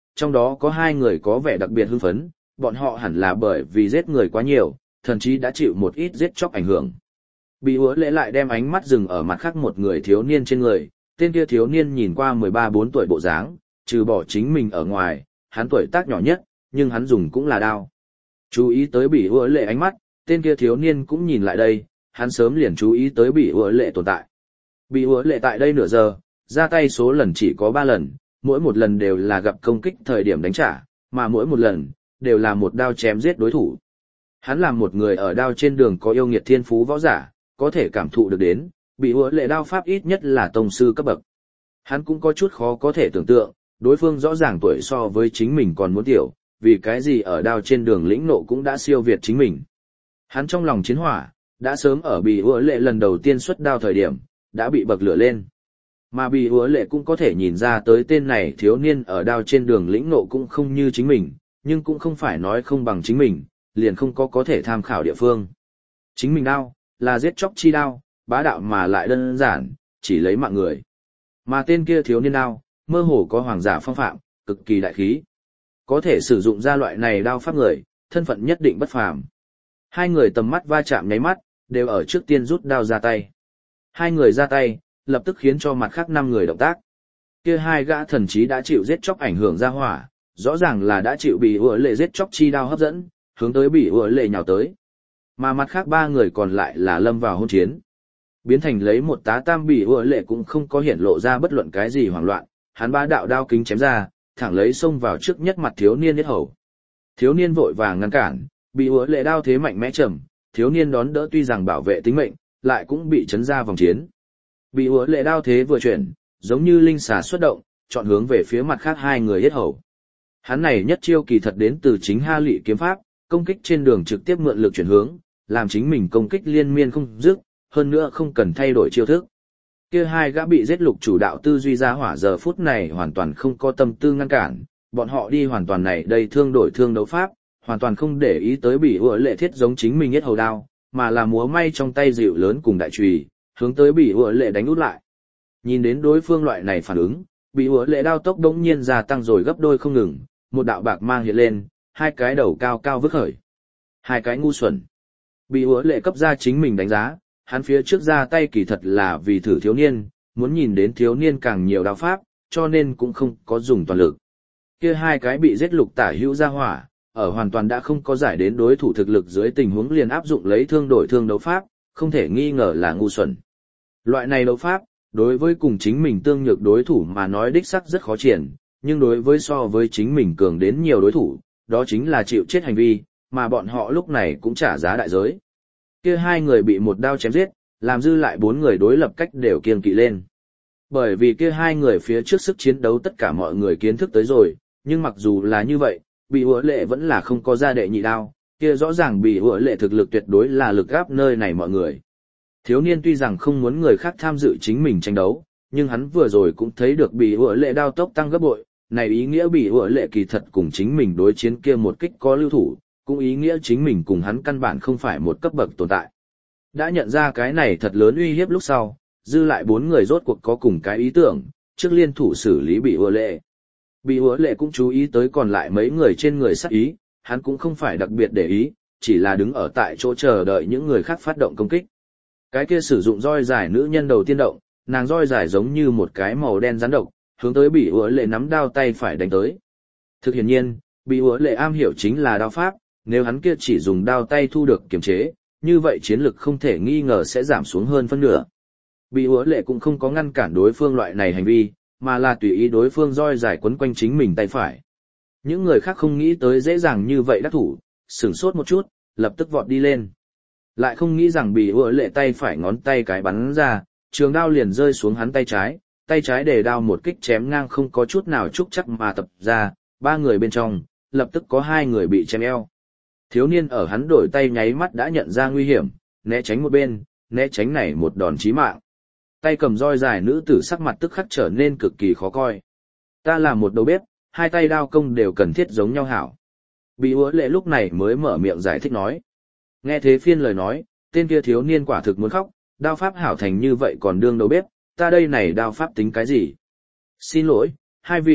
trong đó có 2 người có vẻ đặc biệt hưng phấn, bọn họ hẳn là bởi vì giết người quá nhiều, thậm chí đã chịu một ít giết chóc ảnh hưởng. Bị Hứa Lệ lại đem ánh mắt dừng ở mặt khác một người thiếu niên trên người, tên kia thiếu niên nhìn qua 13-14 tuổi bộ dáng, trừ bỏ chính mình ở ngoài, hắn tuổi tác nhỏ nhất, nhưng hắn dùng cũng là đao. Chú ý tới Bị Hứa Lệ ánh mắt, tên kia thiếu niên cũng nhìn lại đây, hắn sớm liền chú ý tới Bị Hứa Lệ tồn tại. Bị Hứa Lệ tại đây nửa giờ, ra tay số lần chỉ có 3 lần, mỗi một lần đều là gặp công kích thời điểm đánh trả, mà mỗi một lần đều là một đao chém giết đối thủ. Hắn là một người ở đao trên đường có yêu nghiệt thiên phú võ giả, có thể cảm thụ được đến, Bị Hứa Lệ đao pháp ít nhất là tông sư cấp bậc. Hắn cũng có chút khó có thể tưởng tượng, đối phương rõ ràng tuổi so với chính mình còn muốn tiểu, vì cái gì ở đao trên đường lĩnh nộ cũng đã siêu việt chính mình. Hắn trong lòng chiến hỏa, đã sớm ở Bị Hứa Lệ lần đầu tiên xuất đao thời điểm, đã bị bậc lửa lên. Mà Bị Hứa Lệ cũng có thể nhìn ra tới tên này thiếu niên ở đao trên đường lĩnh nộ cũng không như chính mình, nhưng cũng không phải nói không bằng chính mình, liền không có thể tham khảo địa phương. Chính mình đao, là giết chóc chi đao, bá đạo mà lại đơn giản, chỉ lấy mạng người. Mà tên kia thiếu niên đao, mơ hồ có hoàng giả phong phạm, cực kỳ đại khí. Có thể sử dụng ra loại này đao pháp người, thân phận nhất định bất phàm. 2 người tầm mắt va chạm nháy mắt, đều ở trước tiên rút đao ra tay. 2 người ra tay, lập tức khiến cho mặt khác 5 người động tác. Kia 2 gã thần chí đã chịu giết chóc ảnh hưởng ra hỏa, rõ ràng là đã chịu Bị Hứa Lệ giết chóc chi đao hấp dẫn, hướng tới Bị Hứa Lệ nhào tới. Mà mặt khác 3 người còn lại là lâm vào hôn chiến. Biến thành lấy một tá tam Bị Hứa Lệ cũng không có hiển lộ ra bất luận cái gì hoảng loạn, hắn bá đạo đao kính chém ra, thẳng lấy xông vào trước nhất mặt thiếu niên yết hầu. Thiếu niên vội vàng ngăn cản, Bị Hứa Lệ đao thế mạnh mẽ trầm, thiếu niên đón đỡ tuy rằng bảo vệ tính mệnh, lại cũng bị chấn ra vòng chiến. Bị Hứa Lệ đao thế vừa chuyển, giống như linh xà xuất động, chọn hướng về phía mặt khác 2 người yết hầu. Hắn này nhất chiêu kỳ thật đến từ chính Ha Lị kiếm pháp, công kích trên đường trực tiếp mượn lực chuyển hướng, làm chính mình công kích liên miên không dứt, hơn nữa không cần thay đổi chiêu thức. Kia 2 gã bị giết lục chủ đạo tư duy ra hỏa giờ phút này hoàn toàn không có tâm tư ngăn cản, bọn họ đi hoàn toàn này đây thương đổi thương đấu pháp, hoàn toàn không để ý tới Bị Hứa Lệ thiết giống chính mình yết hầu đao, mà là múa may trong tay dịu lớn cùng đại chùy, hướng tới Bị Hứa Lệ đánh út lại. Nhìn đến đối phương loại này phản ứng, Bị Hứa Lệ đao tốc đống nhiên gia tăng rồi gấp đôi không ngừng, một đạo bạc mang hiện lên, 2 cái đầu cao cao vứt khởi. 2 cái ngu xuẩn. Bị Hứa Lệ cấp ra chính mình đánh giá, hắn phía trước ra tay kỳ thật là vì thử thiếu niên, muốn nhìn đến thiếu niên càng nhiều đao pháp, cho nên cũng không có dùng toàn lực. Kia 2 cái bị giết lục tả hữu ra hỏa, ở hoàn toàn đã không có giải đến đối thủ thực lực dưới tình huống liền áp dụng lấy thương đổi thương đấu pháp, không thể nghi ngờ là ngu xuẩn. Loại này đấu pháp, đối với cùng chính mình tương nhược đối thủ mà nói đích sắc rất khó triển, nhưng đối với so với chính mình cường đến nhiều đối thủ, đó chính là chịu chết hành vi, mà bọn họ lúc này cũng trả giá đại giới. Kia 2 người bị một đao chém giết, làm dư lại 4 người đối lập cách đều kiêng kỵ lên. Bởi vì kia 2 người phía trước sức chiến đấu tất cả mọi người kiến thức tới rồi, nhưng mặc dù là như vậy, Bị Hứa Lệ vẫn là không có ra đệ nhị đao, kia rõ ràng Bị Hứa Lệ thực lực tuyệt đối là lực gáp nơi này mọi người. Thiếu niên tuy rằng không muốn người khác tham dự chính mình tranh đấu, nhưng hắn vừa rồi cũng thấy được Bị Hứa Lệ đao tốc tăng gấp bội, này ý nghĩa Bị Hứa Lệ kỳ thật cùng chính mình đối chiến kia một kích có lưu thủ, cũng ý nghĩa chính mình cùng hắn căn bản không phải một cấp bậc tồn tại. Đã nhận ra cái này thật lớn uy hiếp lúc sau, dư lại 4 người rốt cuộc có cùng cái ý tưởng, trước liên thủ xử lý Bị Hứa Lệ. Bị Hứa Lệ cũng chú ý tới còn lại mấy người trên người sát ý, hắn cũng không phải đặc biệt để ý, chỉ là đứng ở tại chỗ chờ đợi những người khác phát động công kích. Cái kia sử dụng roi dài nữ nhân đầu tiên động, nàng roi dài giống như một cái màu đen rắn độc, hướng tới Bị Hứa Lệ nắm đao tay phải đánh tới. Thực hiển nhiên, Bị Hứa Lệ am hiểu chính là đao pháp, nếu hắn kia chỉ dùng đao tay thu được kiềm chế, như vậy chiến lực không thể nghi ngờ sẽ giảm xuống hơn phân nửa. Bị Hứa Lệ cũng không có ngăn cản đối phương loại này hành vi, mà là tùy ý đối phương roi dài quấn quanh chính mình tay phải. Những người khác không nghĩ tới dễ dàng như vậy đắc thủ, sửng sốt một chút, lập tức vọt đi lên. Lại không nghĩ rằng Bị Hứa Lệ tay phải ngón tay cái bắn ra, trường đao liền rơi xuống hắn tay trái để đao một kích chém ngang không có chút nào trúc chắc mà tập ra, 3 người bên trong, lập tức có 2 người bị chém eo. Thiếu niên ở hắn đổi tay nháy mắt đã nhận ra nguy hiểm, né tránh một bên, né tránh này một đòn chí mạng. Tay cầm roi dài nữ tử sắc mặt tức khắc trở nên cực kỳ khó coi. Ta là một đầu bếp, 2 tay đao công đều cần thiết giống nhau hảo. Bị Hứa Lệ lúc này mới mở miệng giải thích nói. Nghe thế phiên lời nói, tên kia thiếu niên quả thực muốn khóc, đao pháp hảo thành như vậy còn đương đầu bếp, ta đây này đao pháp tính cái gì? Xin lỗi, 2 vị,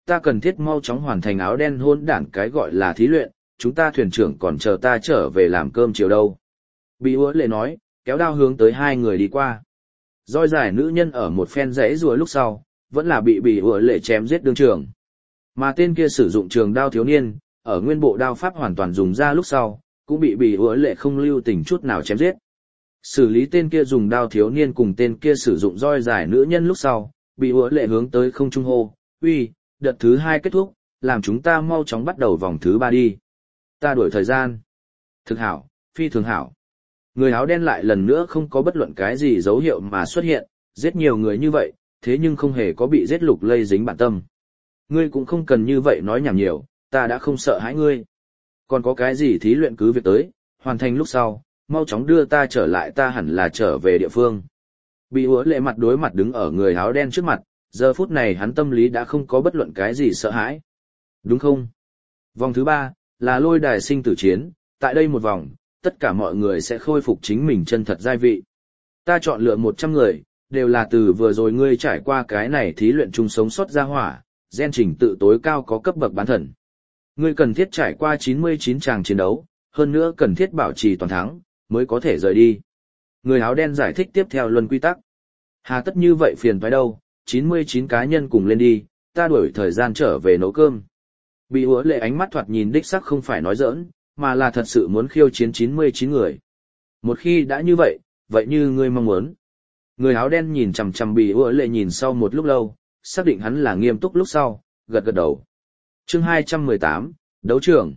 ta cần thiết mau chóng hoàn thành áo đen hôn đản cái gọi là thí luyện, chúng ta thuyền trưởng còn chờ ta trở về làm cơm chiều đâu. Bị ứa lệ nói, kéo đao hướng tới hai người đi qua. Roi dài nữ nhân ở một phen rẽ rùa lúc sau, vẫn là bị ứa lệ chém giết đương trường. Mà tên kia sử dụng trường đao thiếu niên, ở nguyên bộ đao pháp hoàn toàn dùng ra lúc sau, cũng bị ứa lệ không lưu tình chút nào chém giết. Xử lý tên kia dùng đao thiếu niên cùng tên kia sử dụng roi dài nữ nhân lúc sau, bị ứa lệ hướng tới không trung hô, uy, đợt thứ 2 kết thúc, làm chúng ta mau chóng bắt đầu vòng thứ 3 đi. Ta đuổi thời gian. Thực hảo, phi thường hảo. Người áo đen lại lần nữa không có bất luận cái gì dấu hiệu mà xuất hiện, giết nhiều người như vậy, thế nhưng không hề có bị giết lục lây dính bản tâm. Ngươi cũng không cần như vậy nói nhảm nhiều, ta đã không sợ hãi ngươi. Còn có cái gì thí luyện cứ việc tới, hoàn thành lúc sau, mau chóng đưa ta trở lại, ta hẳn là trở về địa phương. Bị ứa lệ mặt đối mặt đứng ở người áo đen trước mặt, giờ phút này hắn tâm lý đã không có bất luận cái gì sợ hãi. Đúng không? Vòng thứ 3, là lôi đài sinh tử chiến, tại đây một vòng, tất cả mọi người sẽ khôi phục chính mình chân thật giai vị. Ta chọn lựa 100 người, đều là từ vừa rồi ngươi trải qua cái này thí luyện chung sống sót ra hỏa, gen trình tự tối cao có cấp bậc bán thần. Ngươi cần thiết trải qua 99 tràng chiến đấu, hơn nữa cần thiết bảo trì toàn thắng, mới có thể rời đi. Người áo đen giải thích tiếp theo luân quy tắc. Hà tất như vậy phiền phải đâu, 99 cá nhân cùng lên đi, ta đuổi thời gian trở về nấu cơm. Bị ứa lệ ánh mắt thoạt nhìn đích sắc không phải nói giỡn, mà là thật sự muốn khiêu chiến 99 người. Một khi đã như vậy, vậy như ngươi mong muốn. Người áo đen nhìn chằm chằm bị ứa lệ nhìn sau một lúc lâu, xác định hắn là nghiêm túc lúc sau, gật gật đầu. Chương 218, đấu trường.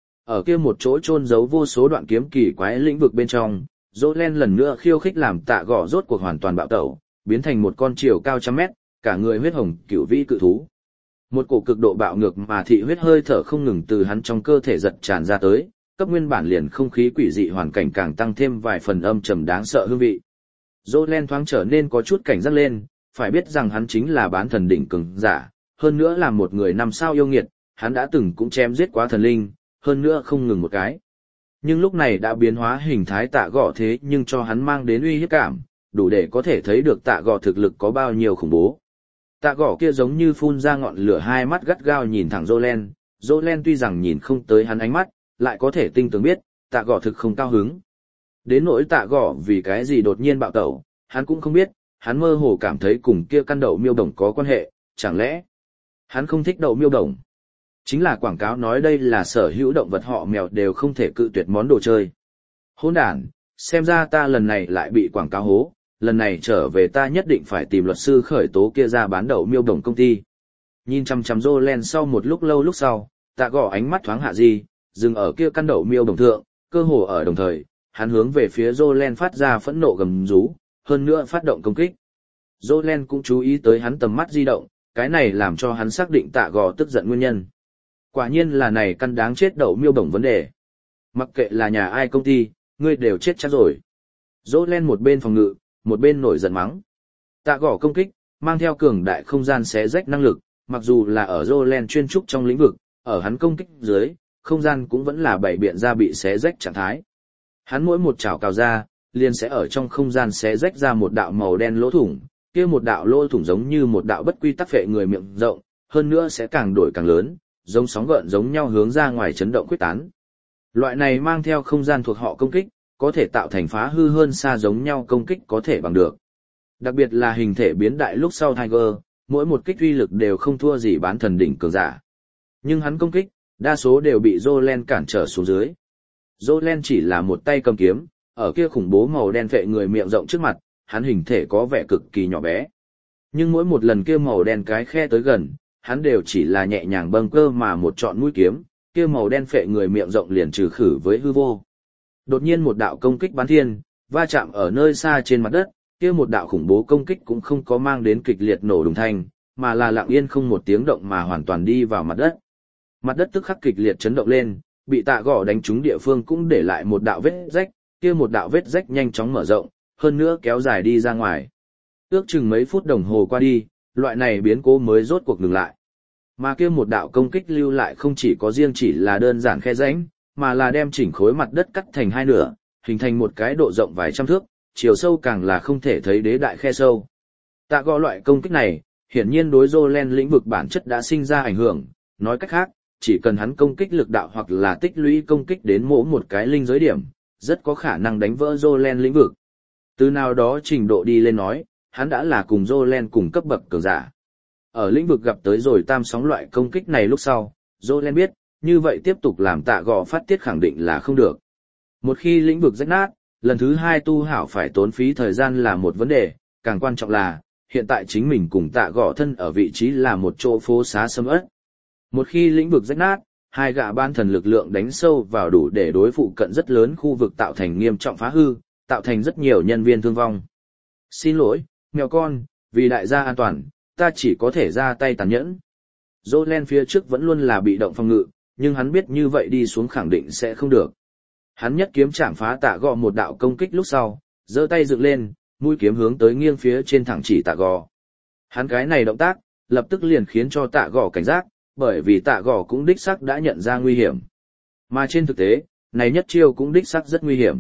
Ở kia một chỗ chôn giấu vô số đoạn kiếm kỳ quái lĩnh vực bên trong, Jolen lần nữa khiêu khích làm Tạ Gọ rốt cuộc hoàn toàn bạo tẩu, biến thành một con chiều cao trăm mét, cả người huyết hồng cửu vĩ cự thú. Một cổ cực độ bạo ngược mà thị huyết hơi thở không ngừng từ hắn trong cơ thể giật tràn ra tới, cấp nguyên bản liền không khí quỷ dị hoàn cảnh càng tăng thêm vài phần âm trầm đáng sợ hương vị. Jolen thoáng trở nên có chút cảnh giác lên, phải biết rằng hắn chính là bán thần đỉnh cường giả, hơn nữa là một người 5 sao yêu nghiệt, hắn đã từng cũng chém giết quá thần linh, hơn nữa không ngừng một cái. Nhưng lúc này đã biến hóa hình thái Tạ Gọ thế nhưng cho hắn mang đến uy hiếp cảm, đủ để có thể thấy được Tạ Gọ thực lực có bao nhiêu khủng bố. Tạ Gọ kia giống như phun ra ngọn lửa, hai mắt gắt gao nhìn thẳng Jolen. Jolen tuy rằng nhìn không tới hắn ánh mắt, lại có thể tinh tường biết, Tạ Gọ thực không cao hứng. Đến nỗi Tạ Gọ vì cái gì đột nhiên bạo tẩu, hắn cũng không biết, hắn mơ hồ cảm thấy cùng kia căn đậu miêu đồng có quan hệ, chẳng lẽ hắn không thích đậu miêu đồng? Chính là quảng cáo nói đây là sở hữu động vật họ mèo đều không thể cự tuyệt món đồ chơi. Hỗn đản, xem ra ta lần này lại bị quảng cáo hố, lần này trở về ta nhất định phải tìm luật sư khởi tố kia ra bán đậu miêu đồng công ty. Nhìn chăm chăm Jolen sau một lúc lâu lúc sau, Tạ Gọ ánh mắt thoáng hạ gì, dừng ở kia căn đậu miêu đồng thượng, cơ hồ ở đồng thời, hắn hướng về phía Jolen phát ra phẫn nộ gầm rú, hơn nữa phát động công kích. Jolen cũng chú ý tới hắn tầm mắt di động, cái này làm cho hắn xác định Tạ Gọ tức giận nguyên nhân. Quả nhiên là này căn đáng chết đậu miêu đồng vấn đề. Mặc kệ là nhà ai công ty, ngươi đều chết chắc rồi. Jolen một bên phòng ngự, một bên nổi giận mắng. Tạ Gọ công kích, mang theo cường đại không gian xé rách năng lực, mặc dù là ở Jolen chuyên trúc trong lĩnh vực, ở hắn công kích dưới, không gian cũng vẫn là bảy biện ra bị xé rách trạng thái. Hắn mỗi một chảo cào ra, liền sẽ ở trong không gian xé rách ra một đạo màu đen lỗ thủng, kia một đạo lỗ thủng giống như một đạo bất quy tắc phệ người miệng rộng, hơn nữa sẽ càng đổi càng lớn, giống sóng gợn giống nhau hướng ra ngoài chấn động quyết tán. Loại này mang theo không gian thuộc họ công kích, có thể tạo thành phá hư hơn xa giống nhau công kích có thể bằng được. Đặc biệt là hình thể biến đại lúc sau Tiger, mỗi một kích uy lực đều không thua gì bán thần đỉnh cường giả. Nhưng hắn công kích, đa số đều bị Jolen cản trở xuống dưới. Jolen chỉ là một tay cầm kiếm, ở kia khủng bố màu đen phệ người miệng rộng trước mặt, hắn hình thể có vẻ cực kỳ nhỏ bé. Nhưng mỗi một lần kia màu đen cái khe tới gần, hắn đều chỉ là nhẹ nhàng bâng cơ mà một trọn mũi kiếm, kia màu đen phệ người miệng rộng liền trừ khử với hư vô. Đột nhiên một đạo công kích bắn thiên, va chạm ở nơi xa trên mặt đất, kia một đạo khủng bố công kích cũng không có mang đến kịch liệt nổ đùng thanh, mà là lặng yên không một tiếng động mà hoàn toàn đi vào mặt đất. Mặt đất tức khắc kịch liệt chấn động lên, bị Tạ Gọ đánh trúng địa phương cũng để lại một đạo vết rách, kia một đạo vết rách nhanh chóng mở rộng, hơn nữa kéo dài đi ra ngoài. Ước chừng mấy phút đồng hồ qua đi, loại này biến cố mới rốt cuộc ngừng lại. Mà kia một đạo công kích lưu lại không chỉ có riêng chỉ là đơn giản khe rãnh, mà là đem chỉnh khối mặt đất cắt thành hai nửa, hình thành một cái độ rộng vài trăm thước, chiều sâu càng là không thể thấy đế đại khe sâu. Tạ Gọ loại công kích này, hiển nhiên đối Jolen lĩnh vực bản chất đã sinh ra ảnh hưởng, nói cách khác, chỉ cần hắn công kích lực đạo hoặc là tích lũy công kích đến mỗi một cái linh giới điểm, rất có khả năng đánh vỡ Jolen lĩnh vực. Từ nào đó trình độ đi lên nói, hắn đã là cùng Jolen cùng cấp bậc cường giả. Ở lĩnh vực gặp tới rồi tam sóng loại công kích này lúc sau, Jolen biết, như vậy tiếp tục làm Tạ Gò phát tiết khẳng định là không được. Một khi lĩnh vực rách nát, lần thứ hai tu hảo phải tốn phí thời gian là một vấn đề, càng quan trọng là, hiện tại chính mình cùng Tạ Gò thân ở vị trí là một chỗ phố xá sầm uất. Một khi lĩnh vực rách nát, hai gã ban thần lực lượng đánh sâu vào đủ để đối phụ cận rất lớn khu vực tạo thành nghiêm trọng phá hư, tạo thành rất nhiều nhân viên thương vong. Xin lỗi, mèo con, vì đại gia an toàn, ta chỉ có thể ra tay tàn nhẫn. Jolen phía trước vẫn luôn là bị động phòng ngự, nhưng hắn biết như vậy đi xuống khẳng định sẽ không được. Hắn nhất kiếm chạm phá Tạ Gò một đạo công kích lúc sau, giơ tay dựng lên, mũi kiếm hướng tới nghiêng phía trên thẳng chỉ Tạ Gò. Hắn cái này động tác, lập tức liền khiến cho Tạ Gò cảnh giác, bởi vì Tạ Gò cũng đích xác đã nhận ra nguy hiểm. Mà trên thực tế, này nhất chiêu cũng đích xác rất nguy hiểm.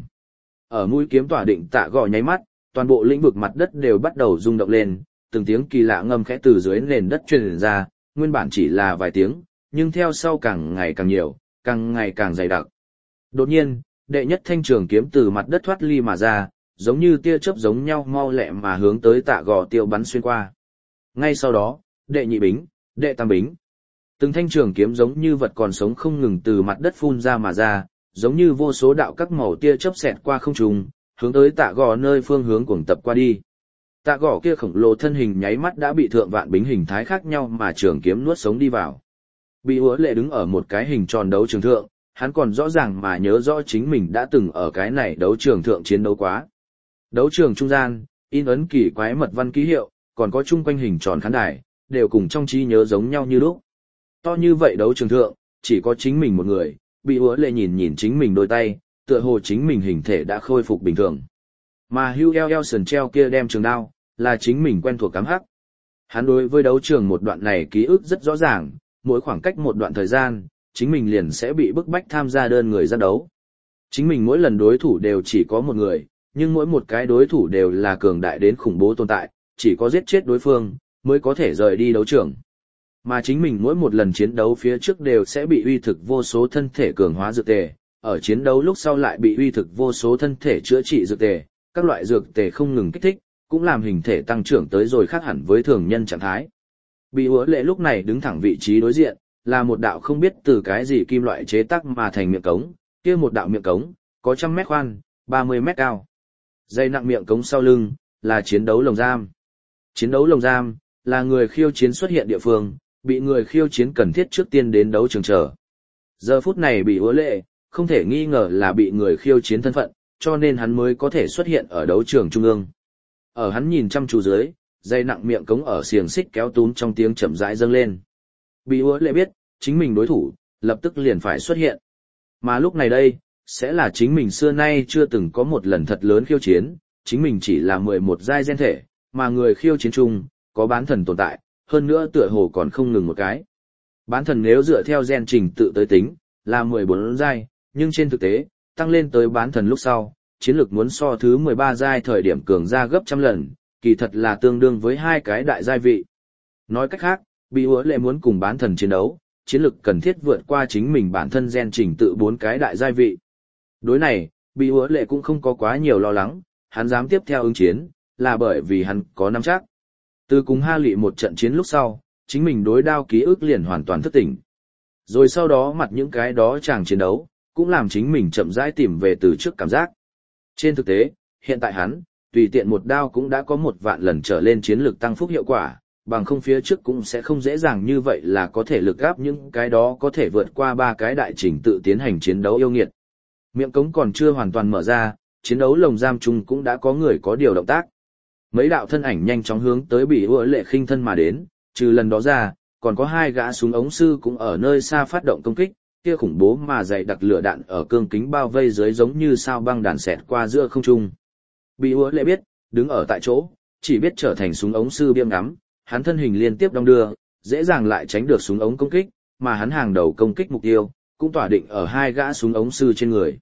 Ở mũi kiếm tỏa định Tạ Gò nháy mắt, toàn bộ lĩnh vực mặt đất đều bắt đầu rung động lên, từng tiếng kỳ lạ ngâm khẽ từ dưới nền đất truyền ra, nguyên bản chỉ là vài tiếng, nhưng theo sau càng ngày càng nhiều, càng ngày càng dày đặc. Đột nhiên, đệ nhất thanh trường kiếm từ mặt đất thoát ly mà ra, giống như tia chớp giống nhau mau lẹ mà hướng tới Tạ Gò tiêu bắn xuyên qua. Ngay sau đó, đệ nhị bính, đệ tam bính. Từng thanh trường kiếm giống như vật còn sống không ngừng từ mặt đất phun ra mà ra, giống như vô số đạo các màu tia chớp xẹt qua không trung, hướng tới Tạ Gò nơi phương hướng cuồng tập qua đi. Tạ Gò kia khổng lồ thân hình nháy mắt đã bị thượng vạn bính hình thái khác nhau mà trường kiếm nuốt sống đi vào. Bị Hứa Lệ đứng ở một cái hình tròn đấu trường thượng, hắn còn rõ ràng mà nhớ rõ chính mình đã từng ở cái này đấu trường thượng chiến đấu quá. Đấu trường trung gian, in ấn kỳ quái mật văn ký hiệu, còn có chung quanh hình tròn khán đài, đều cùng trong trí nhớ giống nhau như lúc. To như vậy đấu trường thượng, chỉ có chính mình một người, Bị Hứa Lệ nhìn nhìn chính mình đôi tay, tựa hồ chính mình hình thể đã khôi phục bình thường. Mà Hugh Elson treo kia đem trường đao, là chính mình quen thuộc cắm hắc. Hắn đối với đấu trường một đoạn này ký ức rất rõ ràng, mỗi khoảng cách một đoạn thời gian, chính mình liền sẽ bị bức bách tham gia đơn người ra đấu. Chính mình mỗi lần đối thủ đều chỉ có một người, nhưng mỗi một cái đối thủ đều là cường đại đến khủng bố tồn tại, chỉ có giết chết đối phương, mới có thể rời đi đấu trường. Mà chính mình mỗi một lần chiến đấu phía trước đều sẽ bị uy thực vô số thân thể cường hóa dược tề, ở chiến đấu lúc sau lại bị uy thực vô số thân thể chữa trị dược tề, các loại dược tề không ngừng kích thích, cũng làm hình thể tăng trưởng tới rồi khác hẳn với thường nhân trạng thái. Bị Hứa Lệ lúc này đứng thẳng vị trí đối diện, là một đạo không biết từ cái gì kim loại chế tác mà thành miệng cống, kia một đạo miệng cống, có 100 mét khoan, 30 mét cao. Dây nặng miệng cống sau lưng, là chiến đấu lồng giam. Chiến đấu lồng giam, là người khiêu chiến xuất hiện địa phương, bị người khiêu chiến cần thiết trước tiên đến đấu trường chờ. Giờ phút này Bị Hứa Lệ, không thể nghi ngờ là bị người khiêu chiến thân phận, cho nên hắn mới có thể xuất hiện ở đấu trường trung ương. Ở hắn nhìn chăm chú dưới, dây nặng miệng cống ở xiềng xích kéo túm trong tiếng chậm rãi dâng lên. Bị Hứa Lệ biết, chính mình đối thủ, lập tức liền phải xuất hiện. Mà lúc này đây, sẽ là chính mình xưa nay chưa từng có một lần thật lớn khiêu chiến, chính mình chỉ là 11 giai gen thể, mà người khiêu chiến chung, có bán thần tồn tại, hơn nữa tựa hồ còn không ngừng một cái. Bán thần nếu dựa theo gen trình tự tới tính, là 14 giai, nhưng trên thực tế, tăng lên tới bán thần lúc sau, chiến lược muốn so thứ 13 giai thời điểm cường ra gấp trăm lần, kỳ thật là tương đương với hai cái đại giai vị. Nói cách khác, Bị Hứa Lệ muốn cùng bán thần chiến đấu, chiến lược cần thiết vượt qua chính mình bản thân gen trình tự 4 cái đại giai vị. Đối này, Bị Hứa Lệ cũng không có quá nhiều lo lắng, hắn dám tiếp theo ứng chiến, là bởi vì hắn có nắm chắc. Từ cùng Ha Lị một trận chiến lúc sau, chính mình đối đao ký ức liền hoàn toàn thức tỉnh. Rồi sau đó mặt những cái đó chàng chiến đấu, cũng làm chính mình chậm rãi tìm về từ trước cảm giác. Trên thực tế, hiện tại hắn, tùy tiện một đao cũng đã có 1.000 lần trở lên chiến lược tăng phúc hiệu quả, bằng không phía trước cũng sẽ không dễ dàng như vậy là có thể lực gáp những cái đó có thể vượt qua 3 cái đại trình tự tiến hành chiến đấu yêu nghiệt. Miệng cống còn chưa hoàn toàn mở ra, chiến đấu lồng giam chung cũng đã có người có điều động tác. Mấy đạo thân ảnh nhanh chóng hướng tới Bị Hứa Lệ khinh thân mà đến, trừ lần đó ra, còn có 2 gã súng ống sư cũng ở nơi xa phát động công kích, kia khủng bố mà dày đặc lửa đạn ở cương kính bao vây dưới giống như sao băng đạn xẹt qua giữa không trung. Bị Hứa Lệ biết, đứng ở tại chỗ, chỉ biết trở thành súng ống sư biêm ngắm, hắn thân hình liên tiếp đong đưa, dễ dàng lại tránh được súng ống công kích, mà hắn hàng đầu công kích mục tiêu, cũng tỏa định ở 2 gã súng ống sư trên người.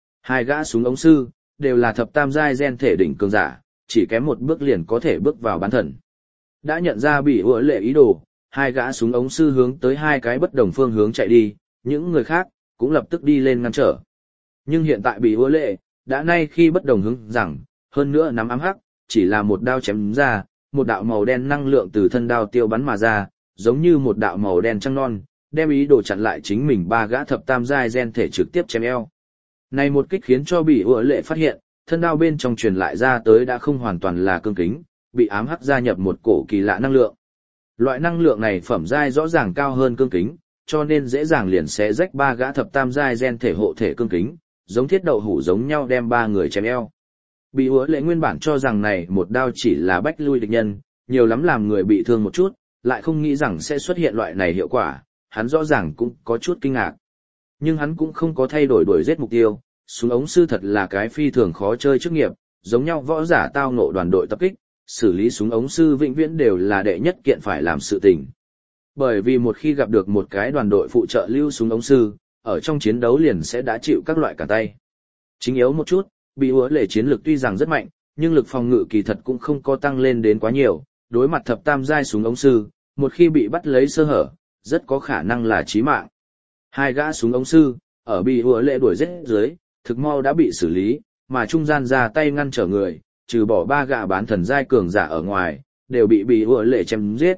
2 gã súng ống sư, đều là thập tam giai gen thể đỉnh cường giả, chỉ kém một bước liền có thể bước vào bán thần. Đã nhận ra bị ủa lệ ý đồ, hai gã súng ống sư hướng tới hai cái bất đồng phương hướng chạy đi, những người khác cũng lập tức đi lên ngăn trở. Nhưng hiện tại bị ủa lệ, đã nay khi bất đồng hướng rằng, hơn nữa nắm ám hắc, chỉ là một đao chém ra, một đạo màu đen năng lượng từ thân đao tiêu bắn mà ra, giống như một đạo màu đen trăng non, đem ý đồ chặn lại chính mình ba gã thập tam giai gen thể trực tiếp chém eo. Này một kích khiến cho bị ủa lệ phát hiện, thân đao bên trong truyền lại ra tới đã không hoàn toàn là cương kính, bị ám hắc gia nhập một cổ kỳ lạ năng lượng. Loại năng lượng này phẩm giai rõ ràng cao hơn cương kính, cho nên dễ dàng liền xé rách ba gã thập tam giai gen thể hộ thể cương kính, giống thiết đậu hũ giống nhau đem ba người chém eo. Bị ủa lệ nguyên bản cho rằng này một đao chỉ là bách lui địch nhân, nhiều lắm làm người bị thương một chút, lại không nghĩ rằng sẽ xuất hiện loại này hiệu quả, hắn rõ ràng cũng có chút kinh ngạc. Nhưng hắn cũng không có thay đổi đuổi giết mục tiêu, súng ống sư thật là cái phi thường khó chơi chức nghiệp, giống nhau võ giả tao ngộ đoàn đội tập kích, xử lý súng ống sư vĩnh viễn đều là đệ nhất kiện phải làm sự tình. Bởi vì một khi gặp được một cái đoàn đội phụ trợ lưu súng ống sư, ở trong chiến đấu liền sẽ đã chịu các loại cả tay. Chính yếu một chút, bị ủa lệ chiến lực tuy rằng rất mạnh, nhưng lực phòng ngự kỳ thật cũng không có tăng lên đến quá nhiều, đối mặt thập tam giai súng ống sư, một khi bị bắt lấy sơ hở, rất có khả năng là chí mạng. Hai gã súng ống sư, ở bị ủa lệ đuổi giết dưới, thực mau đã bị xử lý, mà trung gian ra tay ngăn trở người, trừ bỏ ba gã bán thần giai cường giả ở ngoài, đều bị ủa lệ chém giết.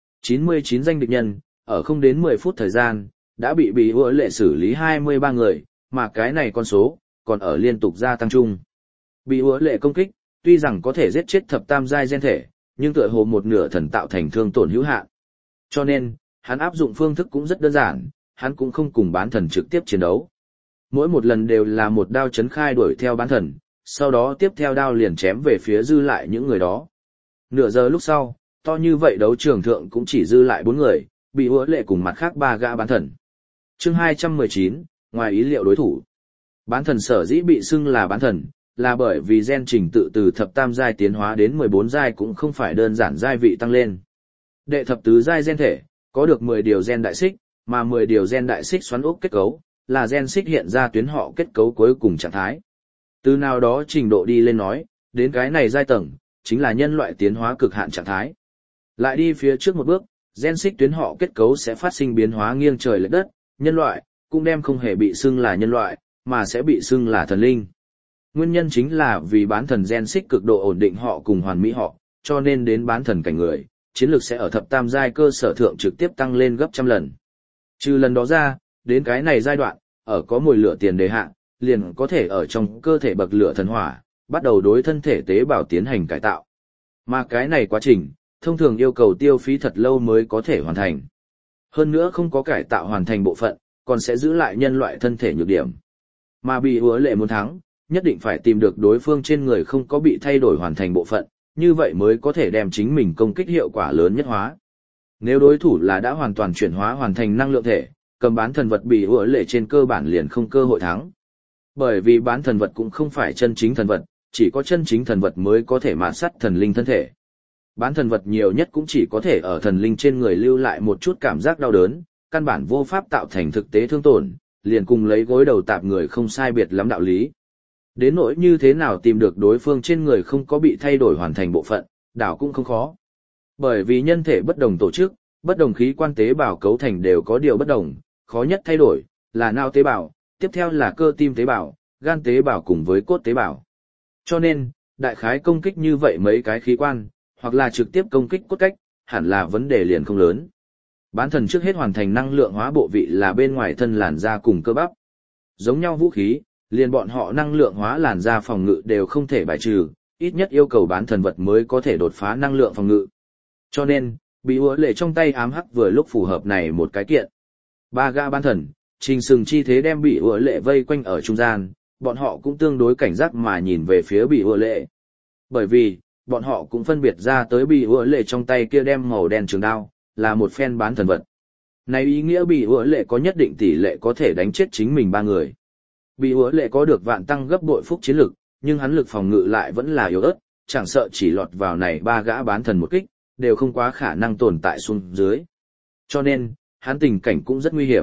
99 danh địch nhân, ở không đến 10 phút thời gian, đã bị ủa lệ xử lý 23 người, mà cái này con số, còn ở liên tục gia tăng chung. Bị ủa lệ công kích, tuy rằng có thể giết chết thập tam giai gen thể, nhưng tựa hồ một nửa thần tạo thành thương tổn hữu hạn. Cho nên, hắn áp dụng phương thức cũng rất đơn giản, hắn cũng không cùng bán thần trực tiếp chiến đấu. Mỗi một lần đều là một đao chấn khai đuổi theo bán thần, sau đó tiếp theo đao liền chém về phía dư lại những người đó. Nửa giờ lúc sau, to như vậy đấu trường thượng cũng chỉ dư lại 4 người, bị ủa lệ cùng mặt khác 3 gã bán thần. Chương 219, ngoài ý liệu đối thủ. Bán thần sở dĩ bị xưng là bán thần, là bởi vì gen trình tự từ thập tam giai tiến hóa đến 14 giai cũng không phải đơn giản giai vị tăng lên. Đệ thập tứ giai gen thể, có được 10 điều gen đại xích, mà 10 điều gen đại xích xoắn ốc kết cấu, là gen xích hiện ra tuyến họ kết cấu cuối cùng trạng thái. Từ nào đó trình độ đi lên nói, đến cái này giai tầng, chính là nhân loại tiến hóa cực hạn trạng thái. Lại đi phía trước một bước, gen xích tuyến họ kết cấu sẽ phát sinh biến hóa nghiêng trời lệch đất, nhân loại cũng đem không hề bị xưng là nhân loại, mà sẽ bị xưng là thần linh. Nguyên nhân chính là vì bán thần gen xích cực độ ổn định họ cùng hoàn mỹ họ, cho nên đến bán thần cảnh người, chiến lược sẽ ở thập tam giai cơ sở thượng trực tiếp tăng lên gấp trăm lần. Trừ lần đó ra, đến cái này giai đoạn, ở có mùi lửa tiền đề hạ, liền có thể ở trong cơ thể bậc lửa thần hỏa, bắt đầu đối thân thể tế bào tiến hành cải tạo. Mà cái này quá trình, thông thường yêu cầu tiêu phí thật lâu mới có thể hoàn thành. Hơn nữa không có cải tạo hoàn thành bộ phận, còn sẽ giữ lại nhân loại thân thể nhược điểm. Mà bị ủa lệ muốn thắng, nhất định phải tìm được đối phương trên người không có bị thay đổi hoàn thành bộ phận, như vậy mới có thể đem chính mình công kích hiệu quả lớn nhất hóa. Nếu đối thủ là đã hoàn toàn chuyển hóa hoàn thành năng lượng thể, cầm bán thần vật bị ủa lệ trên cơ bản liền không cơ hội thắng. Bởi vì bán thần vật cũng không phải chân chính thần vật, chỉ có chân chính thần vật mới có thể mạt sắt thần linh thân thể. Bán thần vật nhiều nhất cũng chỉ có thể ở thần linh trên người lưu lại một chút cảm giác đau đớn, căn bản vô pháp tạo thành thực tế thương tổn, liền cùng lấy gối đầu tạp người không sai biệt lắm đạo lý. Đến nỗi như thế nào tìm được đối phương trên người không có bị thay đổi hoàn thành bộ phận, đảo cũng không khó. Bởi vì nhân thể bất đồng tổ chức, bất đồng khí quan tế bào cấu thành đều có điều bất đồng, khó nhất thay đổi là não tế bào, tiếp theo là cơ tim tế bào, gan tế bào cùng với cốt tế bào. Cho nên, đại khái công kích như vậy mấy cái khí quan, hoặc là trực tiếp công kích cốt cách, hẳn là vấn đề liền không lớn. Bán thần trước hết hoàn thành năng lượng hóa bộ vị là bên ngoài thân làn da cùng cơ bắp. Giống nhau vũ khí, liền bọn họ năng lượng hóa làn da phòng ngự đều không thể bài trừ, ít nhất yêu cầu bán thần vật mới có thể đột phá năng lượng phòng ngự. Cho nên, bị ủa lệ trong tay ám hắc vừa lúc phù hợp này một cái kiện. 3 gã bán thần, trình sừng chi thế đem bị ủa lệ vây quanh ở trung gian, bọn họ cũng tương đối cảnh giác mà nhìn về phía bị ủa lệ. Bởi vì, bọn họ cũng phân biệt ra tới bị ủa lệ trong tay kia đem màu đen trường đao, là một phen bán thần vật. Này ý nghĩa bị ủa lệ có nhất định tỷ lệ có thể đánh chết chính mình 3 người. Bị ủa lệ có được vạn tăng gấp bội phúc chiến lực, nhưng hắn lực phòng ngự lại vẫn là yếu ớt, chẳng sợ chỉ lọt vào này 3 gã bán thần một kích, đều không quá khả năng tồn tại xuống dưới. Cho nên, hắn tình cảnh cũng rất nguy hiểm.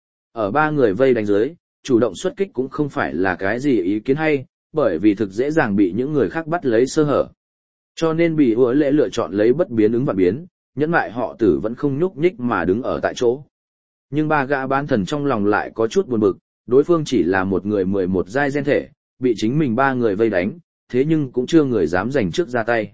Ở 3 người vây đánh dưới, chủ động xuất kích cũng không phải là cái gì ý kiến hay, bởi vì thực dễ dàng bị những người khác bắt lấy sơ hở. Cho nên bị ứa lệ lựa chọn lấy bất biến ứng và biến, nhẫn lại họ tử vẫn không nhúc nhích mà đứng ở tại chỗ. Nhưng ba gã bán thần trong lòng lại có chút buồn bực, đối phương chỉ là một người 11 giai gen thể, bị chính mình ba người vây đánh, thế nhưng cũng chưa người dám giành trước ra tay.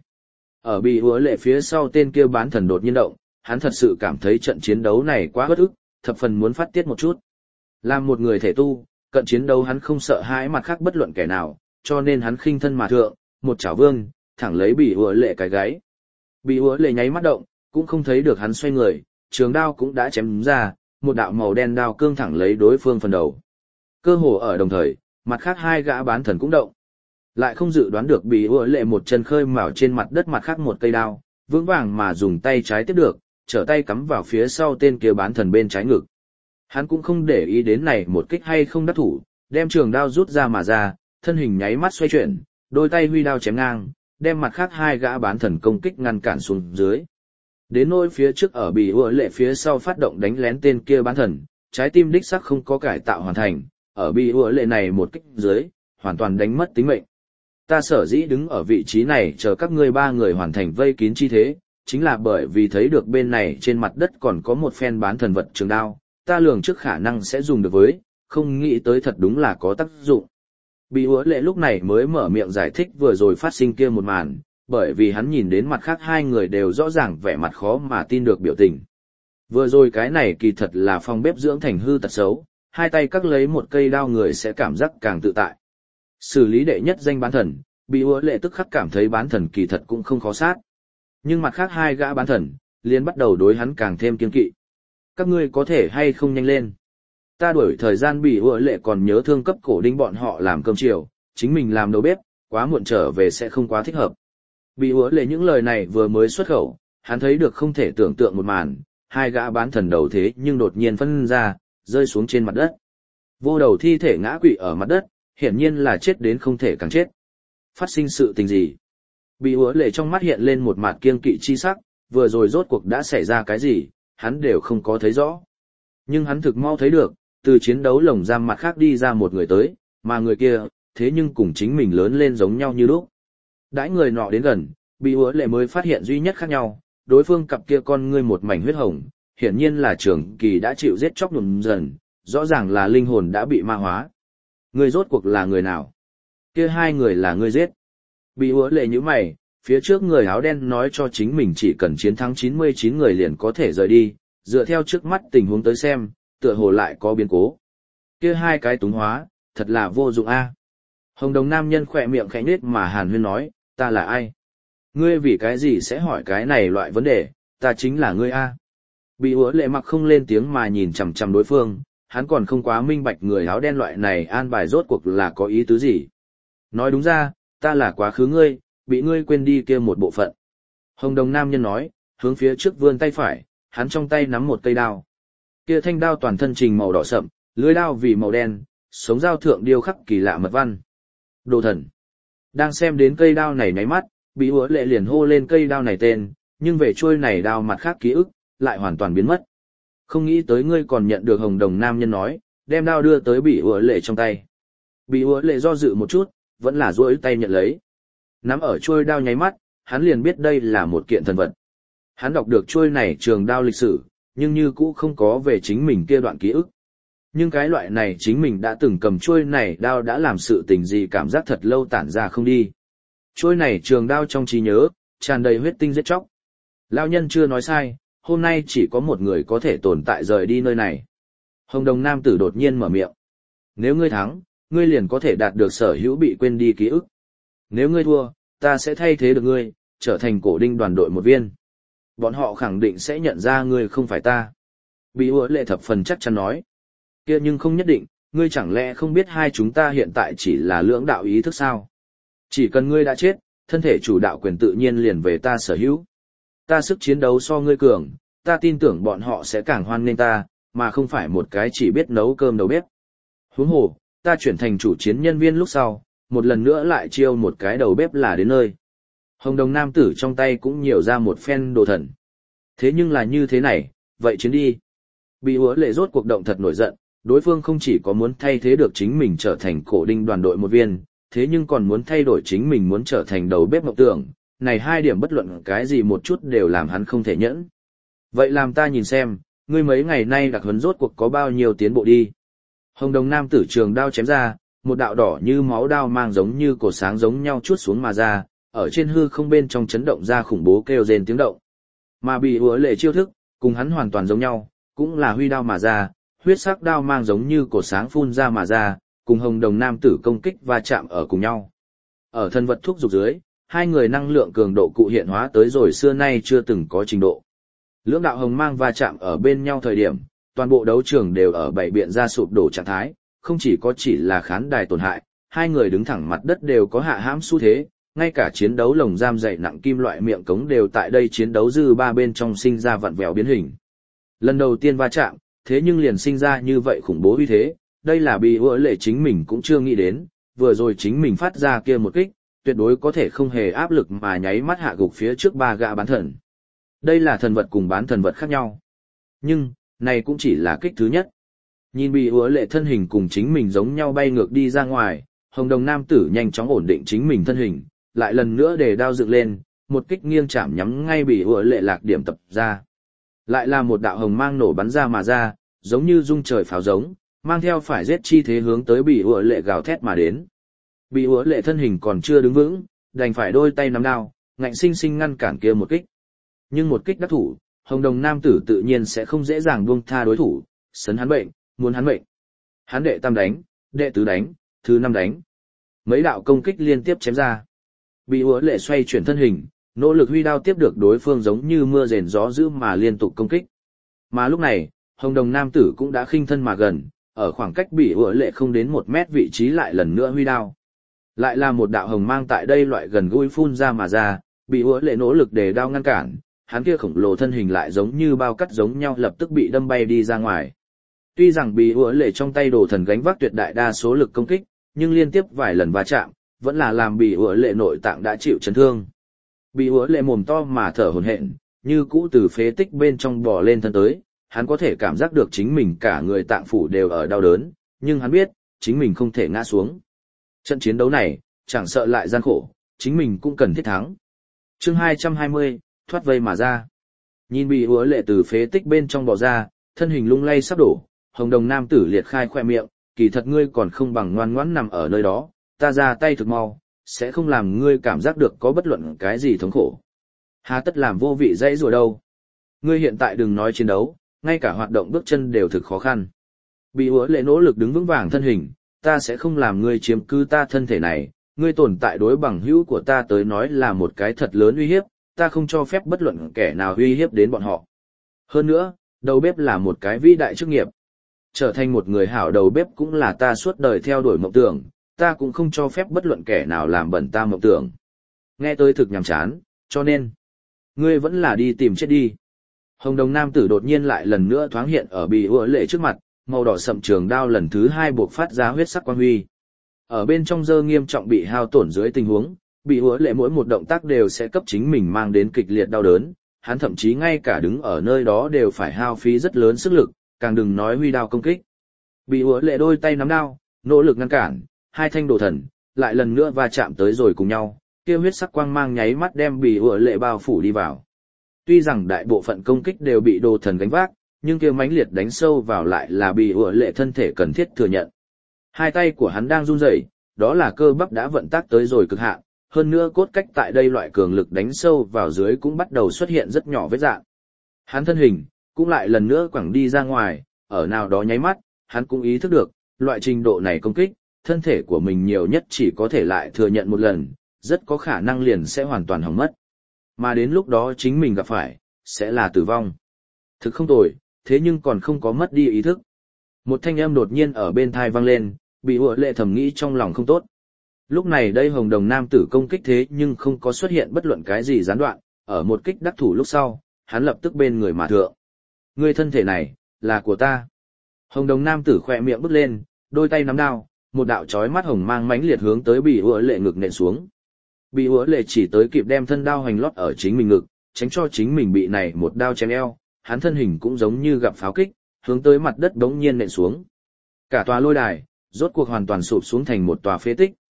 Ở bị ứa lệ phía sau tên kia bán thần đột nhiên động, hắn thật sự cảm thấy trận chiến đấu này quá bất ức, thập phần muốn phát tiết một chút. Làm một người thể tu, cận chiến đấu hắn không sợ hãi mặt khác bất luận kẻ nào, cho nên hắn khinh thân mà thượng, một chảo vương, thẳng lấy bị ứa lệ cái gáy. Bị ứa lệ nháy mắt động, cũng không thấy được hắn xoay người, trường đao cũng đã chém ra, một đạo màu đen đao cương thẳng lấy đối phương phần đầu. Cơ hồ ở đồng thời, mặt khác hai gã bán thần cũng động. Lại không dự đoán được bị ứa lệ một chân khơi mào trên mặt đất mặt khác một cây đao, vững vàng mà dùng tay trái tiếp được, trở tay cắm vào phía sau tên kia bán thần bên trái ngực. Hắn cũng không để ý đến này một kích hay không đắc thủ, đem trường đao rút ra mà ra, thân hình nháy mắt xoay chuyển, đôi tay huy đao chém ngang, đem mặt khác hai gã bán thần công kích ngăn cản xuống dưới. Đến nỗi phía trước ở bị ứa lệ phía sau phát động đánh lén tên kia bán thần, trái tim đích sắc không có cải tạo hoàn thành, ở bị ứa lệ này một kích dưới, hoàn toàn đánh mất tính mệnh. Ta sở dĩ đứng ở vị trí này chờ các ngươi ba người hoàn thành vây kín chi thế, chính là bởi vì thấy được bên này trên mặt đất còn có một phen bán thần vật trường đao, ta lường trước khả năng sẽ dùng được với, không nghĩ tới thật đúng là có tác dụng. Bị ứa lệ lúc này mới mở miệng giải thích vừa rồi phát sinh kia một màn, bởi vì hắn nhìn đến mặt khác hai người đều rõ ràng vẻ mặt khó mà tin được biểu tình. Vừa rồi cái này kỳ thật là phòng bếp dưỡng thành hư tật xấu, hai tay cắt lấy một cây đao người sẽ cảm giác càng tự tại. Xử lý đệ nhất danh bán thần, bị ứa lệ tức khắc cảm thấy bán thần kỳ thật cũng không khó sát. Nhưng mặt khác hai gã bán thần, liền bắt đầu đối hắn càng thêm kiên kỵ. Các ngươi có thể hay không nhanh lên. Ta đuổi thời gian bị ứa lệ còn nhớ thương cấp cổ đinh bọn họ làm cơm chiều, chính mình làm đầu bếp, quá muộn trở về sẽ không quá thích hợp. Bị ứa lệ những lời này vừa mới xuất khẩu, hắn thấy được không thể tưởng tượng một màn, hai gã bán thần đầu thế nhưng đột nhiên phân ra, rơi xuống trên mặt đất. Vô đầu thi thể ngã quỵ ở mặt đất, hiển nhiên là chết đến không thể càng chết. Phát sinh sự tình gì? Bị ứa lệ trong mắt hiện lên một mặt kiêng kỵ chi sắc, vừa rồi rốt cuộc đã xảy ra cái gì, hắn đều không có thấy rõ. Nhưng hắn thực mau thấy được, từ chiến đấu lồng giam mặt khác đi ra một người tới, mà người kia, thế nhưng cùng chính mình lớn lên giống nhau như lúc. Đãi người nọ đến gần, bị ứa lệ mới phát hiện duy nhất khác nhau, đối phương cặp kia con ngươi một mảnh huyết hồng, hiển nhiên là trưởng kỳ đã chịu giết chóc nhuộm dần, rõ ràng là linh hồn đã bị ma hóa. Người rốt cuộc là người nào? Kia hai người là người giết. Bị ứa lệ như mày, phía trước người áo đen nói cho chính mình chỉ cần chiến thắng 99 người liền có thể rời đi, dựa theo trước mắt tình huống tới xem, tựa hồ lại có biến cố. Kia hai cái túng hóa, thật là vô dụng a. Hồng đồng nam nhân khỏe miệng khẽ nết mà hàn huyên nói, ta là ai? Ngươi vì cái gì sẽ hỏi cái này loại vấn đề, ta chính là ngươi a. Bị ứa lệ mặc không lên tiếng mà nhìn chằm chằm đối phương, hắn còn không quá minh bạch người áo đen loại này an bài rốt cuộc là có ý tứ gì. Nói đúng ra, ta là quá khứ ngươi, bị ngươi quên đi kia một bộ phận. Hồng đồng nam nhân nói, hướng phía trước vươn tay phải, hắn trong tay nắm một cây đao. Kia thanh đao toàn thân trình màu đỏ sậm, lưỡi đao vì màu đen, sống dao thượng điêu khắc kỳ lạ mật văn. Đồ thần. Đang xem đến cây đao này nháy mắt, bị ứa lệ liền hô lên cây đao này tên, nhưng về chuôi này đao mặt khác ký ức, lại hoàn toàn biến mất. Không nghĩ tới ngươi còn nhận được hồng đồng nam nhân nói, đem đao đưa tới bị ứa lệ trong tay. Bị ứa lệ do dự một chút, vẫn là duỗi tay nhận lấy. Nắm ở chuôi đao nháy mắt, hắn liền biết đây là một kiện thần vật. Hắn đọc được chuôi này trường đao lịch sử, nhưng như cũ không có về chính mình kia đoạn ký ức. Nhưng cái loại này chính mình đã từng cầm chuôi này đao đã làm sự tình gì cảm giác thật lâu tản ra không đi. Chuôi này trường đao trong trí nhớ, tràn đầy huyết tinh giết chóc. Lão nhân chưa nói sai, hôm nay chỉ có một người có thể tồn tại rời đi nơi này. Hồng đồng nam tử đột nhiên mở miệng. Nếu ngươi thắng, ngươi liền có thể đạt được sở hữu bị quên đi ký ức. Nếu ngươi thua, ta sẽ thay thế được ngươi, trở thành cổ đinh đoàn đội một viên. Bọn họ khẳng định sẽ nhận ra ngươi không phải ta. Bị ứa lệ thập phần chắc chắn nói. Kia nhưng không nhất định, ngươi chẳng lẽ không biết hai chúng ta hiện tại chỉ là lưỡng đạo ý thức sao? Chỉ cần ngươi đã chết, thân thể chủ đạo quyền tự nhiên liền về ta sở hữu. Ta sức chiến đấu so ngươi cường, ta tin tưởng bọn họ sẽ càng hoan nghênh ta, mà không phải một cái chỉ biết nấu cơm đầu bếp. Huống hồ, ta chuyển thành chủ chiến nhân viên lúc sau, một lần nữa lại chiêu một cái đầu bếp là đến nơi. Hồng đồng nam tử trong tay cũng nhiều ra một phen đồ thần. Thế nhưng là như thế này, vậy chiến đi. Bị ứa lệ rốt cuộc động thật nổi giận, đối phương không chỉ có muốn thay thế được chính mình trở thành cổ đinh đoàn đội một viên, thế nhưng còn muốn thay đổi chính mình muốn trở thành đầu bếp mộng tưởng, này hai điểm bất luận cái gì một chút đều làm hắn không thể nhẫn. Vậy làm ta nhìn xem, ngươi mấy ngày nay đặc huấn rốt cuộc có bao nhiêu tiến bộ đi. Hồng đồng nam tử trường đao chém ra, một đạo đỏ như máu đao mang giống như cột sáng giống nhau chuốt xuống mà ra, ở trên hư không bên trong chấn động ra khủng bố kêu rên tiếng động. Mà bị hứa lệ chiêu thức, cùng hắn hoàn toàn giống nhau, cũng là huy đao mà ra, huyết sắc đao mang giống như cột sáng phun ra mà ra, cùng hồng đồng nam tử công kích va chạm ở cùng nhau. Ở thân vật thuốc dục dưới, hai người năng lượng cường độ cụ hiện hóa tới rồi xưa nay chưa từng có trình độ. Lưỡng đạo hồng mang va chạm ở bên nhau thời điểm, toàn bộ đấu trường đều ở bảy biện ra sụp đổ trạng thái, không chỉ là khán đài tổn hại, hai người đứng thẳng mặt đất đều có hạ hãm xu thế, ngay cả chiến đấu lồng giam dày nặng kim loại miệng cống đều tại đây chiến đấu dư ba bên trong sinh ra vặn vẹo biến hình. Lần đầu tiên va chạm, thế nhưng liền sinh ra như vậy khủng bố uy thế, đây là bị hứa lệ chính mình cũng chưa nghĩ đến, vừa rồi chính mình phát ra kia một kích, tuyệt đối có thể không hề áp lực mà nháy mắt hạ gục phía trước ba gã bán thần. Đây là thần vật cùng bán thần vật khác nhau. Nhưng, này cũng chỉ là kích thứ nhất. Nhìn bị hứa lệ thân hình cùng chính mình giống nhau bay ngược đi ra ngoài, hồng đồng nam tử nhanh chóng ổn định chính mình thân hình, lại lần nữa để đao dựng lên, một kích nghiêng chạm nhắm ngay bị hứa lệ lạc điểm tập ra. Lại là một đạo hồng mang nổ bắn ra mà ra, giống như rung trời pháo giống, mang theo phải giết chi thế hướng tới bị hứa lệ gào thét mà đến. Bị hứa lệ thân hình còn chưa đứng vững, đành phải đôi tay nắm đao, ngạnh sinh sinh ngăn cản kia một kích. Nhưng một kích đắc thủ, hồng đồng nam tử tự nhiên sẽ không dễ dàng buông tha đối thủ, sấn hắn bệnh, muốn hắn mệnh. Hắn đệ tam đánh, đệ tứ đánh, thứ năm đánh. Mấy đạo công kích liên tiếp chém ra. Bị hứa lệ xoay chuyển thân hình, nỗ lực huy đao tiếp được đối phương giống như mưa rền gió dữ mà liên tục công kích. Mà lúc này, hồng đồng nam tử cũng đã khinh thân mà gần, ở khoảng cách bị hứa lệ không đến 1 mét vị trí lại lần nữa huy đao. Lại là một đạo hồng mang tại đây loại gần gũi phun ra mà ra, bị hứa lệ nỗ lực để đao ngăn cản, hắn kia khổng lồ thân hình lại giống như bao cắt giống nhau lập tức bị đâm bay đi ra ngoài. Tuy rằng bị hứa lệ trong tay đồ thần gánh vác tuyệt đại đa số lực công kích, nhưng liên tiếp vài lần va chạm, vẫn là làm bị hứa lệ nội tạng đã chịu chấn thương. Bị hứa lệ mồm to mà thở hổn hển, như cũ từ phế tích bên trong bò lên thân tới, hắn có thể cảm giác được chính mình cả người tạng phủ đều ở đau đớn, nhưng hắn biết, chính mình không thể ngã xuống. Trận chiến đấu này, chẳng sợ lại gian khổ, chính mình cũng cần thiết thắng. Chương 220, thoát vây mà ra. Nhìn bị hứa lệ từ phế tích bên trong bò ra, thân hình lung lay sắp đổ, hồng đồng nam tử liệt khai khoe miệng, kỳ thật ngươi còn không bằng ngoan ngoãn nằm ở nơi đó, ta ra tay thực mau, sẽ không làm ngươi cảm giác được có bất luận cái gì thống khổ. Hà tất làm vô vị dãy rùa đâu. Ngươi hiện tại đừng nói chiến đấu, ngay cả hoạt động bước chân đều thực khó khăn. Bị hứa lệ nỗ lực đứng vững vàng thân hình, ta sẽ không làm ngươi chiếm cứ ta thân thể này, ngươi tồn tại đối bằng hữu của ta tới nói là một cái thật lớn uy hiếp, ta không cho phép bất luận kẻ nào uy hiếp đến bọn họ. Hơn nữa, đầu bếp là một cái vĩ đại chức nghiệp. Trở thành một người hảo đầu bếp cũng là ta suốt đời theo đuổi mộng tưởng, ta cũng không cho phép bất luận kẻ nào làm bẩn ta mộng tưởng. Nghe tới thực nhàm chán, cho nên, ngươi vẫn là đi tìm chết đi. Hồng đồng nam tử đột nhiên lại lần nữa thoáng hiện ở bị hứa lệ trước mặt, màu đỏ sậm trường đao lần thứ 2 buộc phát ra huyết sắc quang huy. Ở bên trong dơ nghiêm trọng bị hao tổn dưới tình huống, bị hứa lệ mỗi một động tác đều sẽ cấp chính mình mang đến kịch liệt đau đớn, hắn thậm chí ngay cả đứng ở nơi đó đều phải hao phí rất lớn sức lực, càng đừng nói huy đao công kích. Bị hứa lệ đôi tay nắm đao, nỗ lực ngăn cản, hai thanh đồ thần, lại lần nữa va chạm tới rồi cùng nhau, kia huyết sắc quang mang nháy mắt đem bị hứa lệ bao phủ đi vào. Tuy rằng đại bộ phận công kích đều bị đồ thần gánh vác, nhưng kia mãnh liệt đánh sâu vào lại là bị hứa lệ thân thể cần thiết thừa nhận. Hai tay của hắn đang run rẩy, đó là cơ bắp đã vận tác tới rồi cực hạn, hơn nữa cốt cách tại đây loại cường lực đánh sâu vào dưới cũng bắt đầu xuất hiện rất nhỏ vết rạn. Hắn thân hình cũng lại lần nữa quẳng đi ra ngoài, ở nào đó nháy mắt, hắn cũng ý thức được, loại trình độ này công kích, thân thể của mình nhiều nhất chỉ có thể lại thừa nhận một lần, rất có khả năng liền sẽ hoàn toàn hỏng mất. Mà đến lúc đó chính mình gặp phải, sẽ là tử vong. Thực không tồi, thế nhưng còn không có mất đi ý thức. Một thanh âm đột nhiên ở bên thai vang lên, bị hứa lệ thầm nghĩ trong lòng không tốt. Lúc này đây hồng đồng nam tử công kích thế nhưng không có xuất hiện bất luận cái gì gián đoạn, ở một kích đắc thủ lúc sau, hắn lập tức bên người mà thượng. Ngươi thân thể này, là của ta. Hồng đồng nam tử khỏe miệng bước lên, đôi tay nắm đao, một đạo chói mắt hồng mang mãnh liệt hướng tới bị hứa lệ ngực nện xuống. Bị hứa lệ chỉ tới kịp đem thân đao hành lót ở chính mình ngực, tránh cho chính mình bị này một đao chém eo, hắn thân hình cũng giống như gặp pháo kích, hướng tới mặt đất bỗng nhiên nện xuống. Cả tòa lôi đài, rốt cuộc hoàn toàn sụp xuống thành một tòa phế tích,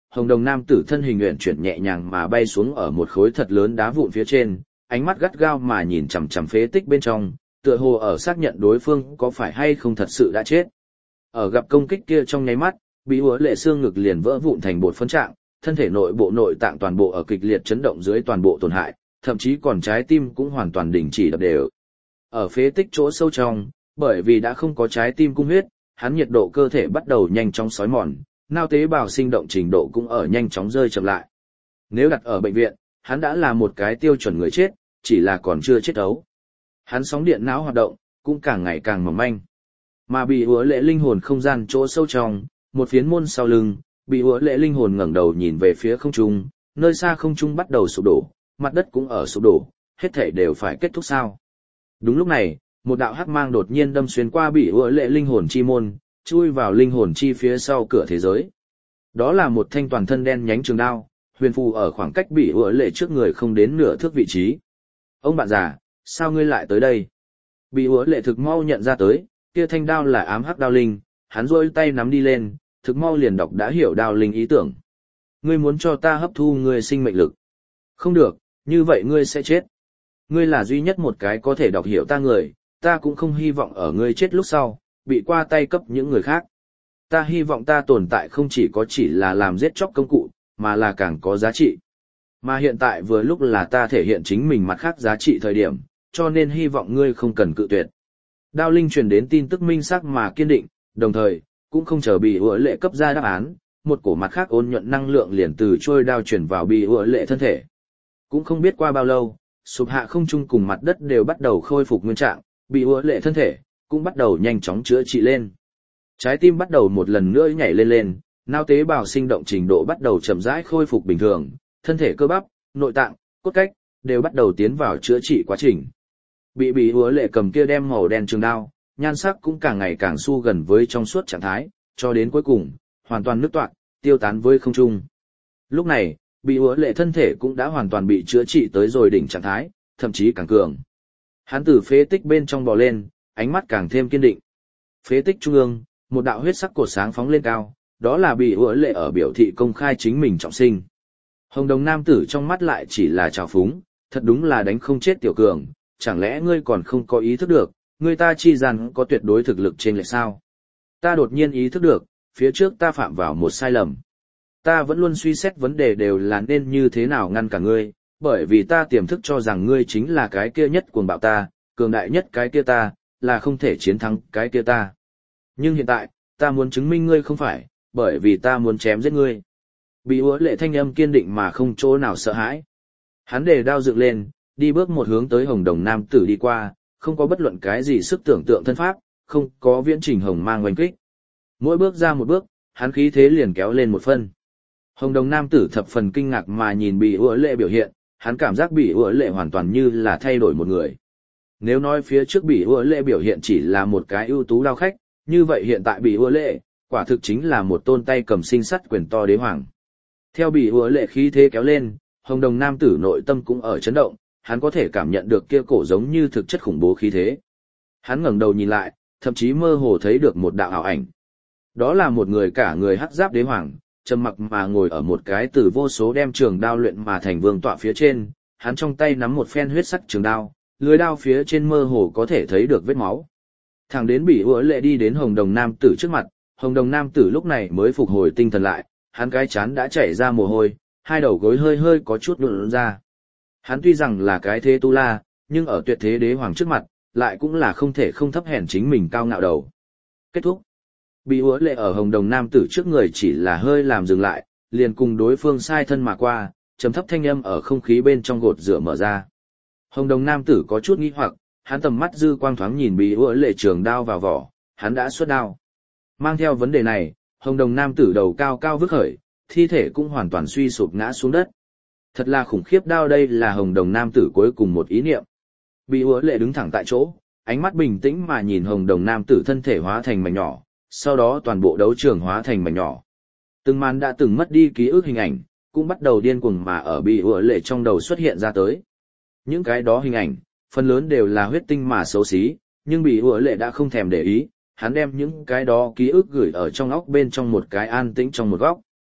hồng đồng nam tử thân hình uyển chuyển nhẹ nhàng mà bay xuống ở một khối thật lớn đá vụn phía trên, ánh mắt gắt gao mà nhìn chằm chằm phế tích bên trong, tựa hồ ở xác nhận đối phương có phải hay không thật sự đã chết. Ở gặp công kích kia trong nháy mắt, bị Hứa Lệ xương ngực liền vỡ vụn thành bột phấn trạng, thân thể nội bộ nội tạng toàn bộ ở kịch liệt chấn động dưới toàn bộ tổn hại, thậm chí còn trái tim cũng hoàn toàn đình chỉ đập đều. Ở phế tích chỗ sâu trong, bởi vì đã không có trái tim cung huyết, hắn nhiệt độ cơ thể bắt đầu nhanh chóng xói mòn, nao tế bào sinh động trình độ cũng ở nhanh chóng rơi chậm lại. Nếu đặt ở bệnh viện, hắn đã là một cái tiêu chuẩn người chết, chỉ là còn chưa chết ấu. Hắn sóng điện não hoạt động, cũng càng ngày càng mỏng manh. Mà bị Hứa Lệ linh hồn không gian chỗ sâu trong, một phiến môn sau lưng, bị Hứa Lệ linh hồn ngẩng đầu nhìn về phía không trung, nơi xa không trung bắt đầu sụp đổ, mặt đất cũng ở sụp đổ, hết thảy đều phải kết thúc sao? Đúng lúc này, một đạo hắc mang đột nhiên đâm xuyên qua bị Hứa Lệ linh hồn chi môn, chui vào linh hồn chi phía sau cửa thế giới. Đó là một thanh toàn thân đen nhánh trường đao, huyền phù ở khoảng cách bị Hứa Lệ trước người không đến nửa thước vị trí. Ông bạn già, sao ngươi lại tới đây? Bị Hứa Lệ thực mau nhận ra tới, kia thanh đao là ám hắc đao linh, hắn rôi tay nắm đi lên, thực mau liền đọc đã hiểu đao linh ý tưởng. Ngươi muốn cho ta hấp thu ngươi sinh mệnh lực. Không được, như vậy ngươi sẽ chết. Ngươi là duy nhất một cái có thể đọc hiểu ta người, ta cũng không hy vọng ở ngươi chết lúc sau, bị qua tay cấp những người khác. Ta hy vọng ta tồn tại không chỉ là làm giết chóc công cụ, mà là càng có giá trị. Mà hiện tại vừa lúc là ta thể hiện chính mình mặt khác giá trị thời điểm, cho nên hy vọng ngươi không cần cự tuyệt. Đao linh truyền đến tin tức minh xác mà kiên định, đồng thời, cũng không chờ bị Hứa Lệ cấp ra đáp án, một cổ mặt khác ôn nhuận năng lượng liền từ trôi đao chuyển vào bị Hứa Lệ thân thể. Cũng không biết qua bao lâu, sụp hạ không trung cùng mặt đất đều bắt đầu khôi phục nguyên trạng, bị Hứa Lệ thân thể cũng bắt đầu nhanh chóng chữa trị lên. Trái tim bắt đầu một lần nữa nhảy lên, não tế bào sinh động trình độ bắt đầu chậm rãi khôi phục bình thường, thân thể cơ bắp, nội tạng, cốt cách đều bắt đầu tiến vào chữa trị quá trình. Bị Hứa Lệ cầm kia đem màu đen trường đao, nhan sắc cũng càng ngày càng xu gần với trong suốt trạng thái, cho đến cuối cùng, hoàn toàn nứt toạc, tiêu tán với không trung. Lúc này, bị Hứa Lệ thân thể cũng đã hoàn toàn bị chữa trị tới rồi đỉnh trạng thái, thậm chí càng cường. Hắn từ phế tích bên trong bò lên, ánh mắt càng thêm kiên định. Phế tích trung ương, một đạo huyết sắc cột sáng phóng lên cao, đó là bị Hứa Lệ ở biểu thị công khai chính mình trọng sinh. Hồng đồng nam tử trong mắt lại chỉ là trào phúng, thật đúng là đánh không chết tiểu cường, chẳng lẽ ngươi còn không có ý thức được, ngươi ta chi rằng có tuyệt đối thực lực trên lệch sao? Ta đột nhiên ý thức được, phía trước ta phạm vào một sai lầm. Ta vẫn luôn suy xét vấn đề đều là nên như thế nào ngăn cả ngươi, bởi vì ta tiềm thức cho rằng ngươi chính là cái kia nhất cuồng bạo ta, cường đại nhất cái kia ta, là không thể chiến thắng cái kia ta. Nhưng hiện tại, ta muốn chứng minh ngươi không phải, bởi vì ta muốn chém giết ngươi. Bị Hứa Lệ thanh âm kiên định mà không chỗ nào sợ hãi. Hắn để đao dựng lên, đi bước một hướng tới hồng đồng nam tử đi qua, không có bất luận cái gì sức tưởng tượng thân pháp, không có viễn trình hồng mang oanh kích. Mỗi bước ra một bước, hắn khí thế liền kéo lên một phân. Hồng đồng nam tử thập phần kinh ngạc mà nhìn bị Hứa Lệ biểu hiện, hắn cảm giác bị Hứa Lệ hoàn toàn như là thay đổi một người. Nếu nói phía trước bị Hứa Lệ biểu hiện chỉ là một cái ưu tú đao khách, như vậy hiện tại bị Hứa Lệ, quả thực chính là một tôn tay cầm sinh sắt quyền to đế hoàng. Theo bị Hứa Lệ khí thế kéo lên, hồng đồng nam tử nội tâm cũng ở chấn động, hắn có thể cảm nhận được kia cổ giống như thực chất khủng bố khí thế. Hắn ngẩng đầu nhìn lại, thậm chí mơ hồ thấy được một đạo ảo ảnh. Đó là một người cả người hắc giáp đế hoàng, trầm mặc mà ngồi ở một cái từ vô số đem trường đao luyện mà thành vương tọa phía trên, hắn trong tay nắm một phen huyết sắc trường đao, lưỡi đao phía trên mơ hồ có thể thấy được vết máu. Thẳng đến bị Hứa Lệ đi đến hồng đồng nam tử trước mặt, hồng đồng nam tử lúc này mới phục hồi tinh thần lại, hắn cái chán đã chảy ra mồ hôi, hai đầu gối hơi hơi có chút run ra. Hắn tuy rằng là cái thế tu la, nhưng ở tuyệt thế đế hoàng trước mặt, lại cũng là không thể không thấp hèn chính mình cao ngạo đầu. Kết thúc. Bị Hứa Lệ ở hồng đồng nam tử trước người chỉ là hơi làm dừng lại, liền cùng đối phương sai thân mà qua, trầm thấp thanh âm ở không khí bên trong gột rửa mở ra. Hồng đồng nam tử có chút nghi hoặc, hắn tầm mắt dư quang thoáng nhìn bị Hứa Lệ trường đao vào vỏ, hắn đã xuất đao. Mang theo vấn đề này, hồng đồng nam tử đầu cao cao vứt khởi, thi thể cũng hoàn toàn suy sụp ngã xuống đất. Thật là khủng khiếp đao, đây là hồng đồng nam tử cuối cùng một ý niệm. Bị Hứa Lệ đứng thẳng tại chỗ, ánh mắt bình tĩnh mà nhìn hồng đồng nam tử thân thể hóa thành mảnh nhỏ, sau đó toàn bộ đấu trường hóa thành mảnh nhỏ. Từng màn đã từng mất đi ký ức hình ảnh, cũng bắt đầu điên cuồng mà ở bị Hứa Lệ trong đầu xuất hiện ra tới. Những cái đó hình ảnh, phần lớn đều là huyết tinh mà xấu xí, nhưng bị Hứa Lệ đã không thèm để ý, hắn đem những cái đó ký ức gửi ở trong óc bên trong một cái an tĩnh trong một góc.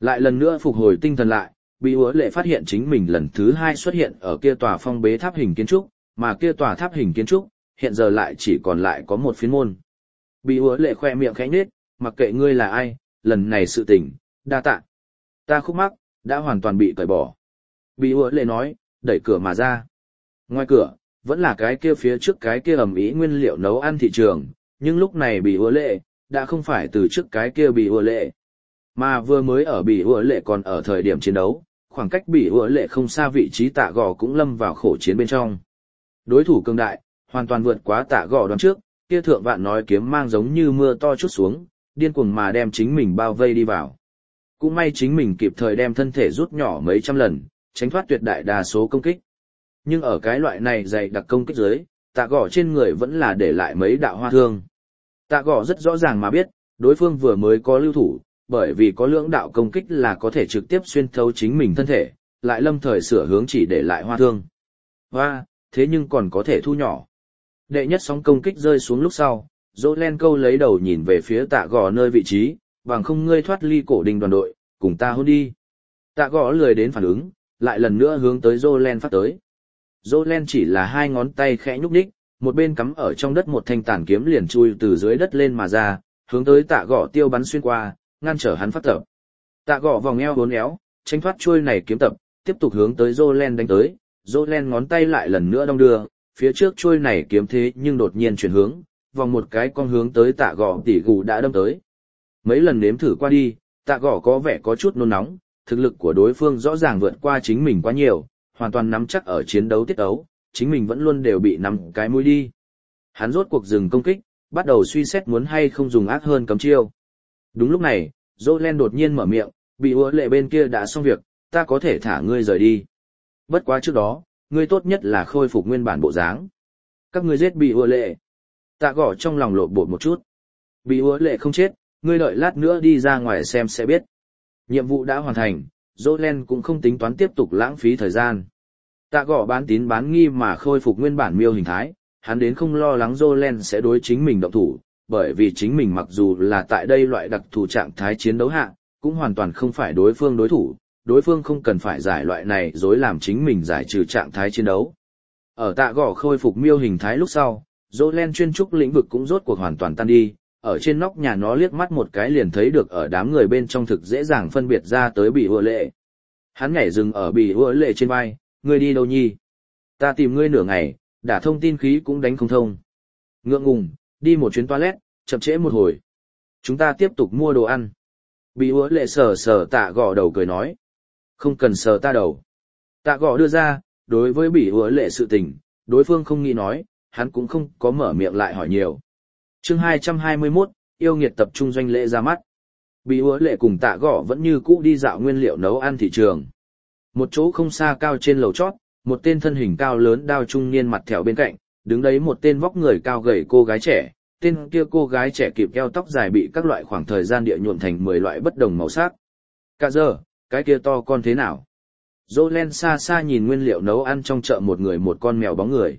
Lại lần nữa phục hồi tinh thần lại, Bị Hứa Lệ phát hiện chính mình lần thứ hai xuất hiện ở kia tòa phong bế tháp hình kiến trúc, mà kia tòa tháp hình kiến trúc, hiện giờ lại chỉ còn lại có một phiến môn. Bị Hứa Lệ khoe miệng khẽ nhếch, mặc kệ ngươi là ai, lần này sự tình, đa tạ. Ta khúc mắc, đã hoàn toàn bị cởi bỏ. Bị Hứa Lệ nói, đẩy cửa mà ra. Ngoài cửa, vẫn là cái kia phía trước cái kia ầm ĩ nguyên liệu nấu ăn thị trường, nhưng lúc này Bị Hứa Lệ, đã không phải từ trước cái kia Bị Hứa Lệ. Mà vừa mới ở Bị Hứa Lệ còn ở thời điểm chiến đấu, khoảng cách Bị Hứa Lệ không xa vị trí Tạ Gò cũng lâm vào khổ chiến bên trong. Đối thủ cường đại, hoàn toàn vượt quá Tạ Gò đoán trước, kia thượng vạn nói kiếm mang giống như mưa to chút xuống, điên cuồng mà đem chính mình bao vây đi vào. Cũng may chính mình kịp thời đem thân thể rút nhỏ mấy trăm lần, tránh thoát tuyệt đại đa số công kích. Nhưng ở cái loại này dày đặc công kích dưới, Tạ Gò trên người vẫn là để lại mấy đạo hoa thương. Tạ Gò rất rõ ràng mà biết, đối phương vừa mới có lưu thủ, bởi vì có lưỡng đạo công kích là có thể trực tiếp xuyên thấu chính mình thân thể, lại lâm thời sửa hướng chỉ để lại hoa thương. Hoa, thế nhưng còn có thể thu nhỏ. Đệ nhất sóng công kích rơi xuống lúc sau, Jolen câu lấy đầu nhìn về phía Tạ Gò nơi vị trí, bằng không ngươi thoát ly cổ đình đoàn đội, cùng ta hôn đi. Tạ Gò lười đến phản ứng, lại lần nữa hướng tới Jolen phát tới. Jolen chỉ là hai ngón tay khẽ nhúc nhích, một bên cắm ở trong đất một thanh tàn kiếm liền chui từ dưới đất lên mà ra, hướng tới Tạ Gò tiêu bắn xuyên qua, ngăn trở hắn phát tập. Tạ Gò vòng eo uốn éo, tránh thoát chuôi này kiếm tập, tiếp tục hướng tới Jolen đánh tới. Jolen ngón tay lại lần nữa đong đưa, phía trước chuôi này kiếm thế nhưng đột nhiên chuyển hướng, vòng một cái con hướng tới Tạ Gò tỉ gù đã đâm tới. Mấy lần nếm thử qua đi, Tạ Gò có vẻ có chút nôn nóng, thực lực của đối phương rõ ràng vượt qua chính mình quá nhiều, hoàn toàn nắm chắc ở chiến đấu tiết ấu, chính mình vẫn luôn đều bị nắm cái mũi đi. Hắn rốt cuộc dừng công kích, bắt đầu suy xét muốn hay không dùng ác hơn cấm chiêu. Đúng lúc này, Jolen đột nhiên mở miệng, Bị Hứa Lệ bên kia đã xong việc, ta có thể thả ngươi rời đi. Bất quá trước đó, ngươi tốt nhất là khôi phục nguyên bản bộ dáng. Các ngươi giết Bị Hứa Lệ. Tạ Gò trong lòng lộn bột một chút. Bị Hứa Lệ không chết, ngươi đợi lát nữa đi ra ngoài xem sẽ biết. Nhiệm vụ đã hoàn thành, Jolen cũng không tính toán tiếp tục lãng phí thời gian. Tạ Gò bán tín bán nghi mà khôi phục nguyên bản miêu hình thái, hắn đến không lo lắng Jolen sẽ đối chính mình động thủ, bởi vì chính mình mặc dù là tại đây loại đặc thù trạng thái chiến đấu hạ, cũng hoàn toàn không phải đối phương đối thủ, đối phương không cần phải giải loại này dối làm chính mình giải trừ trạng thái chiến đấu. Ở Tạ Gò khôi phục miêu hình thái lúc sau, Jolen chuyên trúc lĩnh vực cũng rốt cuộc hoàn toàn tan đi, ở trên nóc nhà nó liếc mắt một cái liền thấy được ở đám người bên trong thực dễ dàng phân biệt ra tới Bị Hứa Lệ. Hắn nhảy dừng ở Bị Hứa Lệ trên vai, ngươi đi đâu nhi? Ta tìm ngươi nửa ngày, đã thông tin khí cũng đánh không thông. Ngượng ngùng, đi một chuyến toilet, chậm trễ một hồi. Chúng ta tiếp tục mua đồ ăn. Bị Hứa Lệ sờ sờ Tạ Gò đầu cười nói. Không cần sờ ta đầu. Tạ Gò đưa ra, đối với Bị Hứa Lệ sự tình, đối phương không nghĩ nói, hắn cũng không có mở miệng lại hỏi nhiều. Chương 221, yêu nghiệt tập trung doanh lễ ra mắt. Bị Hứa Lệ cùng Tạ Gò vẫn như cũ đi dạo nguyên liệu nấu ăn thị trường. Một chỗ không xa cao trên lầu chót, một tên thân hình cao lớn đao trung niên mặt thẹo bên cạnh, đứng đấy một tên vóc người cao gầy cô gái trẻ. Tên kia cô gái trẻ kịp eo tóc dài bị các loại khoảng thời gian địa nhuộm thành 10 loại bất đồng màu sắc. Cả giờ, cái kia to con thế nào? Jolen xa xa nhìn nguyên liệu nấu ăn trong chợ một người một con mèo bóng người.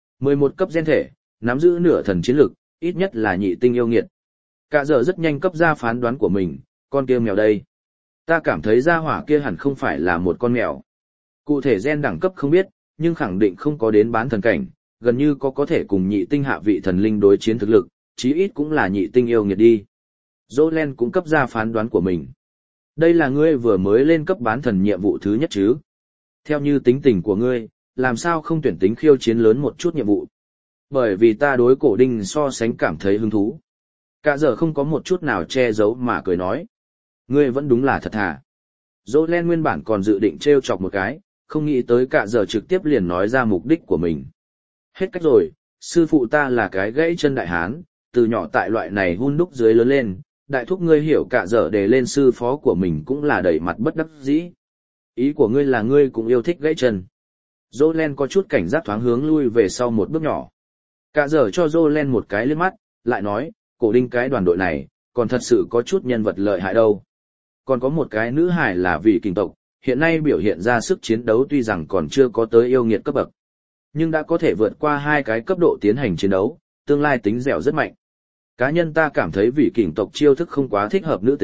11 cấp gen thể, nắm giữ nửa thần chiến lực, ít nhất là nhị tinh yêu nghiệt. Cả giờ rất nhanh cấp ra phán đoán của mình, con kia mèo đây. Ta cảm thấy gia hỏa kia hẳn không phải là một con mèo. Cụ thể gen đẳng cấp không biết, nhưng khẳng định không có đến bán thần cảnh, gần như có thể cùng nhị tinh hạ vị thần linh đối chiến thực lực, chí ít cũng là nhị tinh yêu nghiệt đi. Jolen cũng cấp ra phán đoán của mình. Đây là ngươi vừa mới lên cấp bán thần nhiệm vụ thứ nhất chứ. Theo như tính tình của ngươi, làm sao không tuyển tính khiêu chiến lớn một chút nhiệm vụ. Bởi vì ta đối cổ đinh so sánh cảm thấy hứng thú. Cả giờ không có một chút nào che giấu mà cười nói. Ngươi vẫn đúng là thật thà. Jolen nguyên bản còn dự định trêu chọc một cái, không nghĩ tới cả giờ trực tiếp liền nói ra mục đích của mình. Hết cách rồi, sư phụ ta là cái gãy chân đại hán, từ nhỏ tại loại này hun đúc dưới lớn lên, đại thúc ngươi hiểu cả giờ để lên sư phó của mình cũng là đầy mặt bất đắc dĩ. Ý của ngươi là ngươi cũng yêu thích gãy chân. Jolen có chút cảnh giác thoáng hướng lui về sau một bước nhỏ. Cả giờ cho Jolen một cái liếc mắt, lại nói, cổ đinh cái đoàn đội này, còn thật sự có chút nhân vật lợi hại đâu. Còn có một cái nữ hài là vị kình tộc, hiện nay biểu hiện ra sức chiến đấu tuy rằng còn chưa có tới yêu nghiệt cấp bậc, nhưng đã có thể vượt qua hai cái cấp độ tiến hành chiến đấu, tương lai tính dẻo rất mạnh. Cá nhân ta cảm thấy vị kình tộc chiêu thức không quá thích hợp nữ tính,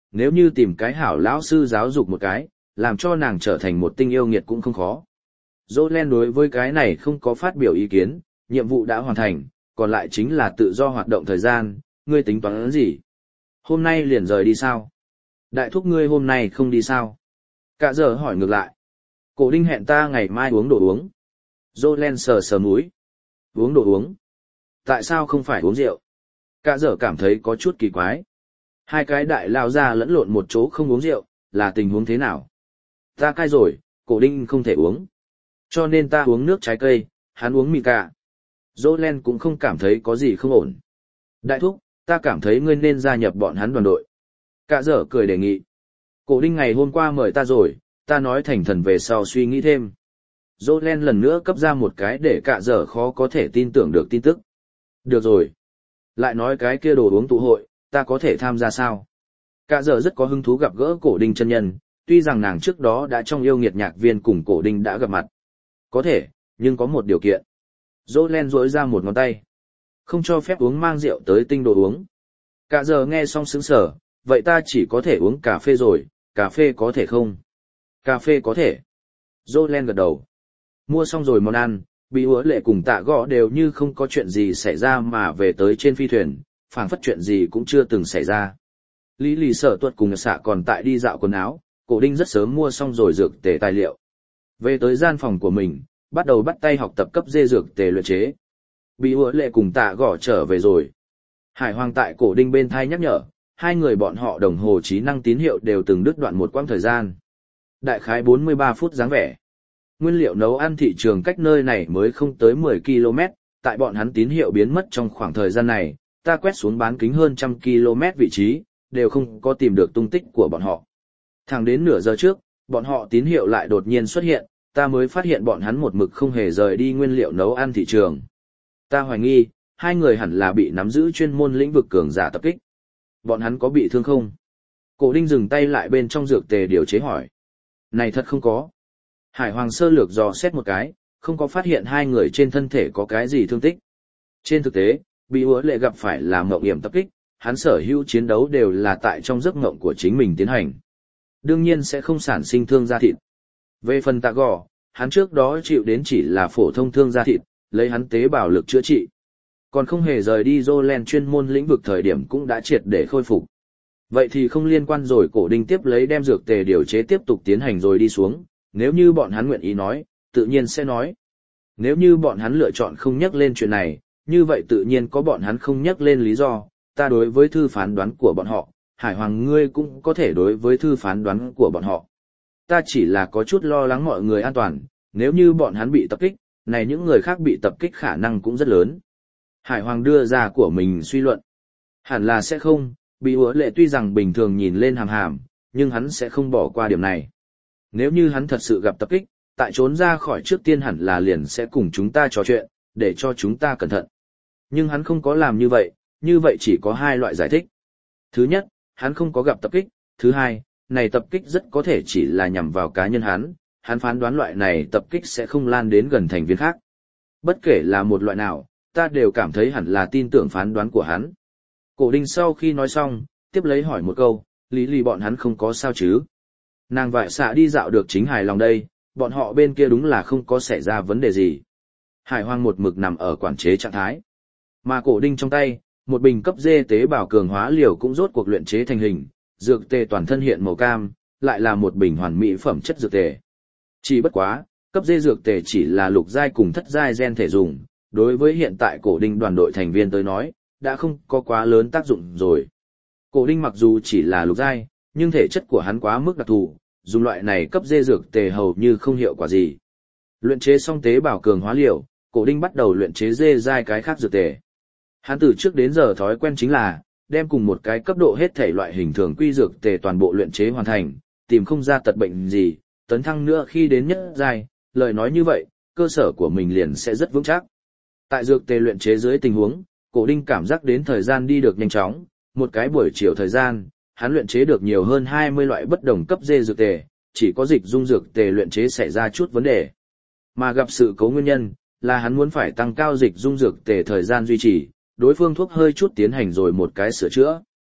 nếu như tìm cái hảo lão sư giáo dục một cái, làm cho nàng trở thành một tinh yêu nghiệt cũng không khó. Jolen đối với cái này không có phát biểu ý kiến, nhiệm vụ đã hoàn thành, còn lại chính là tự do hoạt động thời gian, ngươi tính toán gì? Hôm nay liền rời đi sao? Đại thúc ngươi hôm nay không đi sao? Cả giờ hỏi ngược lại. Cổ Đinh hẹn ta ngày mai uống đồ uống. Jolen sờ sờ mũi. Uống đồ uống? Tại sao không phải uống rượu? Cả giờ cảm thấy có chút kỳ quái. Hai cái đại lao ra lẫn lộn một chỗ không uống rượu, là tình huống thế nào? Ta cai rồi, Cổ Đinh không thể uống. Cho nên ta uống nước trái cây, hắn uống mì cả. Jolen cũng không cảm thấy có gì không ổn. Đại thúc, ta cảm thấy ngươi nên gia nhập bọn hắn đoàn đội. Cả giờ cười đề nghị. Cổ Đinh ngày hôm qua mời ta rồi, ta nói thành thần về sau suy nghĩ thêm. Jolen lần nữa cấp ra một cái để cả giờ khó có thể tin tưởng được tin tức. Được rồi. Lại nói cái kia đồ uống tụ hội, ta có thể tham gia sao? Cả giờ rất có hứng thú gặp gỡ Cổ Đinh chân nhân, tuy rằng nàng trước đó đã trong yêu nghiệt nhạc viên cùng Cổ Đinh đã gặp mặt. Có thể, nhưng có một điều kiện. Jolen duỗi ra một ngón tay. Không cho phép uống mang rượu tới tinh đồ uống. Cả giờ nghe xong sững sờ, vậy ta chỉ có thể uống cà phê rồi, cà phê có thể không? Cà phê có thể. Jolen gật đầu. Mua xong rồi món ăn, bị hứa lệ cùng tạ gõ đều như không có chuyện gì xảy ra mà về tới trên phi thuyền, phảng phất chuyện gì cũng chưa từng xảy ra. Lý lì sở tuật cùng xạ còn tại đi dạo quần áo, Cổ Đinh rất sớm mua xong rồi dược tề tài liệu. Về tới gian phòng của mình, bắt đầu bắt tay học tập cấp dê dược tề luyện chế. Bị hứa lệ cùng tạ gõ trở về rồi. Hải Hoàng tại Cổ Đinh bên thai nhắc nhở, hai người bọn họ đồng hồ trí năng tín hiệu đều từng đứt đoạn một quãng thời gian. Đại khái 43 phút dáng vẻ. Nguyên liệu nấu ăn thị trường cách nơi này mới không tới 10 km, tại bọn hắn tín hiệu biến mất trong khoảng thời gian này, ta quét xuống bán kính hơn 100 km vị trí, đều không có tìm được tung tích của bọn họ. Thẳng đến nửa giờ trước, bọn họ tín hiệu lại đột nhiên xuất hiện, ta mới phát hiện bọn hắn một mực không hề rời đi nguyên liệu nấu ăn thị trường. Ta hoài nghi, hai người hẳn là bị nắm giữ chuyên môn lĩnh vực cường giả tập kích. Bọn hắn có bị thương không? Cổ Đinh dừng tay lại bên trong dược tề điều chế hỏi. Này thật không có. Hải Hoàng sơ lược dò xét một cái, không có phát hiện hai người trên thân thể có cái gì thương tích. Trên thực tế, bị hứa lệ gặp phải là mộng hiểm tập kích, hắn sở hữu chiến đấu đều là tại trong giấc mộng của chính mình tiến hành. Đương nhiên sẽ không sản sinh thương da thịt. Về phần tạ gò, hắn trước đó chịu đến chỉ là phổ thông thương da thịt, lấy hắn tế bào lực chữa trị. Còn không hề rời đi Jolen chuyên môn lĩnh vực thời điểm cũng đã triệt để khôi phục. Vậy thì không liên quan rồi. Cổ Đinh tiếp lấy đem dược tề điều chế tiếp tục tiến hành rồi đi xuống, nếu như bọn hắn nguyện ý nói, tự nhiên sẽ nói. Nếu như bọn hắn lựa chọn không nhắc lên chuyện này, như vậy tự nhiên có bọn hắn không nhắc lên lý do, ta đối với thư phán đoán của bọn họ, Hải Hoàng ngươi cũng có thể đối với thư phán đoán của bọn họ. Ta chỉ là có chút lo lắng mọi người an toàn, nếu như bọn hắn bị tập kích, này những người khác bị tập kích khả năng cũng rất lớn. Hải Hoàng đưa ra của mình suy luận. Hẳn là sẽ không, bị hứa lệ tuy rằng bình thường nhìn lên hàm hàm, nhưng hắn sẽ không bỏ qua điểm này. Nếu như hắn thật sự gặp tập kích, tại trốn ra khỏi trước tiên hẳn là liền sẽ cùng chúng ta trò chuyện, để cho chúng ta cẩn thận. Nhưng hắn không có làm như vậy chỉ có hai loại giải thích. Thứ nhất, hắn không có gặp tập kích, thứ hai, này tập kích rất có thể chỉ là nhằm vào cá nhân hắn phán đoán loại này tập kích sẽ không lan đến gần thành viên khác. Bất kể là một loại nào, ta đều cảm thấy hẳn là tin tưởng phán đoán của hắn. Cổ Đinh sau khi nói xong, tiếp lấy hỏi một câu, lý lì bọn hắn không có sao chứ? Nàng vại xạ đi dạo được chính hài lòng đây, bọn họ bên kia đúng là không có xảy ra vấn đề gì. Hải Hoàng một mực nằm ở quản chế trạng thái. Mà Cổ Đinh trong tay, một bình cấp dê tế bào cường hóa liều cũng rốt cuộc luyện chế thành hình, dược tề toàn thân hiện màu cam, lại là một bình hoàn mỹ phẩm chất dược tề. Chỉ bất quá, cấp dê dược tề chỉ là lục giai cùng thất giai gen thể dùng, đối với hiện tại Cổ Đinh đoàn đội thành viên tới nói, đã không có quá lớn tác dụng rồi. Cổ Đinh mặc dù chỉ là lục giai, nhưng thể chất của hắn quá mức đặc thù, dùng loại này cấp dê dược tề hầu như không hiệu quả gì. Luyện chế xong tế bào cường hóa liều, Cổ Đinh bắt đầu luyện chế dê giai cái khác dược tề. Hắn từ trước đến giờ thói quen chính là đem cùng một cái cấp độ hết thể loại hình thường quy dược tề toàn bộ luyện chế hoàn thành, tìm không ra tật bệnh gì, tấn thăng nữa khi đến nhất giai, lời nói như vậy, cơ sở của mình liền sẽ rất vững chắc. Tại dược tề luyện chế dưới tình huống, Cổ Đinh cảm giác đến thời gian đi được nhanh chóng, một cái buổi chiều thời gian, hắn luyện chế được nhiều hơn 20 loại bất đồng cấp dê dược tề, chỉ có dịch dung dược tề luyện chế xảy ra chút vấn đề. Mà gặp sự cố nguyên nhân, là hắn muốn phải tăng cao dịch dung dược tề thời gian duy trì, đối phương thuốc hơi chút tiến hành rồi một cái sửa chữa.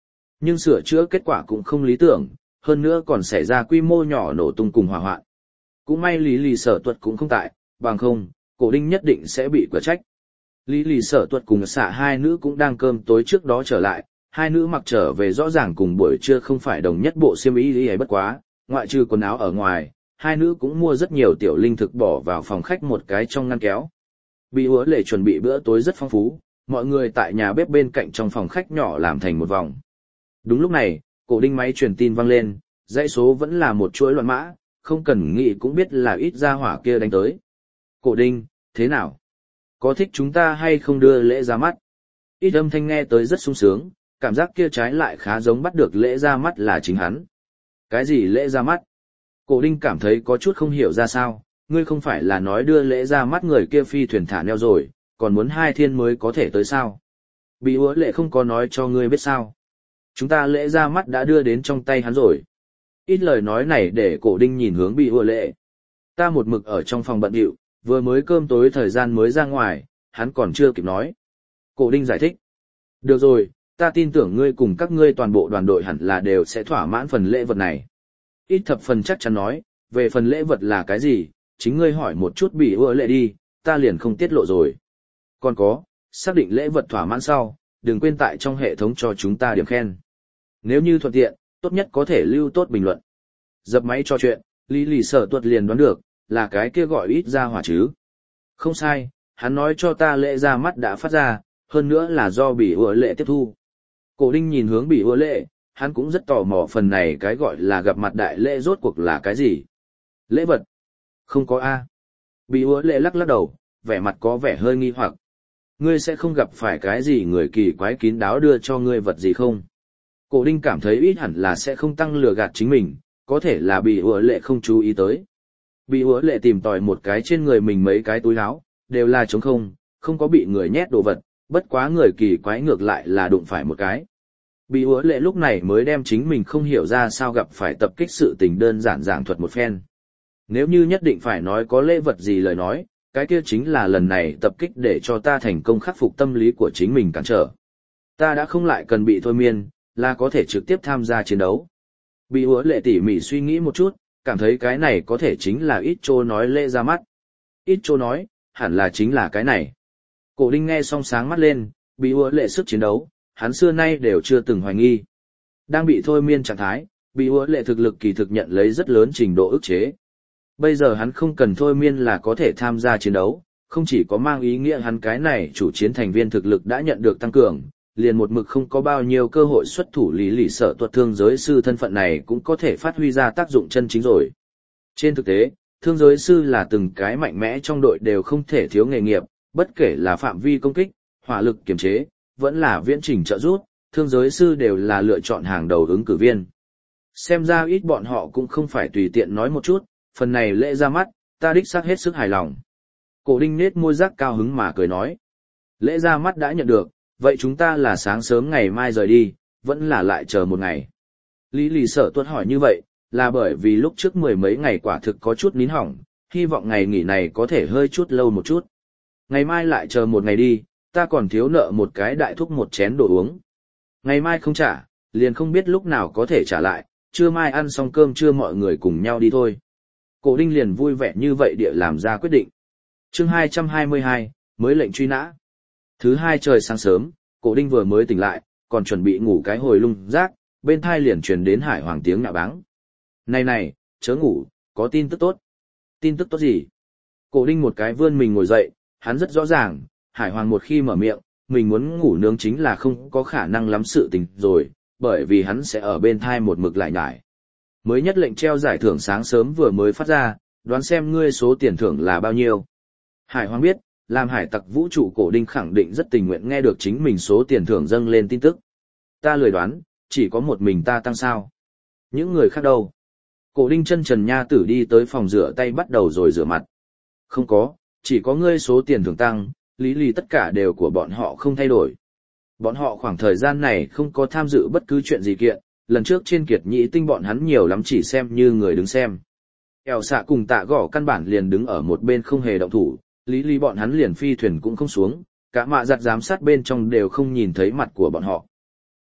Nhưng sửa chữa kết quả cũng không lý tưởng, hơn nữa còn xảy ra quy mô nhỏ nổ tung cùng hỏa hoạn. Cũng may Lý Lì Sở Tuật cũng không tại, bằng không, Cổ Đinh nhất định sẽ bị quả trách. Lý Lì Sở Tuật cùng xạ hai nữ cũng đang cơm tối trước đó trở lại, hai nữ mặc trở về rõ ràng cùng buổi trưa không phải đồng nhất bộ xiêm y ấy bất quá, ngoại trừ quần áo ở ngoài, hai nữ cũng mua rất nhiều tiểu linh thực bỏ vào phòng khách một cái trong ngăn kéo. Bị hứa lệ chuẩn bị bữa tối rất phong phú, mọi người tại nhà bếp bên cạnh trong phòng khách nhỏ làm thành một vòng. Đúng lúc này, Cổ Đinh máy truyền tin vang lên, dãy số vẫn là một chuỗi loạn mã, không cần nghĩ cũng biết là ít gia hỏa kia đánh tới. Cổ Đinh, thế nào? Có thích chúng ta hay không đưa lễ ra mắt? Ít âm thanh nghe tới rất sung sướng, cảm giác kia trái lại khá giống bắt được lễ ra mắt là chính hắn. Cái gì lễ ra mắt? Cổ Đinh cảm thấy có chút không hiểu ra sao, ngươi không phải là nói đưa lễ ra mắt người kia phi thuyền thả neo rồi, còn muốn 2 thiên mới có thể tới sao? Bị hứa lệ không có nói cho ngươi biết sao? Chúng ta lễ ra mắt đã đưa đến trong tay hắn rồi. Ít lời nói này để Cổ Đinh nhìn hướng bị hứa lệ. Ta một mực ở trong phòng bận rộn, vừa mới cơm tối thời gian mới ra ngoài, hắn còn chưa kịp nói. Cổ Đinh giải thích. Được rồi, ta tin tưởng ngươi cùng các ngươi toàn bộ đoàn đội hẳn là đều sẽ thỏa mãn phần lễ vật này. Ít thập phần chắc chắn nói, về phần lễ vật là cái gì, chính ngươi hỏi một chút bị hứa lệ đi, ta liền không tiết lộ rồi. Còn có, xác định lễ vật thỏa mãn sau, đừng quên tại trong hệ thống cho chúng ta điểm khen. Nếu như thuận tiện, tốt nhất có thể lưu tốt bình luận. Dập máy cho chuyện, Lý Lì Sở Tuật liền đoán được, là cái kia gọi ít ra hỏa chứ. Không sai, hắn nói cho ta lễ ra mắt đã phát ra, hơn nữa là do bị hứa lệ tiếp thu. Cổ Đinh nhìn hướng bị hứa lệ, hắn cũng rất tò mò phần này cái gọi là gặp mặt đại lễ rốt cuộc là cái gì. Lễ vật? Không có A. Bị hứa lệ lắc lắc đầu, vẻ mặt có vẻ hơi nghi hoặc. Ngươi sẽ không gặp phải cái gì người kỳ quái kín đáo đưa cho ngươi vật gì không? Cổ Đinh cảm thấy ít hẳn là sẽ không tăng lừa gạt chính mình, có thể là bị hứa lệ không chú ý tới. Bị hứa lệ tìm tòi một cái trên người mình mấy cái túi áo, đều là trống không, không có bị người nhét đồ vật, bất quá người kỳ quái ngược lại là đụng phải một cái. Bị hứa lệ lúc này mới đem chính mình không hiểu ra sao gặp phải tập kích sự tình đơn giản giảng thuật một phen. Nếu như nhất định phải nói có lễ vật gì lời nói, cái kia chính là lần này tập kích để cho ta thành công khắc phục tâm lý của chính mình cản trở. Ta đã không lại cần bị thôi miên, là có thể trực tiếp tham gia chiến đấu. Bị hứa lệ tỉ mỉ suy nghĩ một chút, cảm thấy cái này có thể chính là ít trô nói lễ ra mắt. Ít trô nói, hẳn là chính là cái này. Cổ Đinh nghe xong sáng mắt lên, bị hứa lệ sức chiến đấu, hắn xưa nay đều chưa từng hoài nghi. Đang bị thôi miên trạng thái, bị hứa lệ thực lực kỳ thực nhận lấy rất lớn trình độ ức chế. Bây giờ hắn không cần thôi miên là có thể tham gia chiến đấu, không chỉ có mang ý nghĩa hắn cái này chủ chiến thành viên thực lực đã nhận được tăng cường, liền một mực không có bao nhiêu cơ hội xuất thủ Lý Lì Sở Tuật thương giới sư thân phận này cũng có thể phát huy ra tác dụng chân chính rồi. Trên thực tế, thương giới sư là từng cái mạnh mẽ trong đội đều không thể thiếu nghề nghiệp, bất kể là phạm vi công kích, hỏa lực kiểm chế, vẫn là viễn trình trợ giúp, thương giới sư đều là lựa chọn hàng đầu ứng cử viên. Xem ra ít bọn họ cũng không phải tùy tiện nói một chút, phần này lễ ra mắt, ta đích xác hết sức hài lòng. Cổ Đinh nết môi rắc cao hứng mà cười nói. Lễ ra mắt đã nhận được, vậy chúng ta là sáng sớm ngày mai rời đi, vẫn là lại chờ một ngày. Lý Lì Sở Tuật hỏi như vậy, là bởi vì lúc trước 10 mấy ngày quả thực có chút nín hỏng, hy vọng ngày nghỉ này có thể hơi chút lâu một chút. Ngày mai lại chờ một ngày đi, ta còn thiếu nợ một cái đại thúc một chén đồ uống. Ngày mai không trả, liền không biết lúc nào có thể trả lại, trưa mai ăn xong cơm trưa mọi người cùng nhau đi thôi. Cổ Đinh liền vui vẻ như vậy địa làm ra quyết định. Chương 222, mới lệnh truy nã. Thứ hai trời sáng sớm, Cổ Đinh vừa mới tỉnh lại, còn chuẩn bị ngủ cái hồi lung rác, bên thai liền truyền đến Hải Hoàng tiếng nhạo báng. Này này, chớ ngủ, có tin tức tốt. Tin tức tốt gì? Cổ Đinh một cái vươn mình ngồi dậy, hắn rất rõ ràng, Hải Hoàng một khi mở miệng, mình muốn ngủ nướng chính là không có khả năng lắm sự tình rồi, bởi vì hắn sẽ ở bên thai một mực lại nhải. Mới nhất lệnh treo giải thưởng sáng sớm vừa mới phát ra, đoán xem ngươi số tiền thưởng là bao nhiêu. Hải Hoàng biết, làm hải tặc vũ trụ Cổ Đinh khẳng định rất tình nguyện nghe được chính mình số tiền thưởng dâng lên tin tức. Ta lười đoán, chỉ có một mình ta tăng sao. Những người khác đâu? Cổ Đinh chân trần nha tử đi tới phòng rửa tay bắt đầu rồi rửa mặt. Không có, chỉ có ngươi số tiền thưởng tăng, lý lì tất cả đều của bọn họ không thay đổi. Bọn họ khoảng thời gian này không có tham dự bất cứ chuyện gì kiện, lần trước trên Kiệt Nhĩ Tinh bọn hắn nhiều lắm chỉ xem như người đứng xem. Eo xạ cùng Tạ Gõ căn bản liền đứng ở một bên không hề động thủ, lý lì bọn hắn liền phi thuyền cũng không xuống, cả mạ giặt giám sát bên trong đều không nhìn thấy mặt của bọn họ.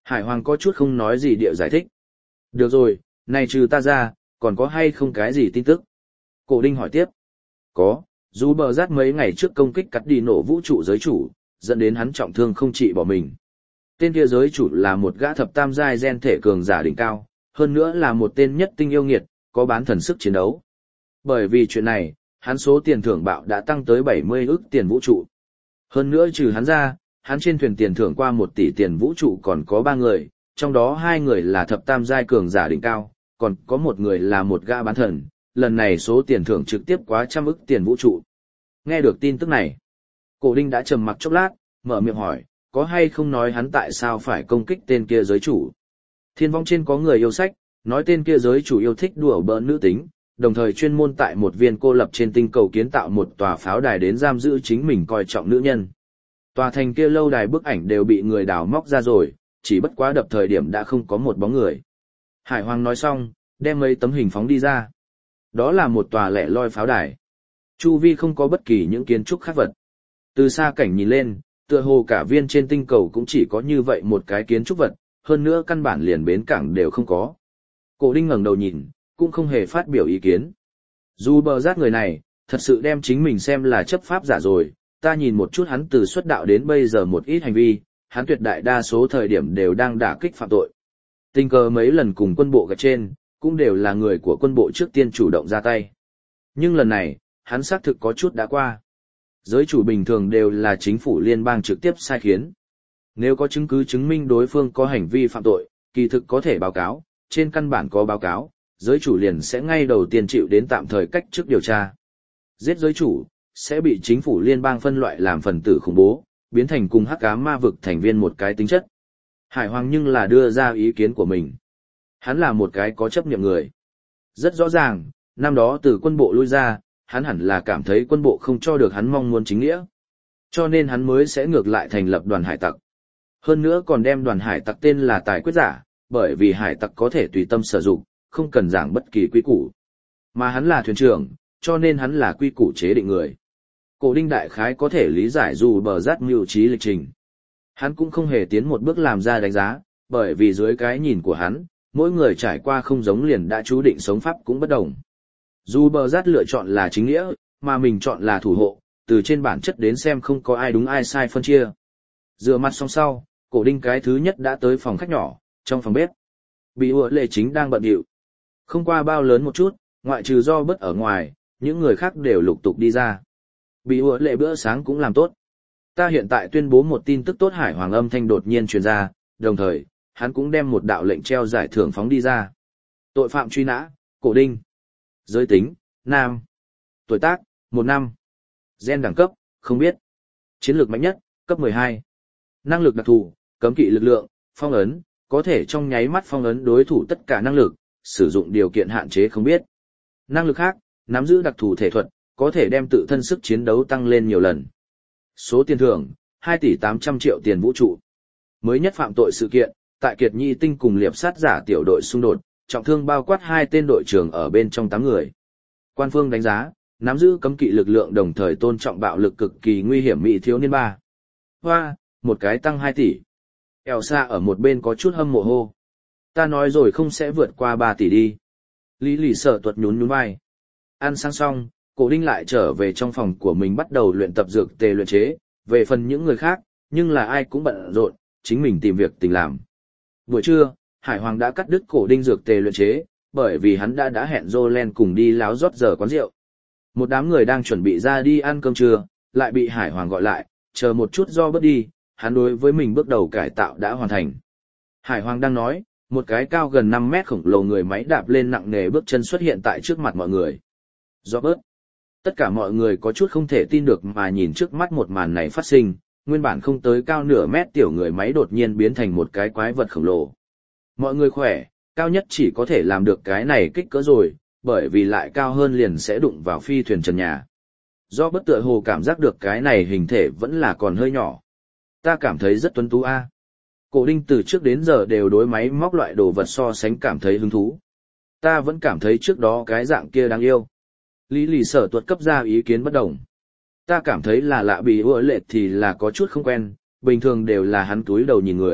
Hải Hoàng có chút không nói gì địa giải thích. Được rồi, này trừ ta ra, còn có hay không cái gì tin tức? Cổ Đinh hỏi tiếp. Có, dù bờ rát mấy ngày trước công kích cắt đi nổ vũ trụ giới chủ, dẫn đến hắn trọng thương không trị bỏ mình. Tên kia giới chủ là một gã thập tam giai gen thể cường giả đỉnh cao, hơn nữa là một tên nhất tinh yêu nghiệt, có bán thần sức chiến đấu. Bởi vì chuyện này, hắn số tiền thưởng bạo đã tăng tới 70 ức tiền vũ trụ. Hơn nữa trừ hắn ra, hắn trên thuyền tiền thưởng qua 1 tỷ tiền vũ trụ còn có 3 người, trong đó 2 người là thập tam giai cường giả đỉnh cao, còn có 1 người là một gã bán thần, lần này số tiền thưởng trực tiếp quá 100 ức tiền vũ trụ. Nghe được tin tức này, Cổ Đinh đã trầm mặc chốc lát, mở miệng hỏi, có hay không nói hắn tại sao phải công kích tên kia giới chủ? Thiên vong trên có người yêu sách, nói tên kia giới chủ yêu thích đùa bỡn nữ tính, đồng thời chuyên môn tại một viên cô lập trên tinh cầu kiến tạo một tòa pháo đài đến giam giữ chính mình coi trọng nữ nhân. Tòa thành kia lâu đài bức ảnh đều bị người đào móc ra rồi, chỉ bất quá đập thời điểm đã không có một bóng người. Hải Hoàng nói xong, đem mấy tấm hình phóng đi ra. Đó là một tòa lẻ loi pháo đài. Chu vi không có bất kỳ những kiến trúc khác vật. Từ xa cảnh nhìn lên, tựa hồ cả viên trên tinh cầu cũng chỉ có như vậy một cái kiến trúc vật, hơn nữa căn bản liền bến cảng đều không có. Cổ Đinh ngẩng đầu nhìn, cũng không hề phát biểu ý kiến. Dù bờ rát người này, thật sự đem chính mình xem là chấp pháp giả rồi, ta nhìn một chút hắn từ xuất đạo đến bây giờ một ít hành vi, hắn tuyệt đại đa số thời điểm đều đang đả kích phạm tội. Tình cờ mấy lần cùng quân bộ gạch trên, cũng đều là người của quân bộ trước tiên chủ động ra tay. Nhưng lần này, hắn xác thực có chút đã qua. Giới chủ bình thường đều là chính phủ liên bang trực tiếp sai khiến. Nếu có chứng cứ chứng minh đối phương có hành vi phạm tội, kỳ thực có thể báo cáo, trên căn bản có báo cáo, giới chủ liền sẽ ngay đầu tiên chịu đến tạm thời cách chức điều tra. Giết giới chủ, sẽ bị chính phủ liên bang phân loại làm phần tử khủng bố, biến thành cùng hắc ám ma vực thành viên một cái tính chất. Hải Hoàng nhưng là đưa ra ý kiến của mình. Hắn là một cái có chấp niệm người. Rất rõ ràng, năm đó từ quân bộ lui ra, hắn hẳn là cảm thấy quân bộ không cho được hắn mong muốn chính nghĩa. Cho nên hắn mới sẽ ngược lại thành lập đoàn hải tặc. Hơn nữa còn đem đoàn hải tặc tên là Tài Quyết Giả, bởi vì hải tặc có thể tùy tâm sử dụng, không cần giảng bất kỳ quy củ. Mà hắn là thuyền trưởng, cho nên hắn là quy củ chế định người. Cổ Đinh đại khái có thể lý giải dù bờ rát mưu trí lịch trình. Hắn cũng không hề tiến một bước làm ra đánh giá, bởi vì dưới cái nhìn của hắn, mỗi người trải qua không giống liền đã chú định sống pháp cũng bất đồng. Dù bờ rát lựa chọn là chính nghĩa, mà mình chọn là thủ hộ, từ trên bản chất đến xem không có ai đúng ai sai phân chia. Rửa mặt xong sau, Cổ Đinh cái thứ nhất đã tới phòng khách nhỏ, trong phòng bếp. Bị ủa lệ chính đang bận điệu. Không qua bao lớn một chút, ngoại trừ do bớt ở ngoài, những người khác đều lục tục đi ra. Bị ủa lệ bữa sáng cũng làm tốt. Ta hiện tại tuyên bố một tin tức tốt. Hải Hoàng âm thanh đột nhiên truyền ra, đồng thời, hắn cũng đem một đạo lệnh treo giải thưởng phóng đi ra. Tội phạm truy nã, Cổ Đinh. Giới tính, nam. Tuổi tác, 1 năm. Gen đẳng cấp, không biết. Chiến lược mạnh nhất, cấp 12. Năng lực đặc thù, cấm kỵ lực lượng, phong ấn, có thể trong nháy mắt phong ấn đối thủ tất cả năng lực, sử dụng điều kiện hạn chế không biết. Năng lực khác, nắm giữ đặc thù thể thuật, có thể đem tự thân sức chiến đấu tăng lên nhiều lần. Số tiền thưởng, 2 tỷ 800 triệu tiền vũ trụ. Mới nhất phạm tội sự kiện, tại Kiệt Nhi Tinh cùng liệp sát giả tiểu đội xung đột, trọng thương bao quát 2 tên đội trưởng ở bên trong 8 người. Quan phương đánh giá, nắm giữ cấm kỵ lực lượng đồng thời tôn trọng bạo lực cực kỳ nguy hiểm mỹ thiếu niên 3. Hoa, một cái tăng 2 tỷ. Elsa ở một bên có chút hâm mộ hô. Ta nói rồi không sẽ vượt qua 3 tỷ đi. Lý lì sợ tuột nhún nhún vai. Ăn sáng xong, Cổ Đinh lại trở về trong phòng của mình bắt đầu luyện tập dược tề luyện chế, về phần những người khác, nhưng là ai cũng bận rộn, chính mình tìm việc tình làm. Buổi trưa, Hải Hoàng đã cắt đứt Cổ Đinh dược tề luyện chế, bởi vì hắn đã hẹn Jolen cùng đi láo rót giờ quán rượu. Một đám người đang chuẩn bị ra đi ăn cơm trưa, lại bị Hải Hoàng gọi lại, chờ một chút do bớt đi, hắn đối với mình bước đầu cải tạo đã hoàn thành. Hải Hoàng đang nói, một cái cao gần 5 mét khổng lồ người máy đạp lên nặng nề bước chân xuất hiện tại trước mặt mọi người. Do bớt. Tất cả mọi người có chút không thể tin được mà nhìn trước mắt một màn này phát sinh, nguyên bản không tới cao nửa mét tiểu người máy đột nhiên biến thành một cái quái vật khổng lồ. Mọi người khỏe, cao nhất chỉ có thể làm được cái này kích cỡ rồi, bởi vì lại cao hơn liền sẽ đụng vào phi thuyền trần nhà. Do bất tựa hồ cảm giác được cái này hình thể vẫn là còn hơi nhỏ. Ta cảm thấy rất tuấn tú a. Cổ Đinh từ trước đến giờ đều đối máy móc loại đồ vật so sánh cảm thấy hứng thú. Ta vẫn cảm thấy trước đó cái dạng kia đáng yêu. Lý lì sở tuột cấp ra ý kiến bất đồng. Ta cảm thấy là lạ bị ưa lệ thì là có chút không quen, bình thường đều là hắn túi đầu nhìn người,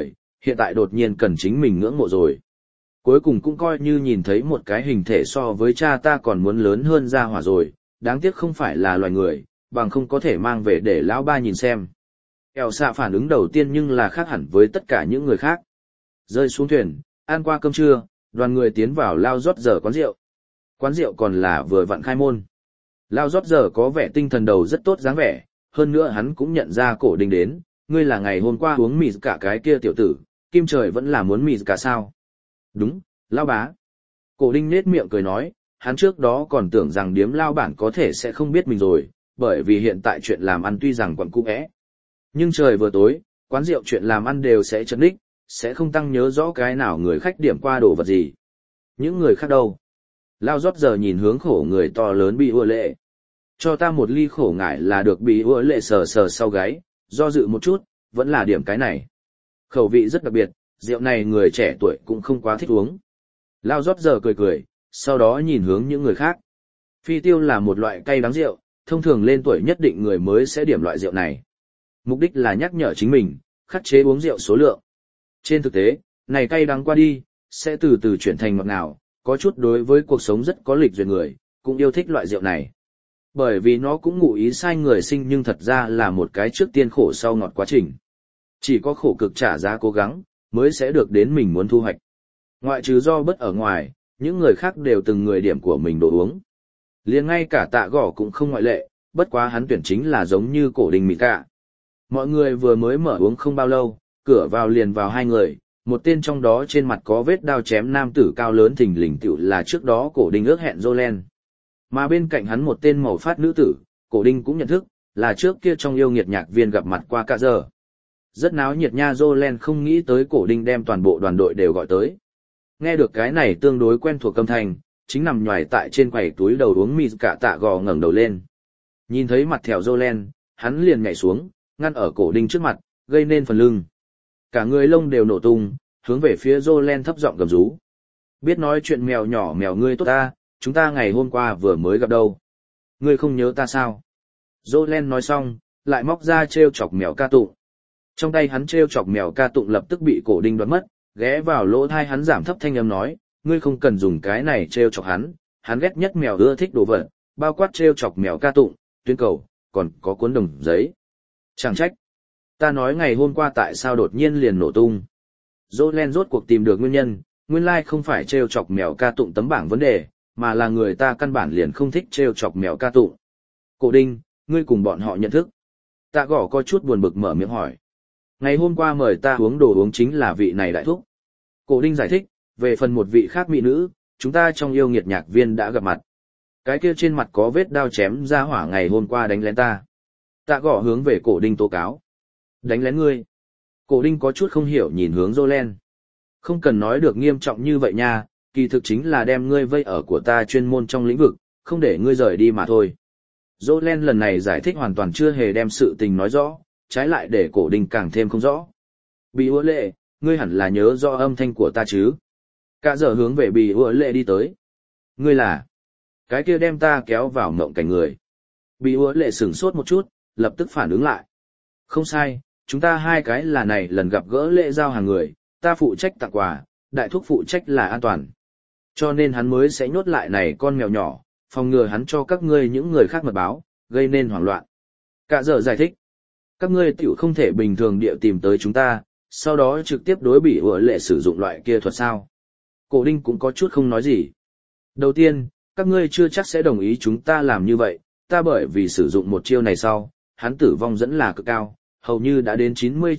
hiện tại đột nhiên cần chính mình ngưỡng mộ rồi. Cuối cùng cũng coi như nhìn thấy một cái hình thể so với cha ta còn muốn lớn hơn ra hỏa rồi, đáng tiếc không phải là loài người, bằng không có thể mang về để lão ba nhìn xem. Eo xạ phản ứng đầu tiên nhưng là khác hẳn với tất cả những người khác. Rơi xuống thuyền, ăn qua cơm trưa, đoàn người tiến vào lao rót giờ quán rượu. Quán rượu còn là vừa vặn khai môn. Lao rót giờ có vẻ tinh thần đầu rất tốt dáng vẻ, hơn nữa hắn cũng nhận ra Cổ Đinh đến, ngươi là ngày hôm qua uống mì cả cái kia tiểu tử, Kim Trời vẫn là muốn mì cả sao? Đúng, lao bá. Cổ Đinh nết miệng cười nói, hắn trước đó còn tưởng rằng điếm lao bản có thể sẽ không biết mình rồi, bởi vì hiện tại chuyện làm ăn tuy rằng quẩn cung ẽ. Nhưng trời vừa tối, quán rượu chuyện làm ăn đều sẽ chấn đích, sẽ không tăng nhớ rõ cái nào người khách điểm qua đồ vật gì. Những người khác đâu? Lao rót giờ nhìn hướng khổ người to lớn bị ưa lệ. Cho ta một ly khổ ngải là được bị ưa lệ sờ sờ sau gáy, do dự một chút, vẫn là điểm cái này. Khẩu vị rất đặc biệt, rượu này người trẻ tuổi cũng không quá thích uống. Lao rót giờ cười cười, sau đó nhìn hướng những người khác. Phi tiêu là một loại cay đắng rượu, thông thường lên tuổi nhất định người mới sẽ điểm loại rượu này. Mục đích là nhắc nhở chính mình, khắc chế uống rượu số lượng. Trên thực tế, này cay đắng qua đi, sẽ từ từ chuyển thành ngọt ngào, có chút đối với cuộc sống rất có lịch duyệt người, cũng yêu thích loại rượu này. Bởi vì nó cũng ngụ ý sai người sinh nhưng thật ra là một cái trước tiên khổ sau ngọt quá trình. Chỉ có khổ cực trả giá cố gắng, mới sẽ được đến mình muốn thu hoạch. Ngoại trừ do bất ở ngoài, những người khác đều từng người điểm của mình đồ uống. Liền ngay cả Tạ Gõ cũng không ngoại lệ, bất quá hắn tuyển chính là giống như Cổ Đinh mì cả. Mọi người vừa mới mở uống không bao lâu, cửa vào liền vào hai người, một tên trong đó trên mặt có vết đao chém nam tử cao lớn thình lình tựu là trước đó Cổ Đinh ước hẹn Jolen. Mà bên cạnh hắn một tên màu phát nữ tử, Cổ Đinh cũng nhận thức, là trước kia trong yêu nghiệt nhạc viên gặp mặt qua cả giờ. Rất náo nhiệt nha, Jolen không nghĩ tới Cổ Đinh đem toàn bộ đoàn đội đều gọi tới. Nghe được cái này tương đối quen thuộc âm thanh, chính nằm nhoài tại trên quầy túi đầu uống mì cả Tạ Gò ngẩng đầu lên. Nhìn thấy mặt thèo Jolen, hắn liền nhảy xuống, ngăn ở Cổ Đinh trước mặt, gây nên phần lưng. Cả người lông đều nổ tung, hướng về phía Jolen thấp giọng gầm rú. Biết nói chuyện mèo nhỏ mèo ngươi tốt ta, chúng ta ngày hôm qua vừa mới gặp đâu. Ngươi không nhớ ta sao? Jolen nói xong, lại móc ra treo chọc mèo ca tụng. Trong tay hắn treo chọc mèo ca tụng lập tức bị Cổ Đinh đoạt mất, ghé vào lỗ tai hắn giảm thấp thanh âm nói, ngươi không cần dùng cái này treo chọc hắn ghét nhất mèo ưa thích đồ vật, bao quát treo chọc mèo ca tụng, tuyên cầu, còn có cuốn đồng giấy. Chẳng trách. Ta nói ngày hôm qua tại sao đột nhiên liền nổ tung. Jolen rốt cuộc tìm được nguyên nhân, nguyên lai không phải treo chọc mèo ca tụng tấm bảng vấn đề, mà là người ta căn bản liền không thích treo chọc mèo ca tụng. Cổ Đinh, ngươi cùng bọn họ nhận thức. Tạ Gõ có chút buồn bực mở miệng hỏi. Ngày hôm qua mời ta uống đồ uống chính là vị này đại thúc. Cổ Đinh giải thích, về phần một vị khác mỹ nữ, chúng ta trong yêu nghiệt nhạc viên đã gặp mặt. Cái kia trên mặt có vết đao chém ra hỏa ngày hôm qua đánh lén ta. Tạ Gõ hướng về Cổ Đinh tố cáo. Đánh lén ngươi. Cổ Đinh có chút không hiểu nhìn hướng Jolen. Không cần nói được nghiêm trọng như vậy nha, kỳ thực chính là đem ngươi vây ở của ta chuyên môn trong lĩnh vực, không để ngươi rời đi mà thôi. Jolen lần này giải thích hoàn toàn chưa hề đem sự tình nói rõ, trái lại để Cổ Đinh càng thêm không rõ. Bì ưa lệ, ngươi hẳn là nhớ rõ âm thanh của ta chứ. Cả giờ hướng về bì ưa lệ đi tới. Ngươi là cái kia đem ta kéo vào mộng cảnh người. Bì ưa lệ sửng sốt một chút, lập tức phản ứng lại. Không sai, chúng ta hai cái là này lần gặp gỡ lễ giao hàng người, ta phụ trách tặng quà, đại thúc phụ trách là an toàn. Cho nên hắn mới sẽ nhốt lại này con mèo nhỏ, phòng ngừa hắn cho các ngươi những người khác mật báo, gây nên hoảng loạn. Cả giờ giải thích, các ngươi tiểu không thể bình thường địa tìm tới chúng ta, sau đó trực tiếp đối bị ủa lệ sử dụng loại kia thuật sao. Cổ Đinh cũng có chút không nói gì. Đầu tiên, các ngươi chưa chắc sẽ đồng ý chúng ta làm như vậy, ta bởi vì sử dụng một chiêu này sau, hắn tử vong dẫn là cực cao, hầu như đã đến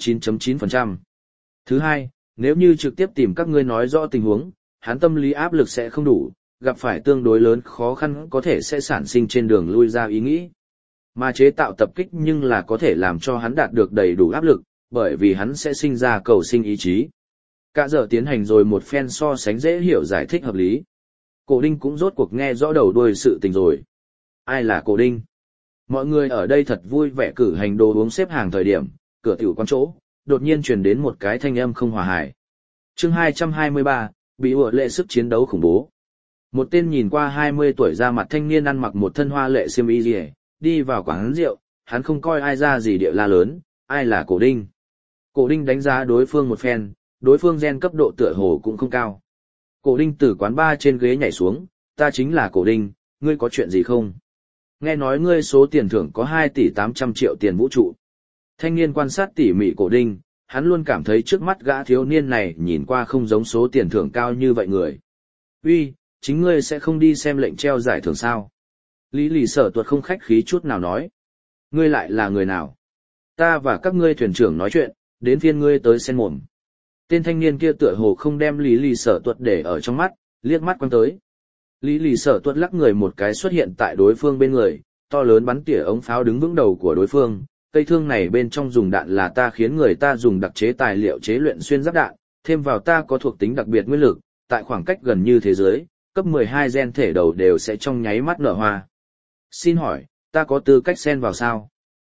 99.9%. Thứ hai, nếu như trực tiếp tìm các ngươi nói rõ tình huống, hắn tâm lý áp lực sẽ không đủ, gặp phải tương đối lớn khó khăn có thể sẽ sản sinh trên đường lui ra ý nghĩ. Mà chế tạo tập kích nhưng là có thể làm cho hắn đạt được đầy đủ áp lực, bởi vì hắn sẽ sinh ra cầu sinh ý chí. Cả giờ tiến hành rồi một phen so sánh dễ hiểu giải thích hợp lý. Cổ Đinh cũng rốt cuộc nghe rõ đầu đuôi sự tình rồi. Ai là Cổ Đinh? Mọi người ở đây thật vui vẻ cử hành đồ uống xếp hàng thời điểm, cửa tiểu quán chỗ, đột nhiên truyền đến một cái thanh âm không hòa hài. Chương 223, bị ủa lệ sức chiến đấu khủng bố. Một tên nhìn qua 20 tuổi ra mặt thanh niên ăn mặc một thân hoa lệ xiêm y liễu, đi vào quán rượu, hắn không coi ai ra gì địa la lớn, ai là Cổ Đinh. Cổ Đinh đánh giá đối phương một phen, đối phương gen cấp độ tựa hồ cũng không cao. Cổ Đinh từ quán bar trên ghế nhảy xuống, ta chính là Cổ Đinh, ngươi có chuyện gì không? Nghe nói ngươi số tiền thưởng có 2 tỷ 800 triệu tiền vũ trụ. Thanh niên quan sát tỉ mỉ Cổ Đinh, hắn luôn cảm thấy trước mắt gã thiếu niên này nhìn qua không giống số tiền thưởng cao như vậy người. Uy, chính ngươi sẽ không đi xem lệnh treo giải thưởng sao? Lý lì sở tuột không khách khí chút nào nói. Ngươi lại là người nào? Ta và các ngươi thuyền trưởng nói chuyện, đến phiên ngươi tới sen mồm. Tên thanh niên kia tựa hồ không đem lý lì sở tuột để ở trong mắt, liếc mắt quăng tới. Lý lì sở tuột lắc người một cái xuất hiện tại đối phương bên người, to lớn bắn tỉa ống pháo đứng vững đầu của đối phương. Cây thương này bên trong dùng đạn là ta khiến người ta dùng đặc chế tài liệu chế luyện xuyên giáp đạn, thêm vào ta có thuộc tính đặc biệt nguyên lực, tại khoảng cách gần như thế giới, cấp 12 gen thể đầu đều sẽ trong nháy mắt nở hoa. Xin hỏi, ta có tư cách xen vào sao?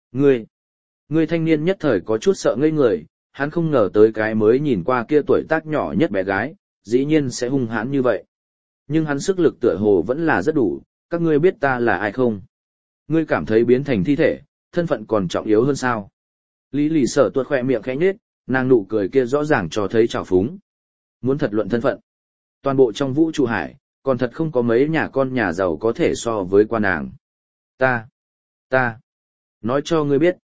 Ngươi thanh niên nhất thời có chút sợ ngây người, hắn không ngờ tới cái mới nhìn qua kia tuổi tác nhỏ nhất bé gái, dĩ nhiên sẽ hung hãn như vậy. Nhưng hắn sức lực tựa hồ vẫn là rất đủ, các ngươi biết ta là ai không? Ngươi cảm thấy biến thành thi thể, thân phận còn trọng yếu hơn sao? Lý lì sở tuột khỏe miệng khẽ nhếch, nàng nụ cười kia rõ ràng cho thấy trào phúng. Muốn thật luận thân phận. Toàn bộ trong vũ trụ hải, còn thật không có mấy nhà con nhà giàu có thể so với qua nàng. Ta. Nói cho ngươi biết,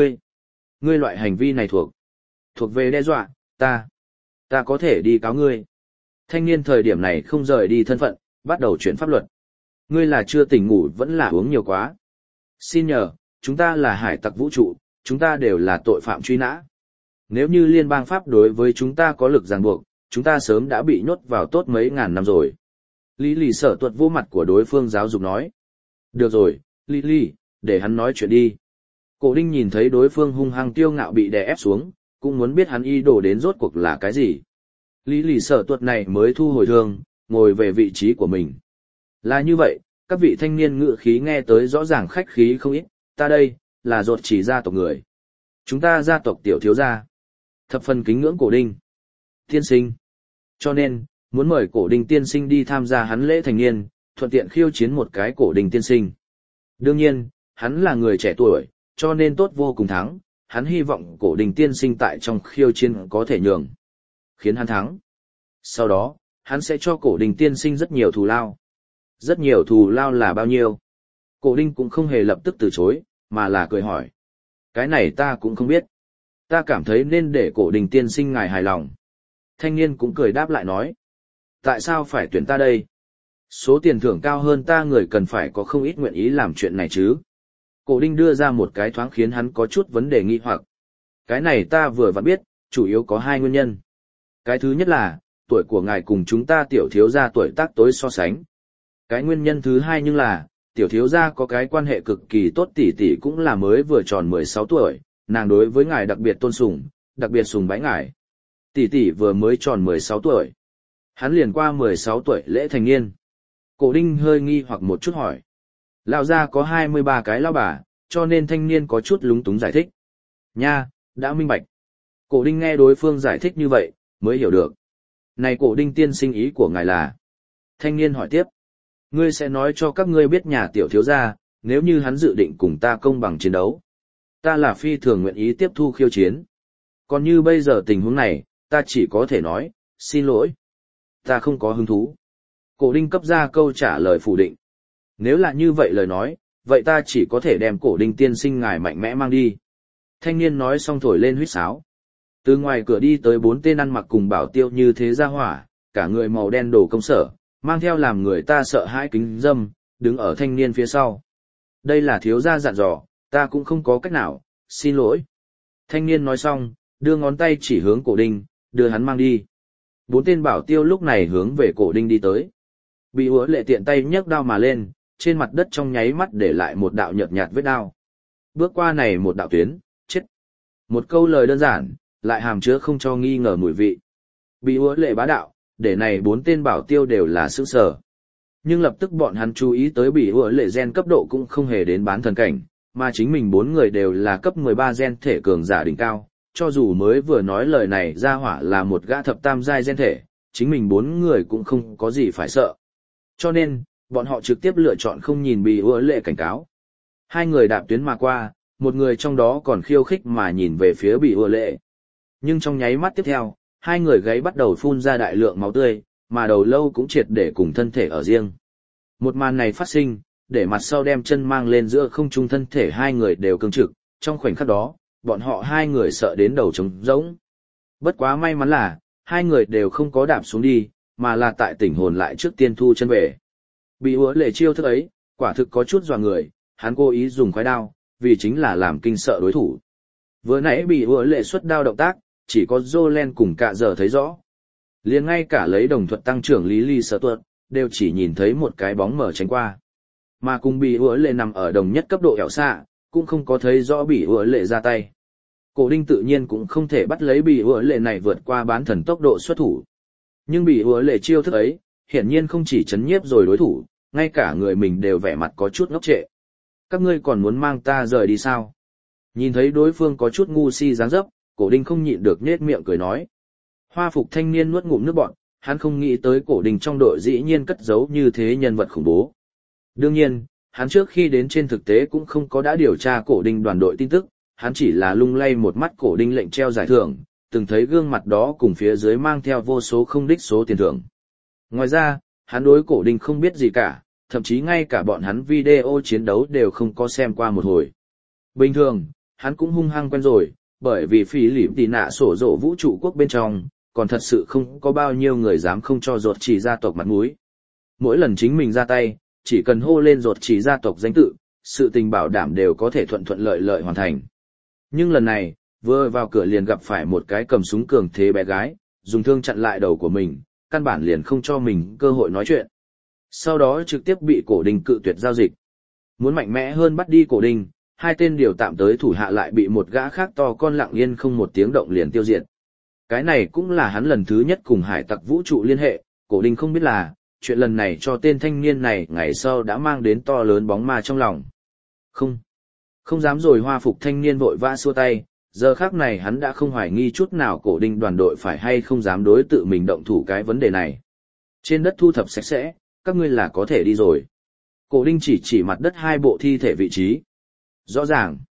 ngươi loại hành vi này thuộc về đe dọa, ta có thể đi cáo ngươi. Thanh niên thời điểm này không rời đi thân phận, bắt đầu chuyển pháp luật. Ngươi là chưa tỉnh ngủ vẫn là uống nhiều quá. Xin nhờ, chúng ta là hải tặc vũ trụ, chúng ta đều là tội phạm truy nã. Nếu như liên bang Pháp đối với chúng ta có lực ràng buộc, chúng ta sớm đã bị nhốt vào tốt mấy ngàn năm rồi. Lý lì sở tuột vô mặt của đối phương giáo dục nói. Được rồi, Lý, để hắn nói chuyện đi. Cổ Đinh nhìn thấy đối phương hung hăng tiêu ngạo bị đè ép xuống, cũng muốn biết hắn ý đồ đến rốt cuộc là cái gì. Lý lì sở tuột này mới thu hồi thương, ngồi về vị trí của mình. Là như vậy, các vị thanh niên ngự khí nghe tới rõ ràng khách khí không ít, ta đây, là ruột chỉ gia tộc người. Chúng ta gia tộc tiểu thiếu gia. Thập phần kính ngưỡng Cổ Đinh. Tiên sinh. Cho nên, muốn mời Cổ Đinh tiên sinh đi tham gia hắn lễ thành niên, thuận tiện khiêu chiến một cái Cổ Đinh tiên sinh. Đương nhiên, hắn là người trẻ tuổi, cho nên tốt vô cùng thắng, hắn hy vọng Cổ Đinh tiên sinh tại trong khiêu chiến có thể nhường. Khiến hắn thắng. Sau đó, hắn sẽ cho Cổ Đinh tiên sinh rất nhiều thù lao. Rất nhiều thù lao là bao nhiêu? Cổ Đinh cũng không hề lập tức từ chối, mà là cười hỏi. Cái này ta cũng không biết. Ta cảm thấy nên để Cổ Đinh tiên sinh ngài hài lòng. Thanh niên cũng cười đáp lại nói. Tại sao phải tuyển ta đây? Số tiền thưởng cao hơn ta người cần phải có không ít nguyện ý làm chuyện này chứ. Cổ Đinh đưa ra một cái thoáng khiến hắn có chút vấn đề nghi hoặc. Cái này ta vừa vặn biết, chủ yếu có 2 nguyên nhân. Cái thứ nhất là, tuổi của ngài cùng chúng ta tiểu thiếu gia tuổi tác tối so sánh. Cái nguyên nhân thứ hai nhưng là, tiểu thiếu gia có cái quan hệ cực kỳ tốt tỷ tỷ cũng là mới vừa tròn 16 tuổi, nàng đối với ngài đặc biệt tôn sùng, đặc biệt sùng bái ngài. Tỷ tỷ vừa mới tròn 16 tuổi. Hắn liền qua 16 tuổi lễ thành niên. Cổ Đinh hơi nghi hoặc một chút hỏi. Lão gia có 23 cái lão bà, cho nên thanh niên có chút lúng túng giải thích. Nha, đã minh bạch. Cổ Đinh nghe đối phương giải thích như vậy, mới hiểu được. Này Cổ Đinh tiên sinh ý của ngài là. Thanh niên hỏi tiếp. Ngươi sẽ nói cho các ngươi biết nhà tiểu thiếu gia, nếu như hắn dự định cùng ta công bằng chiến đấu. Ta là phi thường nguyện ý tiếp thu khiêu chiến. Còn như bây giờ tình huống này, ta chỉ có thể nói, xin lỗi. Ta không có hứng thú. Cổ Đinh cấp ra câu trả lời phủ định. Nếu là như vậy lời nói, vậy ta chỉ có thể đem Cổ Đinh tiên sinh ngài mạnh mẽ mang đi. Thanh niên nói xong thổi lên huýt sáo. Từ ngoài cửa đi tới 4 tên ăn mặc cùng bảo tiêu như thế ra hỏa, cả người màu đen đồ công sở, mang theo làm người ta sợ hãi kính dâm, đứng ở thanh niên phía sau. Đây là thiếu gia dặn dò, ta cũng không có cách nào, xin lỗi. Thanh niên nói xong, đưa ngón tay chỉ hướng Cổ Đinh, đưa hắn mang đi. 4 tên bảo tiêu lúc này hướng về Cổ Đinh đi tới. Bị Hứa Lệ tiện tay nhấc đao mà lên, trên mặt đất trong nháy mắt để lại một đạo nhợt nhạt vết đao. Bước qua này một đạo tuyến, chết. Một câu lời đơn giản, lại hàm chứa không cho nghi ngờ mùi vị. Bị Hứa Lệ bá đạo, để này 4 tên bảo tiêu đều là sửng sở. Nhưng lập tức bọn hắn chú ý tới Bị Hứa Lệ gen cấp độ cũng không hề đến bán thần cảnh, mà chính mình 4 người đều là cấp 13 gen thể cường giả đỉnh cao. Cho dù mới vừa nói lời này ra hỏa là một gã thập tam giai gen thể, chính mình 4 người cũng không có gì phải sợ. Cho nên, bọn họ trực tiếp lựa chọn không nhìn Bị Hứa Lệ cảnh cáo. 2 người đạp tuyến mà qua, một người trong đó còn khiêu khích mà nhìn về phía Bị Hứa Lệ. Nhưng trong nháy mắt tiếp theo, hai người gáy bắt đầu phun ra đại lượng máu tươi, mà đầu lâu cũng triệt để cùng thân thể ở riêng. Một màn này phát sinh, để mặt sau đem chân mang lên giữa không trung thân thể hai người đều cứng trực, trong khoảnh khắc đó, bọn họ hai người sợ đến đầu trống rỗng. Bất quá may mắn là, hai người đều không có đạp xuống đi, mà là tại tỉnh hồn lại trước tiên thu chân về. Bị Hứa Lệ chiêu thức ấy, quả thực có chút dọa người, hắn cố ý dùng khoái đao, vì chính là làm kinh sợ đối thủ. Vừa nãy bị Hứa Lệ xuất đao động tác, chỉ có Jolen cùng cả giờ thấy rõ. Liền ngay cả lấy đồng thuật tăng trưởng Lý Ly Sở Tuật, đều chỉ nhìn thấy một cái bóng mở tránh qua. Mà cùng bị Hứa Lệ nằm ở đồng nhất cấp độ ẻo xạ, cũng không có thấy rõ bị Hứa Lệ ra tay. Cổ Đinh tự nhiên cũng không thể bắt lấy bị Hứa Lệ này vượt qua bán thần tốc độ xuất thủ. Nhưng bị Hứa Lệ chiêu thức ấy, hiển nhiên không chỉ chấn nhiếp rồi đối thủ, ngay cả người mình đều vẻ mặt có chút ngốc trệ. Các ngươi còn muốn mang ta rời đi sao? Nhìn thấy đối phương có chút ngu si dáng dấp, Cổ Đinh không nhịn được nhếch miệng cười nói. Hoa phục thanh niên nuốt ngụm nước bọt, hắn không nghĩ tới Cổ Đinh trong đội dĩ nhiên cất giấu như thế nhân vật khủng bố. Đương nhiên, hắn trước khi đến trên thực tế cũng không có đã điều tra Cổ Đinh đoàn đội tin tức, hắn chỉ là lung lay một mắt Cổ Đinh lệnh treo giải thưởng, từng thấy gương mặt đó cùng phía dưới mang theo vô số không đích số tiền thưởng. Ngoài ra, hắn đối Cổ Đinh không biết gì cả, thậm chí ngay cả bọn hắn video chiến đấu đều không có xem qua một hồi. Bình thường, hắn cũng hung hăng quen rồi, bởi vì phí lỉm tì nạ sổ rộ vũ trụ quốc bên trong, còn thật sự không có bao nhiêu người dám không cho Rột Chỉ gia tộc mặt mũi. Mỗi lần chính mình ra tay, chỉ cần hô lên Rột Chỉ gia tộc danh tự, sự tình bảo đảm đều có thể thuận thuận lợi lợi hoàn thành. Nhưng lần này, vừa vào cửa liền gặp phải một cái cầm súng cường thế bé gái, dùng thương chặn lại đầu của mình, căn bản liền không cho mình cơ hội nói chuyện. Sau đó trực tiếp bị Cổ Đinh cự tuyệt giao dịch. Muốn mạnh mẽ hơn bắt đi Cổ Đinh, hai tên điều tạm tới thủ hạ lại bị một gã khác to con lặng yên không một tiếng động liền tiêu diệt. Cái này cũng là hắn lần thứ nhất cùng hải tặc vũ trụ liên hệ, Cổ Đinh không biết là, chuyện lần này cho tên thanh niên này ngày sau đã mang đến to lớn bóng ma trong lòng. Không dám rồi. Hoa phục thanh niên vội vã xua tay, giờ khác này hắn đã không hoài nghi chút nào Cổ Đinh đoàn đội phải hay không dám đối tự mình động thủ cái vấn đề này. Trên đất thu thập sạch sẽ, các ngươi là có thể đi rồi. Cổ Đinh chỉ mặt đất hai bộ thi thể vị trí. Rõ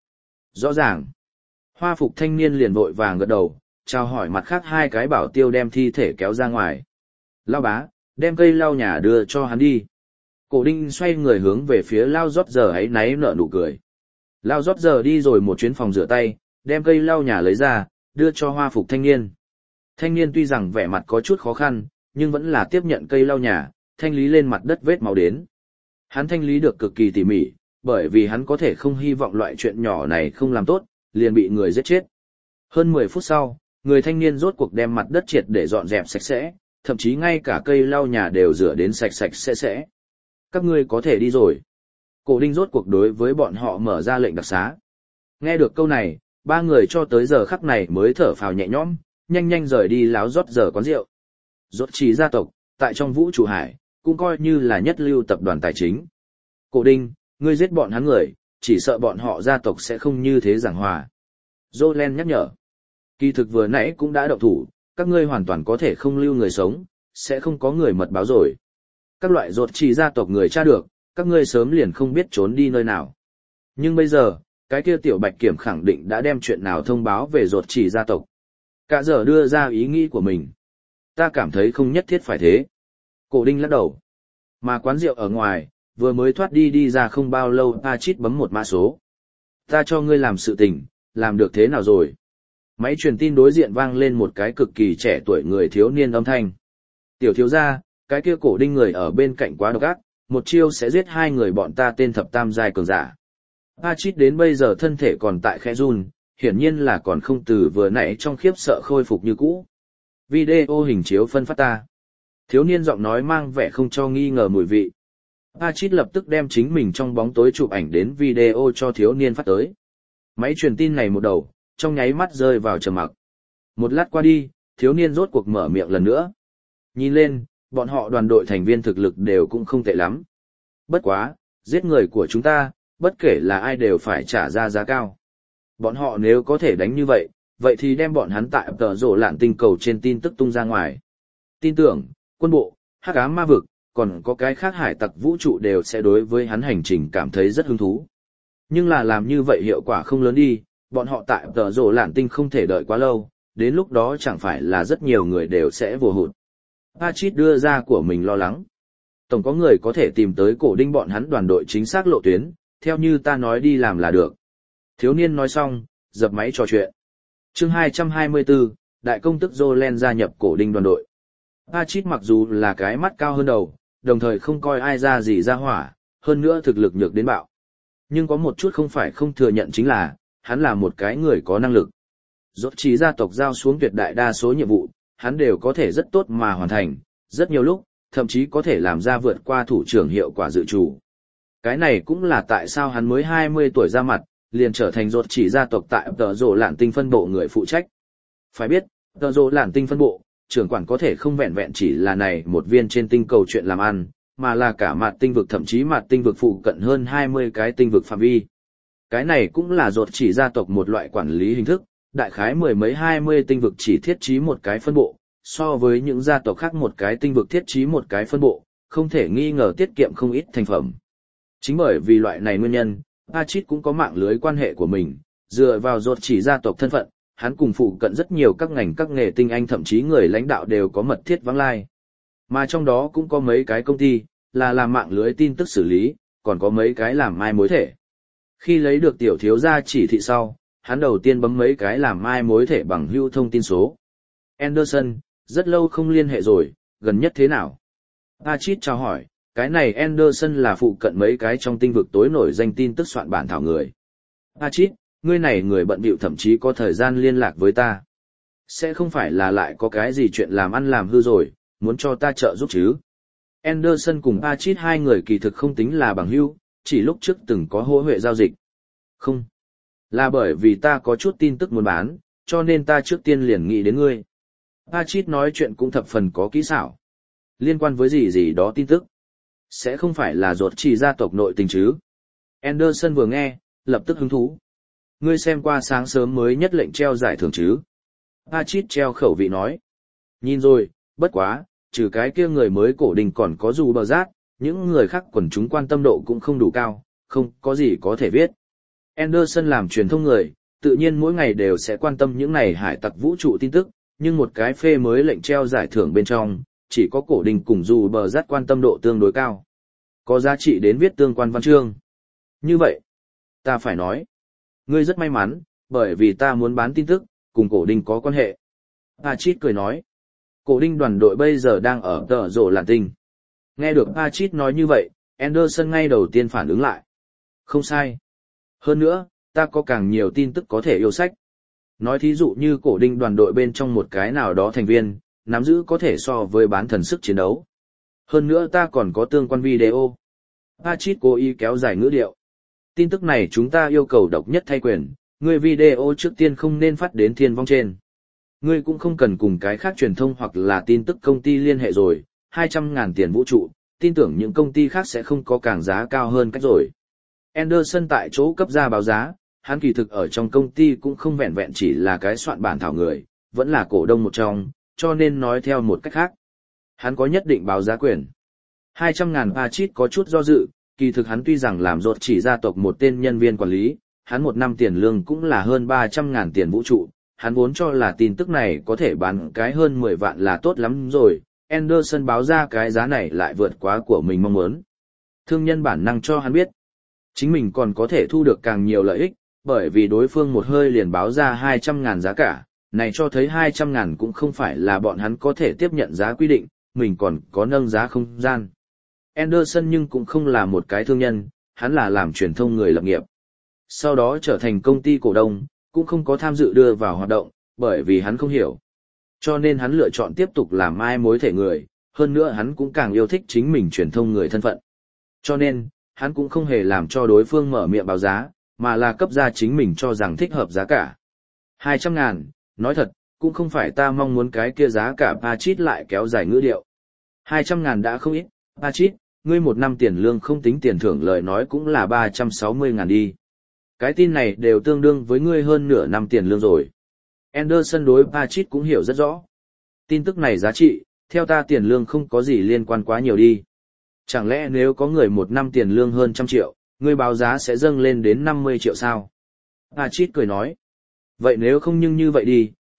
ràng. Hoa phục thanh niên liền vội vàng gật đầu, chào hỏi mặt khác hai cái bảo tiêu đem thi thể kéo ra ngoài. Lao bá, đem cây lau nhà đưa cho hắn đi. Cổ Đinh xoay người hướng về phía Lao Rót Giờ ấy náy nở nụ cười. Lao Rót Giờ đi rồi một chuyến phòng rửa tay, đem cây lau nhà lấy ra, đưa cho hoa phục thanh niên. Thanh niên tuy rằng vẻ mặt có chút khó khăn, nhưng vẫn là tiếp nhận cây lau nhà, thanh lý lên mặt đất vết máu đến. Hắn thanh lý được cực kỳ tỉ mỉ, bởi vì hắn có thể không hy vọng loại chuyện nhỏ này không làm tốt, liền bị người giết chết. Hơn 10 phút sau, người thanh niên rốt cuộc đem mặt đất triệt để dọn dẹp sạch sẽ, thậm chí ngay cả cây lau nhà đều rửa đến sạch sẽ. Các ngươi có thể đi rồi. Cổ Đinh rốt cuộc đối với bọn họ mở ra lệnh đặc xá. Nghe được câu này, ba người cho tới giờ khắc này mới thở phào nhẹ nhõm, nhanh rời đi Láo Rót Giờ quán rượu. Rốt Chỉ gia tộc, tại trong vũ trụ hải, cũng coi như là nhất lưu tập đoàn tài chính. Cổ Đinh, ngươi giết bọn hắn người, chỉ sợ bọn họ gia tộc sẽ không như thế giảng hòa. Jolen nhắc nhở. Kỳ thực vừa nãy cũng đã động thủ, các ngươi hoàn toàn có thể không lưu người sống, sẽ không có người mật báo rồi. Các loại Rột Chỉ gia tộc người tra được, các ngươi sớm liền không biết trốn đi nơi nào. Nhưng bây giờ, cái kia tiểu Bạch Kiểm khẳng định đã đem chuyện nào thông báo về Rột Chỉ gia tộc. Cả giờ đưa ra ý nghĩ của mình. Ta cảm thấy không nhất thiết phải thế. Cổ Đinh lắc đầu. Mà quán rượu ở ngoài, vừa mới thoát đi ra không bao lâu Pachit bấm một mã số. Ta cho ngươi làm sự tình, làm được thế nào rồi? Máy truyền tin đối diện vang lên một cái cực kỳ trẻ tuổi người thiếu niên âm thanh. Tiểu thiếu gia, cái kia Cổ Đinh người ở bên cạnh quá độc ác, một chiêu sẽ giết hai người bọn ta tên thập tam giai cường giả. Pachit đến bây giờ thân thể còn tại khẽ run, hiển nhiên là còn không từ vừa nãy trong khiếp sợ khôi phục như cũ. Video hình chiếu phân phát ta. Thiếu niên giọng nói mang vẻ không cho nghi ngờ mùi vị. Pachit lập tức đem chính mình trong bóng tối chụp ảnh đến video cho thiếu niên phát tới. Máy truyền tin này một đầu, trong nháy mắt rơi vào trầm mặc. Một lát qua đi, thiếu niên rốt cuộc mở miệng lần nữa. Nhìn lên, bọn họ đoàn đội thành viên thực lực đều cũng không tệ lắm. Bất quá, giết người của chúng ta, bất kể là ai đều phải trả ra giá cao. Bọn họ nếu có thể đánh như vậy, vậy thì đem bọn hắn tại tờ rổ lạn tinh cầu trên tin tức tung ra ngoài. Tin tưởng, quân bộ, hắc ám ma vực, còn có cái khác hải tặc vũ trụ đều sẽ đối với hắn hành trình cảm thấy rất hứng thú. Nhưng là làm như vậy hiệu quả không lớn đi, bọn họ tại tờ rổ lạn tinh không thể đợi quá lâu, đến lúc đó chẳng phải là rất nhiều người đều sẽ vô hụt. Pachit đưa ra của mình lo lắng. Tổng có người có thể tìm tới cổ đinh bọn hắn đoàn đội chính xác lộ tuyến, theo như ta nói đi làm là được. Thiếu niên nói xong, dập máy trò chuyện. Chương 224, Đại công tức Jolen gia nhập cổ đinh đoàn đội. Pachit mặc dù là cái mắt cao hơn đầu, đồng thời không coi ai ra gì ra hỏa, hơn nữa thực lực nhược đến bạo. Nhưng có một chút không phải không thừa nhận chính là, hắn là một cái người có năng lực. Rốt chỉ gia tộc giao xuống tuyệt đại đa số nhiệm vụ, hắn đều có thể rất tốt mà hoàn thành, rất nhiều lúc, thậm chí có thể làm ra vượt qua thủ trưởng hiệu quả dự trù. Cái này cũng là tại sao hắn mới 20 tuổi ra mặt, liền trở thành rốt chỉ gia tộc tại tờ rồ lạn tinh phân bộ người phụ trách. Phải biết, tờ rồ lạn tinh phân bộ, trưởng quản có thể không vẹn vẹn chỉ là này một viên trên tinh cầu chuyện làm ăn, mà là cả mặt tinh vực thậm chí mặt tinh vực phụ cận hơn 20 cái tinh vực phạm vi. Cái này cũng là rốt chỉ gia tộc một loại quản lý hình thức, đại khái mười mấy 20 tinh vực chỉ thiết trí một cái phân bộ, so với những gia tộc khác một cái tinh vực thiết trí một cái phân bộ, không thể nghi ngờ tiết kiệm không ít thành phẩm. Chính bởi vì loại này nguyên nhân, Pachit cũng có mạng lưới quan hệ của mình, dựa vào rốt chỉ gia tộc thân phận, hắn cùng phụ cận rất nhiều các ngành các nghề tinh anh thậm chí người lãnh đạo đều có mật thiết vắng lai. Mà trong đó cũng có mấy cái công ty, là làm mạng lưới tin tức xử lý, còn có mấy cái làm mai mối thể. Khi lấy được tiểu thiếu gia chỉ thị sau, hắn đầu tiên bấm mấy cái làm mai mối thể bằng hữu thông tin số. Anderson, rất lâu không liên hệ rồi, gần nhất thế nào? Pachit chào hỏi, cái này Anderson là phụ cận mấy cái trong tinh vực tối nổi danh tin tức soạn bản thảo người. Pachit, ngươi này người bận bịu thậm chí có thời gian liên lạc với ta. Sẽ không phải là lại có cái gì chuyện làm ăn làm hư rồi, muốn cho ta trợ giúp chứ? Anderson cùng Pachit hai người kỳ thực không tính là bằng hữu, chỉ lúc trước từng có hô huệ giao dịch. Không. Là bởi vì ta có chút tin tức muốn bán, cho nên ta trước tiên liền nghĩ đến ngươi. Pachit nói chuyện cũng thập phần có kỹ xảo. Liên quan với gì đó tin tức. Sẽ không phải là rốt chỉ gia tộc nội tình chứ. Anderson vừa nghe, lập tức hứng thú. Ngươi xem qua sáng sớm mới nhất lệnh treo giải thưởng chứ. Pachit treo khẩu vị nói. Nhìn rồi, bất quá, trừ cái kia người mới cổ đình còn có dù bờ rát, những người khác quần chúng quan tâm độ cũng không đủ cao, không có gì có thể viết. Anderson làm truyền thông người, tự nhiên mỗi ngày đều sẽ quan tâm những này hải tặc vũ trụ tin tức, nhưng một cái phê mới lệnh treo giải thưởng bên trong, chỉ có cổ đình cùng dù bờ rát quan tâm độ tương đối cao. Có giá trị đến viết tương quan văn chương. Như vậy, ta phải nói, ngươi rất may mắn, bởi vì ta muốn bán tin tức, cùng cổ đình có quan hệ. Pachit cười nói, cổ đình đoàn đội bây giờ đang ở tờ rồ lạn tinh. Nghe được Pachit nói như vậy, Anderson ngay đầu tiên phản ứng lại. Không sai. Hơn nữa, ta có càng nhiều tin tức có thể yêu sách. Nói thí dụ như cổ đình đoàn đội bên trong một cái nào đó thành viên, nắm giữ có thể so với bán thần sức chiến đấu. Hơn nữa ta còn có tương quan video. Pachit cố ý kéo dài ngữ điệu. Tin tức này chúng ta yêu cầu độc nhất thay quyền, ngươi video trước tiên không nên phát đến thiên vong trên. Ngươi cũng không cần cùng cái khác truyền thông hoặc là tin tức công ty liên hệ rồi, 200.000 tiền vũ trụ, tin tưởng những công ty khác sẽ không có càng giá cao hơn cách rồi. Anderson tại chỗ cấp ra báo giá, hắn kỳ thực ở trong công ty cũng không vẹn vẹn chỉ là cái soạn bản thảo người, vẫn là cổ đông một trong, cho nên nói theo một cách khác. Hắn có nhất định báo giá quyền. 200.000 Pachit có chút do dự, kỳ thực hắn tuy rằng làm rốt chỉ gia tộc một tên nhân viên quản lý, hắn một năm tiền lương cũng là hơn 300.000 tiền vũ trụ, hắn vốn cho là tin tức này có thể bán cái hơn 10 vạn là tốt lắm rồi, Anderson báo ra cái giá này lại vượt quá của mình mong muốn. Thương nhân bản năng cho hắn biết, chính mình còn có thể thu được càng nhiều lợi ích, bởi vì đối phương một hơi liền báo ra 200.000 giá cả, này cho thấy 200.000 cũng không phải là bọn hắn có thể tiếp nhận giá quy định, mình còn có nâng giá không gian. Anderson nhưng cũng không là một cái thương nhân, hắn là làm truyền thông người lập nghiệp. Sau đó trở thành công ty cổ đông, cũng không có tham dự đưa vào hoạt động, bởi vì hắn không hiểu. Cho nên hắn lựa chọn tiếp tục làm mai mối thể người, hơn nữa hắn cũng càng yêu thích chính mình truyền thông người thân phận. Cho nên, hắn cũng không hề làm cho đối phương mở miệng báo giá, mà là cấp ra chính mình cho rằng thích hợp giá cả. 200.000, nói thật, cũng không phải ta mong muốn cái kia giá cả. Pachit lại kéo dài ngữ điệu. 200.000 đã không ít, Pachit, ngươi một năm tiền lương không tính tiền thưởng lời nói cũng là 360.000 đi. Cái tin này đều tương đương với ngươi hơn nửa năm tiền lương rồi. Anderson đối Pachit cũng hiểu rất rõ. Tin tức này giá trị, theo ta tiền lương không có gì liên quan quá nhiều đi. Chẳng lẽ nếu có người một năm tiền lương hơn 100 triệu, ngươi báo giá sẽ dâng lên đến 50 triệu sao? Pachit cười nói. Vậy nếu không nhưng như vậy đi,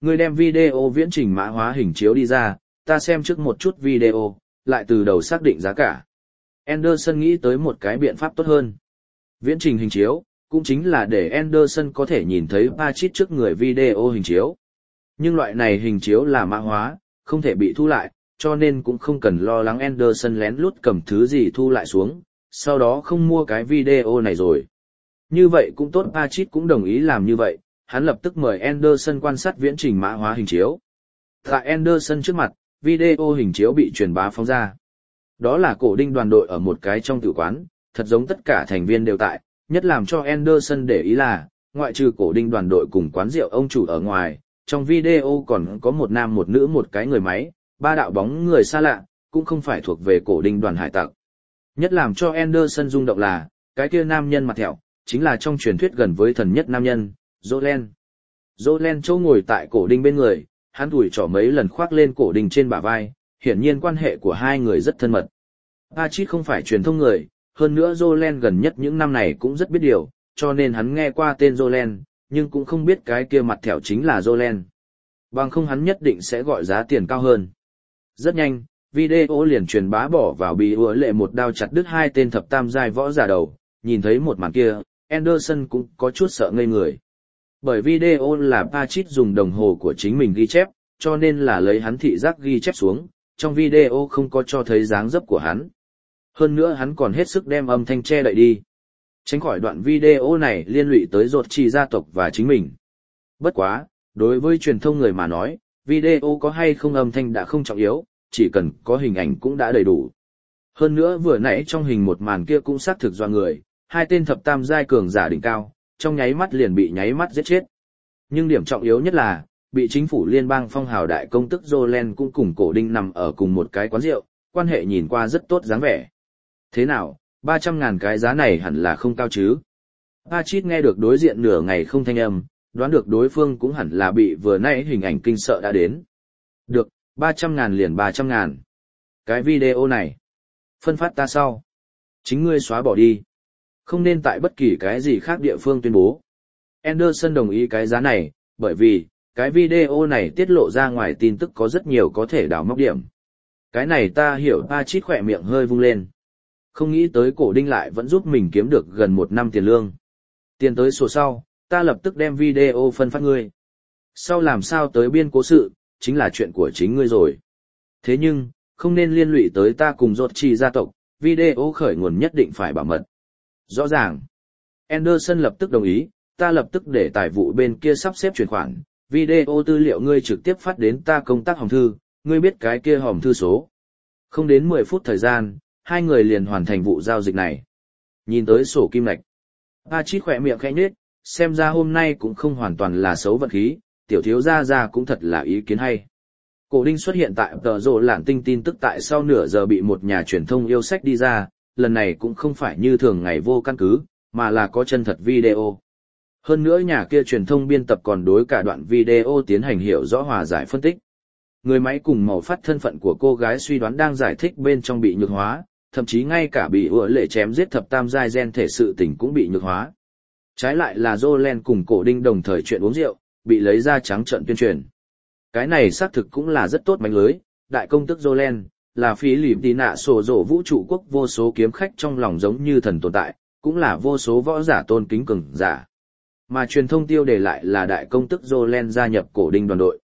Ngươi đem video viễn trình mã hóa hình chiếu đi ra, ta xem trước một chút video, lại từ đầu xác định giá cả. Anderson nghĩ tới một cái biện pháp tốt hơn. Viễn trình hình chiếu, cũng chính là để Anderson có thể nhìn thấy Pachit trước người video hình chiếu. Nhưng loại này hình chiếu là mã hóa, không thể bị thu lại, cho nên cũng không cần lo lắng Anderson lén lút cầm thứ gì thu lại xuống, sau đó không mua cái video này rồi. Như vậy cũng tốt, Pachit cũng đồng ý làm như vậy, hắn lập tức mời Anderson quan sát viễn trình mã hóa hình chiếu. Tại Anderson trước mặt, video hình chiếu bị truyền bá phóng ra. Đó là cổ đinh đoàn đội ở một cái trong tử quán, thật giống tất cả thành viên đều tại, nhất làm cho Anderson để ý là, ngoại trừ cổ đinh đoàn đội cùng quán rượu ông chủ ở ngoài, trong video còn có một nam một nữ một cái người máy, ba đạo bóng người xa lạ, cũng không phải thuộc về cổ đinh đoàn hải tặc. Nhất làm cho Anderson rung động là, cái kia nam nhân mặt thẹo, chính là trong truyền thuyết gần với thần nhất nam nhân, Jolen. Jolen châu ngồi tại cổ đinh bên người, hắn ủi trỏ mấy lần khoác lên cổ đinh trên bả vai, hiển nhiên quan hệ của hai người rất thân mật. Pachit không phải truyền thông người, hơn nữa Jolen gần nhất những năm này cũng rất biết điều, cho nên hắn nghe qua tên Jolen, nhưng cũng không biết cái kia mặt thẻo chính là Jolen. Bằng không hắn nhất định sẽ gọi giá tiền cao hơn. Rất nhanh, video liền truyền bá bỏ vào bị ủa lệ một đao chặt đứt hai tên thập tam giai võ giả đầu, nhìn thấy một màn kia, Anderson cũng có chút sợ ngây người. Bởi video là Pachit dùng đồng hồ của chính mình ghi chép, cho nên là lấy hắn thị giác ghi chép xuống, trong video không có cho thấy dáng dấp của hắn. Hơn nữa hắn còn hết sức đem âm thanh che đậy đi. Tránh khỏi đoạn video này liên lụy tới ruột trì gia tộc và chính mình. Bất quá, đối với truyền thông người mà nói, video có hay không âm thanh đã không trọng yếu, chỉ cần có hình ảnh cũng đã đầy đủ. Hơn nữa vừa nãy trong hình một màn kia cũng xác thực do người, hai tên thập tam giai cường giả đỉnh cao, trong nháy mắt liền bị nháy mắt giết chết. Nhưng điểm trọng yếu nhất là, bị chính phủ liên bang phong hào đại công tức Jolen cũng cùng cổ đinh nằm ở cùng một cái quán rượu, quan hệ nhìn qua rất tốt dáng vẻ. Thế nào, 300.000 cái giá này hẳn là không cao chứ? Pachit nghe được đối diện nửa ngày không thanh âm, đoán được đối phương cũng hẳn là bị vừa nãy hình ảnh kinh sợ đã đến. Được, 300.000 liền 300.000. Cái video này, phân phát ta sau. Chính ngươi xóa bỏ đi. Không nên tại bất kỳ cái gì khác địa phương tuyên bố. Anderson đồng ý cái giá này, bởi vì, cái video này tiết lộ ra ngoài tin tức có rất nhiều có thể đào móc điểm. Cái này ta hiểu. Pachit khỏe miệng hơi vung lên. Không nghĩ tới cổ đinh lại vẫn giúp mình kiếm được gần 1 năm tiền lương. Tiền tới sổ sau, ta lập tức đem video phân phát ngươi. Sau làm sao tới biên cố sự, chính là chuyện của chính ngươi rồi. Thế nhưng, không nên liên lụy tới ta cùng ruột trì gia tộc, video khởi nguồn nhất định phải bảo mật. Rõ ràng. Anderson lập tức đồng ý, ta lập tức để tài vụ bên kia sắp xếp chuyển khoản, video tư liệu ngươi trực tiếp phát đến ta công tác hòm thư, ngươi biết cái kia hòm thư số. Không đến 10 phút thời gian, hai người liền hoàn thành vụ giao dịch này. Nhìn tới sổ kim lạch. Pachit khỏe miệng khẽ nhếch, xem ra hôm nay cũng không hoàn toàn là xấu vận khí, tiểu thiếu gia cũng thật là ý kiến hay. Cổ đinh xuất hiện tại tờ rồ lạn tinh tin tức tại sau nửa giờ bị một nhà truyền thông yêu sách đi ra, lần này cũng không phải như thường ngày vô căn cứ, mà là có chân thật video. Hơn nữa nhà kia truyền thông biên tập còn đối cả đoạn video tiến hành hiểu rõ hòa giải phân tích. Người máy cùng màu phát thân phận của cô gái suy đoán đang giải thích bên trong bị nhược hóa, thậm chí ngay cả bị ủa lệ chém giết thập tam giai gen thể sự tình cũng bị nhược hóa. Trái lại là Jolen cùng cổ đinh đồng thời chuyện uống rượu, bị lấy ra trắng trợn tuyên truyền. Cái này xác thực cũng là rất tốt mánh lưới, đại công tức Jolen, là phí lìm tí nạ sổ rổ vũ trụ quốc vô số kiếm khách trong lòng giống như thần tồn tại, cũng là vô số võ giả tôn kính cường giả. Mà truyền thông tiêu đề lại là đại công tức Jolen gia nhập cổ đinh đoàn đội.